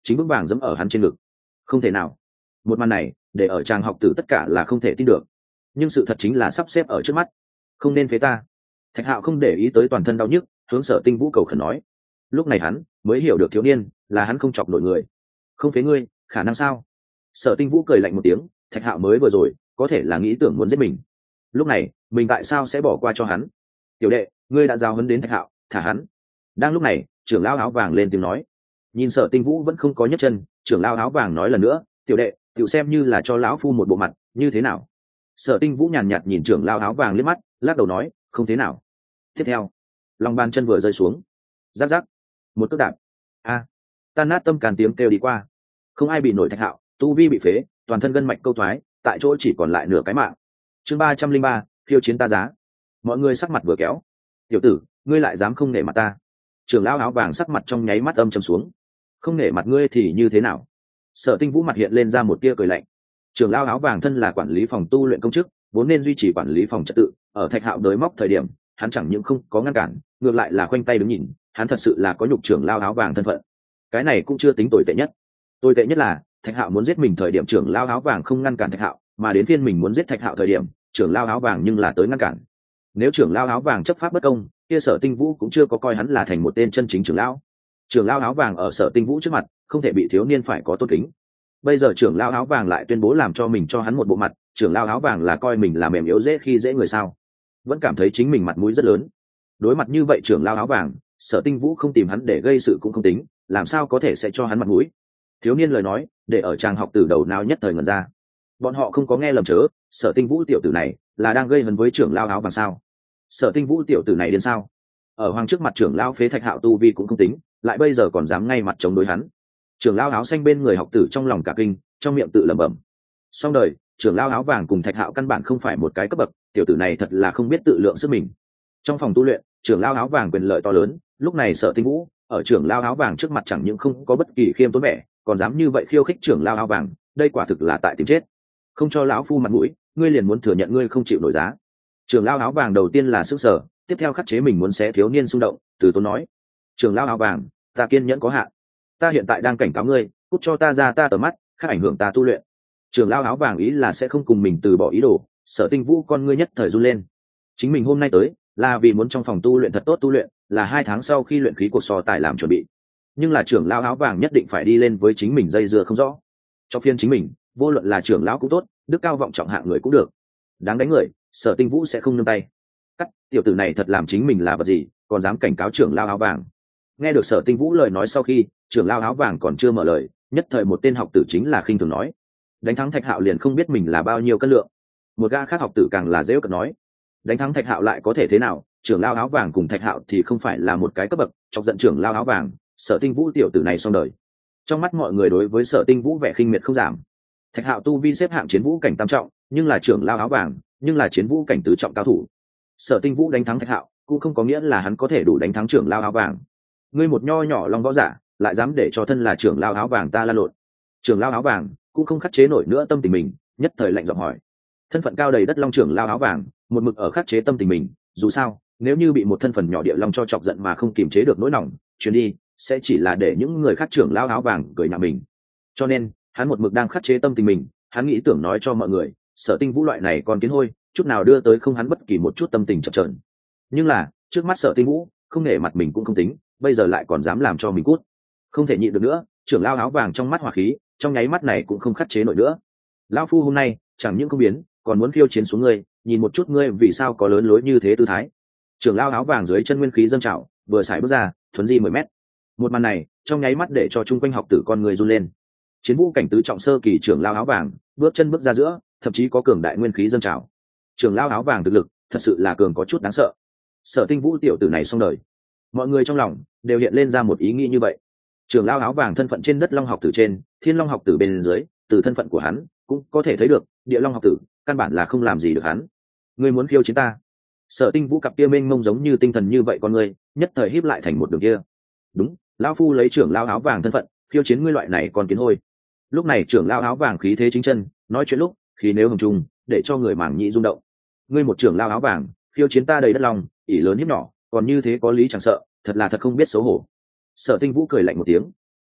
chính vững vàng dẫm ở hắn trên ngực. Không thể nào. Một màn này để ở tràng học tử tất cả là không thể tin được, nhưng sự thật chính là sắp xếp ở trước mắt. Không nên phế ta. Thạch Hạo không để ý tới toàn thân đau nhức, hướng Sở Tinh Vũ cầu khẩn nói. Lúc này hắn mới hiểu được thiếu niên là hắn không chọc nổi người. Không phế ngươi, khả năng sao? Sở Tinh Vũ cười lạnh một tiếng, Thạch Hạo mới vừa rồi có thể là nghĩ tưởng muốn giết mình, lúc này mình tại sao sẽ bỏ qua cho hắn? Tiểu đệ, ngươi đã giao huấn đến Thạch Hạo, thả hắn. Đang lúc này, trưởng lão áo vàng lên tiếng nói. Nhìn Sở Tinh Vũ vẫn không có nhấc chân, trưởng lão áo vàng nói lần nữa, tiểu đệ, tiểu xem như là cho lão phu một bộ mặt, như thế nào? Sở Tinh Vũ nhàn nhạt nhìn trưởng lão áo vàng liếc mắt, lắc đầu nói, không thế nào. Tiếp theo, lòng bàn chân vừa rơi xuống, rắc rắc, một cước đạp. A, tan nát tâm càn tiếng kêu đi qua. Không ai bị nổi Thạch Hạo, tu vi bị phế, toàn thân gân mạch câu thoái, tại chỗ chỉ còn lại nửa cái mạng. Chương 303, khiêu chiến ta giá. Mọi người sắc mặt vừa kéo. Tiểu tử, ngươi lại dám không nể mặt ta? Trưởng lão áo vàng sắc mặt trong nháy mắt âm trầm xuống. Không nể mặt ngươi thì như thế nào? Sở Tinh Vũ mặt hiện lên ra một tia cười lạnh. Trưởng lão áo vàng thân là quản lý phòng tu luyện công chức, vốn nên duy trì quản lý phòng trật tự, ở Thạch Hạo đới móc thời điểm, hắn chẳng những không có ngăn cản, ngược lại là khoanh tay đứng nhìn, hắn thật sự là có nhục trưởng lão áo vàng thân phận. Cái này cũng chưa tính tồi tệ nhất. Tồi tệ nhất là Thạch Hạo muốn giết mình thời điểm trưởng lão áo vàng không ngăn cản Thạch Hạo, mà đến phiên mình muốn giết Thạch Hạo thời điểm, trưởng lão áo vàng nhưng là tới ngăn cản. Nếu trưởng lão áo vàng chấp pháp bất công, kia Sở Tinh Vũ cũng chưa có coi hắn là thành một tên chân chính trưởng lão. Trưởng lão áo vàng ở Sở Tinh Vũ trước mặt, không thể bị thiếu niên phải có tôn kính. Bây giờ trưởng lão áo vàng lại tuyên bố làm cho mình cho hắn một bộ mặt, trưởng lão áo vàng là coi mình là mềm yếu dễ khi dễ người sao? Vẫn cảm thấy chính mình mặt mũi rất lớn. Đối mặt như vậy trưởng lão áo vàng, Sở Tinh Vũ không tìm hắn để gây sự cũng không tính, làm sao có thể sẽ cho hắn mặt mũi? Thiếu niên lời nói, để ở tràng học tử đầu nào nhất thời ngẩn ra. Bọn họ không có nghe lầm chớ, Sở Tinh Vũ tiểu tử này là đang gây hấn với trưởng lão áo vàng sao? Sở Tinh Vũ tiểu tử này đến sao? Ở hoàng trước mặt trưởng lão phế Thạch Hạo tu vi cũng không tính, lại bây giờ còn dám ngay mặt chống đối hắn. Trưởng lão áo xanh bên người học tử trong lòng cả kinh, trong miệng tự lẩm bẩm. Xong đời, trưởng lão áo vàng cùng Thạch Hạo căn bản không phải một cái cấp bậc, tiểu tử này thật là không biết tự lượng sức mình. Trong phòng tu luyện, trưởng lão áo vàng quyền lợi to lớn, lúc này Sở Tinh Vũ ở trưởng lão áo vàng trước mặt chẳng những không có bất kỳ khiêm tốn vẻ, còn dám như vậy khiêu khích trưởng lão áo vàng, đây quả thực là tại tìm chết. Không cho lão phu mặt mũi, ngươi liền muốn thừa nhận ngươi không chịu nổi giá. Trưởng lão áo vàng đầu tiên là sức sở, tiếp theo khắc chế mình muốn xé thiếu niên xung động, từ tốn nói: trưởng lão áo vàng, ta kiên nhẫn có hạn, ta hiện tại đang cảnh cáo ngươi, cút cho ta ra ta tầm mắt, khác ảnh hưởng ta tu luyện. Trưởng lão áo vàng ý là sẽ không cùng mình từ bỏ ý đồ. Sở Tinh Vũ con ngươi nhất thời run lên. Chính mình hôm nay tới là vì muốn trong phòng tu luyện thật tốt tu luyện, là 2 tháng sau khi luyện khí cuộc so tài làm chuẩn bị, nhưng là trưởng lão áo vàng nhất định phải đi lên với chính mình dây dưa không rõ. Cho phiên chính mình, vô luận là trưởng lão cũng tốt, đức cao vọng trọng hạng người cũng được, đáng đánh người, Sở Tinh Vũ sẽ không nương tay. Cắt, tiểu tử này thật làm chính mình là vật gì, còn dám cảnh cáo trưởng lão áo vàng. Nghe được Sở Tinh Vũ lời nói sau khi, trưởng lão áo vàng còn chưa mở lời, nhất thời một tên học tử chính là khinh thường nói: đánh thắng Thạch Hạo liền không biết mình là bao nhiêu cân lượng. Một gã khác học tử càng là dễ cợt nói: đánh thắng Thạch Hạo lại có thể thế nào, trưởng lão áo vàng cùng Thạch Hạo thì không phải là một cái cấp bậc. Chọc giận trưởng lão áo vàng, Sở Tinh Vũ tiểu tử này xong đời. Trong mắt mọi người đối với Sở Tinh Vũ vẻ khinh miệt không giảm. Thạch Hạo tu vi xếp hạng chiến vũ cảnh tam trọng, nhưng là trưởng lão áo vàng, nhưng là chiến vũ cảnh tứ trọng cao thủ. Sở Tinh Vũ đánh thắng Thạch Hạo cũng không có nghĩa là hắn có thể đủ đánh thắng trưởng lão áo vàng. Ngươi một nho nhỏ long võ giả, lại dám để cho thân là trưởng lão áo vàng ta la lộn. Trưởng lão áo vàng cũng không khắc chế nổi nữa tâm tình mình, nhất thời lạnh giọng hỏi. Thân phận cao đầy đất long trưởng lão áo vàng, một mực ở khắc chế tâm tình mình, dù sao, nếu như bị một thân phận nhỏ địa long cho chọc giận mà không kiềm chế được nỗi lòng, chuyến đi sẽ chỉ là để những người khác trưởng lão áo vàng cười nhạo mình. Cho nên, hắn một mực đang khắc chế tâm tình mình, hắn nghĩ tưởng nói cho mọi người, Sở Tinh Vũ loại này còn kiến hôi, chút nào đưa tới không hắn bất kỳ một chút tâm tình chập chờn. Nhưng là, trước mắt Sở Tinh Vũ, không nể mặt mình cũng không tính, bây giờ lại còn dám làm cho mình cút. Không thể nhịn được nữa, trưởng lão áo vàng trong mắt hỏa khí, trong nháy mắt này cũng không khắc chế nổi nữa. Lão phu hôm nay, chẳng những không biến, còn muốn khiêu chiến xuống ngươi, nhìn một chút ngươi vì sao có lớn lối như thế tư thái. Trưởng lão áo vàng dưới chân nguyên khí dâng trào, vừa xài bước ra, thuấn di 10 mét. Một màn này, trong nháy mắt để cho chung quanh học tử con người run lên. Chiến vũ cảnh tứ trọng sơ kỳ trưởng lão áo vàng, bước chân bước ra giữa, thậm chí có cường đại nguyên khí dâng trào. Trưởng lão áo vàng thực lực, thật sự là cường có chút đáng sợ. Sở Tinh Vũ tiểu tử này xong đời. Mọi người trong lòng đều hiện lên ra một ý nghĩ như vậy. Trưởng lão áo vàng thân phận trên đất long học tử trên, thiên long học tử bên dưới, từ thân phận của hắn cũng có thể thấy được, địa long học tử căn bản là không làm gì được hắn. Ngươi muốn khiêu chiến ta? Sở Tinh Vũ cặp kia mênh mông giống như tinh thần như vậy con ngươi, nhất thời híp lại thành một đường kia. Đúng, lão phu lấy trưởng lão áo vàng thân phận, khiêu chiến ngươi loại này còn kiến hôi. Lúc này trưởng lão áo vàng khí thế chính chân, nói chuyện lúc khí nếu hùng trung, để cho người mảng nhĩ rung động. Ngươi một trưởng lão áo vàng, khiêu chiến ta đầy đất lòng, ỷ lớn hiếp nhỏ, còn như thế có lý chẳng sợ, thật là thật không biết xấu hổ. Sở Tinh Vũ cười lạnh một tiếng.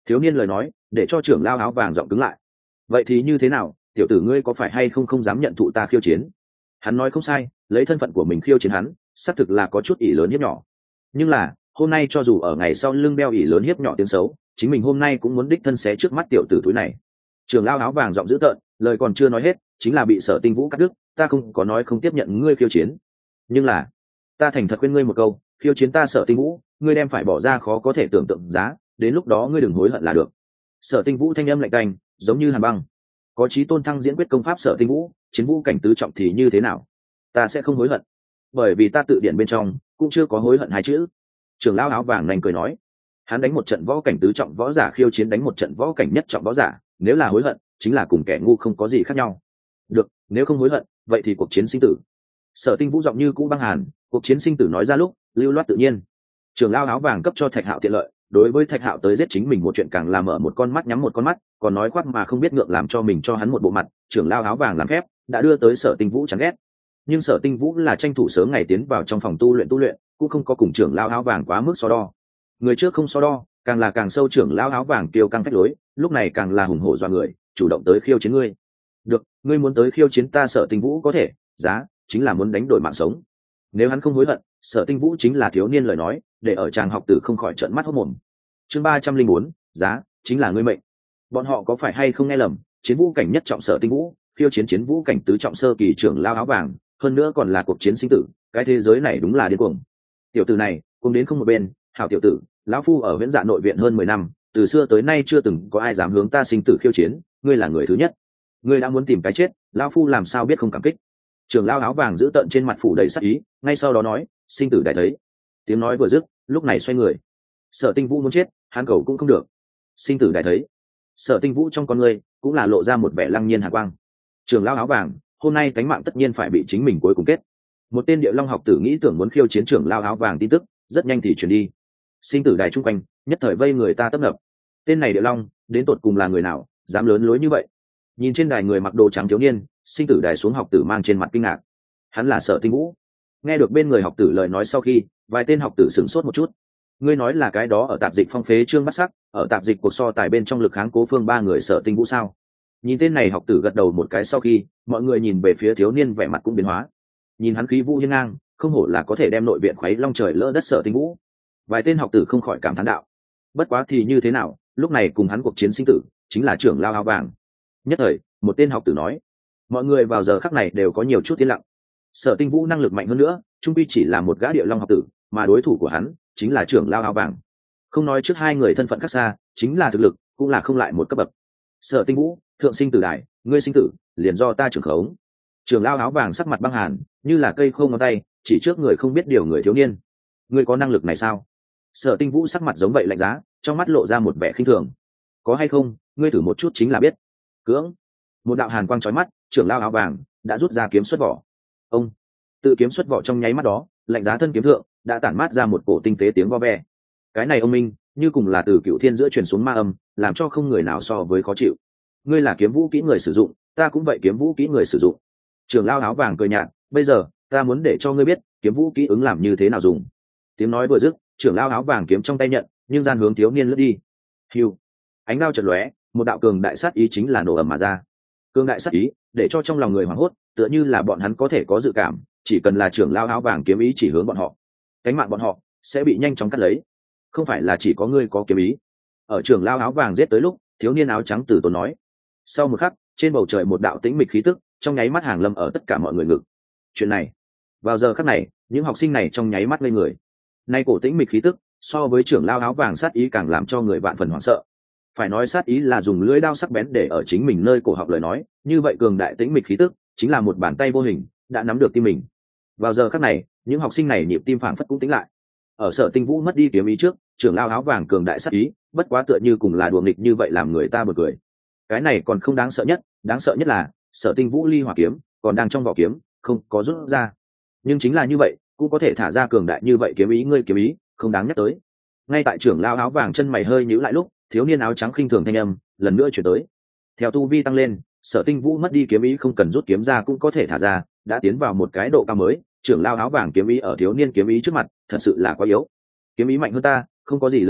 Thiếu niên lời nói để cho trưởng lao áo vàng giọng cứng lại. Vậy thì như thế nào, tiểu tử ngươi có phải hay không dám nhận thụ ta khiêu chiến? Hắn nói không sai, lấy thân phận của mình khiêu chiến hắn xác thực là có chút ỷ lớn hiếp nhỏ. Nhưng là hôm nay cho dù ở ngày sau lưng đeo ỷ lớn hiếp nhỏ tiếng xấu, chính mình hôm nay cũng muốn đích thân xé trước mắt tiểu tử túi này. Trưởng lao áo vàng giọng dữ tợn, lời còn chưa nói hết chính là bị Sở Tinh Vũ cắt đứt. Ta không có nói không tiếp nhận ngươi khiêu chiến, nhưng là ta thành thật khuyên ngươi một câu, khiêu chiến ta Sở Tinh Vũ, ngươi đem phải bỏ ra khó có thể tưởng tượng giá, đến lúc đó ngươi đừng hối hận là được. Sở Tinh Vũ thanh âm lạnh tanh, giống như hàn băng. Có chí tôn thăng diễn quyết công pháp Sở Tinh Vũ, chiến vũ cảnh tứ trọng thì như thế nào? Ta sẽ không hối hận, bởi vì ta tự điển bên trong cũng chưa có hối hận hai chữ. Trưởng lão áo vàng nhanh cười nói. Hắn đánh một trận võ cảnh tứ trọng võ giả khiêu chiến đánh một trận võ cảnh nhất trọng võ giả, nếu là hối hận chính là cùng kẻ ngu không có gì khác nhau. Được, nếu không hối hận vậy thì cuộc chiến sinh tử. Sở Tinh Vũ giọng như cũ băng hàn, cuộc chiến sinh tử nói ra lúc lưu loát tự nhiên. Trưởng lão áo vàng cấp cho Thạch Hạo tiện lợi, đối với Thạch Hạo tới giết chính mình một chuyện càng làm mở một con mắt nhắm một con mắt, còn nói khoác mà không biết ngượng làm cho mình cho hắn một bộ mặt. Trưởng lão áo vàng làm phép đã đưa tới Sở Tinh Vũ chán ghét, nhưng Sở Tinh Vũ là tranh thủ sớm ngày tiến vào trong phòng tu luyện, cũng không có cùng trưởng lão áo vàng quá mức so đo. Người trước không so đo, càng là càng sâu. Trưởng lão áo vàng kiêu căng phách lối, lúc này càng là hùng hổ doa người, chủ động tới khiêu chiến ngươi. Được, ngươi muốn tới khiêu chiến ta Sở Tinh Vũ có thể, giá chính là muốn đánh đổi mạng sống. Nếu hắn không hối hận, Sở Tinh Vũ chính là thiếu niên lời nói để ở chàng học tử không khỏi trợn mắt hốt mồm. Chương 304, giá chính là ngươi mệnh. Bọn họ có phải hay không nghe lầm? Chiến vũ cảnh nhất trọng Sở Tinh Vũ khiêu chiến chiến vũ cảnh tứ trọng sơ kỳ trưởng lão áo vàng, hơn nữa còn là cuộc chiến sinh tử. Cái thế giới này đúng là điên cuồng. Tiểu tử này cùng đến không một bên. Hảo tiểu tử, lão phu ở Viễn Dạ nội viện hơn 10 năm, từ xưa tới nay chưa từng có ai dám hướng ta sinh tử khiêu chiến, ngươi là người thứ nhất. Ngươi đã muốn tìm cái chết, lão phu làm sao biết không cảm kích. Trưởng lão áo vàng giữ tận trên mặt phủ đầy sắc ý, ngay sau đó nói, sinh tử đại thấy. Tiếng nói vừa dứt, lúc này xoay người. Sở Tinh Vũ muốn chết, hắn cầu cũng không được. Sinh tử đại thấy. Sở Tinh Vũ trong con ngươi cũng là lộ ra một vẻ lăng nhiên hàn quang. Trưởng lão áo vàng, hôm nay cánh mạng tất nhiên phải bị chính mình cuối cùng kết. Một tên Địa Long học tử nghĩ tưởng muốn khiêu chiến trưởng lão áo vàng tin tức, rất nhanh thì truyền đi. Sinh tử đài chung quanh nhất thời vây người ta tấp nập. Tên này Địa Long đến tột cùng là người nào dám lớn lối như vậy? Nhìn trên đài người mặc đồ trắng thiếu niên, sinh tử đài xuống học tử mang trên mặt kinh ngạc. Hắn là Sở Tinh Vũ. Nghe được bên người học tử lời nói sau khi, vài tên học tử sửng sốt một chút. Ngươi nói là cái đó ở tạp dịch phong phế Trương Bát Sắc, ở tạp dịch cuộc so tài bên trong lực kháng cố phương ba người Sở Tinh Vũ sao? Nhìn tên này học tử gật đầu một cái sau khi, mọi người nhìn về phía thiếu niên vẻ mặt cũng biến hóa. Nhìn hắn khí vũ hiên ngang, không hổ là có thể đem nội viện khuấy long trời lỡ đất Sở Tinh Vũ. Vài tên học tử không khỏi cảm thán đạo. Bất quá thì như thế nào, lúc này cùng hắn cuộc chiến sinh tử chính là trưởng lão áo vàng. Nhất thời một tên học tử nói, mọi người vào giờ khắc này đều có nhiều chút tiến lặng. Sở Tinh Vũ năng lực mạnh hơn nữa, trung quy chỉ là một gã Địa Long học tử, mà đối thủ của hắn chính là trưởng lão áo vàng. Không nói trước hai người thân phận khác xa, chính là thực lực cũng là không lại một cấp bậc. Sở Tinh Vũ, thượng sinh tử đài, ngươi sinh tử liền do ta trưởng khống. Trưởng lão áo vàng sắc mặt băng hàn, như là cây khô ngón tay chỉ trước người không biết điều người thiếu niên. Ngươi có năng lực này sao? Sở Tinh Vũ sắc mặt giống vậy lạnh giá, trong mắt lộ ra một vẻ khinh thường. Có hay không, ngươi thử một chút chính là biết. Cưỡng. Một đạo hàn quang chói mắt, trưởng lão áo vàng đã rút ra kiếm xuất vỏ. Ông tự kiếm xuất vỏ trong nháy mắt đó, lạnh giá thân kiếm thượng đã tản mát ra một cổ tinh tế tiếng vo ve. Cái này ông minh, như cùng là từ cựu thiên giữa truyền xuống ma âm, làm cho không người nào so với khó chịu. Ngươi là kiếm vũ kỹ người sử dụng, ta cũng vậy kiếm vũ kỹ người sử dụng. Trưởng lão áo vàng cười nhạt, bây giờ ta muốn để cho ngươi biết kiếm vũ kỹ ứng làm như thế nào dùng. Tiếng nói vừa dứt, trưởng lão áo vàng kiếm trong tay nhận, nhưng gian hướng thiếu niên lướt đi. Hiu, ánh đao chợt lóe, một đạo cường đại sát ý chính là nổ ầm mà ra. Cường đại sát ý để cho trong lòng người hoảng hốt, tựa như là bọn hắn có thể có dự cảm, chỉ cần là trưởng lão áo vàng kiếm ý chỉ hướng bọn họ, cánh mạng bọn họ sẽ bị nhanh chóng cắt lấy. Không phải là chỉ có ngươi có kiếm ý. Ở trưởng lão áo vàng giết tới lúc, thiếu niên áo trắng từ tốn nói. Sau một khắc, trên bầu trời một đạo tĩnh mịch khí tức trong nháy mắt hàng lâm ở tất cả mọi người ngực. Chuyện này, vào giờ khắc này, những học sinh này trong nháy mắt ngây người. Nay cổ tĩnh mịch khí tức so với trưởng lão áo vàng sát ý càng làm cho người vạn phần hoảng sợ. Phải nói sát ý là dùng lưỡi đao sắc bén để ở chính mình nơi cổ họng lời nói, như vậy cường đại tĩnh mịch khí tức chính là một bàn tay vô hình đã nắm được tim mình. Vào giờ khắc này, những học sinh này nhịp tim phảng phất cũng tĩnh lại. Ở Sở Tinh Vũ mất đi kiếm ý trước, trưởng lão áo vàng cường đại sát ý, bất quá tựa như cùng là đùa nghịch như vậy làm người ta bật cười. Cái này còn không đáng sợ nhất là Sở Tinh Vũ ly hỏa kiếm còn đang trong vỏ kiếm, không có rút ra. Nhưng chính là như vậy, cũng có thể thả ra cường đại như vậy kiếm ý, ngươi kiếm ý không đáng nhắc tới. Ngay tại trưởng lão áo vàng chân mày hơi nhíu lại lúc, thiếu niên áo trắng khinh thường thanh âm lần nữa chuyển tới. Theo tu vi tăng lên, Sở Tinh Vũ mất đi kiếm ý không cần rút kiếm ra cũng có thể thả ra, đã tiến vào một cái độ cao mới. Trưởng lão áo vàng kiếm ý ở thiếu niên kiếm ý trước mặt thật sự là quá yếu. Kiếm ý mạnh hơn ta không có gì lớn không,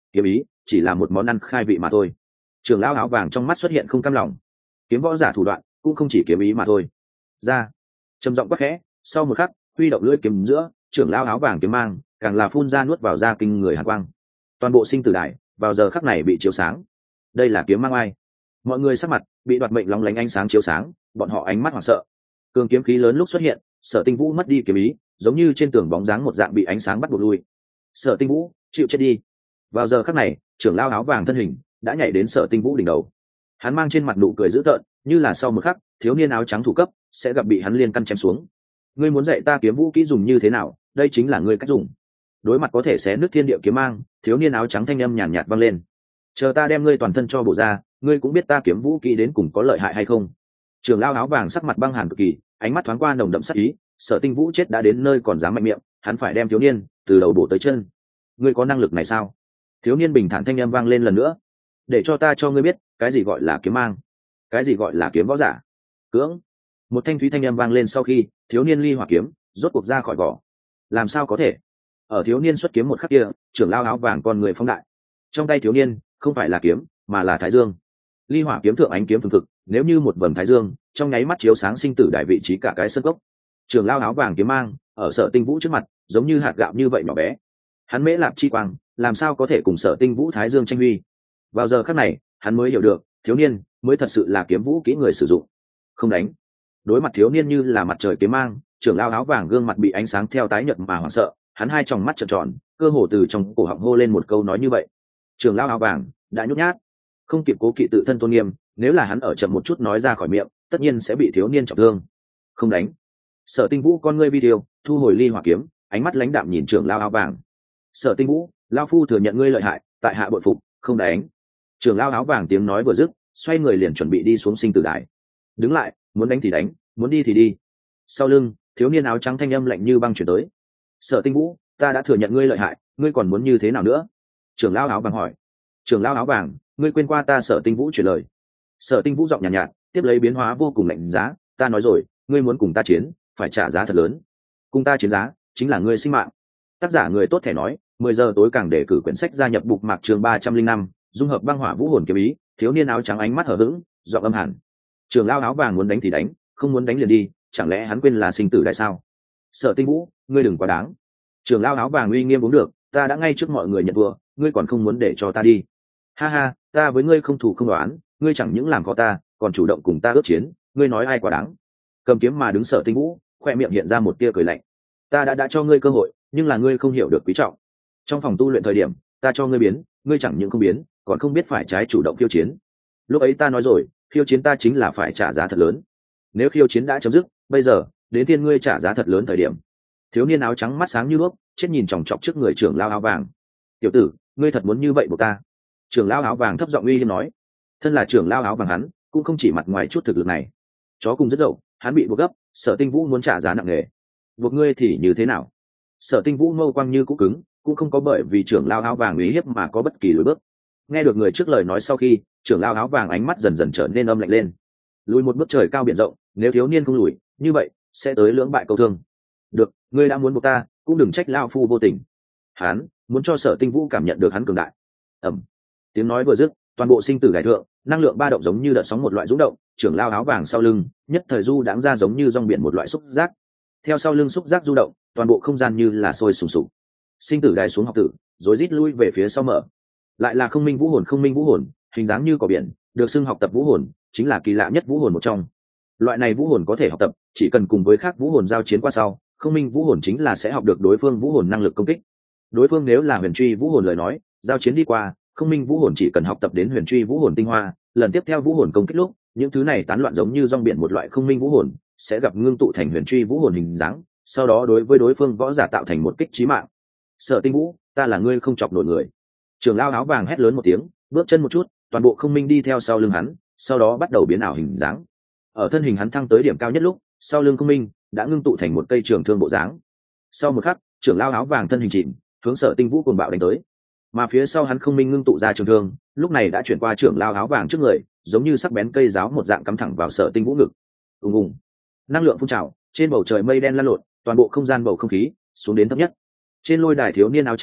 kiếm ý chỉ là một món ăn khai vị mà thôi. Trưởng lão áo vàng trong mắt xuất hiện không cam lòng. Kiếm võ giả thủ đoạn cũng không chỉ kiếm ý mà thôi. Ra, trầm giọng quát khẽ, sau một khắc huy động lưỡi kiếm giữa, trưởng lão áo vàng kiếm mang càng là phun ra nuốt vào ra kinh người hàn quang. Toàn bộ sinh tử đài vào giờ khắc này bị chiếu sáng. Đây là kiếm mang ai? Mọi người sắc mặt bị đoạt mệnh lóng lánh ánh sáng chiếu sáng, bọn họ ánh mắt hoảng sợ. Cường kiếm khí lớn lúc xuất hiện, Sở Tinh Vũ mất đi kiếm ý, giống như trên tường bóng dáng một dạng bị ánh sáng bắt buộc lui. Sở Tinh Vũ, chịu chết đi. Vào giờ khắc này, trưởng lão áo vàng thân hình đã nhảy đến Sở Tinh Vũ đỉnh đầu. Hắn mang trên mặt nụ cười dữ tợn, như là sau một khắc thiếu niên áo trắng thủ cấp sẽ gặp bị hắn liên căn chém xuống. Ngươi muốn dạy ta kiếm vũ kỹ dùng như thế nào? Đây chính là ngươi cách dùng. Đối mặt có thể xé nứt thiên địa kiếm mang, thiếu niên áo trắng thanh âm nhàn nhạt vang lên. Chờ ta đem ngươi toàn thân cho bổ ra, ngươi cũng biết ta kiếm vũ kỹ đến cùng có lợi hại hay không. Trưởng lão áo vàng sắc mặt băng hàn cực kỳ, ánh mắt thoáng qua nồng đậm sát ý. Sở Tinh Vũ chết đã đến nơi còn dám mạnh miệng, hắn phải đem thiếu niên từ đầu bổ tới chân. Ngươi có năng lực này sao? Thiếu niên bình thản thanh âm vang lên lần nữa. Để cho ta cho ngươi biết cái gì gọi là kiếm mang, cái gì gọi là kiếm võ giả. Cưỡng. Một thanh thúy thanh âm vang lên sau khi thiếu niên ly hỏa kiếm rốt cuộc ra khỏi vỏ. Làm sao có thể? Ở thiếu niên xuất kiếm một khắc kia, trưởng lão áo vàng con người phóng đại. Trong tay thiếu niên không phải là kiếm mà là thái dương. Ly hỏa kiếm thượng ánh kiếm phương thực, nếu như một vầng thái dương trong nháy mắt chiếu sáng sinh tử đại vị trí cả cái sân cốc. Trưởng lão áo vàng kiếm mang ở Sở Tinh Vũ trước mặt giống như hạt gạo như vậy nhỏ bé. Hắn mễ lạp chi quang làm sao có thể cùng Sở Tinh Vũ thái dương tranh huy. Vào giờ khắc này hắn mới hiểu được thiếu niên mới thật sự là kiếm vũ kỹ người sử dụng. Không đánh. Đối mặt thiếu niên như là mặt trời kiếm mang, trưởng lão áo vàng gương mặt bị ánh sáng theo tái nhợt mà hoảng sợ, hắn hai tròng mắt trợn tròn, cơ hồ từ trong cổ họng hô lên một câu nói như vậy. Trưởng lão áo vàng đã nhút nhát, không kịp cố kỵ tự thân tôn nghiêm, nếu là hắn ở chậm một chút nói ra khỏi miệng, tất nhiên sẽ bị thiếu niên trọng thương. Không đánh. Sở Tinh Vũ con ngươi vi tiêu, thu hồi ly hỏa kiếm, ánh mắt lãnh đạm nhìn trưởng lão áo vàng. Sở Tinh Vũ, lão phu thừa nhận ngươi lợi hại, tại hạ bội phục, không đánh. Trưởng lão áo vàng tiếng nói vừa dứt, xoay người liền chuẩn bị đi xuống sinh tử đài. Đứng lại, muốn đánh thì đánh, muốn đi thì đi. Sau lưng thiếu niên áo trắng thanh âm lạnh như băng chuyển tới. Sở Tinh Vũ, ta đã thừa nhận ngươi lợi hại, ngươi còn muốn như thế nào nữa? Trưởng lão áo vàng hỏi. Trưởng lão áo vàng, ngươi quên qua ta Sở Tinh Vũ chuyển lời. Sở Tinh Vũ giọng nhàn nhạt, tiếp lấy biến hóa vô cùng lạnh giá. Ta nói rồi, ngươi muốn cùng ta chiến, phải trả giá thật lớn. Cùng ta chiến giá chính là ngươi sinh mạng. Tác giả người tốt thể nói, 10 giờ tối càng để cử quyển sách gia nhập bục mạc chương 305, dung hợp băng hỏa vũ hồn kiếm ý. Thiếu niên áo trắng ánh mắt hờ hững, giọng âm hàn. Trưởng lão áo vàng muốn đánh thì đánh, không muốn đánh liền đi, chẳng lẽ hắn quên là sinh tử đại sao? Sở Tinh Vũ, ngươi đừng quá đáng. Trưởng lão áo vàng uy nghiêm uống được, ta đã ngay trước mọi người nhận thua, ngươi còn không muốn để cho ta đi? Ha ha, ta với ngươi không thù không đoán, ngươi chẳng những làm khó ta, còn chủ động cùng ta ước chiến, ngươi nói ai quá đáng? Cầm kiếm mà đứng Sở Tinh Vũ, khoe miệng hiện ra một tia cười lạnh. Ta đã cho ngươi cơ hội, nhưng là ngươi không hiểu được quý trọng. Trong phòng tu luyện thời điểm, ta cho ngươi biến, ngươi chẳng những không biến, còn không biết phải trái chủ động khiêu chiến. Lúc ấy ta nói rồi, khiêu chiến ta chính là phải trả giá thật lớn. Nếu khiêu chiến đã chấm dứt, bây giờ đến thiên ngươi trả giá thật lớn thời điểm. Thiếu niên áo trắng mắt sáng như đuốc, chết nhìn chòng chọc trước người trưởng lão áo vàng. Tiểu tử, ngươi thật muốn như vậy buộc ta? Trưởng lão áo vàng thấp giọng uy hiếp nói. Thân là trưởng lão áo vàng hắn cũng không chỉ mặt ngoài chút thực lực này. Chó cùng rất dậu, hắn bị buộc gấp, Sở Tinh Vũ muốn trả giá nặng nề. Buộc ngươi thì như thế nào? Sở Tinh Vũ mâu quang như cũ cứng, cũng không có bởi vì trưởng lão áo vàng uy hiếp mà có bất kỳ lùi bước. Nghe được người trước lời nói sau khi, trưởng lão áo vàng ánh mắt dần dần trở nên âm lạnh lên. Lùi một bước trời cao biển rộng, nếu thiếu niên không lùi, như vậy sẽ tới lưỡng bại câu thương. Được, ngươi đã muốn buộc ta, cũng đừng trách lão phu vô tình. Hắn muốn cho Sở Tinh Vũ cảm nhận được hắn cường đại. Ầm. Tiếng nói vừa dứt, toàn bộ sinh tử đại thượng, năng lượng ba động giống như đợt sóng một loại rung động, trưởng lão áo vàng sau lưng, nhất thời du đãng ra giống như dòng biển một loại xúc giác. Theo sau lưng xúc giác du động, toàn bộ không gian như là sôi sùng sục. Sinh tử đài xuống học tử, rối rít lui về phía sau mở. Lại là không minh vũ hồn, không minh vũ hồn, hình dáng như cỏ biển, được xưng học tập vũ hồn, chính là kỳ lạ nhất vũ hồn một trong. Loại này vũ hồn có thể học tập, chỉ cần cùng với khác vũ hồn giao chiến qua sau, không minh vũ hồn chính là sẽ học được đối phương vũ hồn năng lực công kích. Đối phương nếu là huyền truy vũ hồn lời nói, giao chiến đi qua, không minh vũ hồn chỉ cần học tập đến huyền truy vũ hồn tinh hoa, lần tiếp theo vũ hồn công kích lúc, những thứ này tán loạn giống như rong biển một loại không minh vũ hồn, sẽ gặp ngưng tụ thành huyền truy vũ hồn hình dáng, sau đó đối với đối phương võ giả tạo thành một kích chí mạng. Sở Tinh Vũ, ta là ngươi không chọc nổi người. Trưởng lão áo vàng hét lớn một tiếng, bước chân một chút, toàn bộ không minh đi theo sau lưng hắn, sau đó bắt đầu biến ảo hình dáng. Ở thân hình hắn thăng tới điểm cao nhất lúc, sau lưng không minh đã ngưng tụ thành một cây trường thương bộ dáng. Sau một khắc, trưởng lão áo vàng thân hình chìm, hướng Sở Tinh Vũ cuồng bạo đánh tới. Mà phía sau hắn không minh ngưng tụ ra trường thương, lúc này đã chuyển qua trưởng lão áo vàng trước người, giống như sắc bén cây giáo một dạng cắm thẳng vào Sở Tinh Vũ ngực. Ùng ùng. Năng lượng phun trào, trên bầu trời mây đen lan lộn, toàn bộ không gian bầu không khí xuống đến thấp nhất. Trên lôi đài thiếu niên áo trắng,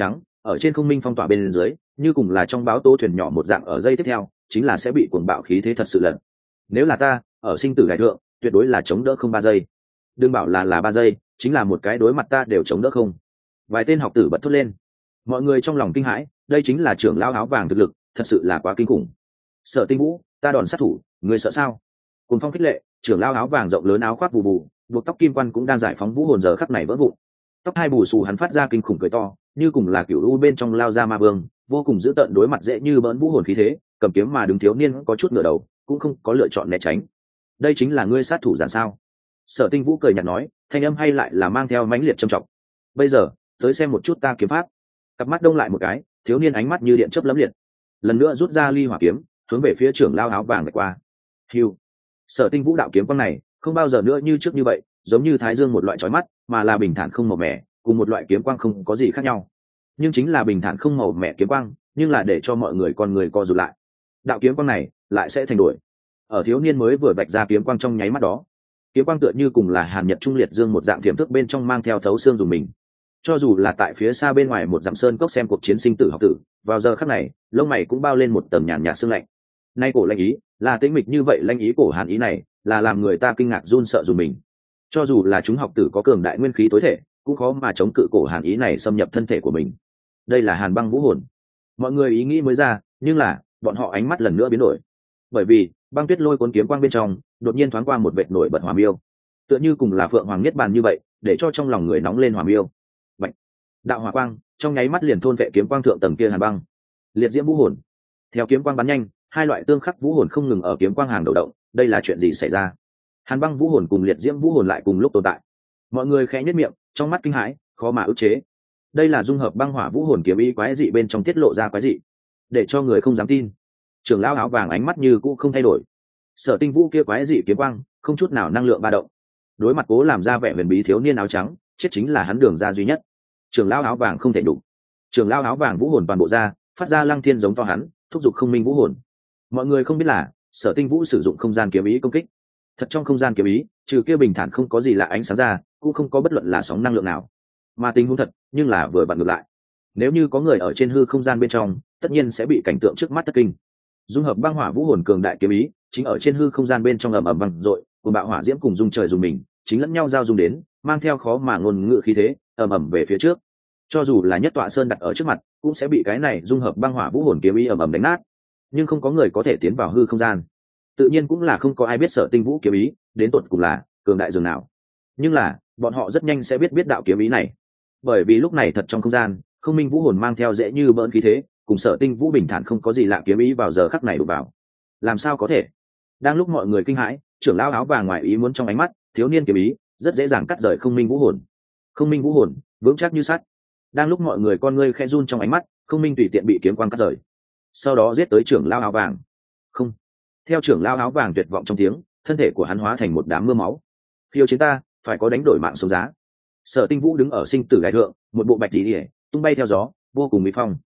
ở trên không minh phong tỏa bên dưới, như cùng là trong báo tố thuyền nhỏ một dạng, ở giây tiếp theo chính là sẽ bị cuồng bạo khí thế thật sự lật. Nếu là ta ở sinh tử đại thượng, tuyệt đối là chống đỡ không 3 giây. Đừng bảo là 3 giây, chính là một cái đối mặt ta đều chống đỡ không. Vài tên học tử bật thốt lên. Mọi người trong lòng kinh hãi, đây chính là trưởng lão áo vàng thực lực, thật sự là quá kinh khủng. Sở Tinh Vũ, ta đòn sát thủ, người sợ sao? Cùng phong khích lệ, trưởng lão áo vàng rộng lớn áo khoác bù bù, buộc tóc kim quan cũng đang giải phóng vũ hồn, giờ khắc này vỡ vụn. Tóc hai bù xù hắn phát ra kinh khủng cười to, như cùng là cửu u bên trong lao ra ma vương, vô cùng dữ tợn đối mặt dễ như bỡn vũ hồn khí thế, cầm kiếm mà đứng thiếu niên có chút ngửa đầu, cũng không có lựa chọn né tránh. Đây chính là ngươi sát thủ giản sao? Sở Tinh Vũ cười nhạt nói, thanh âm hay lại là mang theo mãnh liệt trầm trọng. Bây giờ, tới xem một chút ta kiếm pháp. Cặp mắt đông lại một cái, thiếu niên ánh mắt như điện chớp lấm liệt, lần nữa rút ra ly hỏa kiếm, hướng về phía trưởng lao áo vàng qua. Hưu. Sở Tinh Vũ đạo kiếm quang này không bao giờ nữa như trước như vậy, giống như thái dương một loại chói mắt, mà là bình thản không màu mẻ, cùng một loại kiếm quang không có gì khác nhau. Nhưng chính là bình thản không màu mẻ kiếm quang, nhưng là để cho mọi người con người co rụt lại. Đạo kiếm quang này lại sẽ thành đổi. Ở thiếu niên mới vừa vạch ra kiếm quang trong nháy mắt đó, kiếm quang tựa như cùng là hàn nhật trung liệt dương một dạng tiềm thức bên trong mang theo thấu xương dùng mình. Cho dù là tại phía xa bên ngoài một dặm sơn cốc xem cuộc chiến sinh tử học tử, vào giờ khắc này lông mày cũng bao lên một tầng nhàn nhạt sương lạnh. Nay cổ lanh ý là tĩnh mịch như vậy, lanh ý cổ hàn ý này là làm người ta kinh ngạc run sợ dùng mình. Cho dù là chúng học tử có cường đại nguyên khí tối thể, cũng khó mà chống cự cổ hàn ý này xâm nhập thân thể của mình. Đây là hàn băng vũ hồn. Mọi người ý nghĩ mới ra, nhưng là bọn họ ánh mắt lần nữa biến đổi, bởi vì băng tuyết lôi cuốn kiếm quang bên trong đột nhiên thoáng qua một vệt nổi bật hỏa miêu, tựa như cùng là phượng hoàng niết bàn như vậy, để cho trong lòng người nóng lên hỏa miêu. Bạch. Đạo hỏa quang trong nháy mắt liền thôn vệ kiếm quang thượng tầng kia hàn băng. Liệt diễm vũ hồn. Theo kiếm quang bắn nhanh, hai loại tương khắc vũ hồn không ngừng ở kiếm quang hàng đầu động, đây là chuyện gì xảy ra? Hàn băng vũ hồn cùng liệt diễm vũ hồn lại cùng lúc tồn tại. Mọi người khẽ nhếch miệng, trong mắt kinh hãi, khó mà ức chế. Đây là dung hợp băng hỏa vũ hồn kiếm ý quái dị bên trong tiết lộ ra quái dị, để cho người không dám tin. Trưởng lão áo vàng ánh mắt như cũ không thay đổi. Sở Tinh Vũ kia quái dị kiếm quang không chút nào năng lượng ba động. Đối mặt cố làm ra vẻ huyền bí thiếu niên áo trắng, chết chính là hắn đường ra duy nhất. Trưởng lão áo vàng không thể đủ. Trưởng lão áo vàng vũ hồn toàn bộ ra, phát ra lăng thiên giống to hắn, thúc giục không minh vũ hồn. Mọi người không biết là Sở Tinh Vũ sử dụng không gian kiếm ý công kích. Thật trong không gian kiếm ý, trừ kia bình thản không có gì lạ ánh sáng ra, cũng không có bất luận là sóng năng lượng nào. Mà tình huống thật, nhưng là vừa vặn ngược lại. Nếu như có người ở trên hư không gian bên trong, tất nhiên sẽ bị cảnh tượng trước mắt thất kinh. Dung hợp băng hỏa vũ hồn cường đại kiếm ý, chính ở trên hư không gian bên trong ầm ầm vang dội, cùng bạo hỏa diễm cùng dung trời dùng mình, chính lẫn nhau giao dung đến, mang theo khó mà ngôn ngữ khí thế, ầm ầm về phía trước. Cho dù là nhất tọa sơn đặt ở trước mặt, cũng sẽ bị cái này dung hợp băng hỏa vũ hồn kiếm ý ầm ầm đánh nát. Nhưng không có người có thể tiến vào hư không gian. Tự nhiên cũng là không có ai biết Sở Tinh Vũ kiếm ý đến tột cùng là cường đại dường nào. Nhưng là bọn họ rất nhanh sẽ biết đạo kiếm ý này, bởi vì lúc này thật trong không gian, không minh vũ hồn mang theo dễ như bỡn khí thế, cùng Sở Tinh Vũ bình thản không có gì lạ kiếm ý vào giờ khắc này đụng vào. Làm sao có thể? Đang lúc mọi người kinh hãi, trưởng lão áo vàng ngoài ý muốn trong ánh mắt, thiếu niên kiếm ý rất dễ dàng cắt rời không minh vũ hồn. Không minh vũ hồn vững chắc như sắt. Đang lúc mọi người con ngươi khẽ run trong ánh mắt, không minh tùy tiện bị kiếm quang cắt rời, sau đó giết tới trưởng lão áo vàng. Không. Theo trưởng lão áo vàng tuyệt vọng trong tiếng, thân thể của hắn hóa thành một đám mưa máu. Phiêu chiến ta, phải có đánh đổi mạng sống giá. Sở Tinh Vũ đứng ở sinh tử đại thượng, một bộ bạch tỷ ỉa tung bay theo gió, vô cùng mỹ phong.